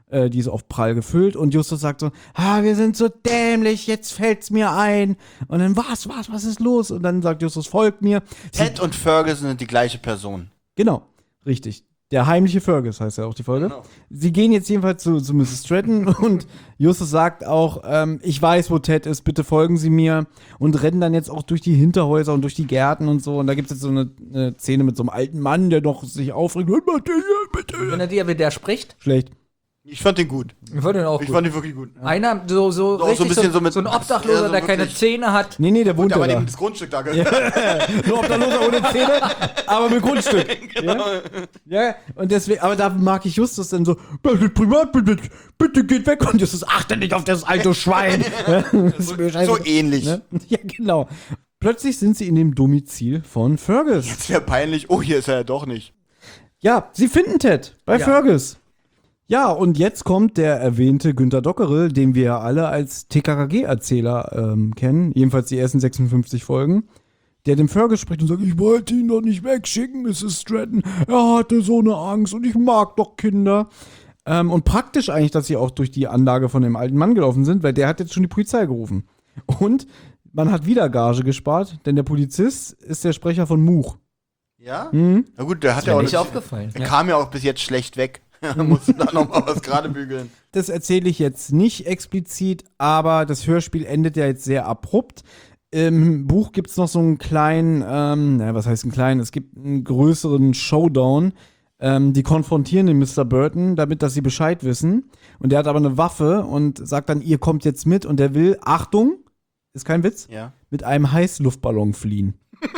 die ist auf prall gefüllt und Justus sagt so, wir sind so dämlich, jetzt fällt's mir ein. Und dann, was ist los? Und dann sagt Justus, folgt mir. Ted und Ferguson sind die gleiche Person. Genau, richtig. Der heimliche Fergus heißt ja auch die Folge. Genau. Sie gehen jetzt jedenfalls zu Mrs. Stratton und Justus sagt auch, ich weiß, wo Ted ist, bitte folgen Sie mir. Und rennen dann jetzt auch durch die Hinterhäuser und durch die Gärten und so. Und da gibt es jetzt so eine Szene mit so einem alten Mann, der noch sich aufregt. Findet ihr, wie der spricht? Schlecht. Ich fand den gut. Ich fand den auch Ich gut. fand den wirklich gut. Einer, so richtig so ein bisschen so mit- so ein Obdachloser, ja, so der keine wirklich. Zähne hat. Nee, der wohnt Der war da. eben das Grundstück da. Nur Obdachloser ohne Zähne, aber mit Grundstück. Genau. Ja, und deswegen, aber da mag ich Justus dann so, bitte geht weg. Und Justus, achte nicht auf das alte Schwein. Ja, das ist mir scheiße. So ähnlich. Ne? Ja, genau. Plötzlich sind sie in dem Domizil von Fergus. Jetzt wäre peinlich. Oh, hier ist er ja doch nicht. Ja, sie finden Ted bei Fergus. Ja, und jetzt kommt der erwähnte Günter Dockerel, den wir ja alle als TKKG-Erzähler kennen, jedenfalls die ersten 56 Folgen, der dem Fergus spricht und sagt, ich wollte ihn doch nicht wegschicken, Mrs. Stratton, er hatte so eine Angst und ich mag doch Kinder. Und praktisch eigentlich, dass sie auch durch die Anlage von dem alten Mann gelaufen sind, weil der hat jetzt schon die Polizei gerufen. Und man hat wieder Gage gespart, denn der Polizist ist der Sprecher von Much. Ja? Na gut, der hat ja auch nicht aufgefallen. Der kam ja auch bis jetzt schlecht weg. Musste da nochmal was gerade bügeln. Das erzähle ich jetzt nicht explizit, aber das Hörspiel endet ja jetzt sehr abrupt. Im Buch gibt es noch so einen kleinen, was heißt einen kleinen? Es gibt einen größeren Showdown. Die konfrontieren den Mr. Burton, damit, dass sie Bescheid wissen. Und der hat aber eine Waffe und sagt dann, ihr kommt jetzt mit. Und der will, Achtung, ist kein Witz, mit einem Heißluftballon fliehen.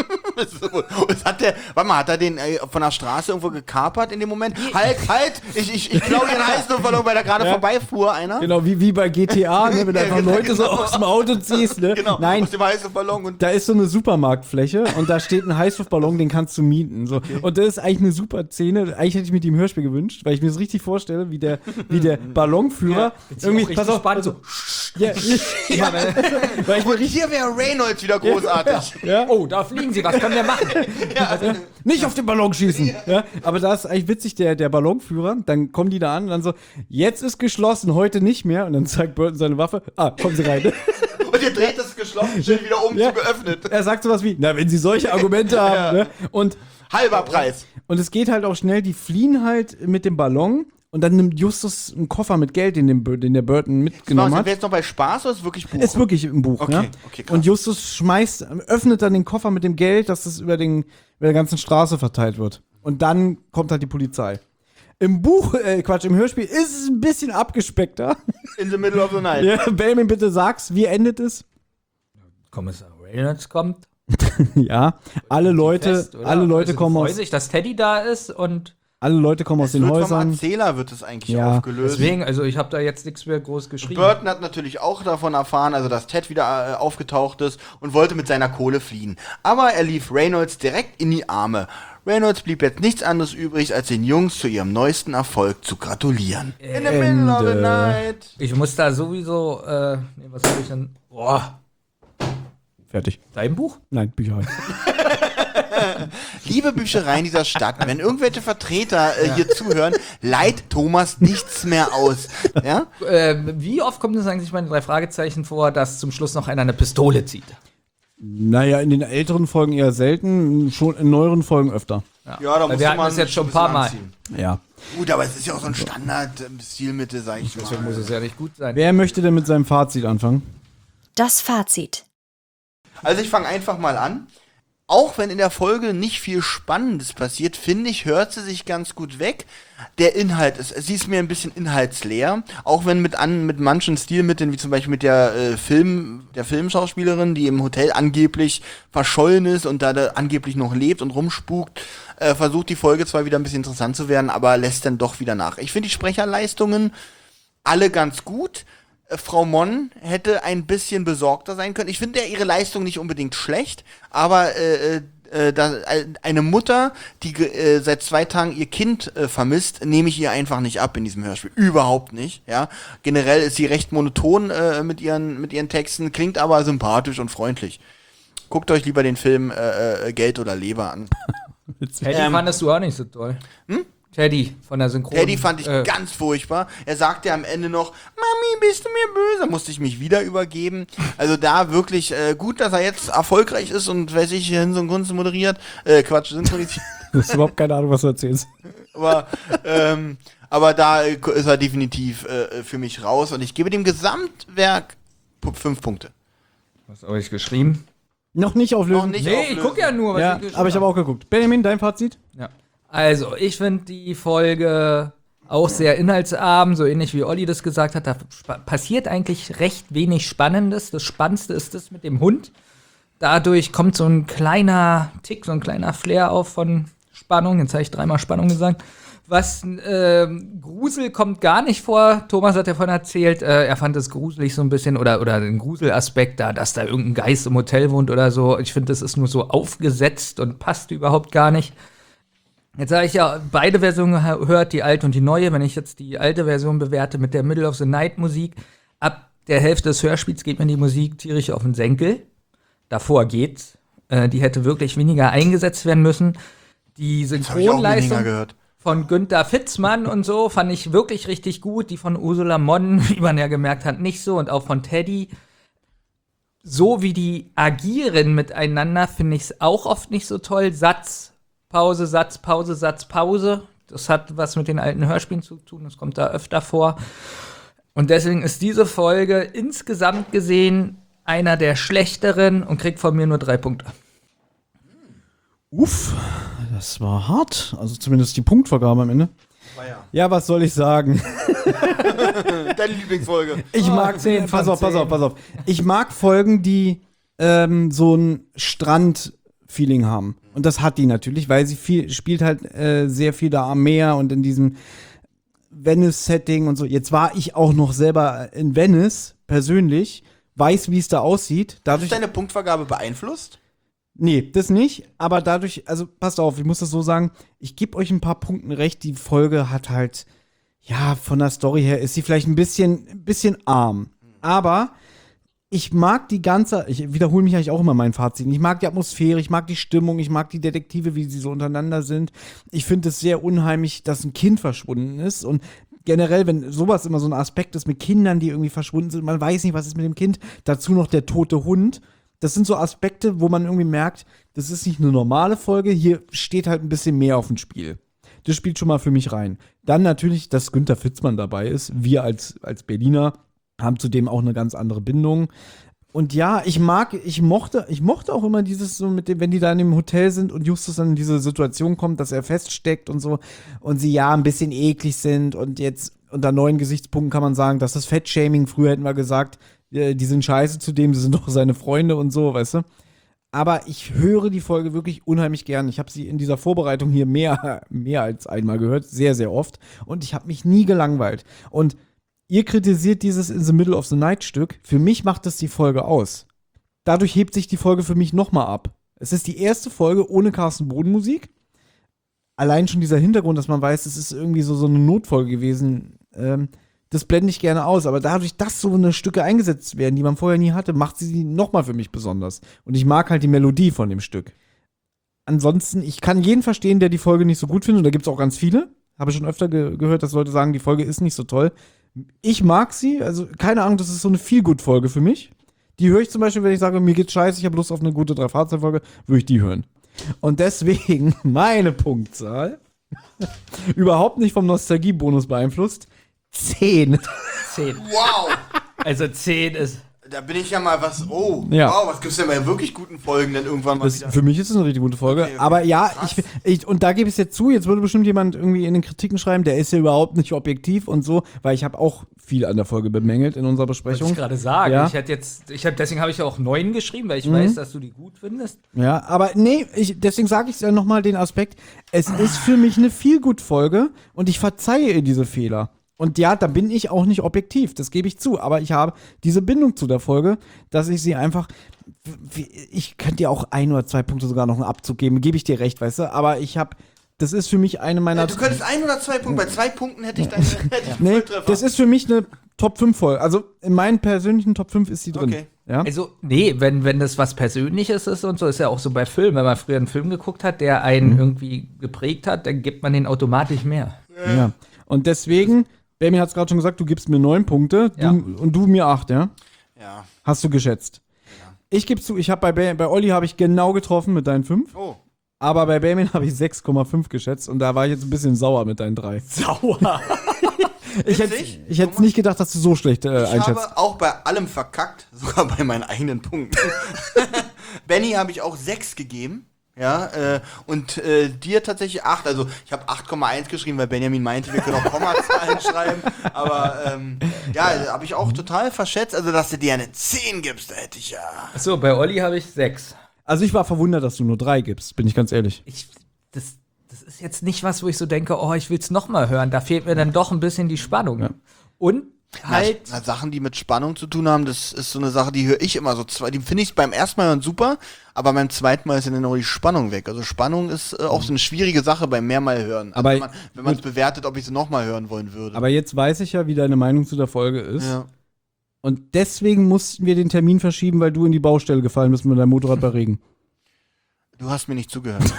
Hat er den von der Straße irgendwo gekapert in dem Moment? Halt! Ich klaue den Heißluftballon, weil da gerade vorbeifuhr einer. Genau, wie bei GTA, ne, wenn du einfach Leute so aus dem Auto ziehst. Ne? Genau, Nein, aus dem Heißluftballon. Und da ist so eine Supermarktfläche und da steht ein Heißluftballon, den kannst du mieten. So. Okay. Und das ist eigentlich eine super Szene. Eigentlich hätte ich mir die im Hörspiel gewünscht, weil ich mir das richtig vorstelle, wie der Ballonführer irgendwie, pass auf, spannend, so. Ja, weil hier wäre Reynolds wieder großartig. Ja. Oh, da fliegen sie, was können wir machen? Nicht auf den Ballon schießen. Ja, aber da ist eigentlich witzig, der Ballonführer, dann kommen die da an und dann so, jetzt ist geschlossen, heute nicht mehr. Und dann zeigt Burton seine Waffe. Kommen Sie rein. Und ihr dreht das geschlossen, steht wieder oben zu geöffnet. Er sagt sowas wie, na, wenn Sie solche Argumente haben. Ne? Und halber Preis. Und es geht halt auch schnell, die fliehen halt mit dem Ballon. Und dann nimmt Justus einen Koffer mit Geld, den der Burton mitgenommen hat. Ist jetzt noch bei Spaß oder ist es wirklich Buch? Ist wirklich ein Buch, okay, ja. Okay, und Justus öffnet dann den Koffer mit dem Geld, dass das über der ganzen Straße verteilt wird. Und dann kommt halt die Polizei. Im im Hörspiel ist es ein bisschen abgespeckter. In the middle of the night. Ja, Belmin, bitte sag's, wie endet es? Kommissar Reynolds kommt. Ja, alle Leute kommen aus. Freuen sich, dass Teddy da ist und alle Leute kommen aus den Häusern. Vom Erzähler wird es eigentlich aufgelöst. Deswegen, also ich habe da jetzt nichts mehr groß geschrieben. Burton hat natürlich auch davon erfahren, also dass Ted wieder aufgetaucht ist und wollte mit seiner Kohle fliehen. Aber er lief Reynolds direkt in die Arme. Reynolds blieb jetzt nichts anderes übrig, als den Jungs zu ihrem neuesten Erfolg zu gratulieren. In the middle of the night. Ich muss da sowieso, was habe ich denn? Boah. Fertig. Dein Buch? Nein, Bücherei. Liebe Büchereien dieser Stadt, wenn irgendwelche Vertreter hier zuhören, leiht Thomas nichts mehr aus. Ja? Wie oft kommt es eigentlich bei den 3 Fragezeichen vor, dass zum Schluss noch einer eine Pistole zieht? Naja, in den älteren Folgen eher selten, schon in neueren Folgen öfter. Ja, da muss wir hatten das jetzt schon ein paar Mal. Anziehen. Ja. Gut, aber es ist ja auch so ein Standard-Stilmittel, sag ich mal. Deswegen muss es ja nicht gut sein. Wer möchte denn mit seinem Fazit anfangen? Das Fazit. Also ich fange einfach mal an. Auch wenn in der Folge nicht viel Spannendes passiert, finde ich, hört sie sich ganz gut weg. Der Inhalt sie ist mir ein bisschen inhaltsleer, auch wenn mit manchen Stilmitteln, wie zum Beispiel mit der Filmschauspielerin, die im Hotel angeblich verschollen ist und da angeblich noch lebt und rumspukt, versucht die Folge zwar wieder ein bisschen interessant zu werden, aber lässt dann doch wieder nach. Ich finde die Sprecherleistungen alle ganz gut. Frau Mon hätte ein bisschen besorgter sein können. Ich finde ja ihre Leistung nicht unbedingt schlecht, aber eine Mutter, die seit 2 Tagen ihr Kind vermisst, nehme ich ihr einfach nicht ab in diesem Hörspiel. Überhaupt nicht. Ja, generell ist sie recht monoton mit ihren Texten, klingt aber sympathisch und freundlich. Guckt euch lieber den Film Geld oder Leber an. Teddy fandest du auch nicht so toll. Teddy von der Synchron. Teddy fand ich ganz furchtbar. Er sagte am Ende noch, Mami, bist du mir böse? Da musste ich mich wieder übergeben. Also da wirklich gut, dass er jetzt erfolgreich ist und, weiß ich, hin so ein Kunst moderiert. Synchronisiert. Du hast überhaupt keine Ahnung, was du erzählst. Aber da ist er definitiv für mich raus. Und ich gebe dem Gesamtwerk 5 Punkte. Was habe ich geschrieben? Noch nicht auflösen. Ich gucke ja nur, was ja, ich geschrieben aber ich habe auch geguckt. Benjamin, dein Fazit? Ja. Also, ich finde die Folge auch sehr inhaltsarm, so ähnlich wie Olli das gesagt hat. Da passiert eigentlich recht wenig Spannendes. Das Spannendste ist das mit dem Hund. Dadurch kommt so ein kleiner Tick, so ein kleiner Flair auf von Spannung. Jetzt habe ich 3-mal Spannung gesagt. Grusel kommt gar nicht vor. Thomas hat ja vorhin erzählt, er fand es gruselig so ein bisschen oder den Gruselaspekt da, dass da irgendein Geist im Hotel wohnt oder so. Ich finde, das ist nur so aufgesetzt und passt überhaupt gar nicht. Jetzt habe ich ja beide Versionen gehört, die alte und die neue. Wenn ich jetzt die alte Version bewerte mit der Middle of the Night Musik, ab der Hälfte des Hörspiels geht mir die Musik tierisch auf den Senkel. Davor geht's. Die hätte wirklich weniger eingesetzt werden müssen. Die Synchronleistung von Günther Fitzmann und so fand ich wirklich richtig gut. Die von Ursula Monn, wie man ja gemerkt hat, nicht so. Und auch von Teddy. So wie die agieren miteinander, finde ich es auch oft nicht so toll. Satz, Pause, Satz, Pause, Satz, Pause. Das hat was mit den alten Hörspielen zu tun. Das kommt da öfter vor. Und deswegen ist diese Folge insgesamt gesehen einer der schlechteren und kriegt von mir nur 3 Punkte. Uff, das war hart. Also zumindest die Punktvergabe am Ende. Ja, was soll ich sagen? Deine Lieblingsfolge. Ich mag, pass auf. Ich mag Folgen, die so ein Strand-Feeling haben. Und das hat die natürlich, weil sie spielt halt sehr viel da am Meer und in diesem Venice-Setting und so. Jetzt war ich auch noch selber in Venice, persönlich, weiß, wie es da aussieht. Hat deine Punktvergabe beeinflusst? Nee, das nicht, aber dadurch, also passt auf, ich muss das so sagen, ich gebe euch ein paar Punkten recht, die Folge hat halt, ja, von der Story her ist sie vielleicht ein bisschen arm, aber ich mag ich wiederhole mich eigentlich auch immer mein Fazit, ich mag die Atmosphäre, ich mag die Stimmung, ich mag die Detektive, wie sie so untereinander sind, ich finde es sehr unheimlich, dass ein Kind verschwunden ist und generell, wenn sowas immer so ein Aspekt ist mit Kindern, die irgendwie verschwunden sind, man weiß nicht, was ist mit dem Kind, dazu noch der tote Hund. Das sind so Aspekte, wo man irgendwie merkt, das ist nicht eine normale Folge, hier steht halt ein bisschen mehr auf dem Spiel. Das spielt schon mal für mich rein. Dann natürlich, dass Günther Fitzmann dabei ist. Wir als Berliner haben zudem auch eine ganz andere Bindung. Und ja, ich mochte auch immer dieses so mit dem, wenn die da in dem Hotel sind und Justus dann in diese Situation kommt, dass er feststeckt und so und sie ja ein bisschen eklig sind und jetzt unter neuen Gesichtspunkten kann man sagen, dass das Fettshaming, früher hätten wir gesagt, die sind scheiße zu dem, sie sind doch seine Freunde und so, weißt du. Aber ich höre die Folge wirklich unheimlich gern. Ich habe sie in dieser Vorbereitung hier mehr als einmal gehört, sehr, sehr oft. Und ich habe mich nie gelangweilt. Und ihr kritisiert dieses In the Middle of the Night Stück. Für mich macht das die Folge aus. Dadurch hebt sich die Folge für mich nochmal ab. Es ist die erste Folge ohne Carsten Bohn Musik. Allein schon dieser Hintergrund, dass man weiß, es ist irgendwie so eine Notfolge gewesen, das blende ich gerne aus, aber dadurch, dass so eine Stücke eingesetzt werden, die man vorher nie hatte, macht sie nochmal für mich besonders. Und ich mag halt die Melodie von dem Stück. Ansonsten, ich kann jeden verstehen, der die Folge nicht so gut findet, und da gibt es auch ganz viele. Habe ich schon öfter gehört, dass Leute sagen, die Folge ist nicht so toll. Ich mag sie, also keine Ahnung, das ist so eine Feel-Good-Folge für mich. Die höre ich zum Beispiel, wenn ich sage, mir geht's scheiße, ich habe Lust auf eine gute 3-Fahrzeuge-Folge, würde ich die hören. Und deswegen meine Punktzahl, überhaupt nicht vom Nostalgie-Bonus beeinflusst, 10. Wow! Also 10 ist. Da bin ich ja mal was. Oh, ja. Wow, was gibt's denn bei wirklich guten Folgen denn irgendwann mal wieder? Für mich ist es eine richtig gute Folge. Okay. Aber ja, und da gebe ich es jetzt zu, jetzt würde bestimmt jemand irgendwie in den Kritiken schreiben, der ist ja überhaupt nicht objektiv und so, weil ich habe auch viel an der Folge bemängelt in unserer Besprechung. Wollte ich gerade sagen. Ja. Deswegen habe ich ja auch 9 geschrieben, weil ich weiß, dass du die gut findest. Ja, aber nee, deswegen sage ich ja nochmal den Aspekt, es ist für mich eine Feelgood-Folge und ich verzeihe ihr diese Fehler. Und ja, da bin ich auch nicht objektiv, das gebe ich zu. Aber ich habe diese Bindung zu der Folge, dass ich sie einfach, ich könnte dir auch 1 oder 2 Punkte sogar noch einen Abzug geben, gebe ich dir recht, weißt du. Aber ich habe das ist für mich eine meiner... Du könntest 1 oder 2 Punkte, bei 2 Punkten hätte ich deine Nee, Volltreffer. das ist für mich eine Top-5-Folge. Also in meinen persönlichen Top 5 ist sie drin. Okay. Ja? Also, nee, wenn das was Persönliches ist und so, ist ja auch so bei Filmen, wenn man früher einen Film geguckt hat, der einen irgendwie geprägt hat, dann gibt man den automatisch mehr. Ja. Und deswegen, Benjamin hat es gerade schon gesagt, du gibst mir 9 Punkte und du mir 8, ja? Ja. Hast du geschätzt. Ja. Ich gebe zu, ich habe bei Olli habe ich genau getroffen mit deinen 5. Oh. Aber bei Benjamin habe ich 6,5 geschätzt und da war ich jetzt ein bisschen sauer mit deinen 3. Sauer? Ich hätte nicht gedacht, dass du so schlecht einschätzt. Ich habe auch bei allem verkackt, sogar bei meinen eigenen Punkten. Benny habe ich auch 6 gegeben. Ja, und dir tatsächlich 8. Also ich habe 8,1 geschrieben, weil Benjamin meinte, wir können auch Kommazahlen schreiben. Aber habe ich auch total verschätzt. Also, dass du dir eine 10 gibst, da hätte ich ja. Achso, bei Olli habe ich 6. Also ich war verwundert, dass du nur 3 gibst, bin ich ganz ehrlich. Das ist jetzt nicht was, wo ich so denke, oh, ich will es nochmal hören. Da fehlt mir dann doch ein bisschen die Spannung. Ja. Und halt. Na, Sachen, die mit Spannung zu tun haben, das ist so eine Sache, die höre ich immer so. Die finde ich beim ersten Mal hören super, aber beim zweiten Mal ist dann auch die Spannung weg. Also Spannung ist auch so eine schwierige Sache beim mehrmal hören. Also aber wenn man es bewertet, ob ich sie nochmal hören wollen würde. Aber jetzt weiß ich ja, wie deine Meinung zu der Folge ist. Ja. Und deswegen mussten wir den Termin verschieben, weil du in die Baustelle gefallen bist mit deinem Motorrad bei Regen. Du hast mir nicht zugehört.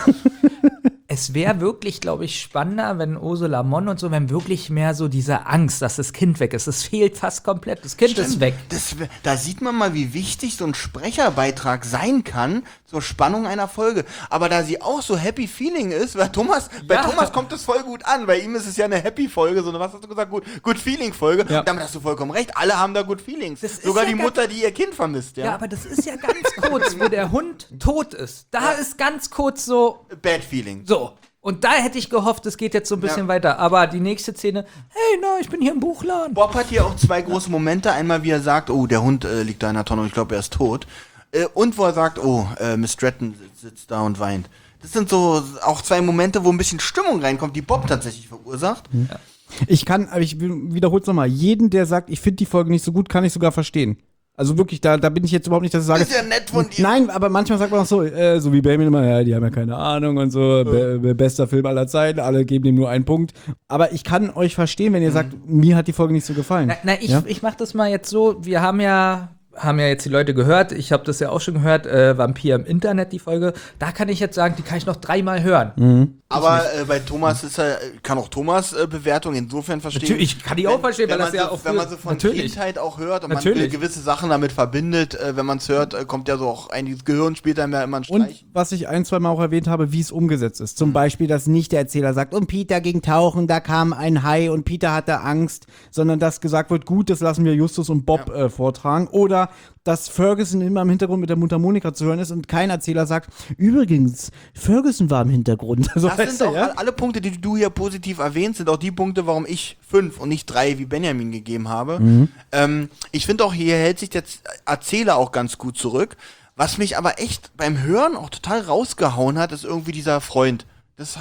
Es wäre wirklich, glaube ich, spannender, wenn Ursula Monn und so, wenn wirklich mehr so diese Angst, dass das Kind weg ist. Es fehlt fast komplett. Das Kind ist weg. Da sieht man mal, wie wichtig so ein Sprecherbeitrag sein kann zur Spannung einer Folge. Aber da sie auch so Happy Feeling ist, bei Thomas kommt das voll gut an. Bei ihm ist es ja eine Happy-Folge, so eine, was hast du gesagt, Good Feeling-Folge. Ja. Damit hast du vollkommen recht. Alle haben da Good Feelings. Sogar die Mutter, die ihr Kind vermisst. Ja, aber das ist ja ganz kurz, wo der Hund tot ist. Da ist ganz kurz so Bad Feeling. So. Und da hätte ich gehofft, es geht jetzt so ein bisschen weiter. Aber die nächste Szene, hey, ich bin hier im Buchladen. Bob hat hier auch 2 große Momente. Einmal, wie er sagt, oh, der Hund liegt da in der Tonne und ich glaube, er ist tot. Und wo er sagt, oh, Miss Stratton sitzt da und weint. Das sind so auch 2 Momente, wo ein bisschen Stimmung reinkommt, die Bob tatsächlich verursacht. Ja. Ich wiederhole es nochmal, jeden, der sagt, ich finde die Folge nicht so gut, kann ich sogar verstehen. Also wirklich, da bin ich jetzt überhaupt nicht, dass ich sage. Das ist ja nett von dir. Nein, aber manchmal sagt man auch so, so wie Benjamin immer, ja, die haben ja keine Ahnung und so, bester Film aller Zeiten, alle geben dem nur einen Punkt. Aber ich kann euch verstehen, wenn ihr sagt, mir hat die Folge nicht so gefallen. Ich mach das mal jetzt so, wir haben ja jetzt die Leute gehört, ich habe das ja auch schon gehört, Vampir im Internet, die Folge, da kann ich jetzt sagen, die kann ich noch 3-mal hören. Mhm. Aber bei Thomas kann auch Thomas Bewertung insofern verstehen. Natürlich, ich kann die auch verstehen, weil das ja auch wenn man so von Kindheit auch hört und man gewisse Sachen damit verbindet, wenn man es hört, kommt ja so auch einiges Gehirn später immer ein Streich. Und was ich 1-2 Mal auch erwähnt habe, wie es umgesetzt ist. Zum Beispiel, dass nicht der Erzähler sagt, und Peter ging tauchen, da kam ein Hai und Peter hatte Angst, sondern dass gesagt wird, gut, das lassen wir Justus und Bob vortragen. Oder dass Ferguson immer im Hintergrund mit der Mundharmonika zu hören ist und kein Erzähler sagt, übrigens, Ferguson war im Hintergrund. Also, das sind auch alle Punkte, die du hier positiv erwähnst, sind auch die Punkte, warum ich 5 und nicht 3 wie Benjamin gegeben habe. Ich finde auch, hier hält sich der Erzähler auch ganz gut zurück. Was mich aber echt beim Hören auch total rausgehauen hat, ist irgendwie dieser Freund. Das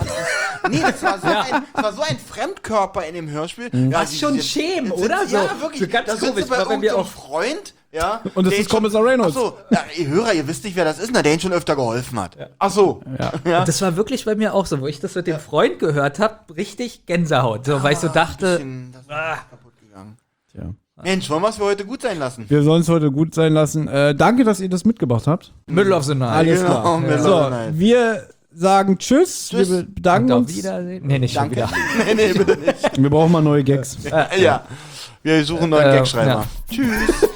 war so ein Fremdkörper in dem Hörspiel. Ja, das ist schon schämen, oder? Ja, wirklich. So ganz das komisch, ist bei irgendeinem Freund. Ja, und das ist Kommissar Reynolds. Achso, ihr Hörer, ihr wisst nicht, wer das ist, der ihn schon öfter geholfen hat. Ja. Achso. Ja. Das war wirklich bei mir auch so, wo ich das mit dem Freund gehört habe, richtig Gänsehaut. So, weil ich so dachte, das ist kaputt gegangen. Tja. Mensch, wollen wir es für heute gut sein lassen? Wir sollen es heute gut sein lassen. Danke, dass ihr das mitgebracht habt. Middle of the Night. Alles klar. So, wir sagen Tschüss. Wir bedanken uns. Auf Wiedersehen. Nee, nicht schon wieder. nee, bitte nicht. Wir brauchen mal neue Gags. Ja. Wir suchen einen neuen Gagschreiber. Ja. Tschüss.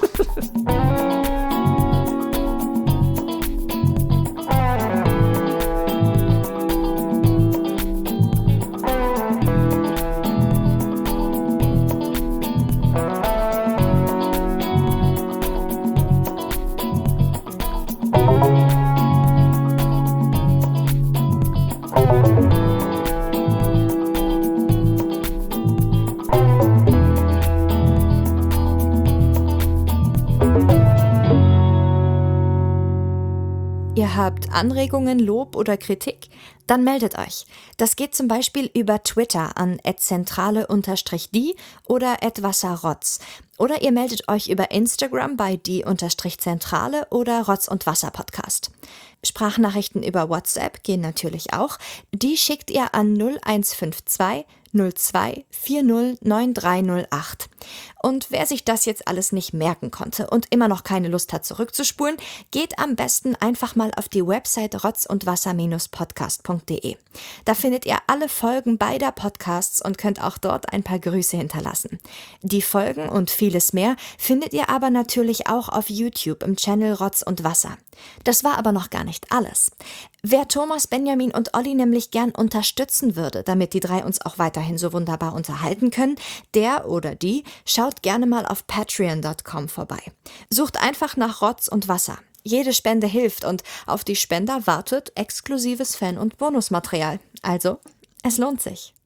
Ihr habt Anregungen, Lob oder Kritik? Dann meldet euch. Das geht zum Beispiel über Twitter an @zentrale_die oder @wasserrotz. Oder ihr meldet euch über Instagram bei die_zentrale oder Rotz und Wasser Podcast. Sprachnachrichten über WhatsApp gehen natürlich auch. Die schickt ihr an 0152 02 40 9308. Und wer sich das jetzt alles nicht merken konnte und immer noch keine Lust hat zurückzuspulen, geht am besten einfach mal auf die Website rotzundwasser-podcast.de. Da findet ihr alle Folgen beider Podcasts und könnt auch dort ein paar Grüße hinterlassen. Die Folgen und vieles mehr findet ihr aber natürlich auch auf YouTube im Channel Rotz und Wasser. Das war aber noch gar nicht alles. Wer Thomas, Benjamin und Olli nämlich gern unterstützen würde, damit die drei uns auch weiterhin so wunderbar unterhalten können, der oder die schaut gerne mal auf patreon.com vorbei. Sucht einfach nach Rotz und Wasser. Jede Spende hilft und auf die Spender wartet exklusives Fan- und Bonusmaterial. Also, es lohnt sich.